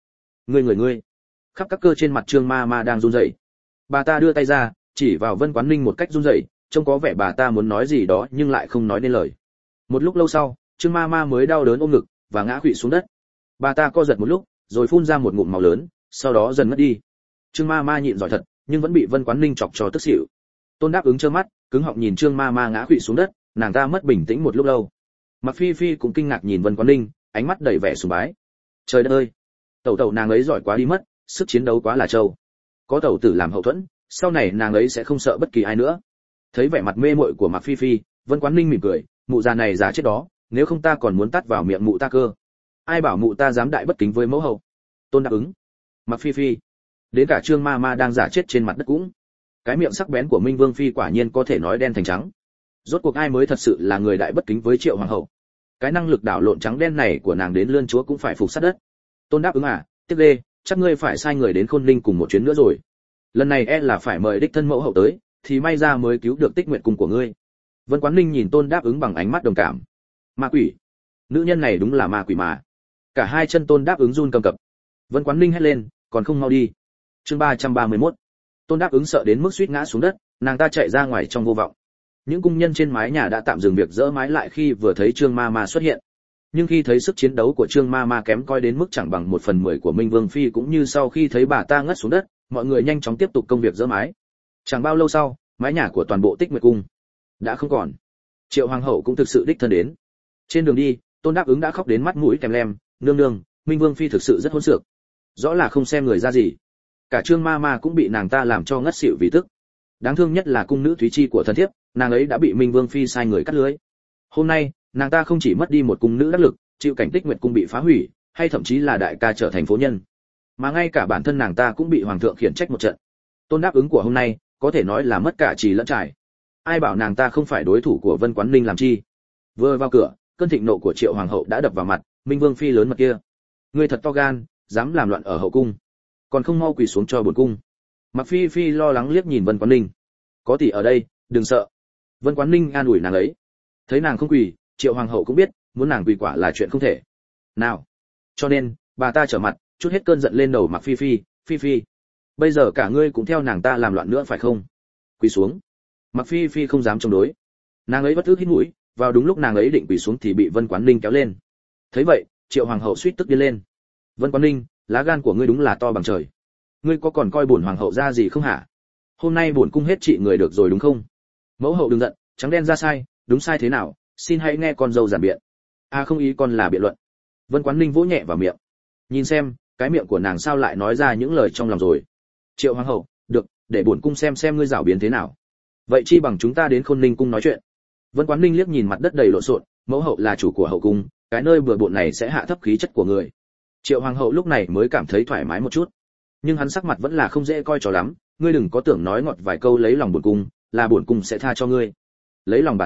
Ngươi. Khắp các cơ trên mặt Trương Ma Ma đang run rẩy. Bà ta đưa tay ra, chỉ vào Vân Quán Ninh một cách run rẩy, trông có vẻ bà ta muốn nói gì đó nhưng lại không nói nên lời. Một lúc lâu sau, Trương Ma Ma mới đau đớn ôm ngực và ngã quỵ xuống đất. Bà ta co giật một lúc, rồi phun ra một ngụm máu lớn, sau đó dần ngất đi. Trương Ma Ma nhịn giỏi thật, nhưng vẫn bị Vân Quán Ninh chọc cho tức xỉu. Tôn Đáp Ứng trơ mắt, cứng họng nhìn Trương Ma Ma ngã quỵ xuống đất, nàng ta mất bình tĩnh một lúc lâu. Mặc Phi Phi cũng kinh ngạc nhìn Vân Quán Ninh, ánh mắt đầy vẻ sùng bái. Trời đất ơi, tẩu nàng ấy giỏi quá đi mất, sức chiến đấu quá là trâu. Có tẩu tử làm hậu thuẫn, sau này nàng ấy sẽ không sợ bất kỳ ai nữa. Thấy vẻ mặt mê muội của Mặc Phi Phi, Vân Quán Ninh mỉm cười, mụ già này già chết đó, nếu không ta còn muốn tát vào miệng mụ ta cơ. Ai bảo mụ ta dám đại bất kính với mẫu hậu. Tôn Đáp Ứng, Mặc Phi Phi, đến cả Trương Ma Ma đang giả chết trên mặt đất cũng. Cái miệng sắc bén của Minh Vương Phi quả nhiên có thể nói đen thành trắng. Rốt cuộc ai mới thật sự là người đại bất kính với Triệu hoàng hậu? Cái năng lực đảo lộn trắng đen này của nàng đến lươn chúa cũng phải phục sát đất. Tôn Đáp Ứng à, tiếc ghê, chắc ngươi phải sai người đến Khôn Ninh cùng một chuyến nữa rồi. Lần này là phải mời đích thân mẫu hậu tới, thì may ra mới cứu được Tích Nguyệt cung của ngươi. Vân Quán Ninh nhìn Tôn Đáp Ứng bằng ánh mắt đồng cảm. Ma quỷ, nữ nhân này đúng là ma quỷ mà. Cả hai chân Tôn Đáp Ứng run cầm cập. Vân Quán Ninh hét lên, còn không mau đi. Chương 331. Tôn Đáp Ứng sợ đến mức suýt ngã xuống đất, nàng ta chạy ra ngoài trong vô vọng. Những cung nhân trên mái nhà đã tạm dừng việc dỡ mái lại khi vừa thấy Trương Ma Ma xuất hiện. Nhưng khi thấy sức chiến đấu của Trương Ma Ma kém coi đến mức chẳng bằng 1/10 của Minh Vương Phi, cũng như sau khi thấy bà ta ngất xuống đất, mọi người nhanh chóng tiếp tục công việc dỡ mái. Chẳng bao lâu sau, mái nhà của toàn bộ Tích Nguyệt cung đã không còn. Triệu hoàng hậu cũng thực sự đích thân đến. Trên đường đi, Tôn Đáp Ứng đã khóc đến mắt mũi tèm lem, nương nương, Minh Vương Phi thực sự rất hỗn xược, rõ là không xem người ra gì. Cả Trương Ma Ma cũng bị nàng ta làm cho ngất xỉu vì tức. Đáng thương nhất là cung nữ Thúy Chi của thần thiếp, nàng ấy đã bị Minh Vương Phi sai người cắt lưới. Hôm nay, nàng ta không chỉ mất đi một cung nữ đắc lực, chịu cảnh Tích Nguyệt cung bị phá hủy, hay thậm chí là đại ca trở thành phố nhân, mà ngay cả bản thân nàng ta cũng bị hoàng thượng khiển trách một trận. Tôn Đáp Ứng của hôm nay có thể nói là mất cả trì lẫn trải. Ai bảo nàng ta không phải đối thủ của Vân Quán Ninh làm chi? Vừa vào cửa, cơn thịnh nộ của Triệu hoàng hậu đã đập vào mặt. Minh Vương Phi lớn mật kia, ngươi thật to gan, dám làm loạn ở hậu cung, còn không mau quỳ xuống cho bổn cung. Mặc Phi Phi lo lắng liếc nhìn Vân Quán Ninh. Có tỷ ở đây, đừng sợ. Vân Quán Ninh an ủi nàng ấy. Thấy nàng không quỳ, Triệu hoàng hậu cũng biết muốn nàng quỳ quả là chuyện không thể nào, cho nên bà ta trở mặt, chút hết cơn giận lên đầu Mặc Phi Phi. Phi Phi, bây giờ cả ngươi cũng theo nàng ta làm loạn nữa phải không? Quỳ xuống. Mặc Phi Phi không dám chống đối. Nàng ấy bất ức hít mũi, vào đúng lúc nàng ấy định quỳ xuống thì bị Vân Quán Ninh kéo lên. Thấy vậy, Triệu hoàng hậu suýt tức điên lên. Vân Quán Ninh, lá gan của ngươi đúng là to bằng trời. Ngươi có còn coi bổn hoàng hậu ra gì không hả? Hôm nay bổn cung hết trị người được rồi đúng không? Mẫu hậu đừng giận, trắng đen ra sai, đúng sai thế nào, xin hãy nghe con dâu giản biện. Không ý con là biện luận. Vân Quán Ninh vỗ nhẹ vào miệng. Nhìn xem, cái miệng của nàng sao lại nói ra những lời trong lòng rồi. Triệu hoàng hậu, được, để bổn cung xem ngươi giảo biến thế nào. Vậy chi bằng chúng ta đến Khôn Ninh cung nói chuyện. Vân Quán Ninh liếc nhìn mặt đất đầy lộn xộn, mẫu hậu là chủ của hậu cung, cái nơi bừa bộn này sẽ hạ thấp khí chất của người. Triệu hoàng hậu lúc này mới cảm thấy thoải mái một chút, nhưng hắn sắc mặt vẫn là không dễ coi cho lắm. Ngươi đừng có tưởng nói ngọt vài câu lấy lòng bổn cung, là bổn cung sẽ tha cho ngươi. Lấy lòng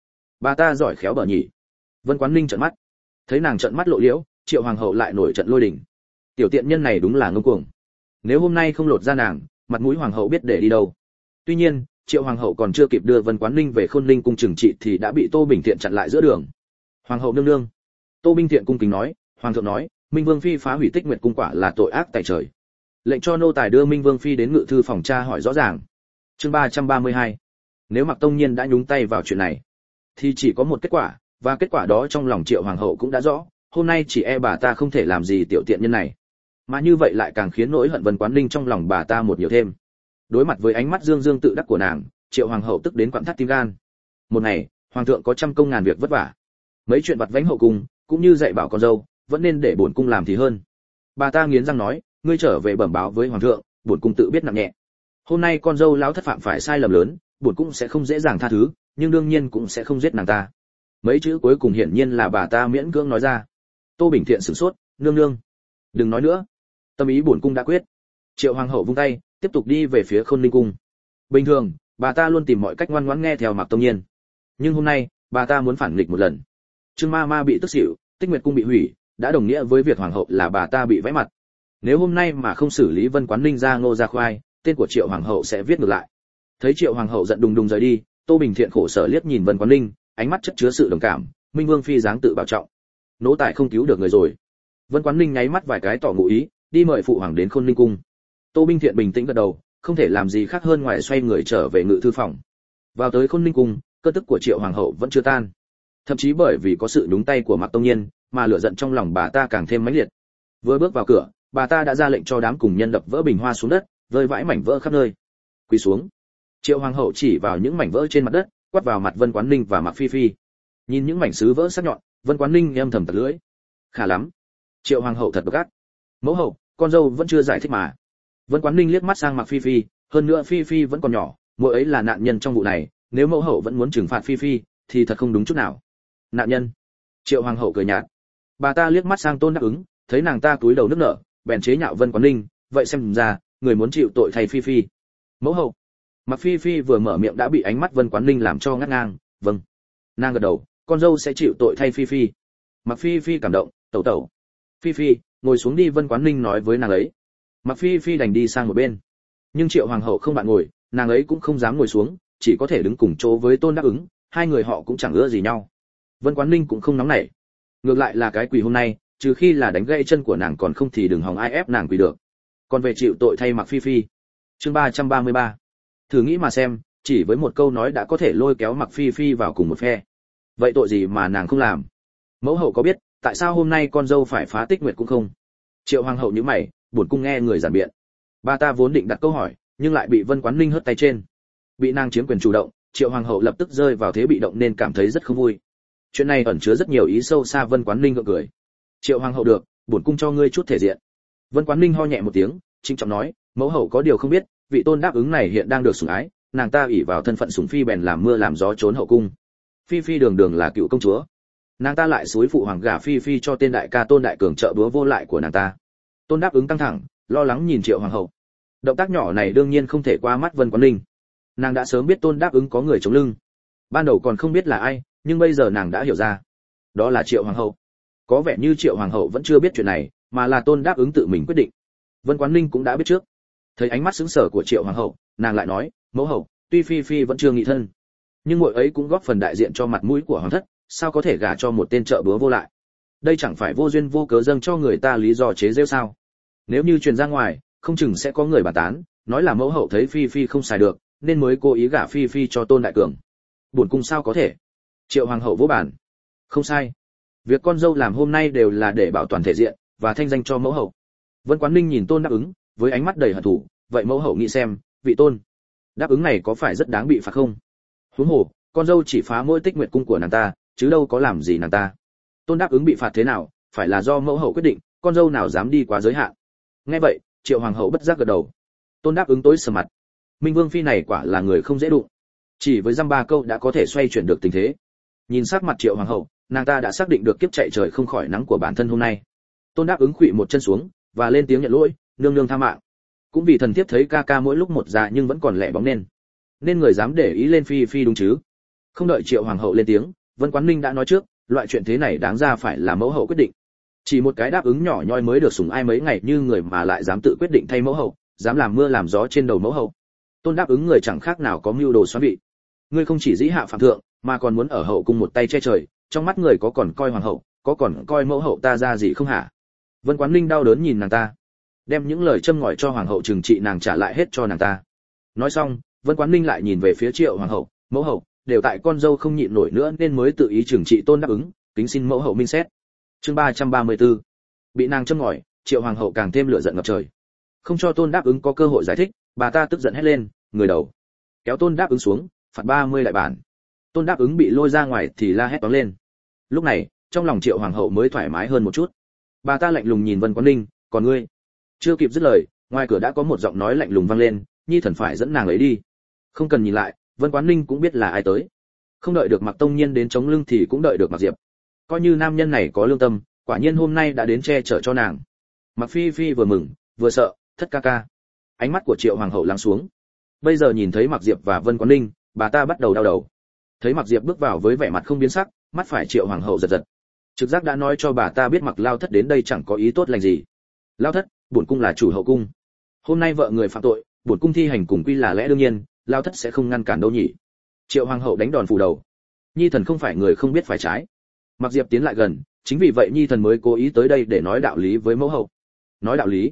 bà ta giỏi khéo bở nhỉ. Vân Quán Ninh trợn mắt. Thấy nàng trợn mắt lộ liễu, Triệu hoàng hậu lại nổi trận lôi đình. Tiểu tiện nhân này đúng là ngông cuồng. Nếu hôm nay không lột ra nàng, mặt mũi hoàng hậu biết để đi đâu. Tuy nhiên, Triệu hoàng hậu còn chưa kịp đưa Vân Quán Ninh về Khôn Ninh cung trừng trị thì đã bị Tô Bình Thiện chặn lại giữa đường. Hoàng hậu nương nương. Tô Bình Thiện cung kính nói, hoàng thượng nói, Minh Vương Phi phá hủy Tích Nguyệt cung quả là tội ác tại trời. Lệnh cho nô tài đưa Minh Vương Phi đến ngự thư phòng tra hỏi rõ ràng. Chương 332. Nếu Mạc Tông Nhiên đã nhúng tay vào chuyện này, thì chỉ có một kết quả, và kết quả đó trong lòng Triệu hoàng hậu cũng đã rõ. Hôm nay chỉ bà ta không thể làm gì tiểu tiện nhân này, mà như vậy lại càng khiến nỗi hận Vân Quán Ninh trong lòng bà ta một nhiều thêm. Đối mặt với ánh mắt dương dương tự đắc của nàng, Triệu hoàng hậu tức đến quặn thắt tim gan. Một ngày, hoàng thượng có trăm công ngàn việc vất vả, mấy chuyện vặt vãnh hậu cung, cũng như dạy bảo con dâu, vẫn nên để bổn cung làm thì hơn. Bà ta nghiến răng nói, ngươi trở về bẩm báo với hoàng thượng, bổn cung tự biết nặng nhẹ. Hôm nay con dâu lão thất phạm phải sai lầm lớn, bổn cung sẽ không dễ dàng tha thứ, nhưng đương nhiên cũng sẽ không giết nàng ta. Mấy chữ cuối cùng hiển nhiên là bà ta miễn cưỡng nói ra. Tô Bình Thiện sửng sốt, nương nương, đừng nói nữa, tâm ý bổn cung đã quyết. Triệu hoàng hậu vung tay, tiếp tục đi về phía Khôn Ninh cung. Bình thường, bà ta luôn tìm mọi cách ngoan ngoãn nghe theo Mạc Tông Nhiên, nhưng hôm nay, bà ta muốn phản nghịch một lần. Trương Ma Ma bị tức xỉu, Tích Nguyệt cung bị hủy, đã đồng nghĩa với việc hoàng hậu là bà ta bị vẽ mặt. Nếu hôm nay mà không xử lý Vân Quán Ninh ra ngô ra khoai, tên của Triệu hoàng hậu sẽ viết ngược lại. Thấy Triệu hoàng hậu giận đùng đùng rời đi, Tô Bình Thiện khổ sở liếc nhìn Vân Quán Ninh, ánh mắt chất chứa sự đồng cảm. Minh Vương Phi dáng tự bảo trọng, nỗ tài không cứu được người rồi. Vân Quán Ninh nháy mắt vài cái tỏ ngụ ý, đi mời phụ hoàng đến Khôn Ninh cung. Tô Binh Thiện bình tĩnh gật đầu, không thể làm gì khác hơn ngoài xoay người trở về ngự thư phòng. Vào tới Khôn Ninh cung, cơn tức của Triệu hoàng hậu vẫn chưa tan, thậm chí bởi vì có sự nhúng tay của Mạc Tông Nhiên, mà lửa giận trong lòng bà ta càng thêm mãnh liệt. Vừa bước vào cửa, bà ta đã ra lệnh cho đám cùng nhân đập vỡ bình hoa xuống đất, rơi vãi mảnh vỡ khắp nơi. Quỳ xuống. Triệu hoàng hậu chỉ vào những mảnh vỡ trên mặt đất, quát vào mặt Vân Quán Ninh và Mạc Phi Phi. Nhìn những mảnh sứ vỡ sắc nhọn, Vân Quán Ninh âm thầm tặc lưỡi. Khá lắm. Triệu hoàng hậu thật gắt. Mẫu hậu, con dâu vẫn chưa giải thích mà. Vân Quán Ninh liếc mắt sang Mạc Phi Phi, hơn nữa Phi Phi vẫn còn nhỏ, muội ấy là nạn nhân trong vụ này, nếu mẫu hậu vẫn muốn trừng phạt Phi Phi, thì thật không đúng chút nào. Nạn nhân? Triệu hoàng hậu cười nhạt. Bà ta liếc mắt sang Tôn Đáp Ứng, thấy nàng ta cúi đầu nức nở, bèn chế nhạo Vân Quán Ninh, vậy xem ra, người muốn chịu tội thay Phi Phi. Mẫu hậu. Mạc Phi Phi vừa mở miệng đã bị ánh mắt Vân Quán Ninh làm cho ngắt ngang. Vâng. Nàng gật đầu, con dâu sẽ chịu tội thay Phi Phi. Mạc Phi Phi cảm động, tẩu tẩu. Phi Phi, ngồi xuống đi, Vân Quán Ninh nói với nàng ấy. Mạc Phi Phi đành đi sang một bên. Nhưng Triệu hoàng hậu không bạn ngồi, nàng ấy cũng không dám ngồi xuống, chỉ có thể đứng cùng chỗ với Tôn Đáp Ứng, hai người họ cũng chẳng ưa gì nhau. Vân Quán Ninh cũng không nóng nảy. Ngược lại là cái quỳ hôm nay, trừ khi là đánh gãy chân của nàng, còn không thì đừng hòng ai ép nàng quỳ được. Còn về chịu tội thay Mạc Phi Phi. Chương 333. Thử nghĩ mà xem, chỉ với một câu nói đã có thể lôi kéo Mạc Phi Phi vào cùng một phe. Vậy tội gì mà nàng không làm? Mẫu hậu có biết tại sao hôm nay con dâu phải phá tích nguyệt cũng không? Triệu hoàng hậu nhíu mày, buồn cung nghe người giản biện. Bà ta vốn định đặt câu hỏi, nhưng lại bị Vân Quán Ninh hất tay trên. Bị nàng chiếm quyền chủ động, Triệu hoàng hậu lập tức rơi vào thế bị động nên cảm thấy rất không vui. Chuyện này ẩn chứa rất nhiều ý sâu xa. Vân Quán Ninh gượng cười. Triệu hoàng hậu được, bổn cung cho ngươi chút thể diện. Vân Quán Ninh ho nhẹ một tiếng, trịnh trọng nói, mẫu hậu có điều không biết, vị Tôn Đáp Ứng này hiện đang được sủng ái, nàng ta ỷ vào thân phận sủng phi bèn làm mưa làm gió trốn hậu cung. Phi Phi đường đường là cựu công chúa, nàng ta lại xúi phụ hoàng gả Phi Phi cho tên đại ca Tôn Đại Cường trợ búa vô lại của nàng ta. Tôn Đáp Ứng căng thẳng, lo lắng nhìn Triệu hoàng hậu. Động tác nhỏ này đương nhiên không thể qua mắt Vân Quán Ninh. Nàng đã sớm biết Tôn Đáp Ứng có người chống lưng, ban đầu còn không biết là ai, nhưng bây giờ nàng đã hiểu ra, đó là Triệu hoàng hậu. Có vẻ như Triệu hoàng hậu vẫn chưa biết chuyện này, mà là Tôn Đáp Ứng tự mình quyết định. Vân Quán Ninh cũng đã biết trước. Thấy ánh mắt sững sờ của Triệu hoàng hậu, nàng lại nói, mẫu hậu, tuy Phi Phi vẫn chưa nghị thân, nhưng muội ấy cũng góp phần đại diện cho mặt mũi của hoàng thất, sao có thể gả cho một tên trợ búa vô lại? Đây chẳng phải vô duyên vô cớ dâng cho người ta lý do chế giễu sao? Nếu như truyền ra ngoài, không chừng sẽ có người bàn tán, nói là mẫu hậu thấy Phi Phi không xài được, nên mới cố ý gả Phi Phi cho Tôn Đại Cường. Buồn cung sao có thể? Triệu hoàng hậu vỗ bàn. Không sai. Việc con dâu làm hôm nay đều là để bảo toàn thể diện và thanh danh cho mẫu hậu. Vân Quán Ninh nhìn Tôn Đáp Ứng với ánh mắt đầy hận thù, vậy mẫu hậu nghĩ xem, vị Tôn Đáp Ứng này có phải rất đáng bị phạt không? Huống hồ, con dâu chỉ phá mỗi tích nguyệt cung của nàng ta, chứ đâu có làm gì nàng ta. Tôn Đáp Ứng bị phạt thế nào, phải là do mẫu hậu quyết định, con dâu nào dám đi quá giới hạn. Nghe vậy, Triệu hoàng hậu bất giác gật đầu. Tôn Đáp Ứng tối sầm mặt. Minh Vương phi này quả là người không dễ đụng. Chỉ với dăm ba câu đã có thể xoay chuyển được tình thế. Nhìn sắc mặt Triệu hoàng hậu, nàng ta đã xác định được kiếp chạy trời không khỏi nắng của bản thân hôm nay. Tôn Đáp Ứng khuỵu một chân xuống và lên tiếng nhận lỗi, nương nương tha mạng. Cũng vì thần thiếp thấy ca ca mỗi lúc một già nhưng vẫn còn lẻ bóng nên người dám để ý lên Phi Phi đúng chứ? Không đợi Triệu hoàng hậu lên tiếng, Vân Quán Ninh đã nói trước, loại chuyện thế này đáng ra phải là mẫu hậu quyết định. Chỉ một cái Đáp Ứng nhỏ nhoi mới được sủng ai mấy ngày như người mà lại dám tự quyết định thay mẫu hậu, dám làm mưa làm gió trên đầu mẫu hậu. Tôn Đáp Ứng người chẳng khác nào có mưu đồ xoắn vị. Ngươi không chỉ dĩ hạ phạm thượng, mà còn muốn ở hậu cung một tay che trời, trong mắt người có còn coi hoàng hậu, có còn coi mẫu hậu ta ra gì không hả? Vân Quán Ninh đau đớn nhìn nàng ta, đem những lời châm ngòi cho hoàng hậu trừng trị nàng trả lại hết cho nàng ta. Nói xong, Vân Quán Ninh lại nhìn về phía Triệu hoàng hậu, mẫu hậu, đều tại con dâu không nhịn nổi nữa nên mới tự ý trừng trị Tôn Đáp Ứng, kính xin mẫu hậu minh xét. Chương 334. Bị nàng châm ngòi, Triệu hoàng hậu càng thêm lửa giận ngập trời. Không cho Tôn Đáp Ứng có cơ hội giải thích, bà ta tức giận hét lên, người đầu. Kéo Tôn Đáp Ứng xuống, phạt 30 đại bản. Tôn Đáp Ứng bị lôi ra ngoài thì la hét toáng lên. Lúc này, trong lòng Triệu hoàng hậu mới thoải mái hơn một chút. Bà ta lạnh lùng nhìn Vân Quán Ninh, còn ngươi? Chưa kịp dứt lời, ngoài cửa đã có một giọng nói lạnh lùng vang lên, nhi thần phải dẫn nàng ấy đi. Không cần nhìn lại, Vân Quán Ninh cũng biết là ai tới. Không đợi được Mạc Tông Nhiên đến chống lưng thì cũng đợi được Mạc Diệp. Coi như nam nhân này có lương tâm, quả nhiên hôm nay đã đến che chở cho nàng. Mạc Phi Phi vừa mừng, vừa sợ, thất ca ca. Ánh mắt của Triệu hoàng hậu lắng xuống. Bây giờ nhìn thấy Mạc Diệp và Vân Quán Ninh, bà ta bắt đầu đau đầu. Thấy Mạc Diệp bước vào với vẻ mặt không biến sắc, mắt phải Triệu hoàng hậu giật giật. Trực giác đã nói cho bà ta biết Mạc Lao Thất đến đây chẳng có ý tốt lành gì. Lao Thất, bổn cung là chủ hậu cung. Hôm nay vợ người phạm tội, bổn cung thi hành cùng quy là lẽ đương nhiên, Lao Thất sẽ không ngăn cản đâu nhỉ. Triệu hoàng hậu đánh đòn phủ đầu. Nhi thần không phải người không biết phải trái. Mạc Diệp tiến lại gần, chính vì vậy Nhi thần mới cố ý tới đây để nói đạo lý với mẫu hậu. Nói đạo lý?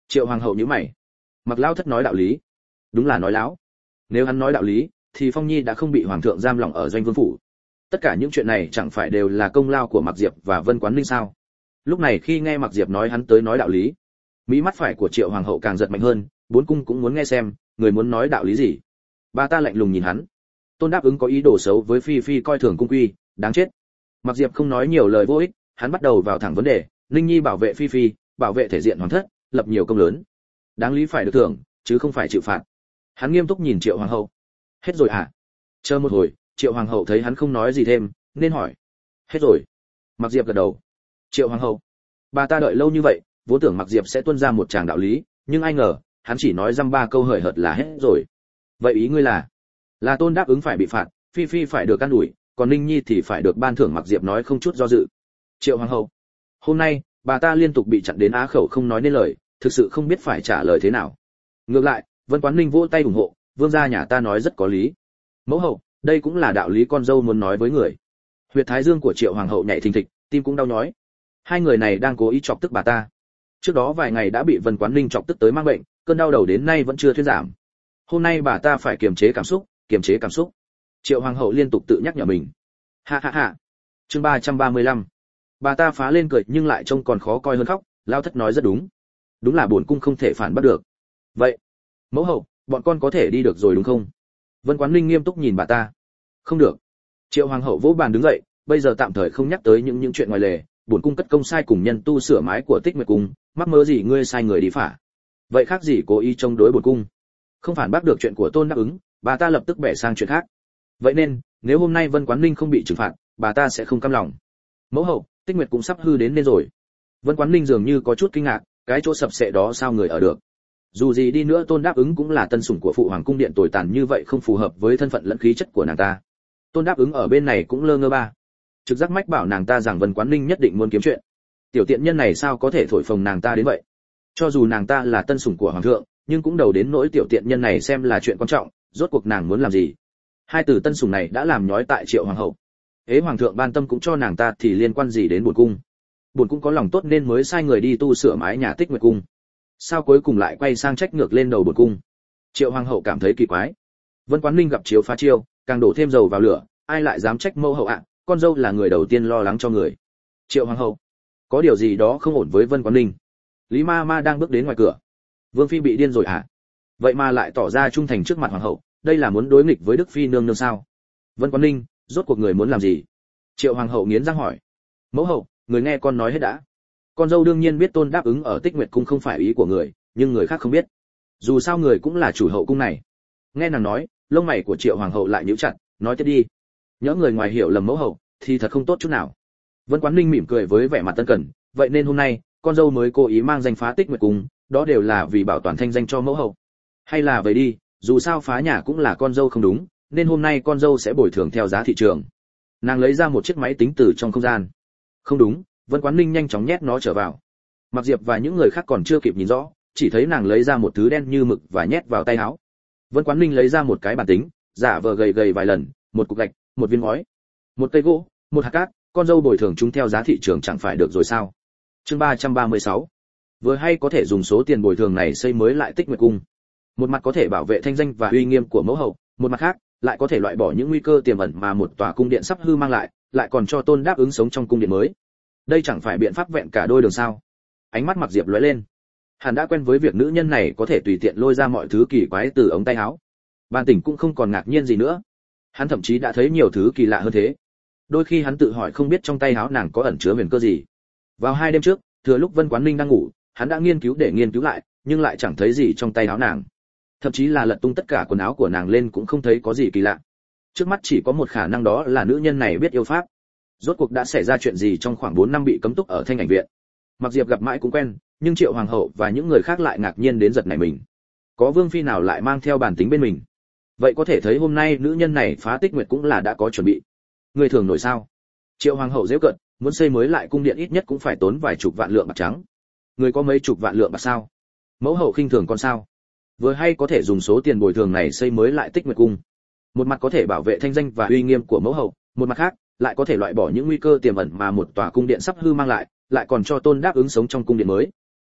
Triệu hoàng hậu nhíu mày. Mặc Lão thất nói đạo lý, đúng là nói láo. Nếu hắn nói đạo lý, thì Phong Nhi đã không bị hoàng thượng giam lỏng ở doanh vương phủ. Tất cả những chuyện này chẳng phải đều là công lao của Mạc Diệp và Vân Quán Ninh sao? Lúc này khi nghe Mạc Diệp nói hắn tới nói đạo lý, mỹ mắt phải của Triệu hoàng hậu càng giật mạnh hơn, bốn cung cũng muốn nghe xem người muốn nói đạo lý gì. Bà ta lạnh lùng nhìn hắn. Tôn Đáp Ứng có ý đồ xấu với Phi Phi coi thường cung quy, đáng chết. Mạc Diệp không nói nhiều lời vô ích, hắn bắt đầu vào thẳng vấn đề. Ninh Nhi bảo vệ Phi Phi, bảo vệ thể diện hoàng thất, lập nhiều công lớn, đáng lý phải được thưởng, chứ không phải chịu phạt. Hắn nghiêm túc nhìn Triệu hoàng hậu. Hết rồi à? Chờ một hồi, Triệu hoàng hậu thấy hắn không nói gì thêm, nên hỏi. Hết rồi. Mạc Diệp gật đầu. Triệu hoàng hậu, bà ta đợi lâu như vậy, vốn tưởng Mạc Diệp sẽ tuôn ra một tràng đạo lý, nhưng ai ngờ hắn chỉ nói dăm ba câu hời hợt là hết rồi. Vậy ý ngươi là Tôn Đáp Ứng phải bị phạt, Phi Phi phải được ăn đuổi, còn Ninh Nhi thì phải được ban thưởng. Mạc Diệp nói không chút do dự. Triệu hoàng hậu, hôm nay bà ta liên tục bị chặn đến á khẩu không nói nên lời, thực sự không biết phải trả lời thế nào. Ngược lại, Vân Quán Ninh vỗ tay ủng hộ, vương gia nhà ta nói rất có lý. Mẫu hậu, đây cũng là đạo lý con dâu muốn nói với người. Huyệt thái dương của Triệu hoàng hậu nhảy thình thịch, tim cũng đau nhói. Hai người này đang cố ý chọc tức bà ta. Trước đó vài ngày đã bị Vân Quán Ninh chọc tức tới mang bệnh, cơn đau đầu đến nay vẫn chưa thuyên giảm. Hôm nay bà ta phải kiềm chế cảm xúc. Triệu hoàng hậu liên tục tự nhắc nhở mình. Ha ha ha. Chương 335. Bà ta phá lên cười nhưng lại trông còn khó coi hơn khóc. Lao thất nói rất đúng. Đúng là bổn cung không thể phản bắt được. Vậy, mẫu hậu, bọn con có thể đi được rồi đúng không? Vân Quán Ninh nghiêm túc nhìn bà ta. Không được. Triệu hoàng hậu vỗ bàn đứng dậy, bây giờ tạm thời không nhắc tới những chuyện ngoài lề, bổn cung cất công sai cùng nhân tu sửa mái của Tích Nguyệt cung, mắc mớ gì ngươi sai người đi phả? Vậy khác gì cố ý chống đối bổn cung? Không phản bác được chuyện của Tôn Đáp Ứng, bà ta lập tức bẻ sang chuyện khác. Vậy nên, nếu hôm nay Vân Quán Ninh không bị trừng phạt, bà ta sẽ không cam lòng. Mẫu hậu, Tích Nguyệt cũng sắp hư đến nên rồi. Vân Quán Ninh dường như có chút kinh ngạc, cái chỗ sập sệ đó sao người ở được? Dù gì đi nữa Tôn Đáp Ứng cũng là tân sủng của phụ hoàng cung điện, tồi tàn như vậy không phù hợp với thân phận lẫn khí chất của nàng ta. Tôn Đáp Ứng ở bên này cũng lơ ngơ ba. Trực giác mách bảo nàng ta rằng Vân Quán Ninh nhất định muốn kiếm chuyện. Tiểu tiện nhân này sao có thể thổi phồng nàng ta đến vậy? Cho dù nàng ta là tân sủng của hoàng thượng, nhưng cũng đầu đến nỗi tiểu tiện nhân này xem là chuyện quan trọng, rốt cuộc nàng muốn làm gì? Hai từ tân sủng này đã làm nhói tại Triệu hoàng hậu. Ế hoàng thượng ban tâm cũng cho nàng ta thì liên quan gì đến bổn cung? Bổn cung có lòng tốt nên mới sai người đi tu sửa mái nhà Tích Nguyệt cung. Sao cuối cùng lại quay sang trách ngược lên đầu bổn cung? Triệu hoàng hậu cảm thấy kỳ quái. Vân Quán Ninh gặp chiếu phá chiêu, càng đổ thêm dầu vào lửa, ai lại dám trách mẫu hậu ạ? Con dâu là người đầu tiên lo lắng cho người. Triệu hoàng hậu, có điều gì đó không ổn với Vân Quán Ninh. Lý ma ma đang bước đến ngoài cửa. Vương phi bị điên rồi hả? Vậy mà lại tỏ ra trung thành trước mặt hoàng hậu, đây là muốn đối nghịch với Đức phi nương nương sao? Vân Quán Ninh, rốt cuộc người muốn làm gì? Triệu hoàng hậu nghiến răng hỏi. Mẫu hậu, người nghe con nói hết đã. Con dâu đương nhiên biết Tôn Đáp Ứng ở Tích Nguyệt cung không phải ý của người, nhưng người khác không biết. Dù sao người cũng là chủ hậu cung này. Nghe nàng nói, lông mày của Triệu hoàng hậu lại nhíu chặt, nói tiếp đi. Nhỡ người ngoài hiểu lầm mẫu hậu, thì thật không tốt chút nào. Vân Quán Ninh mỉm cười với vẻ mặt tân cẩn, vậy nên hôm nay, con dâu mới cố ý mang danh phá Tích Nguyệt cung, đó đều là vì bảo toàn thanh danh cho mẫu hậu. Hay là vậy đi, dù sao phá nhà cũng là con dâu không đúng, nên hôm nay con dâu sẽ bồi thường theo giá thị trường. Nàng lấy ra một chiếc máy tính từ trong không gian. Không đúng, Vân Quán Ninh nhanh chóng nhét nó trở vào. Mạc Diệp và những người khác còn chưa kịp nhìn rõ, chỉ thấy nàng lấy ra một thứ đen như mực và nhét vào tay áo. Vân Quán Ninh lấy ra một cái bàn tính, giả vờ gầy gầy vài lần, một cục gạch, một viên ngói, một cây gỗ, một hạt cát, con dâu bồi thường chúng theo giá thị trường chẳng phải được rồi sao? Chương 336. Vừa hay có thể dùng số tiền bồi thường này xây mới lại Tích Nguyệt cung. Một mặt có thể bảo vệ thanh danh và uy nghiêm của mẫu hậu, một mặt khác lại có thể loại bỏ những nguy cơ tiềm ẩn mà một tòa cung điện sắp hư mang lại còn cho Tôn Đáp Ứng sống trong cung điện mới. Đây chẳng phải biện pháp vẹn cả đôi đường sao? Ánh mắt Mạc Diệp lóe lên. Hắn đã quen với việc nữ nhân này có thể tùy tiện lôi ra mọi thứ kỳ quái từ ống tay áo. Ban Tỉnh cũng không còn ngạc nhiên gì nữa. Hắn thậm chí đã thấy nhiều thứ kỳ lạ hơn thế. Đôi khi hắn tự hỏi không biết trong tay áo nàng có ẩn chứa huyền cơ gì. Vào 2 đêm trước, thừa lúc Vân Quán Ninh đang ngủ, hắn đã nghiên cứu lại, nhưng lại chẳng thấy gì trong tay áo nàng. Thậm chí là lật tung tất cả quần áo của nàng lên cũng không thấy có gì kỳ lạ. Trước mắt chỉ có một khả năng, đó là nữ nhân này biết yêu pháp. Rốt cuộc đã xảy ra chuyện gì trong khoảng 4 năm bị cấm túc ở Thanh Ảnh viện? Mặc Diệp gặp mãi cũng quen, nhưng Triệu hoàng hậu và những người khác lại ngạc nhiên đến giật nảy mình. Có vương phi nào lại mang theo bản tính bên mình? Vậy có thể thấy hôm nay nữ nhân này phá Tích Nguyệt cũng là đã có chuẩn bị. Người thường nổi sao? Triệu hoàng hậu giễu cợt, muốn xây mới lại cung điện ít nhất cũng phải tốn vài chục vạn lượng bạc trắng. Người có mấy chục vạn lượng bạc sao? Mẫu hậu khinh thường con sao? Vừa hay có thể dùng số tiền bồi thường này xây mới lại Tích Nguyệt cung. Một mặt có thể bảo vệ thanh danh và uy nghiêm của mẫu hậu, một mặt khác lại có thể loại bỏ những nguy cơ tiềm ẩn mà một tòa cung điện sắp hư mang lại còn cho Tôn Đáp Ứng sống trong cung điện mới.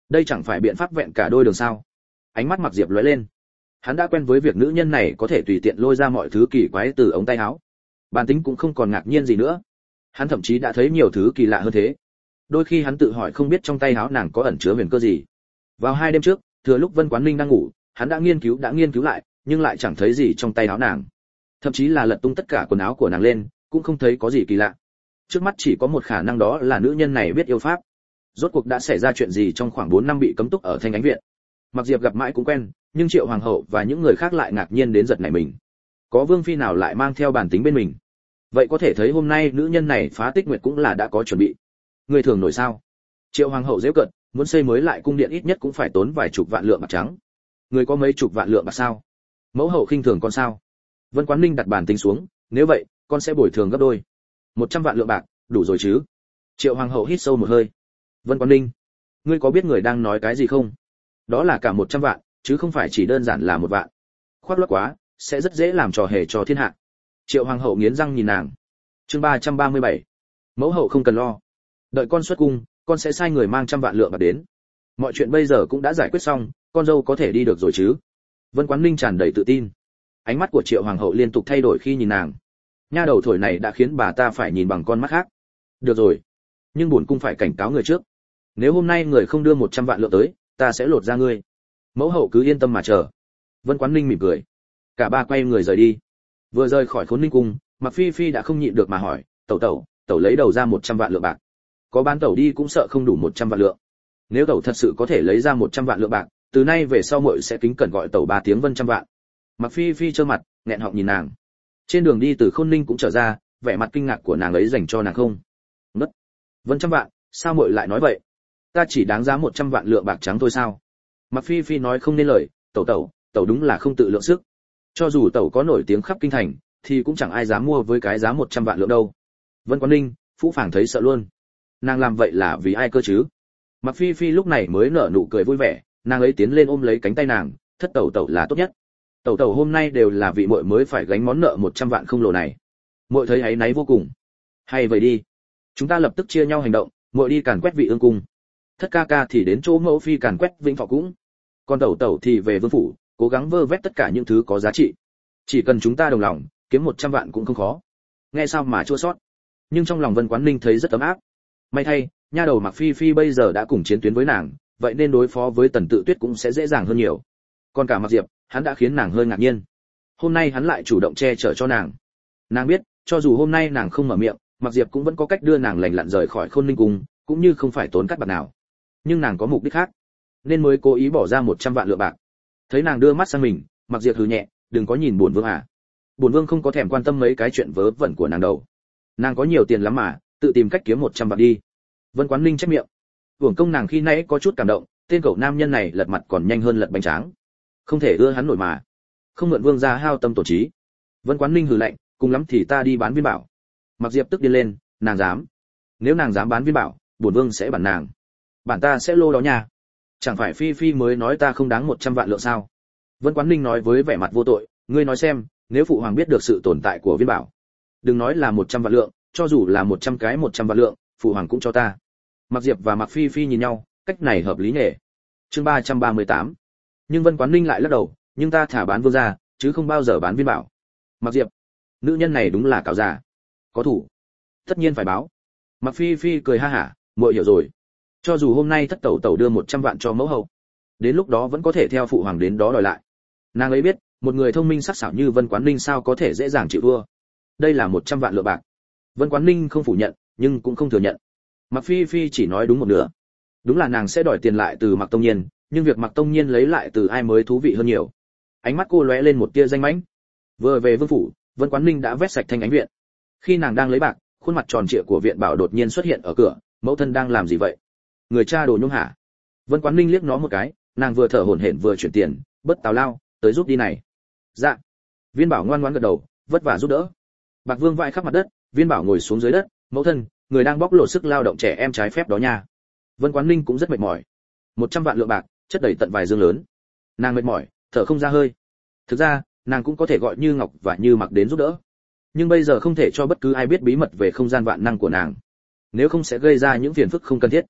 đây chẳng phải biện pháp vẹn cả đôi đường sao? Ánh mắt Mặc Diệp lóe lên. Hắn đã quen với việc nữ nhân này có thể tùy tiện lôi ra mọi thứ kỳ quái từ ống tay áo. Bản tính cũng không còn ngạc nhiên gì nữa. Hắn thậm chí đã thấy nhiều thứ kỳ lạ hơn thế. Đôi khi hắn tự hỏi không biết trong tay áo nàng có ẩn chứa huyền cơ gì. Vào 2 đêm trước, thừa lúc Vân Quán Ninh đang ngủ, hắn đã nghiên cứu lại, nhưng lại chẳng thấy gì trong tay áo nàng. Thậm chí là lật tung tất cả quần áo của nàng lên, cũng không thấy có gì kỳ lạ. Trước mắt chỉ có một khả năng, đó là nữ nhân này biết yêu pháp. Rốt cuộc đã xảy ra chuyện gì trong khoảng 4 năm bị cấm túc ở Thanh Ánh viện? Mặc Diệp gặp mãi cũng quen, nhưng Triệu hoàng hậu và những người khác lại ngạc nhiên đến giật nảy mình. Có vương phi nào lại mang theo bản tính bên mình? Vậy có thể thấy hôm nay nữ nhân này phá Tích Nguyệt cũng là đã có chuẩn bị. Người thường nổi sao? Triệu hoàng hậu giễu cợt, muốn xây mới lại cung điện ít nhất cũng phải tốn vài chục vạn lượng bạc trắng. Người có mấy chục vạn lượng bạc sao? Mẫu hậu khinh thường con sao? Vân Quán Ninh đặt bản tính xuống, nếu vậy, con sẽ bồi thường gấp đôi. 100 vạn lượng bạc, đủ rồi chứ? Triệu hoàng hậu hít sâu một hơi. Vân Quán Ninh, ngươi có biết người đang nói cái gì không? Đó là cả 100 vạn, chứ không phải chỉ đơn giản là 1 vạn. Khoác lác quá, sẽ rất dễ làm trò hề cho thiên hạ. Triệu hoàng hậu nghiến răng nhìn nàng. Chương 337. Mẫu hậu không cần lo. Đợi con xuất cung, con sẽ sai người mang 100 vạn lượng bạc đến. Mọi chuyện bây giờ cũng đã giải quyết xong, con dâu có thể đi được rồi chứ? Vân Quán Ninh tràn đầy tự tin. Ánh mắt của Triệu hoàng hậu liên tục thay đổi khi nhìn nàng. Nha đầu thổi này đã khiến bà ta phải nhìn bằng con mắt khác. Được rồi, nhưng bổn cung phải cảnh cáo người trước. Nếu hôm nay người không đưa 100 vạn lượng tới, ta sẽ lột ra ngươi. Mẫu hậu cứ yên tâm mà chờ. Vân Quán Ninh mỉm cười. Cả ba quay người rời đi. Vừa rời khỏi Khốn Ninh cung, Mặc Phi Phi đã không nhịn được mà hỏi, tẩu lấy đầu ra 100 vạn lượng bạc. Có bán tẩu đi cũng sợ không đủ 100 vạn lượng. Nếu tẩu thật sự có thể lấy ra 100 vạn lượng bạc, từ nay về sau muội sẽ kính cẩn gọi tẩu 3 tiếng Vân trăm vạn. Mặc Phi Phi trơ mặt, nghẹn họng nhìn nàng. Trên đường đi từ Khôn Ninh cũng trở ra, vẻ mặt kinh ngạc của nàng ấy dành cho nàng không. Ngất. Vân trăm vạn, sao muội lại nói vậy? Ta chỉ đáng giá 100 vạn lượng bạc trắng thôi sao? Mặc Phi Phi nói không nên lời, tẩu đúng là không tự lượng sức. Cho dù tẩu có nổi tiếng khắp kinh thành, thì cũng chẳng ai dám mua với cái giá 100 vạn lượng đâu. Vân Quán Ninh, Phũ Phàng thấy sợ luôn. Nàng làm vậy là vì ai cơ chứ? Mặc Phi Phi lúc này mới nở nụ cười vui vẻ, nàng ấy tiến lên ôm lấy cánh tay nàng, thất tẩu là tốt nhất. Tẩu hôm nay đều là vị muội mới phải gánh món nợ 100 vạn không lồ này. Muội thấy áy náy vô cùng. Hay vậy đi, chúng ta lập tức chia nhau hành động, muội đi càn quét Vị Ương cung, thất ca ca thì đến chỗ mẫu phi càn quét Vĩnh Thọ cũng, còn tẩu thì về vương phủ, cố gắng vơ vét tất cả những thứ có giá trị. Chỉ cần chúng ta đồng lòng, kiếm 100 vạn cũng không khó. Nghe sao mà chua xót. Nhưng trong lòng Vân Quán Ninh thấy rất ấm áp. May thay, nha đầu Mặc Phi Phi bây giờ đã cùng chiến tuyến với nàng, vậy nên đối phó với Tần Tự Tuyết cũng sẽ dễ dàng hơn nhiều. Còn cả Mặc Diệp, hắn đã khiến nàng hơi ngạc nhiên. Hôm nay hắn lại chủ động che chở cho nàng. Nàng biết, cho dù hôm nay nàng không mở miệng, Mặc Diệp cũng vẫn có cách đưa nàng lành lặn rời khỏi Khôn Ninh cung, cũng như không phải tốn cát bạc nào. Nhưng nàng có mục đích khác, nên mới cố ý bỏ ra 100 vạn lượng bạc. Thấy nàng đưa mắt sang mình, Mặc Diệp hừ nhẹ, đừng có nhìn bổn vương à. Bổn vương không có thèm quan tâm mấy cái chuyện vớ vẩn của nàng đâu. Nàng có nhiều tiền lắm mà, tự tìm cách kiếm 100 vạn đi. Vân Quán Ninh chép miệng. Uổng công nàng khi nãy có chút cảm động, tên cậu nam nhân này lật mặt còn nhanh hơn lật bánh tráng. Không thể ưa hắn nổi mà. Không mượn vương gia hao tâm tổ trí. Vân Quán Ninh hừ lạnh, cùng lắm thì ta đi bán viên bảo. Mặc Diệp tức điên lên, nàng dám? Nếu nàng dám bán viên bảo, bổn vương sẽ bản nàng. Bản ta sẽ lô đó nha. Chẳng phải Phi Phi mới nói ta không đáng 100 vạn lượng sao? Vân Quán Ninh nói với vẻ mặt vô tội, ngươi nói xem, nếu phụ hoàng biết được sự tồn tại của viên bảo, đừng nói là 100 vạn lượng, cho dù là 100 cái 100 vạn lượng, phụ hoàng cũng cho ta. Mặc Diệp và Mặc Phi Phi nhìn nhau, cách này hợp lý nhỉ. Chương 338. Nhưng Vân Quán Ninh lại lắc đầu, nhưng ta thả bán vương gia, chứ không bao giờ bán viên bảo. Mặc Diệp, nữ nhân này đúng là cảo già. Có thủ, tất nhiên phải báo. Mặc Phi Phi cười ha hả, muội hiểu rồi. Cho dù hôm nay thất tẩu đưa 100 vạn cho mẫu hậu, đến lúc đó vẫn có thể theo phụ hoàng đến đó đòi lại. Nàng ấy biết, một người thông minh sắc sảo như Vân Quán Ninh sao có thể dễ dàng chịu thua. Đây là 100 vạn lượng bạc. Vân Quán Ninh không phủ nhận, nhưng cũng không thừa nhận. Mặc Phi Phi chỉ nói đúng một nửa. Đúng là nàng sẽ đòi tiền lại từ Mặc Tông Nhiên, nhưng việc Mặc Tông Nhiên lấy lại từ ai mới thú vị hơn nhiều. Ánh mắt cô lóe lên một tia danh mãnh. Vừa về vương phủ, Vân Quán Ninh đã vét sạch Thanh Ánh viện. Khi nàng đang lấy bạc, khuôn mặt tròn trịa của viện bảo đột nhiên xuất hiện ở cửa, mẫu thân đang làm gì vậy? Người cha đồ nhung hả? Vân Quán Ninh liếc nó một cái, nàng vừa thở hổn hển vừa chuyển tiền, bất tào lao, tới giúp đi này. Dạ. Viên bảo ngoan ngoãn gật đầu, vất vả giúp đỡ. Bạc vương vãi khắp mặt đất, Viên bảo ngồi xuống dưới đất, mẫu thân, người đang bóc lột sức lao động trẻ em trái phép đó nha. Vân Quán Ninh cũng rất mệt mỏi. 100 vạn lượng bạc, chất đầy tận vài dương lớn. Nàng mệt mỏi, thở không ra hơi. Thực ra, nàng cũng có thể gọi Như Ngọc và Như Mặc đến giúp đỡ. Nhưng bây giờ không thể cho bất cứ ai biết bí mật về không gian vạn năng của nàng. Nếu không sẽ gây ra những phiền phức không cần thiết.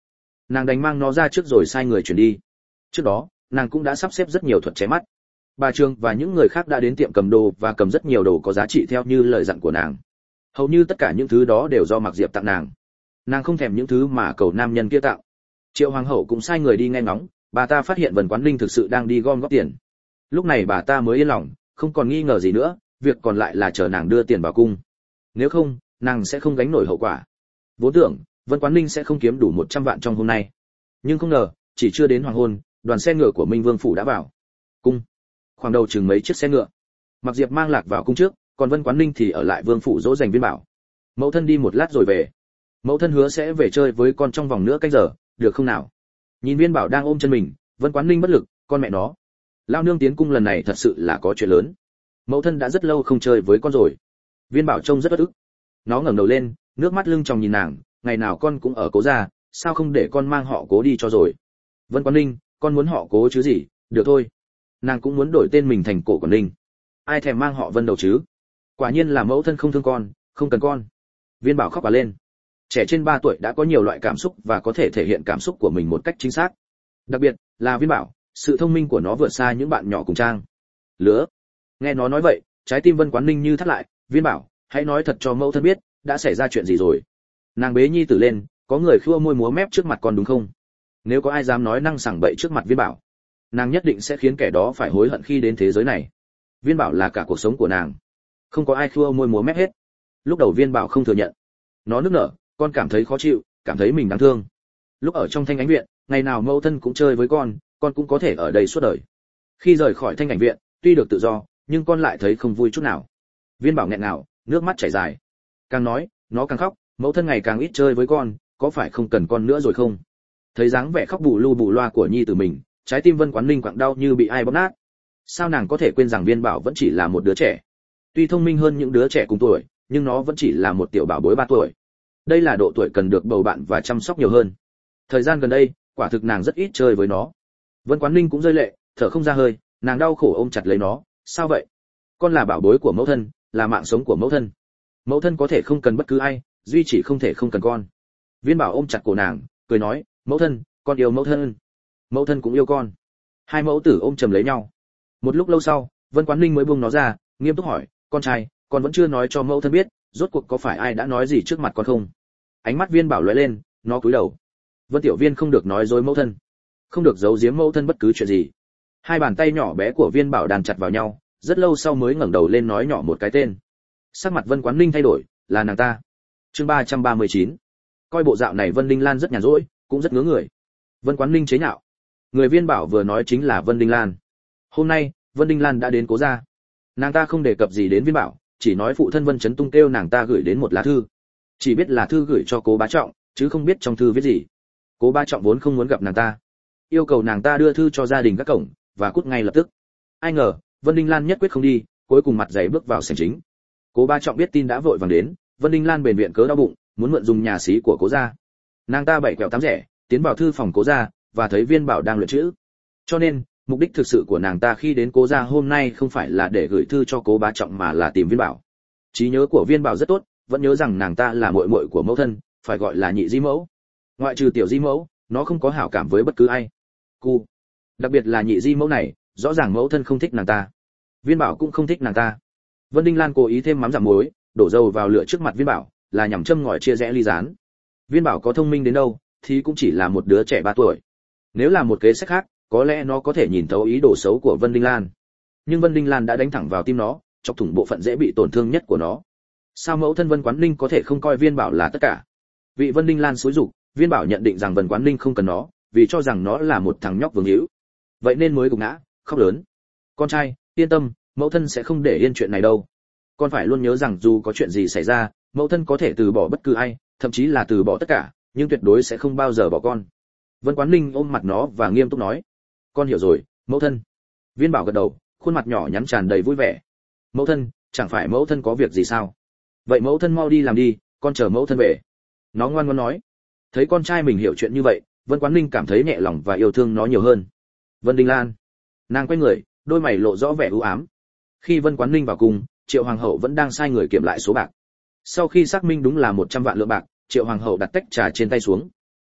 Nàng đánh mang nó ra trước rồi sai người chuyển đi. Trước đó nàng cũng đã sắp xếp rất nhiều thuật chém mắt. Bà Trương và những người khác đã đến tiệm cầm đồ và cầm rất nhiều đồ có giá trị theo như lời dặn của nàng. Hầu như tất cả những thứ đó đều do Mạc Diệp tặng nàng. Nàng không thèm những thứ mà cầu nam nhân kia tặng. Triệu hoàng hậu cũng sai người đi nghe ngóng, bà ta phát hiện Vân Quán Ninh thực sự đang đi gom góp tiền. Lúc này bà ta mới yên lòng, không còn nghi ngờ gì nữa, việc còn lại là chờ nàng đưa tiền vào cung. Nếu không, nàng sẽ không gánh nổi hậu quả. Vốn tưởng Vân Quán Ninh sẽ không kiếm đủ 100 vạn trong hôm nay, nhưng không ngờ, chỉ chưa đến hoàng hôn, đoàn xe ngựa của Minh Vương phủ đã vào cung. Khoảng đầu chừng mấy chiếc xe ngựa. Mạc Diệp mang Lạc vào cung trước, còn Vân Quán Ninh thì ở lại vương phủ dỗ dành Viên Bảo. Mẫu thân đi một lát rồi về. Mẫu thân hứa sẽ về chơi với con trong vòng nửa canh giờ, được không nào? Nhìn Viên Bảo đang ôm chân mình, Vân Quán Ninh bất lực, con mẹ nó. Lao nương tiến cung lần này thật sự là có chuyện lớn. Mẫu thân đã rất lâu không chơi với con rồi. Viên Bảo trông rất uất ức. Nó ngẩng đầu lên, nước mắt lưng tròng nhìn nàng, ngày nào con cũng ở Cố gia, sao không để con mang họ Cố đi cho rồi? Vân Quán Ninh, con muốn họ Cố chứ gì, được thôi. Nàng cũng muốn đổi tên mình thành Cổ Quán Ninh. Ai thèm mang họ Vân đầu chứ? Quả nhiên là mẫu thân không thương con, không cần con. Viên Bảo khóc òa lên. Trẻ trên 3 tuổi đã có nhiều loại cảm xúc và có thể thể hiện cảm xúc của mình một cách chính xác. Đặc biệt là Viên Bảo, sự thông minh của nó vượt xa những bạn nhỏ cùng trang lứa. Nghe nó nói vậy, trái tim Vân Quán Ninh như thắt lại. Viên Bảo, hãy nói thật cho mẫu thân biết, đã xảy ra chuyện gì rồi? Nàng bế nhi tử lên, có người khua môi múa mép trước mặt con đúng không? Nếu có ai dám nói năng sảng bậy trước mặt Viên Bảo, nàng nhất định sẽ khiến kẻ đó phải hối hận khi đến thế giới này. Viên Bảo là cả cuộc sống của nàng, không có ai khua môi múa mép hết. Lúc đầu Viên Bảo không thừa nhận, nó nức nở, con cảm thấy khó chịu, cảm thấy mình đáng thương. Lúc ở trong Thanh Ánh viện, ngày nào mẫu thân cũng chơi với con cũng có thể ở đây suốt đời. Khi rời khỏi Thanh Ánh viện, tuy được tự do, nhưng con lại thấy không vui chút nào. Viên Bảo nghẹn ngào, nước mắt chảy dài. Càng nói, nó càng khóc, mẫu thân ngày càng ít chơi với con, có phải không cần con nữa rồi không? Thấy dáng vẻ khóc bù lu bù loa của nhi tử mình, trái tim Vân Quán Ninh quặn đau như bị ai bóp nát. Sao nàng có thể quên rằng Viên Bảo vẫn chỉ là một đứa trẻ? Tuy thông minh hơn những đứa trẻ cùng tuổi, nhưng nó vẫn chỉ là một tiểu bảo bối 3 tuổi. Đây là độ tuổi cần được bầu bạn và chăm sóc nhiều hơn. Thời gian gần đây, quả thực nàng rất ít chơi với nó. Vân Quán Ninh cũng rơi lệ, thở không ra hơi, nàng đau khổ ôm chặt lấy nó. Sao vậy? Con là bảo bối của mẫu thân, là mạng sống của mẫu thân. Mẫu thân có thể không cần bất cứ ai, duy chỉ không thể không cần con. Viên Bảo ôm chặt cổ nàng, cười nói, mẫu thân, con yêu mẫu thân. Mẫu thân cũng yêu con. Hai mẫu tử ôm chầm lấy nhau. Một lúc lâu sau, Vân Quán Ninh mới buông nó ra, nghiêm túc hỏi, con trai, con vẫn chưa nói cho mẫu thân biết, rốt cuộc có phải ai đã nói gì trước mặt con không? Ánh mắt Viên Bảo lóe lên, nó cúi đầu. Vân Tiểu Viên không được nói dối mẫu thân, không được giấu giếm mẫu thân bất cứ chuyện gì. Hai bàn tay nhỏ bé của Viên Bảo đàn chặt vào nhau, rất lâu sau mới ngẩng đầu lên nói nhỏ một cái tên. Sắc mặt Vân Quán Ninh thay đổi, là nàng ta. Chương 339. Coi bộ dạo này Vân Đinh Lan rất nhàn rỗi, cũng rất ngứa người. Vân Quán Ninh chế nhạo. Người Viên Bảo vừa nói chính là Vân Đinh Lan. Hôm nay, Vân Đinh Lan đã đến Cố gia. Nàng ta không đề cập gì đến Viên Bảo, chỉ nói phụ thân Vân Chấn Tung kêu nàng ta gửi đến một lá thư. Chỉ biết là thư gửi cho Cố Bá Trọng, chứ không biết trong thư viết gì. Cố Bá Trọng vốn không muốn gặp nàng ta, yêu cầu nàng ta đưa thư cho gia đình các cổng và cút ngay lập tức. Ai ngờ, Vân Đinh Lan nhất quyết không đi, cuối cùng mặt dày bước vào sảnh chính. Cố Bá Trọng biết tin đã vội vàng đến, Vân Đinh Lan bền viện cớ đau bụng, muốn mượn dùng nhà xí của Cố gia. Nàng ta bảy quẹo tám rẻ, tiến vào thư phòng Cố gia và thấy Viên Bảo đang luyện chữ. Cho nên, mục đích thực sự của nàng ta khi đến Cố gia hôm nay không phải là để gửi thư cho Cố Bá Trọng mà là tìm Viên Bảo. Trí nhớ của Viên Bảo rất tốt, vẫn nhớ rằng nàng ta là muội muội của mẫu thân, phải gọi là nhị di mẫu. Ngoại trừ tiểu di mẫu, nó không có hảo cảm với bất cứ ai. Đặc biệt là nhị di mẫu này, rõ ràng mẫu thân không thích nàng ta. Viên Bảo cũng không thích nàng ta. Vân Đinh Lan cố ý thêm mắm giảm muối, đổ dầu vào lửa trước mặt Viên Bảo, là nhằm châm ngòi chia rẽ ly gián. Viên Bảo có thông minh đến đâu, thì cũng chỉ là một đứa trẻ 3 tuổi. Nếu là một kế sách khác, có lẽ nó có thể nhìn thấu ý đồ xấu của Vân Đinh Lan. Nhưng Vân Đinh Lan đã đánh thẳng vào tim nó, chọc thủng bộ phận dễ bị tổn thương nhất của nó. Sao mẫu thân Vân Quán Ninh có thể không coi Viên Bảo là tất cả? Vị Vân Đinh Lan xúi giục, Viên Bảo nhận định rằng Vân Quán Ninh không cần nó, vì cho rằng nó là một thằng nhóc vương hữu. Vậy nên mới gục ngã, khóc lớn. Con trai, yên tâm, mẫu thân sẽ không để yên chuyện này đâu. Con phải luôn nhớ rằng dù có chuyện gì xảy ra, mẫu thân có thể từ bỏ bất cứ ai, thậm chí là từ bỏ tất cả, nhưng tuyệt đối sẽ không bao giờ bỏ con. Vân Quán Ninh ôm mặt nó và nghiêm túc nói, con hiểu rồi, mẫu thân. Viên Bảo gật đầu, khuôn mặt nhỏ nhắn tràn đầy vui vẻ. Mẫu thân, chẳng phải mẫu thân có việc gì sao? Vậy mẫu thân mau đi làm đi, con chờ mẫu thân về. Nó ngoan ngoãn nói. Thấy con trai mình hiểu chuyện như vậy, Vân Quán Ninh cảm thấy nhẹ lòng và yêu thương nó nhiều hơn. Vân Đinh Lan. Nàng quay người, đôi mày lộ rõ vẻ u ám. Khi Vân Quán Ninh vào cung, Triệu hoàng hậu vẫn đang sai người kiểm lại số bạc. Sau khi xác minh đúng là 100 vạn lượng bạc, Triệu hoàng hậu đặt tách trà trên tay xuống.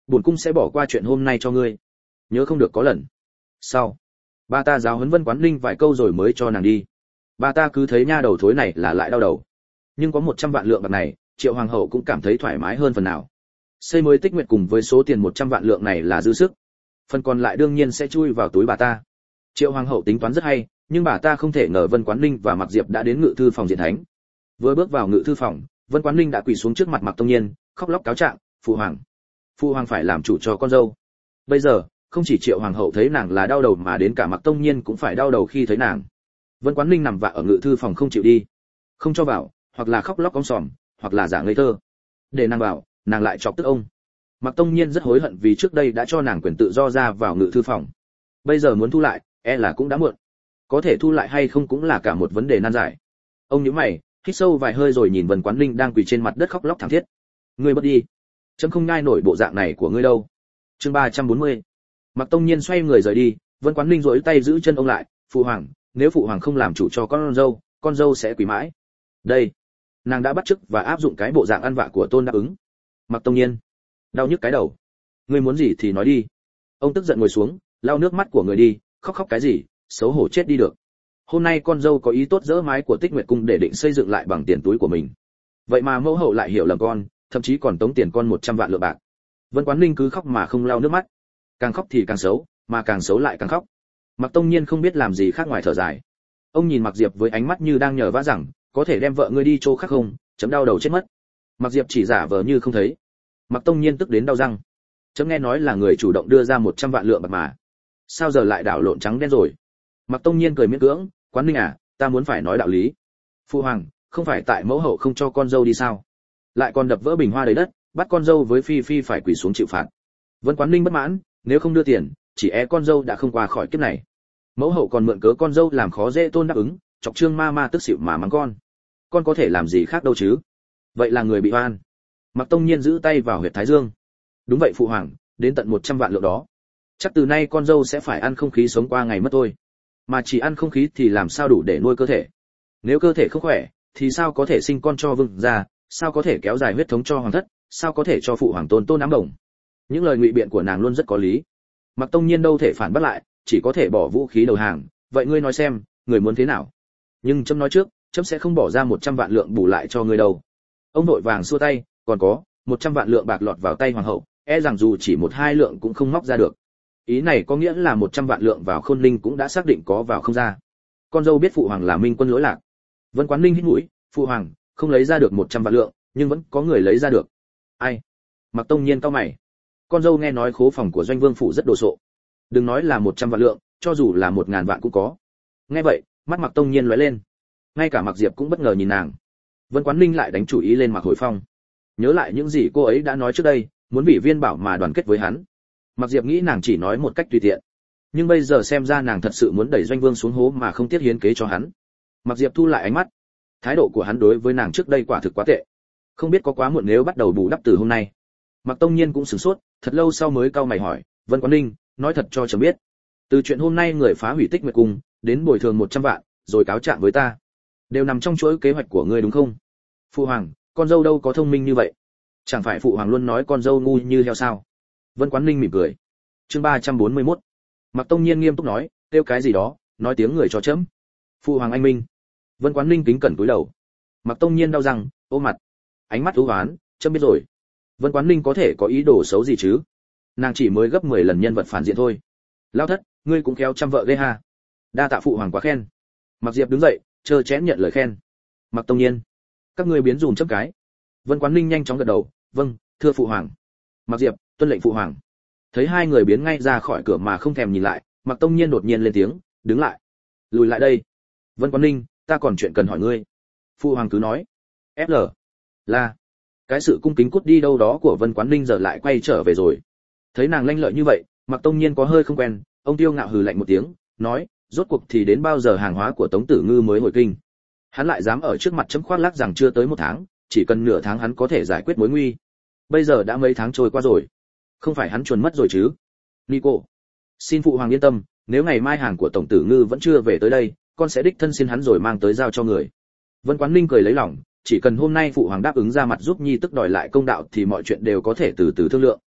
bổn cung sẽ bỏ qua chuyện hôm nay cho ngươi, nhớ không được có lần sau. Bà ta giáo huấn Vân Quán Ninh vài câu rồi mới cho nàng đi. Bà ta cứ thấy nha đầu thối này là lại đau đầu, nhưng có 100 vạn lượng bạc này, Triệu hoàng hậu cũng cảm thấy thoải mái hơn phần nào. Xây mới Tích Nguyệt cùng với số tiền 100 vạn lượng này là dư sức, phần còn lại đương nhiên sẽ chui vào túi bà ta. Triệu hoàng hậu tính toán rất hay, nhưng bà ta không thể ngờ Vân Quán Ninh và Mạc Diệp đã đến ngự thư phòng Diện Thánh. Vừa bước vào ngự thư phòng, Vân Quán Ninh đã quỳ xuống trước mặt Mạc Tông Nhiên, khóc lóc cáo trạng, phụ hoàng phải làm chủ cho con dâu. Bây giờ, không chỉ Triệu hoàng hậu thấy nàng là đau đầu mà đến cả Mạc Tông Nhiên cũng phải đau đầu khi thấy nàng. Vân Quán Ninh nằm vạ ở ngự thư phòng không chịu đi, không cho vào, hoặc là khóc lóc om sòm, hoặc là giả ngây thơ. Để nàng vào, nàng lại chọc tức ông. Mạc Tông Nhiên rất hối hận vì trước đây đã cho nàng quyền tự do ra vào ngự thư phòng. Bây giờ muốn thu lại, e là cũng đã muộn. Có thể thu lại hay không cũng là cả một vấn đề nan giải. Ông nhíu mày, hít sâu vài hơi rồi nhìn Vân Quán Ninh đang quỳ trên mặt đất khóc lóc thảm thiết. Ngươi bất đi, chấm không ngai nổi bộ dạng này của ngươi đâu. Chương 340. Mạc Tông Nhiên xoay người rời đi, Vân Quán Ninh duỗi tay giữ chân ông lại, phụ hoàng, nếu phụ hoàng không làm chủ cho con dâu sẽ quỳ mãi. Đây, nàng đã bắt chước và áp dụng cái bộ dạng ăn vạ của Tôn Đáp Ứng. Mạc Tông Nhiên, đau nhức cái đầu. Ngươi muốn gì thì nói đi. Ông tức giận ngồi xuống, lau nước mắt của người đi, khóc cái gì, xấu hổ chết đi được. Hôm nay con dâu có ý tốt dỡ mái của Tích Nguyệt cung để định xây dựng lại bằng tiền túi của mình. Vậy mà mẫu hậu lại hiểu lầm con, thậm chí còn tống tiền con 100 vạn lượng bạc. Vân Quán Ninh cứ khóc mà không lau nước mắt. Càng khóc thì càng xấu, mà càng xấu lại càng khóc. Mạc Tông Nhiên không biết làm gì khác ngoài thở dài. Ông nhìn Mạc Diệp với ánh mắt như đang nhờ vả rằng, có thể đem vợ ngươi đi chỗ khác không, chấm đau đầu chết mất. Mạc Diệp chỉ giả vờ như không thấy. Mạc Tông Nhiên tức đến đau răng. Chấm nghe nói là người chủ động đưa ra 100 vạn lượng bạc mà, sao giờ lại đảo lộn trắng đen rồi? Mạc Tông Nhiên cười miễn cưỡng, Quán Ninh à, ta muốn phải nói đạo lý. Phu hoàng, không phải tại mẫu hậu không cho con dâu đi sao? Lại còn đập vỡ bình hoa đầy đất, bắt con dâu với phi phi phải quỳ xuống chịu phạt. Vân Quán Ninh bất mãn, nếu không đưa tiền, chỉ e con dâu đã không qua khỏi kiếp này. Mẫu hậu còn mượn cớ con dâu làm khó dễ Tôn Đáp Ứng, chọc Trương ma tức xỉu mà mắng con có thể làm gì khác đâu chứ? Vậy là người bị oan. Mạc Tông Nhiên giữ tay vào huyệt thái dương. Đúng vậy phụ hoàng, đến tận 100 vạn lượng đó. Chắc từ nay con dâu sẽ phải ăn không khí sống qua ngày mất thôi. Mà chỉ ăn không khí thì làm sao đủ để nuôi cơ thể? Nếu cơ thể không khỏe, thì sao có thể sinh con cho vương gia, sao có thể kéo dài huyết thống cho hoàng thất, sao có thể cho phụ hoàng Tôn ám đồng? Những lời ngụy biện của nàng luôn rất có lý. Mạc Tông Nhiên đâu thể phản bác lại, chỉ có thể bỏ vũ khí đầu hàng. Vậy ngươi nói xem, người muốn thế nào? Nhưng chấm nói trước, chấm sẽ không bỏ ra 100 vạn lượng bù lại cho ngươi đâu. Ông vội vàng xua tay, còn có 100 vạn lượng bạc lọt vào tay hoàng hậu, e rằng dù chỉ 1-2 lượng cũng không móc ra được. Ý này có nghĩa là 100 vạn lượng vào Khôn Ninh cũng đã xác định có vào không ra. Con dâu biết phụ hoàng là minh quân lỗi lạc. Vân Quán Ninh hít mũi, phụ hoàng không lấy ra được 100 vạn lượng, nhưng vẫn có người lấy ra được. Ai? Mạc Tông Nhiên cau mày. Con dâu nghe nói khố phòng của doanh vương phủ rất đồ sộ. Đừng nói là 100 vạn lượng, cho dù là 1000 vạn cũng có. Nghe vậy, mắt Mạc Tông Nhiên lóe lên. Ngay cả Mạc Diệp cũng bất ngờ nhìn nàng. Vân Quán Ninh lại đánh chủ ý lên Mạc Hồi Phong. Nhớ lại những gì cô ấy đã nói trước đây, muốn vì Viên Bảo mà đoàn kết với hắn. Mạc Diệp nghĩ nàng chỉ nói một cách tùy tiện, nhưng bây giờ xem ra nàng thật sự muốn đẩy doanh vương xuống hố mà không tiếc hiến kế cho hắn. Mạc Diệp thu lại ánh mắt. Thái độ của hắn đối với nàng trước đây quả thực quá tệ. Không biết có quá muộn nếu bắt đầu bù đắp từ hôm nay. Mạc Tông Nhiên cũng sửng sốt, thật lâu sau mới cau mày hỏi, Vân Quán Ninh, nói thật cho chấm biết, từ chuyện hôm nay người phá hủy Tích Nguyệt cung đến bồi thường 100 vạn, rồi cáo trạng với ta, đều nằm trong chuỗi kế hoạch của ngươi đúng không? Phụ hoàng, con dâu đâu có thông minh như vậy. Chẳng phải phụ hoàng luôn nói con dâu ngu như heo sao? Vân Quán Ninh mỉm cười. Chương 341. Mạc Tông Nhiên nghiêm túc nói, kêu cái gì đó, nói tiếng người cho chấm. Phụ hoàng anh minh. Vân Quán Ninh kính cẩn cúi đầu. Mạc Tông Nhiên đau răng, ôm mặt, ánh mắt u hoán, chấm biết rồi. Vân Quán Ninh có thể có ý đồ xấu gì chứ? Nàng chỉ mới gấp 10 lần nhân vật phản diện thôi. Lão thất, ngươi cũng khéo chăm vợ ghê ha. Đa tạ phụ hoàng quá khen. Mạc Diệp đứng dậy, chơ chén nhận lời khen. Mạc Tông Nhiên, các ngươi biến dùm chấm cái. Vân Quán Ninh nhanh chóng gật đầu, vâng, thưa phụ hoàng. Mạc Diệp, tuân lệnh phụ hoàng. Thấy hai người biến ngay ra khỏi cửa mà không thèm nhìn lại, Mạc Tông Nhiên đột nhiên lên tiếng, đứng lại. Lùi lại đây. Vân Quán Ninh, ta còn chuyện cần hỏi ngươi. Phụ hoàng cứ nói. FL. Là. Cái sự cung kính cút đi đâu đó của Vân Quán Ninh giờ lại quay trở về rồi. Thấy nàng lanh lợi như vậy, Mạc Tông Nhiên có hơi không quen, ông Tiêu Ngạo hừ lạnh một tiếng, nói, rốt cuộc thì đến bao giờ hàng hóa của Tống Tử Ngư mới hồi kinh? Hắn lại dám ở trước mặt chấm khoác lác rằng chưa tới 1 tháng, chỉ cần nửa tháng hắn có thể giải quyết mối nguy. Bây giờ đã mấy tháng trôi qua rồi, không phải hắn chuồn mất rồi chứ? Nico, xin phụ hoàng yên tâm, nếu ngày mai hàng của Tổng Tử Ngư vẫn chưa về tới đây, con sẽ đích thân xin hắn rồi mang tới giao cho người. Vân Quán Ninh cười lấy lòng, chỉ cần hôm nay phụ hoàng đáp ứng ra mặt giúp nhi tức đòi lại công đạo thì mọi chuyện đều có thể từ từ thương lượng.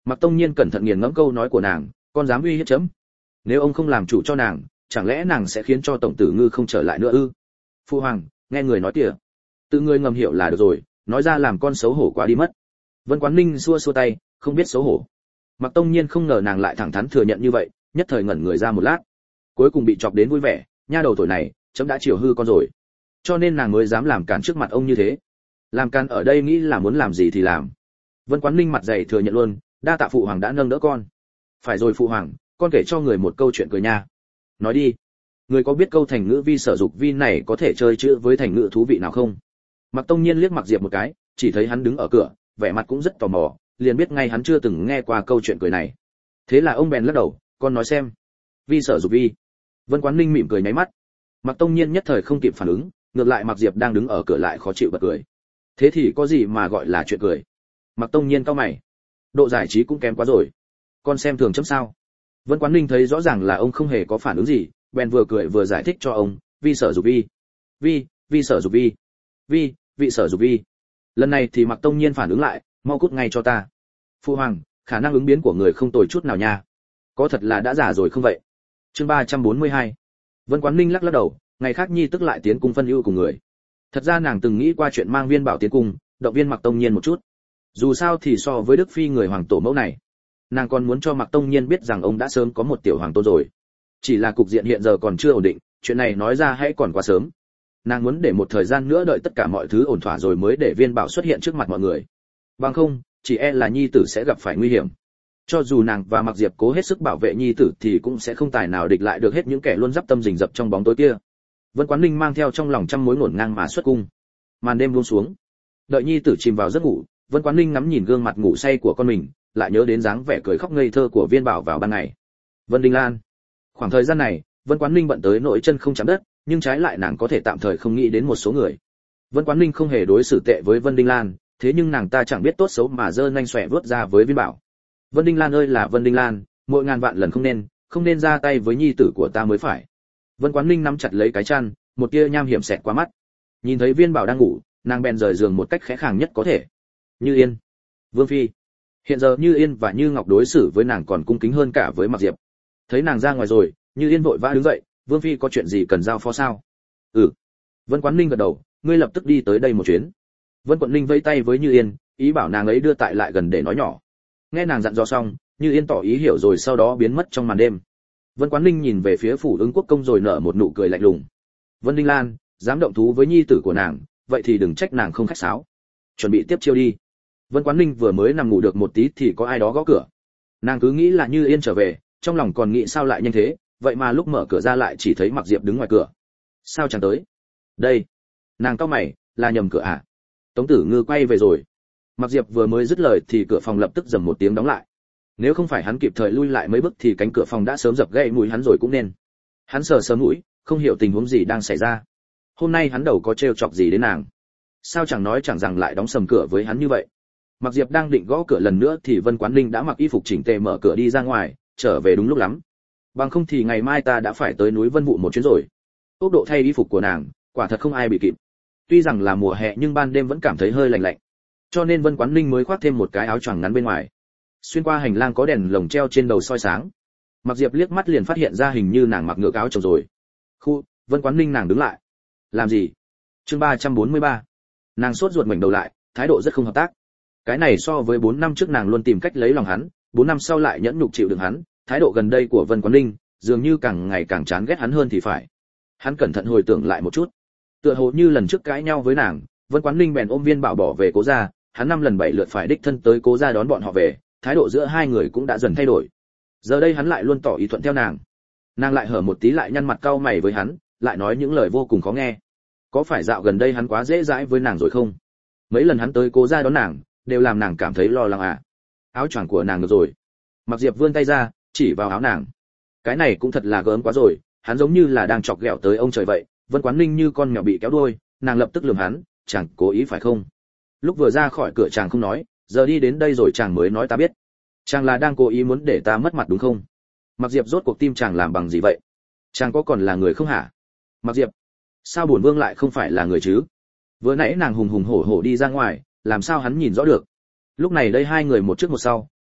Mặc Tông Nhiên cẩn thận nghiền ngẫm câu nói của nàng, con dám uy hiếp chấm? Nếu ông không làm chủ cho nàng, chẳng lẽ nàng sẽ khiến cho tổng tử Ngư không trở lại nữa ư? Phu hoàng, nghe người nói kìa. Tự ngươi ngầm hiểu là được rồi, nói ra làm con xấu hổ quá đi mất. Vân Quán Ninh xua xua tay, không biết xấu hổ. Mặc Tông Nhiên không ngờ nàng lại thẳng thắn thừa nhận như vậy, nhất thời ngẩn người ra một lát, cuối cùng bị chọc đến vui vẻ, nha đầu tuổi này, chấm đã chiều hư con rồi, cho nên nàng mới dám làm cản trước mặt ông như thế. Làm cản ở đây nghĩ là muốn làm gì thì làm. Vân Quán Ninh mặt dày thừa nhận luôn, đa tạ phụ hoàng đã nâng đỡ con. Phải rồi phụ hoàng, con kể cho người một câu chuyện cười nha. Nói đi. Người có biết câu thành ngữ vi sở dục vi này có thể chơi chữ với thành ngữ thú vị nào không? Mặc Tông Nhiên liếc Mặc Diệp một cái, chỉ thấy hắn đứng ở cửa, vẻ mặt cũng rất tò mò, liền biết ngay hắn chưa từng nghe qua câu chuyện cười này. Thế là ông bèn lắc đầu, con nói xem. Vi sở dục vi. Vân Quán Ninh mỉm cười nháy mắt. Mặc Tông Nhiên nhất thời không kịp phản ứng, ngược lại Mặc Diệp đang đứng ở cửa lại khó chịu bật cười. Thế thì có gì mà gọi là chuyện cười? Mặc Tông Nhiên cau mày. Độ giải trí cũng kém quá rồi. Con xem thường chấm sao? Vân Quán Ninh thấy rõ ràng là ông không hề có phản ứng gì, bèn vừa cười vừa giải thích cho ông, vi sở dục vi. Vi sở dục vi. Vi sở dục vi. Lần này thì Mặc Tông Nhiên phản ứng lại, mau cút ngay cho ta. Phu hoàng, khả năng ứng biến của người không tồi chút nào nha. Có thật là đã già rồi không vậy? Chương 342. Vân Quán Ninh lắc lắc đầu, ngày khác nhi tức lại tiến cung phân ưu cùng người. Thật ra nàng từng nghĩ qua chuyện mang Viên Bảo tiến cung, động viên Mặc Tông Nhiên một chút. Dù sao thì so với Đức Phi người hoàng tổ mẫu này, nàng còn muốn cho Mặc Tông Nhiên biết rằng ông đã sớm có một tiểu hoàng tôn rồi. Chỉ là cục diện hiện giờ còn chưa ổn định, chuyện này nói ra hãy còn quá sớm. Nàng muốn để một thời gian nữa đợi tất cả mọi thứ ổn thỏa rồi mới để Viên Bảo xuất hiện trước mặt mọi người. Bằng không, chỉ e là nhi tử sẽ gặp phải nguy hiểm. Cho dù nàng và Mặc Diệp cố hết sức bảo vệ nhi tử thì cũng sẽ không tài nào địch lại được hết những kẻ luôn dắp tâm rình rập trong bóng tối kia. Vân Quán Ninh mang theo trong lòng trăm mối ngổn ngang mà xuất cung. Màn đêm buông xuống, đợi nhi tử chìm vào giấc ngủ, Vân Quán Ninh ngắm nhìn gương mặt ngủ say của con mình, lại nhớ đến dáng vẻ cười khóc ngây thơ của Viên Bảo vào ban ngày. Vân Đinh Lan. Khoảng thời gian này, Vân Quán Ninh bận tới nỗi chân không chạm đất, nhưng trái lại nàng có thể tạm thời không nghĩ đến một số người. Vân Quán Ninh không hề đối xử tệ với Vân Đinh Lan, thế nhưng nàng ta chẳng biết tốt xấu mà giơ nanh xòe vớt ra với Viên Bảo. Vân Đinh Lan ơi là Vân Đinh Lan, mỗi ngàn vạn lần không nên ra tay với nhi tử của ta mới phải. Vân Quán Ninh nắm chặt lấy cái chăn, một tia nham hiểm xẹt qua mắt. Nhìn thấy Viên Bảo đang ngủ, nàng bèn rời giường một cách khẽ khàng nhất có thể. Như Yên, Vương phi. Hiện giờ Như Yên và Như Ngọc đối xử với nàng còn cung kính hơn cả với Mặc Diệp. Thấy nàng ra ngoài rồi, Như Yên vội vã đứng dậy, Vương phi có chuyện gì cần giao phó sao? Ừ. Vân Quán Ninh gật đầu, ngươi lập tức đi tới đây một chuyến. Vân Quận Ninh vẫy tay với Như Yên, ý bảo nàng ấy đưa tại lại gần để nói nhỏ. Nghe nàng dặn dò xong, Như Yên tỏ ý hiểu rồi sau đó biến mất trong màn đêm. Vân Quán Ninh nhìn về phía phủ Ứng Quốc công rồi nở một nụ cười lạnh lùng. Vân Đinh Lan, dám động thú với nhi tử của nàng, vậy thì đừng trách nàng không khách sáo. Chuẩn bị tiếp chiêu đi. Vân Quán Ninh vừa mới nằm ngủ được một tí thì có ai đó gõ cửa. Nàng cứ nghĩ là Như Yên trở về, trong lòng còn nghĩ sao lại nhanh thế, vậy mà lúc mở cửa ra lại chỉ thấy Mặc Diệp đứng ngoài cửa. Sao chẳng tới? Đây. Nàng cau mày, là nhầm cửa à? Tống Tử Ngư quay về rồi. Mặc Diệp vừa mới dứt lời thì cửa phòng lập tức rầm một tiếng đóng lại. Nếu không phải hắn kịp thời lui lại mấy bước thì cánh cửa phòng đã sớm dập gãy mũi hắn rồi cũng nên. Hắn sờ sờ mũi, không hiểu tình huống gì đang xảy ra. Hôm nay hắn đầu có trêu chọc gì đến nàng? Sao chẳng nói chẳng rằng lại đóng sầm cửa với hắn như vậy? Mặc Diệp đang định gõ cửa lần nữa thì Vân Quán Ninh đã mặc y phục chỉnh tề mở cửa đi ra ngoài, trở về đúng lúc lắm. Bằng không thì ngày mai ta đã phải tới núi Vân Vũ một chuyến rồi. Tốc độ thay y phục của nàng, quả thật không ai bị kịp. Tuy rằng là mùa hè nhưng ban đêm vẫn cảm thấy hơi lạnh lạnh, cho nên Vân Quán Ninh mới khoác thêm một cái áo choàng ngắn bên ngoài. Xuyên qua hành lang có đèn lồng treo trên đầu soi sáng. Mặc Diệp liếc mắt liền phát hiện ra hình như nàng mặc ngược áo chồng rồi. Khu, Vân Quán Ninh nàng đứng lại. Làm gì? Chương 343. Nàng sốt ruột ngoảnh đầu lại, thái độ rất không hợp tác. Cái này so với 4 năm trước nàng luôn tìm cách lấy lòng hắn, 4 năm sau lại nhẫn nhục chịu đựng hắn, thái độ gần đây của Vân Quán Ninh dường như càng ngày càng chán ghét hắn hơn thì phải. Hắn cẩn thận hồi tưởng lại một chút. Tựa hồ như lần trước cãi nhau với nàng, Vân Quán Ninh bèn ôm Viên Bảo bỏ về Cố gia, hắn 5 lần 7 lượt phải đích thân tới Cố gia đón bọn họ về, thái độ giữa hai người cũng đã dần thay đổi. Giờ đây hắn lại luôn tỏ ý thuận theo nàng. Nàng lại hở một tí lại nhăn mặt cau mày với hắn, lại nói những lời vô cùng khó nghe. Có phải dạo gần đây hắn quá dễ dãi với nàng rồi không? Mấy lần hắn tới Cố gia đón nàng, đều làm nàng cảm thấy lo lắng à? Áo choàng của nàng được rồi. Mặc Diệp vươn tay ra, chỉ vào áo nàng. Cái này cũng thật là gớm quá rồi, hắn giống như là đang chọc ghẹo tới ông trời vậy. Vân Quán Ninh như con mèo bị kéo đuôi, nàng lập tức lườm hắn, chàng cố ý phải không? Lúc vừa ra khỏi cửa chàng không nói, giờ đi đến đây rồi chàng mới nói ta biết. Chàng là đang cố ý muốn để ta mất mặt đúng không? Mặc Diệp rốt cuộc tim chàng làm bằng gì vậy? Chàng có còn là người không hả? Mặc Diệp, sao bổn vương lại không phải là người chứ? Vừa nãy nàng hùng hùng hổ hổ đi ra ngoài, làm sao hắn nhìn rõ được? Lúc này đây hai người một trước một sau,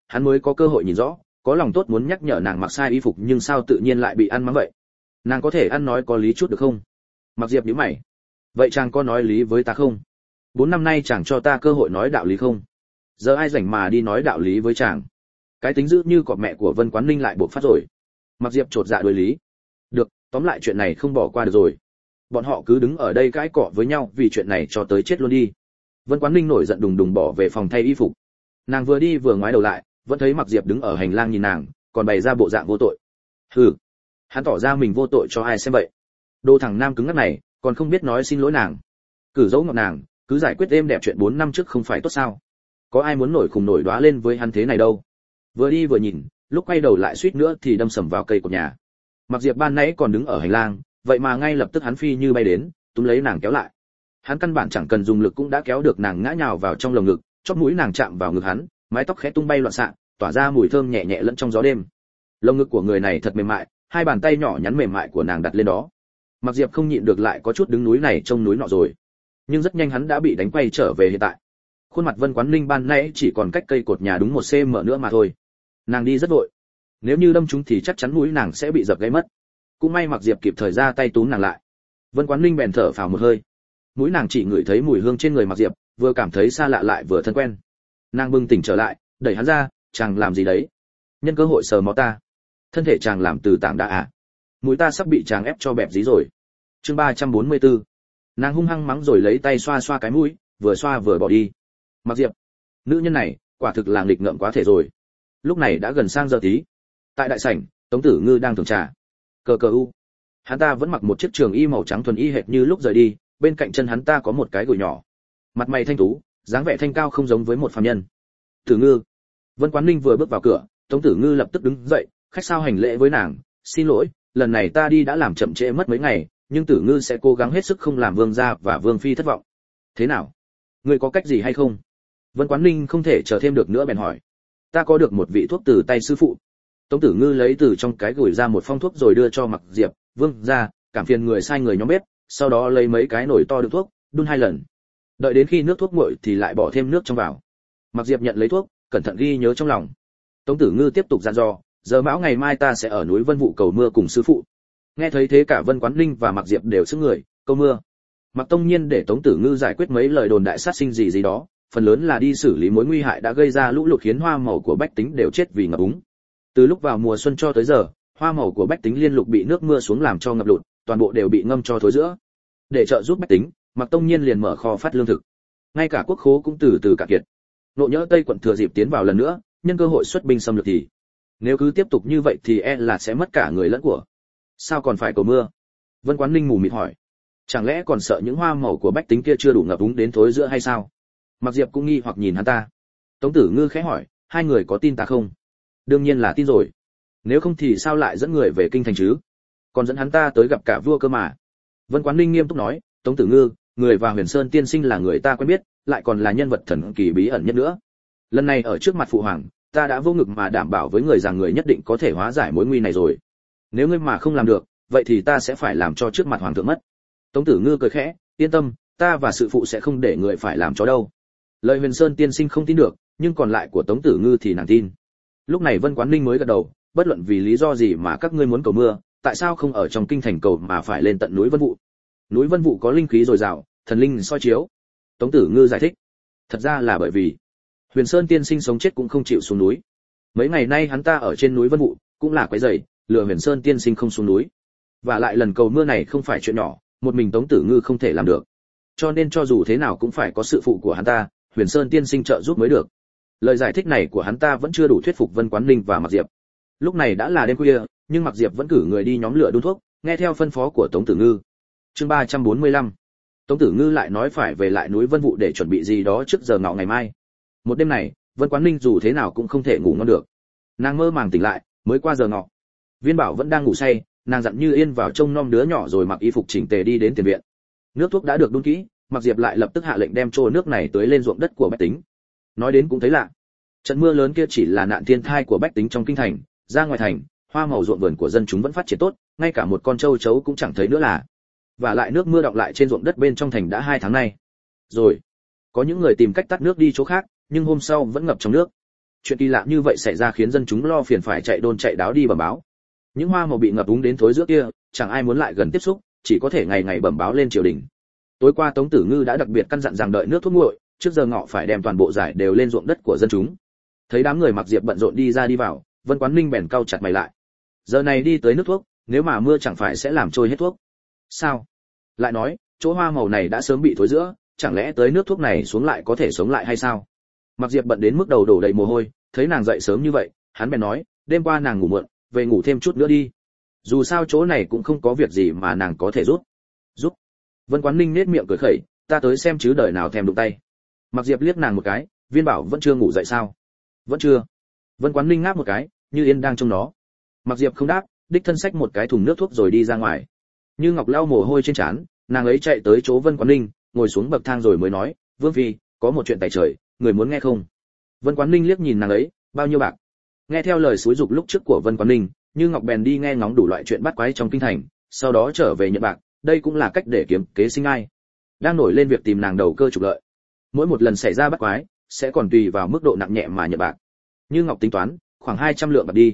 hắn mới có cơ hội nhìn rõ, có lòng tốt muốn nhắc nhở nàng mặc sai y phục nhưng sao tự nhiên lại bị ăn mắng vậy. Nàng có thể ăn nói có lý chút được không? Mặc Diệp nhíu mày. Vậy chàng có nói lý với ta không? 4 năm nay chàng cho ta cơ hội nói đạo lý không? Giờ ai rảnh mà đi nói đạo lý với chàng? Cái tính dữ như cọp mẹ của Vân Quán Ninh lại bộc phát rồi. Mặc Diệp chột dạ đối lý. Được, tóm lại chuyện này không bỏ qua được rồi. Bọn họ cứ đứng ở đây cãi cọ với nhau vì chuyện này cho tới chết luôn đi. Vân Quán Ninh nổi giận đùng đùng bỏ về phòng thay y phục. Nàng vừa đi vừa ngoái đầu lại, vẫn thấy Mặc Diệp đứng ở hành lang nhìn nàng, còn bày ra bộ dạng vô tội. Hừ, hắn tỏ ra mình vô tội cho ai xem vậy? Đồ thằng nam cứng ngắc này, còn không biết nói xin lỗi nàng. Cử dấu ngọc nàng, cứ giải quyết êm đẹp chuyện 4 năm trước không phải tốt sao? Có ai muốn nổi khùng nổi đóa lên với hắn thế này đâu. Vừa đi vừa nhìn, lúc quay đầu lại suýt nữa thì đâm sầm vào cây của nhà. Mặc Diệp ban nãy còn đứng ở hành lang, vậy mà ngay lập tức hắn phi như bay đến, túm lấy nàng kéo lại. Hắn căn bản chẳng cần dùng lực cũng đã kéo được nàng ngã nhào vào trong lồng ngực, chóp mũi nàng chạm vào ngực hắn, mái tóc khẽ tung bay loạn xạ, tỏa ra mùi thơm nhẹ nhẹ lẫn trong gió đêm. Lồng ngực của người này thật mềm mại, hai bàn tay nhỏ nhắn mềm mại của nàng đặt lên đó. Mặc Diệp không nhịn được lại có chút đứng núi này trông núi nọ rồi. Nhưng rất nhanh hắn đã bị đánh quay trở về hiện tại. Khuôn mặt Vân Quán Ninh ban nãy chỉ còn cách cây cột nhà đúng 1 cm nữa mà thôi. Nàng đi rất vội. Nếu như đâm trúng thì chắc chắn mũi nàng sẽ bị dập gãy mất. Cũng may Mặc Diệp kịp thời ra tay túm nàng lại. Vân Quán Ninh bèn thở phào một hơi. Mũi nàng chỉ ngửi thấy mùi hương trên người Mặc Diệp, vừa cảm thấy xa lạ lại vừa thân quen. Nàng bừng tỉnh trở lại, đẩy hắn ra, chàng làm gì đấy? Nhân cơ hội sờ mó ta. Thân thể chàng làm từ tảng đá à? Mũi ta sắp bị chàng ép cho bẹp dí rồi. Chương 344. Nàng hung hăng mắng rồi lấy tay xoa xoa cái mũi, vừa xoa vừa bỏ đi. Mặc Diệp, nữ nhân này, quả thực là nghịch ngợm quá thể rồi. Lúc này đã gần sang giờ tí. Tại đại sảnh, Tống Tử Ngư đang thưởng trà. Cờ cờ u. Hắn ta vẫn mặc một chiếc trường y màu trắng thuần y hệt như lúc rời đi, bên cạnh chân hắn ta có một cái gùi nhỏ. Mặt mày thanh tú, dáng vẻ thanh cao không giống với một phàm nhân. Tử Ngư. Vân Quán Ninh vừa bước vào cửa, Tống Tử Ngư lập tức đứng dậy, khách sao hành lễ với nàng, xin lỗi, lần này ta đi đã làm chậm trễ mất mấy ngày, nhưng Tử Ngư sẽ cố gắng hết sức không làm vương gia và vương phi thất vọng. Thế nào? Ngươi có cách gì hay không? Vân Quán Ninh không thể chờ thêm được nữa bèn hỏi. Ta có được một vị thuốc từ tay sư phụ. Tống Tử Ngư lấy từ trong cái gửi ra một phong thuốc rồi đưa cho Mặc Diệp, vương gia, cảm phiền người sai người nhóm bếp, sau đó lấy mấy cái nồi to đựng thuốc, đun 2 lần. Đợi đến khi nước thuốc nguội thì lại bỏ thêm nước trong vào. Mặc Diệp nhận lấy thuốc, cẩn thận ghi nhớ trong lòng. Tống Tử Ngư tiếp tục dặn dò, giờ mão ngày mai ta sẽ ở núi Vân Vũ cầu mưa cùng sư phụ. Nghe thấy thế cả Vân Quán Ninh và Mặc Diệp đều sững người, câu mưa. Mặc Tông Nhiên để Tống Tử Ngư giải quyết mấy lời đồn đại sát sinh gì đó, phần lớn là đi xử lý mối nguy hại đã gây ra lũ lụt khiến hoa màu của bách tính đều chết vì ngập úng. Từ lúc vào mùa xuân cho tới giờ, hoa màu của bách tính liên lục bị nước mưa xuống làm cho ngập lụt, toàn bộ đều bị ngâm cho thối rữa. Để trợ giúp bách tính, Mặc Tông Nhiên liền mở kho phát lương thực. Ngay cả quốc khố cũng từ từ cạn kiệt. Nộ Nhỡ Tây quận thừa dịp tiến vào lần nữa, nhân cơ hội xuất binh xâm lược thì nếu cứ tiếp tục như vậy thì là sẽ mất cả người lẫn của. Sao còn phải cầu mưa? Vân Quán Ninh mù mịt hỏi. Chẳng lẽ còn sợ những hoa màu của bách tính kia chưa đủ ngập úng đến thối rữa hay sao? Mặc Diệp cũng nghi hoặc nhìn hắn ta. Tống Tử Ngư khẽ hỏi, hai người có tin ta không? Đương nhiên là tin rồi. Nếu không thì sao lại dẫn người về kinh thành chứ? Còn dẫn hắn ta tới gặp cả vua cơ mà. Vân Quán Ninh nghiêm túc nói, Tống Tử Ngư, người và Huyền Sơn tiên sinh là người ta quen biết, lại còn là nhân vật thần kỳ bí ẩn nhất nữa. Lần này ở trước mặt phụ hoàng, ta đã vô ngực mà đảm bảo với người rằng người nhất định có thể hóa giải mối nguy này rồi. Nếu ngươi mà không làm được, vậy thì ta sẽ phải làm cho trước mặt hoàng thượng mất. Tống Tử Ngư cười khẽ, yên tâm, ta và sự phụ sẽ không để người phải làm chó đâu. Lời Huyền Sơn tiên sinh không tin được, nhưng còn lại của Tống Tử Ngư thì nàng tin. Lúc này Vân Quán Ninh mới gật đầu, bất luận vì lý do gì mà các ngươi muốn cầu mưa, tại sao không ở trong kinh thành cầu mà phải lên tận núi Vân Vũ? Núi Vân Vũ có linh khí dồi dào, thần linh soi chiếu. Tống Tử Ngư giải thích, thật ra là bởi vì Huyền Sơn tiên sinh sống chết cũng không chịu xuống núi. Mấy ngày nay hắn ta ở trên núi Vân Vũ, cũng là quấy rầy, lừa Huyền Sơn tiên sinh không xuống núi. Và lại lần cầu mưa này không phải chuyện nhỏ, một mình Tống Tử Ngư không thể làm được. Cho nên cho dù thế nào cũng phải có sự phụ của hắn ta, Huyền Sơn tiên sinh trợ giúp mới được. Lời giải thích này của hắn ta vẫn chưa đủ thuyết phục Vân Quán Ninh và Mặc Diệp. Lúc này đã là đêm khuya, nhưng Mặc Diệp vẫn cử người đi nhóm lửa đun thuốc, nghe theo phân phó của Tống Tử Ngư. Chương 345. Tống Tử Ngư lại nói phải về lại núi Vân Vũ để chuẩn bị gì đó trước giờ ngọ ngày mai. Một đêm này, Vân Quán Ninh dù thế nào cũng không thể ngủ ngon được. Nàng mơ màng tỉnh lại, mới qua giờ ngọ. Viên Bảo vẫn đang ngủ say, nàng dặn Như Yên vào trông nom đứa nhỏ rồi mặc y phục chỉnh tề đi đến tiền viện. Nước thuốc đã được đun kỹ, Mặc Diệp lại lập tức hạ lệnh đem trô nước này tưới lên ruộng đất của bách tính. Nói đến cũng thấy lạ, trận mưa lớn kia chỉ là nạn thiên thai của bách tính trong kinh thành, ra ngoài thành, hoa màu ruộng vườn của dân chúng vẫn phát triển tốt, ngay cả một con trâu chấu cũng chẳng thấy nữa là. Và lại nước mưa đọng lại trên ruộng đất bên trong thành đã 2 tháng nay. Rồi, có những người tìm cách tắt nước đi chỗ khác, nhưng hôm sau vẫn ngập trong nước. chuyện kỳ lạ như vậy xảy ra khiến dân chúng lo phiền phải chạy đôn chạy đáo đi bẩm báo. Những hoa màu bị ngập úng đến thối rữa kia, chẳng ai muốn lại gần tiếp xúc, chỉ có thể ngày ngày bẩm báo lên triều đình. Tối qua Tống Tử Ngư đã đặc biệt căn dặn rằng đợi nước thuốc nguội, trước giờ ngọ phải đem toàn bộ giải đều lên ruộng đất của dân chúng. Thấy đám người mặc diệp bận rộn đi ra đi vào, Vân Quán Ninh bèn cau chặt mày lại. Giờ này đi tới nước thuốc, nếu mà mưa chẳng phải sẽ làm trôi hết thuốc. Sao? Lại nói, chỗ hoa màu này đã sớm bị thối rữa, chẳng lẽ tới nước thuốc này xuống lại có thể sống lại hay sao? Mặc diệp bận đến mức đầu đổ đầy mồ hôi, thấy nàng dậy sớm như vậy, hắn bèn nói, đêm qua nàng ngủ muộn, về ngủ thêm chút nữa đi. Dù sao chỗ này cũng không có việc gì mà nàng có thể giúp. Giúp? Vân Quán Ninh nét miệng cười khẩy, ta tới xem chứ đời nào thèm đụng tay. Mặc diệp liếc nàng một cái, Viên Bảo vẫn chưa ngủ dậy sao? Vẫn chưa. Vân Quán Ninh ngáp một cái, Như Yên đang trông nó. Mặc diệp không đáp, đích thân xách một cái thùng nước thuốc rồi đi ra ngoài. Như Ngọc lau mồ hôi trên trán, nàng ấy chạy tới chỗ Vân Quán Ninh, ngồi xuống bậc thang rồi mới nói, Vương phi, có một chuyện tại trời, người muốn nghe không? Vân Quán Ninh liếc nhìn nàng ấy, bao nhiêu bạc? Nghe theo lời xúi dục lúc trước của Vân Quán Ninh, Như Ngọc bèn đi nghe ngóng đủ loại chuyện bắt quái trong kinh thành, sau đó trở về nhận bạc, đây cũng là cách để kiếm kế sinh ai. Đang nổi lên việc tìm nàng đầu cơ trục lợi. Mỗi một lần xảy ra bắt quái, sẽ còn tùy vào mức độ nặng nhẹ mà nhận bạc. Như Ngọc tính toán, khoảng 200 lượng bạc đi.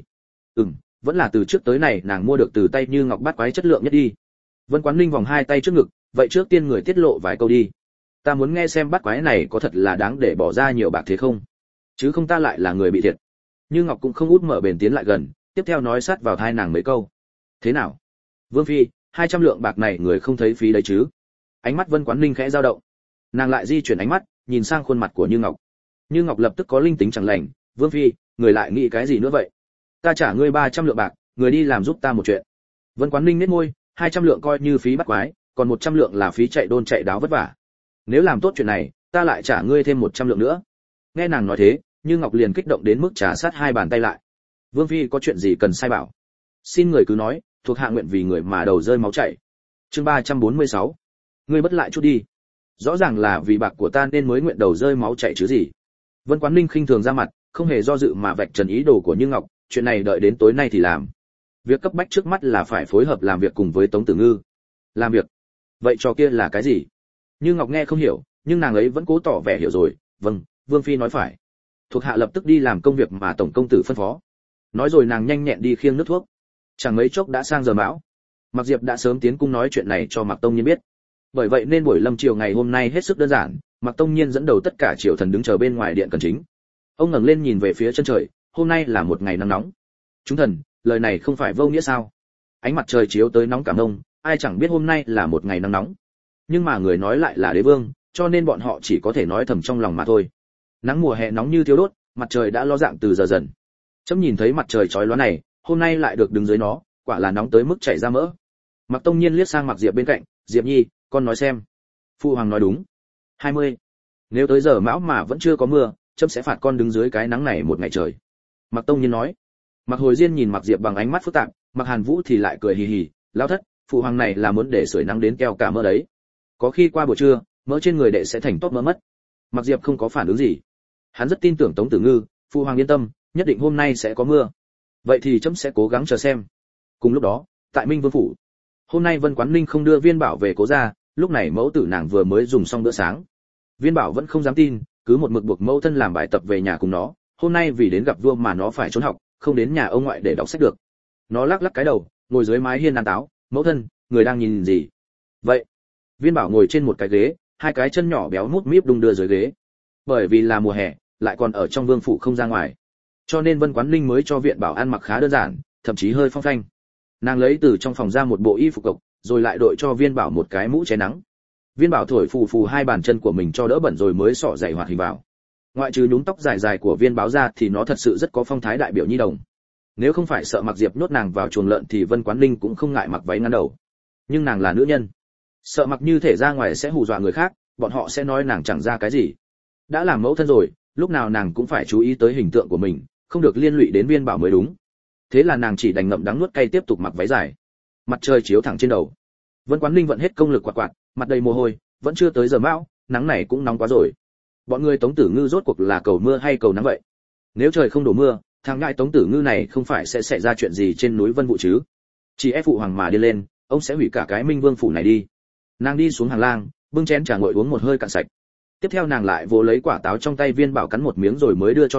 Vẫn là từ trước tới này nàng mua được từ tay Như Ngọc bắt quái chất lượng nhất đi. Vân Quán Ninh vòng hai tay trước ngực, vậy trước tiên người tiết lộ vài câu đi. Ta muốn nghe xem bắt quái này có thật là đáng để bỏ ra nhiều bạc thế không? Chứ không ta lại là người bị thiệt. Như Ngọc cũng không út mở bền tiến lại gần, tiếp theo nói sát vào tai nàng mấy câu. Thế nào? Vương phi, 200 lượng bạc này người không thấy phí đấy chứ? Ánh mắt Vân Quán Ninh khẽ dao động. Nàng lại di chuyển ánh mắt, nhìn sang khuôn mặt của Như Ngọc. Như Ngọc lập tức có linh tính chẳng lành, Vương phi, người lại nghĩ cái gì nữa vậy? Ta trả ngươi 300 lượng bạc, người đi làm giúp ta một chuyện. Vân Quán Ninh nhếch môi, 200 lượng coi như phí bắt quái, còn 100 lượng là phí chạy đôn chạy đáo vất vả. Nếu làm tốt chuyện này, ta lại trả ngươi thêm 100 lượng nữa. Nghe nàng nói thế, Như Ngọc liền kích động đến mức trà sát hai bàn tay lại. Vương phi có chuyện gì cần sai bảo? Xin người cứ nói, thuộc hạ nguyện vì người mà đầu rơi máu chảy. Chương 346. Ngươi bất lại chút đi. Rõ ràng là vì bạc của ta nên mới nguyện đầu rơi máu chảy chứ gì. Vân Quán Ninh khinh thường ra mặt, không hề do dự mà vạch trần ý đồ của Như Ngọc, chuyện này đợi đến tối nay thì làm. Việc cấp bách trước mắt là phải phối hợp làm việc cùng với Tống Tử Ngư. Làm việc? Vậy trò kia là cái gì? Như Ngọc nghe không hiểu, nhưng nàng ấy vẫn cố tỏ vẻ hiểu rồi. Vâng, Vương phi nói phải. Thuộc hạ lập tức đi làm công việc mà tổng công tử phân phó. Nói rồi nàng nhanh nhẹn đi khiêng nước thuốc. Chẳng mấy chốc đã sang giờ mão. Mặc Diệp đã sớm tiến cung nói chuyện này cho Mạc Tông Nhiên biết. Bởi vậy nên buổi lâm chiều ngày hôm nay hết sức đơn giản, Mạc Tông Nhiên dẫn đầu tất cả triều thần đứng chờ bên ngoài điện cần chính. Ông ngẩng lên nhìn về phía chân trời, hôm nay là một ngày nắng nóng. Chúng thần, lời này không phải vô nghĩa sao? Ánh mặt trời chiếu tới nóng cảm ông, ai chẳng biết hôm nay là một ngày nắng nóng. Nhưng mà người nói lại là đế vương, cho nên bọn họ chỉ có thể nói thầm trong lòng mà thôi. Nắng mùa hè nóng như thiêu đốt, mặt trời đã ló dạng từ giờ dần. Chấm nhìn thấy mặt trời chói lóa này, hôm nay lại được đứng dưới nó, quả là nóng tới mức chảy ra mỡ. Mạc Tông Nhiên liếc sang Mạc Diệp bên cạnh, Diệp Nhi, con nói xem. Phụ hoàng nói đúng. 20. Nếu tới giờ mão mà vẫn chưa có mưa, chấm sẽ phạt con đứng dưới cái nắng này một ngày trời. Mạc Tông Nhiên nói. Mạc Hồi Diên nhìn Mạc Diệp bằng ánh mắt phức tạp, Mạc Hàn Vũ thì lại cười hì hì, lão thất, phụ hoàng này là muốn để sưởi nắng đến keo cả mỡ đấy. Có khi qua buổi trưa, mỡ trên người đệ sẽ thành tốt mỡ mất. Mạc Diệp không có phản ứng gì. Hắn rất tin tưởng Tống Tử Ngư, phụ hoàng yên tâm, nhất định hôm nay sẽ có mưa. Vậy thì chấm sẽ cố gắng chờ xem. Cùng lúc đó, tại Minh Vương phủ. Hôm nay Vân Quán Ninh không đưa Viên Bảo về cố gia, lúc này mẫu tử nàng vừa mới dùng xong bữa sáng. Viên Bảo vẫn không dám tin, cứ một mực buộc mẫu thân làm bài tập về nhà cùng nó, hôm nay vì đến gặp vua mà nó phải trốn học, không đến nhà ông ngoại để đọc sách được. Nó lắc lắc cái đầu, ngồi dưới mái hiên ăn táo, mẫu thân, người đang nhìn gì? Vậy. Viên Bảo ngồi trên một cái ghế, hai cái chân nhỏ béo mút míp đung đưa dưới ghế. Bởi vì là mùa hè, lại còn ở trong vương phủ không ra ngoài, cho nên Vân Quán Ninh mới cho Viện Bảo ăn mặc khá đơn giản, thậm chí hơi phong phanh. Nàng lấy từ trong phòng ra một bộ y phục cộc, rồi lại đội cho Viên Bảo một cái mũ che nắng. Viên Bảo thổi phù phù hai bàn chân của mình cho đỡ bẩn rồi mới xỏ giày hoạt hình vào. Ngoại trừ nhúng tóc dài dài của Viên Báo ra thì nó thật sự rất có phong thái đại biểu nhi đồng. Nếu không phải sợ Mặc Diệp nhốt nàng vào chuồng lợn thì Vân Quán Ninh cũng không ngại mặc váy ngắn đầu. Nhưng nàng là nữ nhân, sợ mặc như thể ra ngoài sẽ hù dọa người khác, bọn họ sẽ nói nàng chẳng ra cái gì. Đã làm mẫu thân rồi, lúc nào nàng cũng phải chú ý tới hình tượng của mình, không được liên lụy đến Viên Bảo mới đúng. Thế là nàng chỉ đành ngậm đắng nuốt cay tiếp tục mặc váy dài. Mặt trời chiếu thẳng trên đầu. Vân Quán Ninh vận hết công lực quạt quạt, mặt đầy mồ hôi, vẫn chưa tới giờ mão, nắng này cũng nóng quá rồi. Bọn người Tống Tử Ngư rốt cuộc là cầu mưa hay cầu nắng vậy? Nếu trời không đổ mưa, thằng ngại Tống Tử Ngư này không phải sẽ xảy ra chuyện gì trên núi Vân Vũ chứ? Chỉ ép phụ hoàng mà đi lên, ông sẽ hủy cả cái Minh Vương phủ này đi. Nàng đi xuống hàng lang, bưng chén trà nguội uống một hơi cạn sạch. Tiếp theo nàng lại vồ lấy quả táo trong tay Viên Bảo cắn một miếng rồi mới đưa cho nó,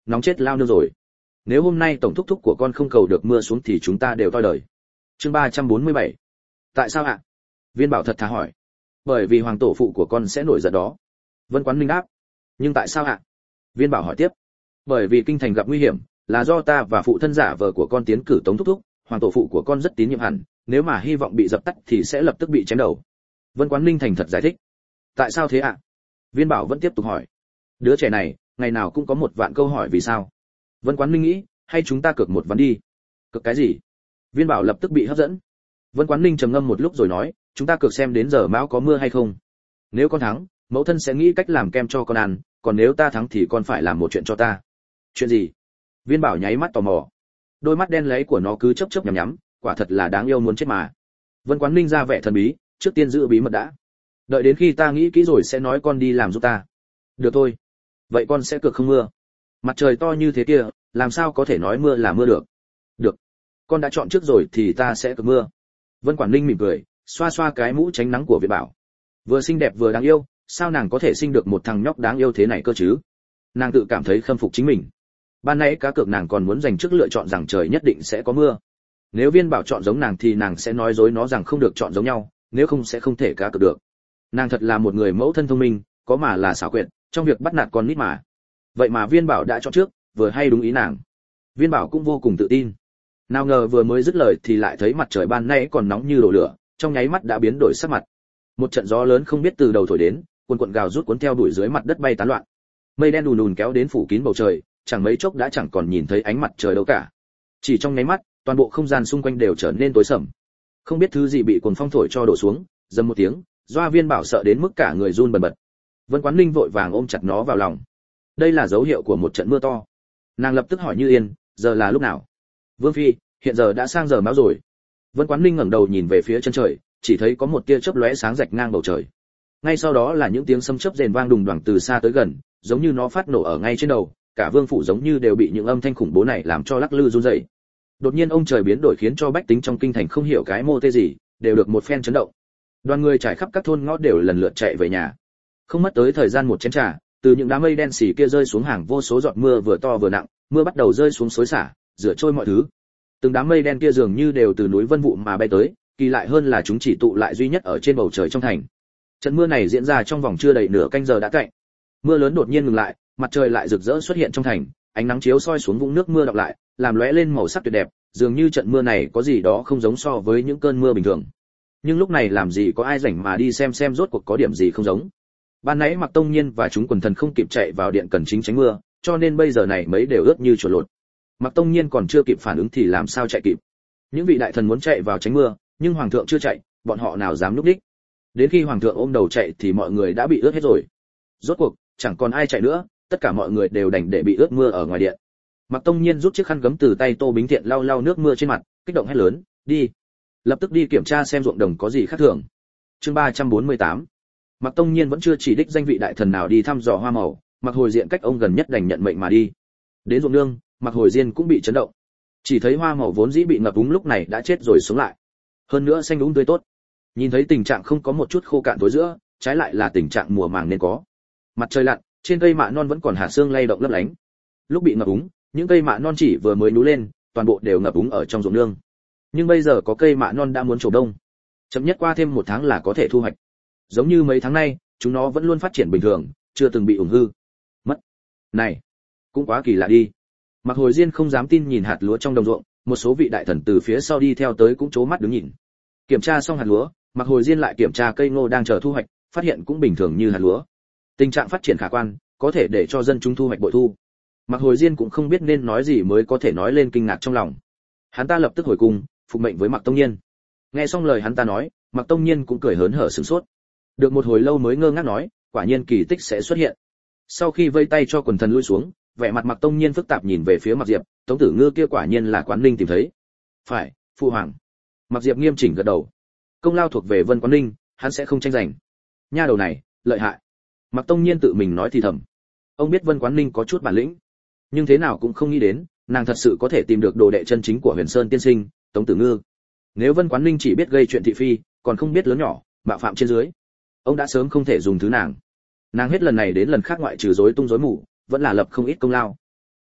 nóng chết lao nương rồi. Nếu hôm nay tổng thúc thúc của con không cầu được mưa xuống thì chúng ta đều toi đời. Chương 347. Tại sao ạ? Viên Bảo thật thà hỏi. Bởi vì hoàng tổ phụ của con sẽ nổi giận đó. Vân Quán Ninh đáp. Nhưng tại sao ạ? Viên Bảo hỏi tiếp. Bởi vì kinh thành gặp nguy hiểm, là do ta và phụ thân giả vờ của con tiến cử tống thúc thúc, hoàng tổ phụ của con rất tín nhiệm hẳn, nếu mà hy vọng bị dập tắt thì sẽ lập tức bị chém đầu. Vân Quán Ninh thành thật giải thích. Tại sao thế ạ? Viên Bảo vẫn tiếp tục hỏi. Đứa trẻ này ngày nào cũng có một vạn câu hỏi vì sao. Vân Quán Ninh nghĩ, hay chúng ta cược một ván đi. Cược cái gì? Viên Bảo lập tức bị hấp dẫn. Vân Quán Ninh trầm ngâm một lúc rồi nói, chúng ta cược xem đến giờ mão có mưa hay không. Nếu con thắng, mẫu thân sẽ nghĩ cách làm kem cho con ăn, còn nếu ta thắng thì con phải làm một chuyện cho ta. Chuyện gì? Viên Bảo nháy mắt tò mò. Đôi mắt đen láy của nó cứ chớp chớp nhắm nhắm, quả thật là đáng yêu muốn chết mà. Vân Quán Ninh ra vẻ thần bí, trước tiên giữ bí mật đã. Đợi đến khi ta nghĩ kỹ rồi sẽ nói con đi làm giúp ta. Được thôi. Vậy con sẽ cược không mưa. Mặt trời to như thế kia, làm sao có thể nói mưa là mưa được. Được. Con đã chọn trước rồi thì ta sẽ cược mưa. Vân Quán Ninh mỉm cười, xoa xoa cái mũ tránh nắng của Viên Bảo. Vừa xinh đẹp vừa đáng yêu, sao nàng có thể sinh được một thằng nhóc đáng yêu thế này cơ chứ? Nàng tự cảm thấy khâm phục chính mình. Ban nãy cá cược nàng còn muốn dành trước lựa chọn rằng trời nhất định sẽ có mưa. Nếu Viên Bảo chọn giống nàng thì nàng sẽ nói dối nó rằng không được chọn giống nhau, nếu không sẽ không thể cá cược được. Nàng thật là một người mẫu thân thông minh, có mà là xảo quyệt trong việc bắt nạt con nít mà. Vậy mà Viên Bảo đã chọn trước, vừa hay đúng ý nàng. Viên Bảo cũng vô cùng tự tin. Nào ngờ vừa mới dứt lời thì lại thấy mặt trời ban nãy còn nóng như đổ lửa, trong nháy mắt đã biến đổi sắc mặt. Một trận gió lớn không biết từ đầu thổi đến, cuồn cuộn gào rút cuốn theo đuổi dưới mặt đất bay tán loạn. Mây đen đùn đùn kéo đến phủ kín bầu trời, chẳng mấy chốc đã chẳng còn nhìn thấy ánh mặt trời đâu cả. Chỉ trong nháy mắt, toàn bộ không gian xung quanh đều trở nên tối sầm. Không biết thứ gì bị cuồng phong thổi cho đổ xuống, dầm một tiếng, Doa Viên Bảo sợ đến mức cả người run bần bật. Vân Quán Ninh vội vàng ôm chặt nó vào lòng. Đây là dấu hiệu của một trận mưa to. Nàng lập tức hỏi Như Yên, giờ là lúc nào? Vương phi, hiện giờ đã sang giờ mão rồi. Vân Quán Ninh ngẩng đầu nhìn về phía chân trời, chỉ thấy có một tia chớp lóe sáng rạch ngang bầu trời. Ngay sau đó là những tiếng sấm chớp rền vang đùng đoàng từ xa tới gần, giống như nó phát nổ ở ngay trên đầu, cả vương phủ giống như đều bị những âm thanh khủng bố này làm cho lắc lư run rẩy. Đột nhiên ông trời biến đổi khiến cho bách tính trong kinh thành không hiểu cái mô tê gì, đều được một phen chấn động. Đoàn người trải khắp các thôn ngõ đều lần lượt chạy về nhà. Không mất tới thời gian một chén trà, từ những đám mây đen xì kia rơi xuống hàng vô số giọt mưa vừa to vừa nặng, mưa bắt đầu rơi xuống xối xả, rửa trôi mọi thứ. Từng đám mây đen kia dường như đều từ núi Vân Vũ mà bay tới, kỳ lạ hơn là chúng chỉ tụ lại duy nhất ở trên bầu trời trong thành. Trận mưa này diễn ra trong vòng chưa đầy nửa canh giờ đã cạnh. Mưa lớn đột nhiên ngừng lại, mặt trời lại rực rỡ xuất hiện trong thành, ánh nắng chiếu soi xuống vũng nước mưa đọng lại, làm lóe lên màu sắc tuyệt đẹp, dường như trận mưa này có gì đó không giống so với những cơn mưa bình thường. Nhưng lúc này làm gì có ai rảnh mà đi xem rốt cuộc có điểm gì không giống. Ban nãy Mạc Tông Nhiên và chúng quần thần không kịp chạy vào điện cần chính tránh mưa, cho nên bây giờ này mấy đều ướt như chuột lột. Mạc Tông Nhiên còn chưa kịp phản ứng thì làm sao chạy kịp. Những vị đại thần muốn chạy vào tránh mưa, nhưng hoàng thượng chưa chạy, bọn họ nào dám núp đích. Đến khi hoàng thượng ôm đầu chạy thì mọi người đã bị ướt hết rồi. Rốt cuộc chẳng còn ai chạy nữa, tất cả mọi người đều đành để bị ướt mưa ở ngoài điện. Mạc Tông Nhiên rút chiếc khăn gấm từ tay Tô Bính Thiện lau lau nước mưa trên mặt, kích động hét lớn, đi, lập tức đi kiểm tra xem ruộng đồng có gì khác thường. Chương 348. Mạc Tông Nhiên vẫn chưa chỉ đích danh vị đại thần nào đi thăm dò hoa màu, Mạc Hồi Diện cách ông gần nhất đành nhận mệnh mà đi. Đến ruộng nương, Mạc Hồi Diên cũng bị chấn động. Chỉ thấy hoa màu vốn dĩ bị ngập úng lúc này đã chết rồi sống lại. Hơn nữa xanh úng tươi tốt. Nhìn thấy tình trạng không có một chút khô cạn tối giữa, trái lại là tình trạng mùa màng nên có. Mặt trời lặn, trên cây mạ non vẫn còn hạt sương lay động lấp lánh. Lúc bị ngập úng, những cây mạ non chỉ vừa mới nhú lên, toàn bộ đều ngập úng ở trong ruộng nương. Nhưng bây giờ có cây mạ non đã muốn trổ đông, chậm nhất qua thêm một tháng là có thể thu hoạch. Giống như mấy tháng nay, chúng nó vẫn luôn phát triển bình thường, chưa từng bị ủng hư. Mất. Này, cũng quá kỳ lạ đi. Mạc Hồi Diên không dám tin nhìn hạt lúa trong đồng ruộng, một số vị đại thần từ phía sau đi theo tới cũng chố mắt đứng nhìn. Kiểm tra xong hạt lúa, Mạc Hồi Diên lại kiểm tra cây ngô đang chờ thu hoạch, phát hiện cũng bình thường như hạt lúa. Tình trạng phát triển khả quan, có thể để cho dân chúng thu hoạch bội thu. Mạc Hồi Diên cũng không biết nên nói gì mới có thể nói lên kinh ngạc trong lòng. Hắn ta lập tức hồi cung, phục mệnh với Mạc Tông Nhiên. Nghe xong lời hắn ta nói, Mạc Tông Nhiên cũng cười hớn hở sửng sốt. Được một hồi lâu mới ngơ ngác nói, quả nhiên kỳ tích sẽ xuất hiện. Sau khi vây tay cho quần thần lui xuống, vẻ mặt Mạc Tông Nhiên phức tạp nhìn về phía Mạc Diệp, Tống Tử Ngư kia quả nhiên là Quán Ninh tìm thấy. Phải, phụ hoàng. Mạc Diệp nghiêm chỉnh gật đầu. Công lao thuộc về Vân Quán Ninh, hắn sẽ không tranh giành. Nha đầu này, lợi hại. Mạc Tông Nhiên tự mình nói thì thầm. Ông biết Vân Quán Ninh có chút bản lĩnh, nhưng thế nào cũng không nghĩ đến, nàng thật sự có thể tìm được đồ đệ chân chính của Huyền Sơn tiên sinh, Tống Tử Ngư. Nếu Vân Quán Ninh chỉ biết gây chuyện thị phi, còn không biết lớn nhỏ, mạo phạm trên dưới, ông đã sớm không thể dùng thứ nàng. Nàng hết lần này đến lần khác ngoại trừ rối tung rối mù, vẫn là lập không ít công lao.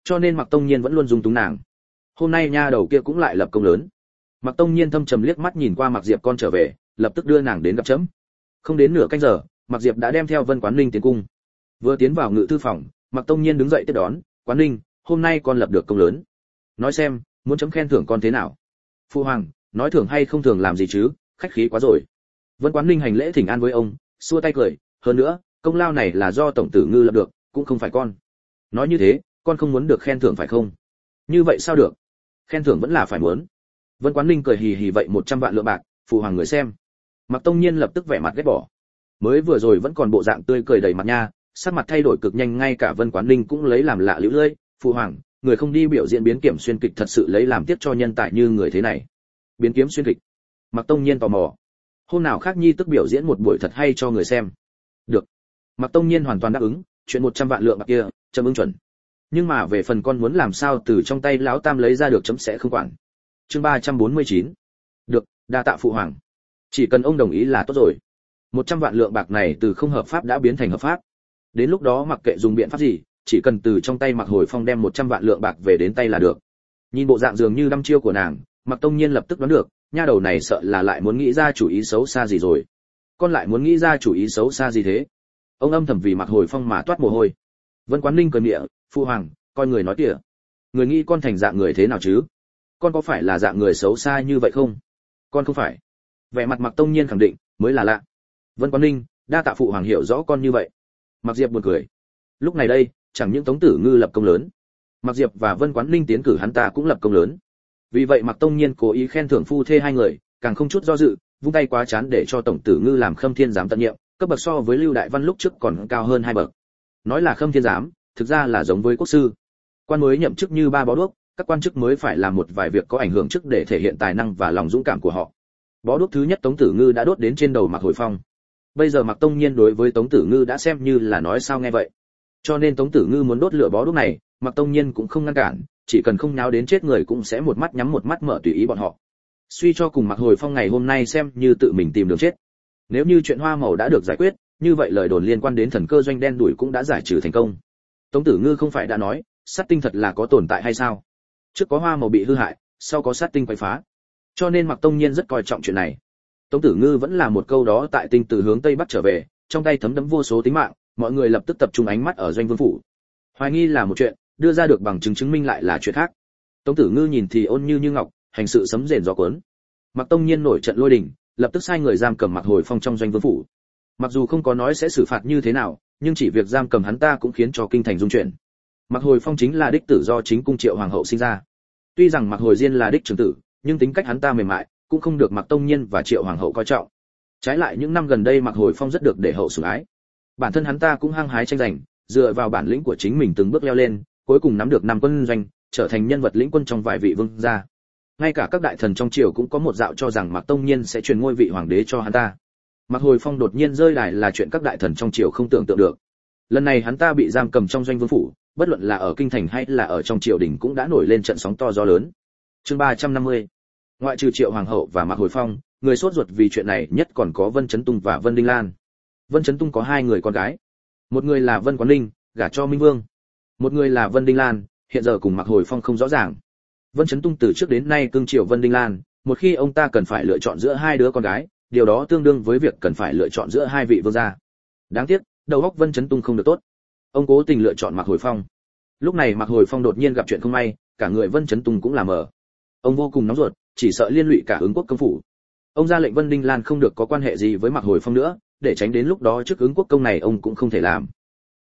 cho nên Mạc Tông Nhiên vẫn luôn dung túng nàng. Hôm nay nha đầu kia cũng lại lập công lớn. Mạc Tông Nhiên thâm trầm liếc mắt nhìn qua Mạc Diệp con trở về, lập tức đưa nàng đến gặp chấm. Không đến nửa canh giờ, Mạc Diệp đã đem theo Vân Quán Ninh tiến cung. Vừa tiến vào ngự thư phòng, Mạc Tông Nhiên đứng dậy tiếp đón, "Quán Ninh, hôm nay con lập được công lớn. Nói xem, muốn chấm khen thưởng con thế nào?" "Phu hoàng, nói thưởng hay không thưởng làm gì chứ, khách khí quá rồi." Vân Quán Ninh hành lễ thỉnh an với ông, xua tay cười, "Hơn nữa, công lao này là do tổng tử Ngư lập được, cũng không phải con. Nói như thế, con không muốn được khen thưởng phải không?" "Như vậy sao được? Khen thưởng vẫn là phải muốn." Vân Quán Ninh cười hì hì, "Vậy 100 vạn lượng bạc, phụ hoàng người xem." Mạc Tông Nhiên lập tức vẻ mặt ghét bỏ. Mới vừa rồi vẫn còn bộ dạng tươi cười đầy mặt nha, sắc mặt thay đổi cực nhanh, ngay cả Vân Quán Ninh cũng lấy làm lạ liễu lơi, "Phụ hoàng, người không đi biểu diễn biến kiểm xuyên kịch thật sự lấy làm tiếc cho nhân tài như người thế này." "Biến kiếm xuyên kịch?" Mạc Tông Nhiên tò mò. "Hôm nào khác nhi tức biểu diễn một buổi thật hay cho người xem." "Được." Mạc Tông Nhiên hoàn toàn đáp ứng, chuyện 100 vạn lượng bạc kia, chấm ứng chuẩn. Nhưng mà về phần con muốn làm sao từ trong tay lão tam lấy ra được chấm sẽ không quản. Chương 349. "Được, đa tạ phụ hoàng. Chỉ cần ông đồng ý là tốt rồi." 100 vạn lượng bạc này từ không hợp pháp đã biến thành hợp pháp. Đến lúc đó mặc kệ dùng biện pháp gì, chỉ cần từ trong tay Mạc Hồi Phong đem 100 vạn lượng bạc về đến tay là được. Nhìn bộ dạng dường như đăm chiêu của nàng, Mạc Tông Nhiên lập tức đoán được, nha đầu này sợ là lại muốn nghĩ ra chủ ý xấu xa gì rồi. Con lại muốn nghĩ ra chủ ý xấu xa gì thế? Ông âm thầm vì Mạc Hồi Phong mà toát mồ hôi. Vân Quán Ninh cười miệng, "Phu hoàng, coi người nói kìa. Người nghĩ con thành dạng người thế nào chứ? Con có phải là dạng người xấu xa như vậy không?" "Con không phải." Vẻ mặt Mạc Tông Nhiên khẳng định, mới là lạ. Vân Quán Ninh, đa tạ phụ hoàng hiểu rõ con như vậy. Mạc Diệp buồn cười. Lúc này đây, chẳng những Tống Tử Ngư lập công lớn, Mạc Diệp và Vân Quán Ninh tiến cử hắn ta cũng lập công lớn. Vì vậy Mạc Tông Nhiên cố ý khen thưởng phu thê hai người, càng không chút do dự, vung tay quá chán để cho Tổng Tử Ngư làm Khâm Thiên giám tận nhiệm, cấp bậc so với Lưu Đại Văn lúc trước còn cao hơn 2 bậc. Nói là Khâm Thiên giám, thực ra là giống với quốc sư. Quan mới nhậm chức như ba bó đuốc, các quan chức mới phải làm một vài việc có ảnh hưởng trước để thể hiện tài năng và lòng dũng cảm của họ. Bó đuốc thứ nhất Tống Tử Ngư đã đốt đến trên đầu Mạc Hồi Phong. Bây giờ Mạc Tông Nhiên đối với Tống Tử Ngư đã xem như là nói sao nghe vậy. Cho nên Tống Tử Ngư muốn đốt lửa bó đuốc này, Mạc Tông Nhiên cũng không ngăn cản, chỉ cần không nháo đến chết người cũng sẽ một mắt nhắm một mắt mở tùy ý bọn họ. Suy cho cùng Mạc Hồi Phong ngày hôm nay xem như tự mình tìm đường chết. Nếu như chuyện hoa màu đã được giải quyết, như vậy lời đồn liên quan đến thần cơ doanh đen đuổi cũng đã giải trừ thành công. Tống Tử Ngư không phải đã nói, sát tinh thật là có tồn tại hay sao? Trước có hoa màu bị hư hại, sau có sát tinh quấy phá. Cho nên Mạc Tông Nhiên rất coi trọng chuyện này. Tống Tử Ngư vẫn là một câu đó, tại tinh từ hướng tây bắc trở về, trong tay thấm đẫm vô số tính mạng, mọi người lập tức tập trung ánh mắt ở doanh vương phủ. Hoài nghi là một chuyện, đưa ra được bằng chứng chứng minh lại là chuyện khác. Tống Tử Ngư nhìn thì ôn như ngọc, hành sự sấm rền gió cuốn. Mạc Tông Nhiên nổi trận lôi đình, lập tức sai người giam cầm Mạc Hồi Phong trong doanh vương phủ. Mặc dù không có nói sẽ xử phạt như thế nào, nhưng chỉ việc giam cầm hắn ta cũng khiến cho kinh thành rung chuyển. Mạc Hồi Phong chính là đích tử do chính cung Triệu hoàng hậu sinh ra. Tuy rằng Mạc Hồi Diên là đích trưởng tử, nhưng tính cách hắn ta mềm mại, cũng không được Mạc Tông Nhiên và Triệu hoàng hậu coi trọng. Trái lại những năm gần đây Mạc Hồi Phong rất được để hậu sủng ái. Bản thân hắn ta cũng hăng hái tranh giành, dựa vào bản lĩnh của chính mình từng bước leo lên, cuối cùng nắm được 5 quân doanh, trở thành nhân vật lĩnh quân trong vài vị vương gia. Ngay cả các đại thần trong triều cũng có một dạo cho rằng Mạc Tông Nhiên sẽ truyền ngôi vị hoàng đế cho hắn ta. Mạc Hồi Phong đột nhiên rơi đài là chuyện các đại thần trong triều không tưởng tượng được. Lần này hắn ta bị giam cầm trong doanh vương phủ, bất luận là ở kinh thành hay là ở trong triều đình cũng đã nổi lên trận sóng to gió lớn. Chương 350. Ngoại trừ Triệu hoàng hậu và Mạc Hồi Phong, người sốt ruột vì chuyện này nhất còn có Vân Chấn Tung và Vân Đinh Lan. Vân Chấn Tung có 2 người con gái. Một người là Vân Quán Ninh, gả cho Minh Vương. Một người là Vân Đinh Lan, hiện giờ cùng Mạc Hồi Phong không rõ ràng. Vân Chấn Tung từ trước đến nay cưng chiều Vân Đinh Lan, một khi ông ta cần phải lựa chọn giữa 2 đứa con gái, điều đó tương đương với việc cần phải lựa chọn giữa 2 vị vương gia. Đáng tiếc, đầu óc Vân Chấn Tung không được tốt. Ông cố tình lựa chọn Mạc Hồi Phong. Lúc này Mạc Hồi Phong đột nhiên gặp chuyện không may, cả người Vân Chấn Tung cũng là mờ. Ông vô cùng nóng ruột, chỉ sợ liên lụy cả Ứng Quốc công phủ. Ông ra lệnh Vân Đinh Lan không được có quan hệ gì với Mạc Hồi Phong nữa, để tránh đến lúc đó trước Ứng Quốc công này ông cũng không thể làm.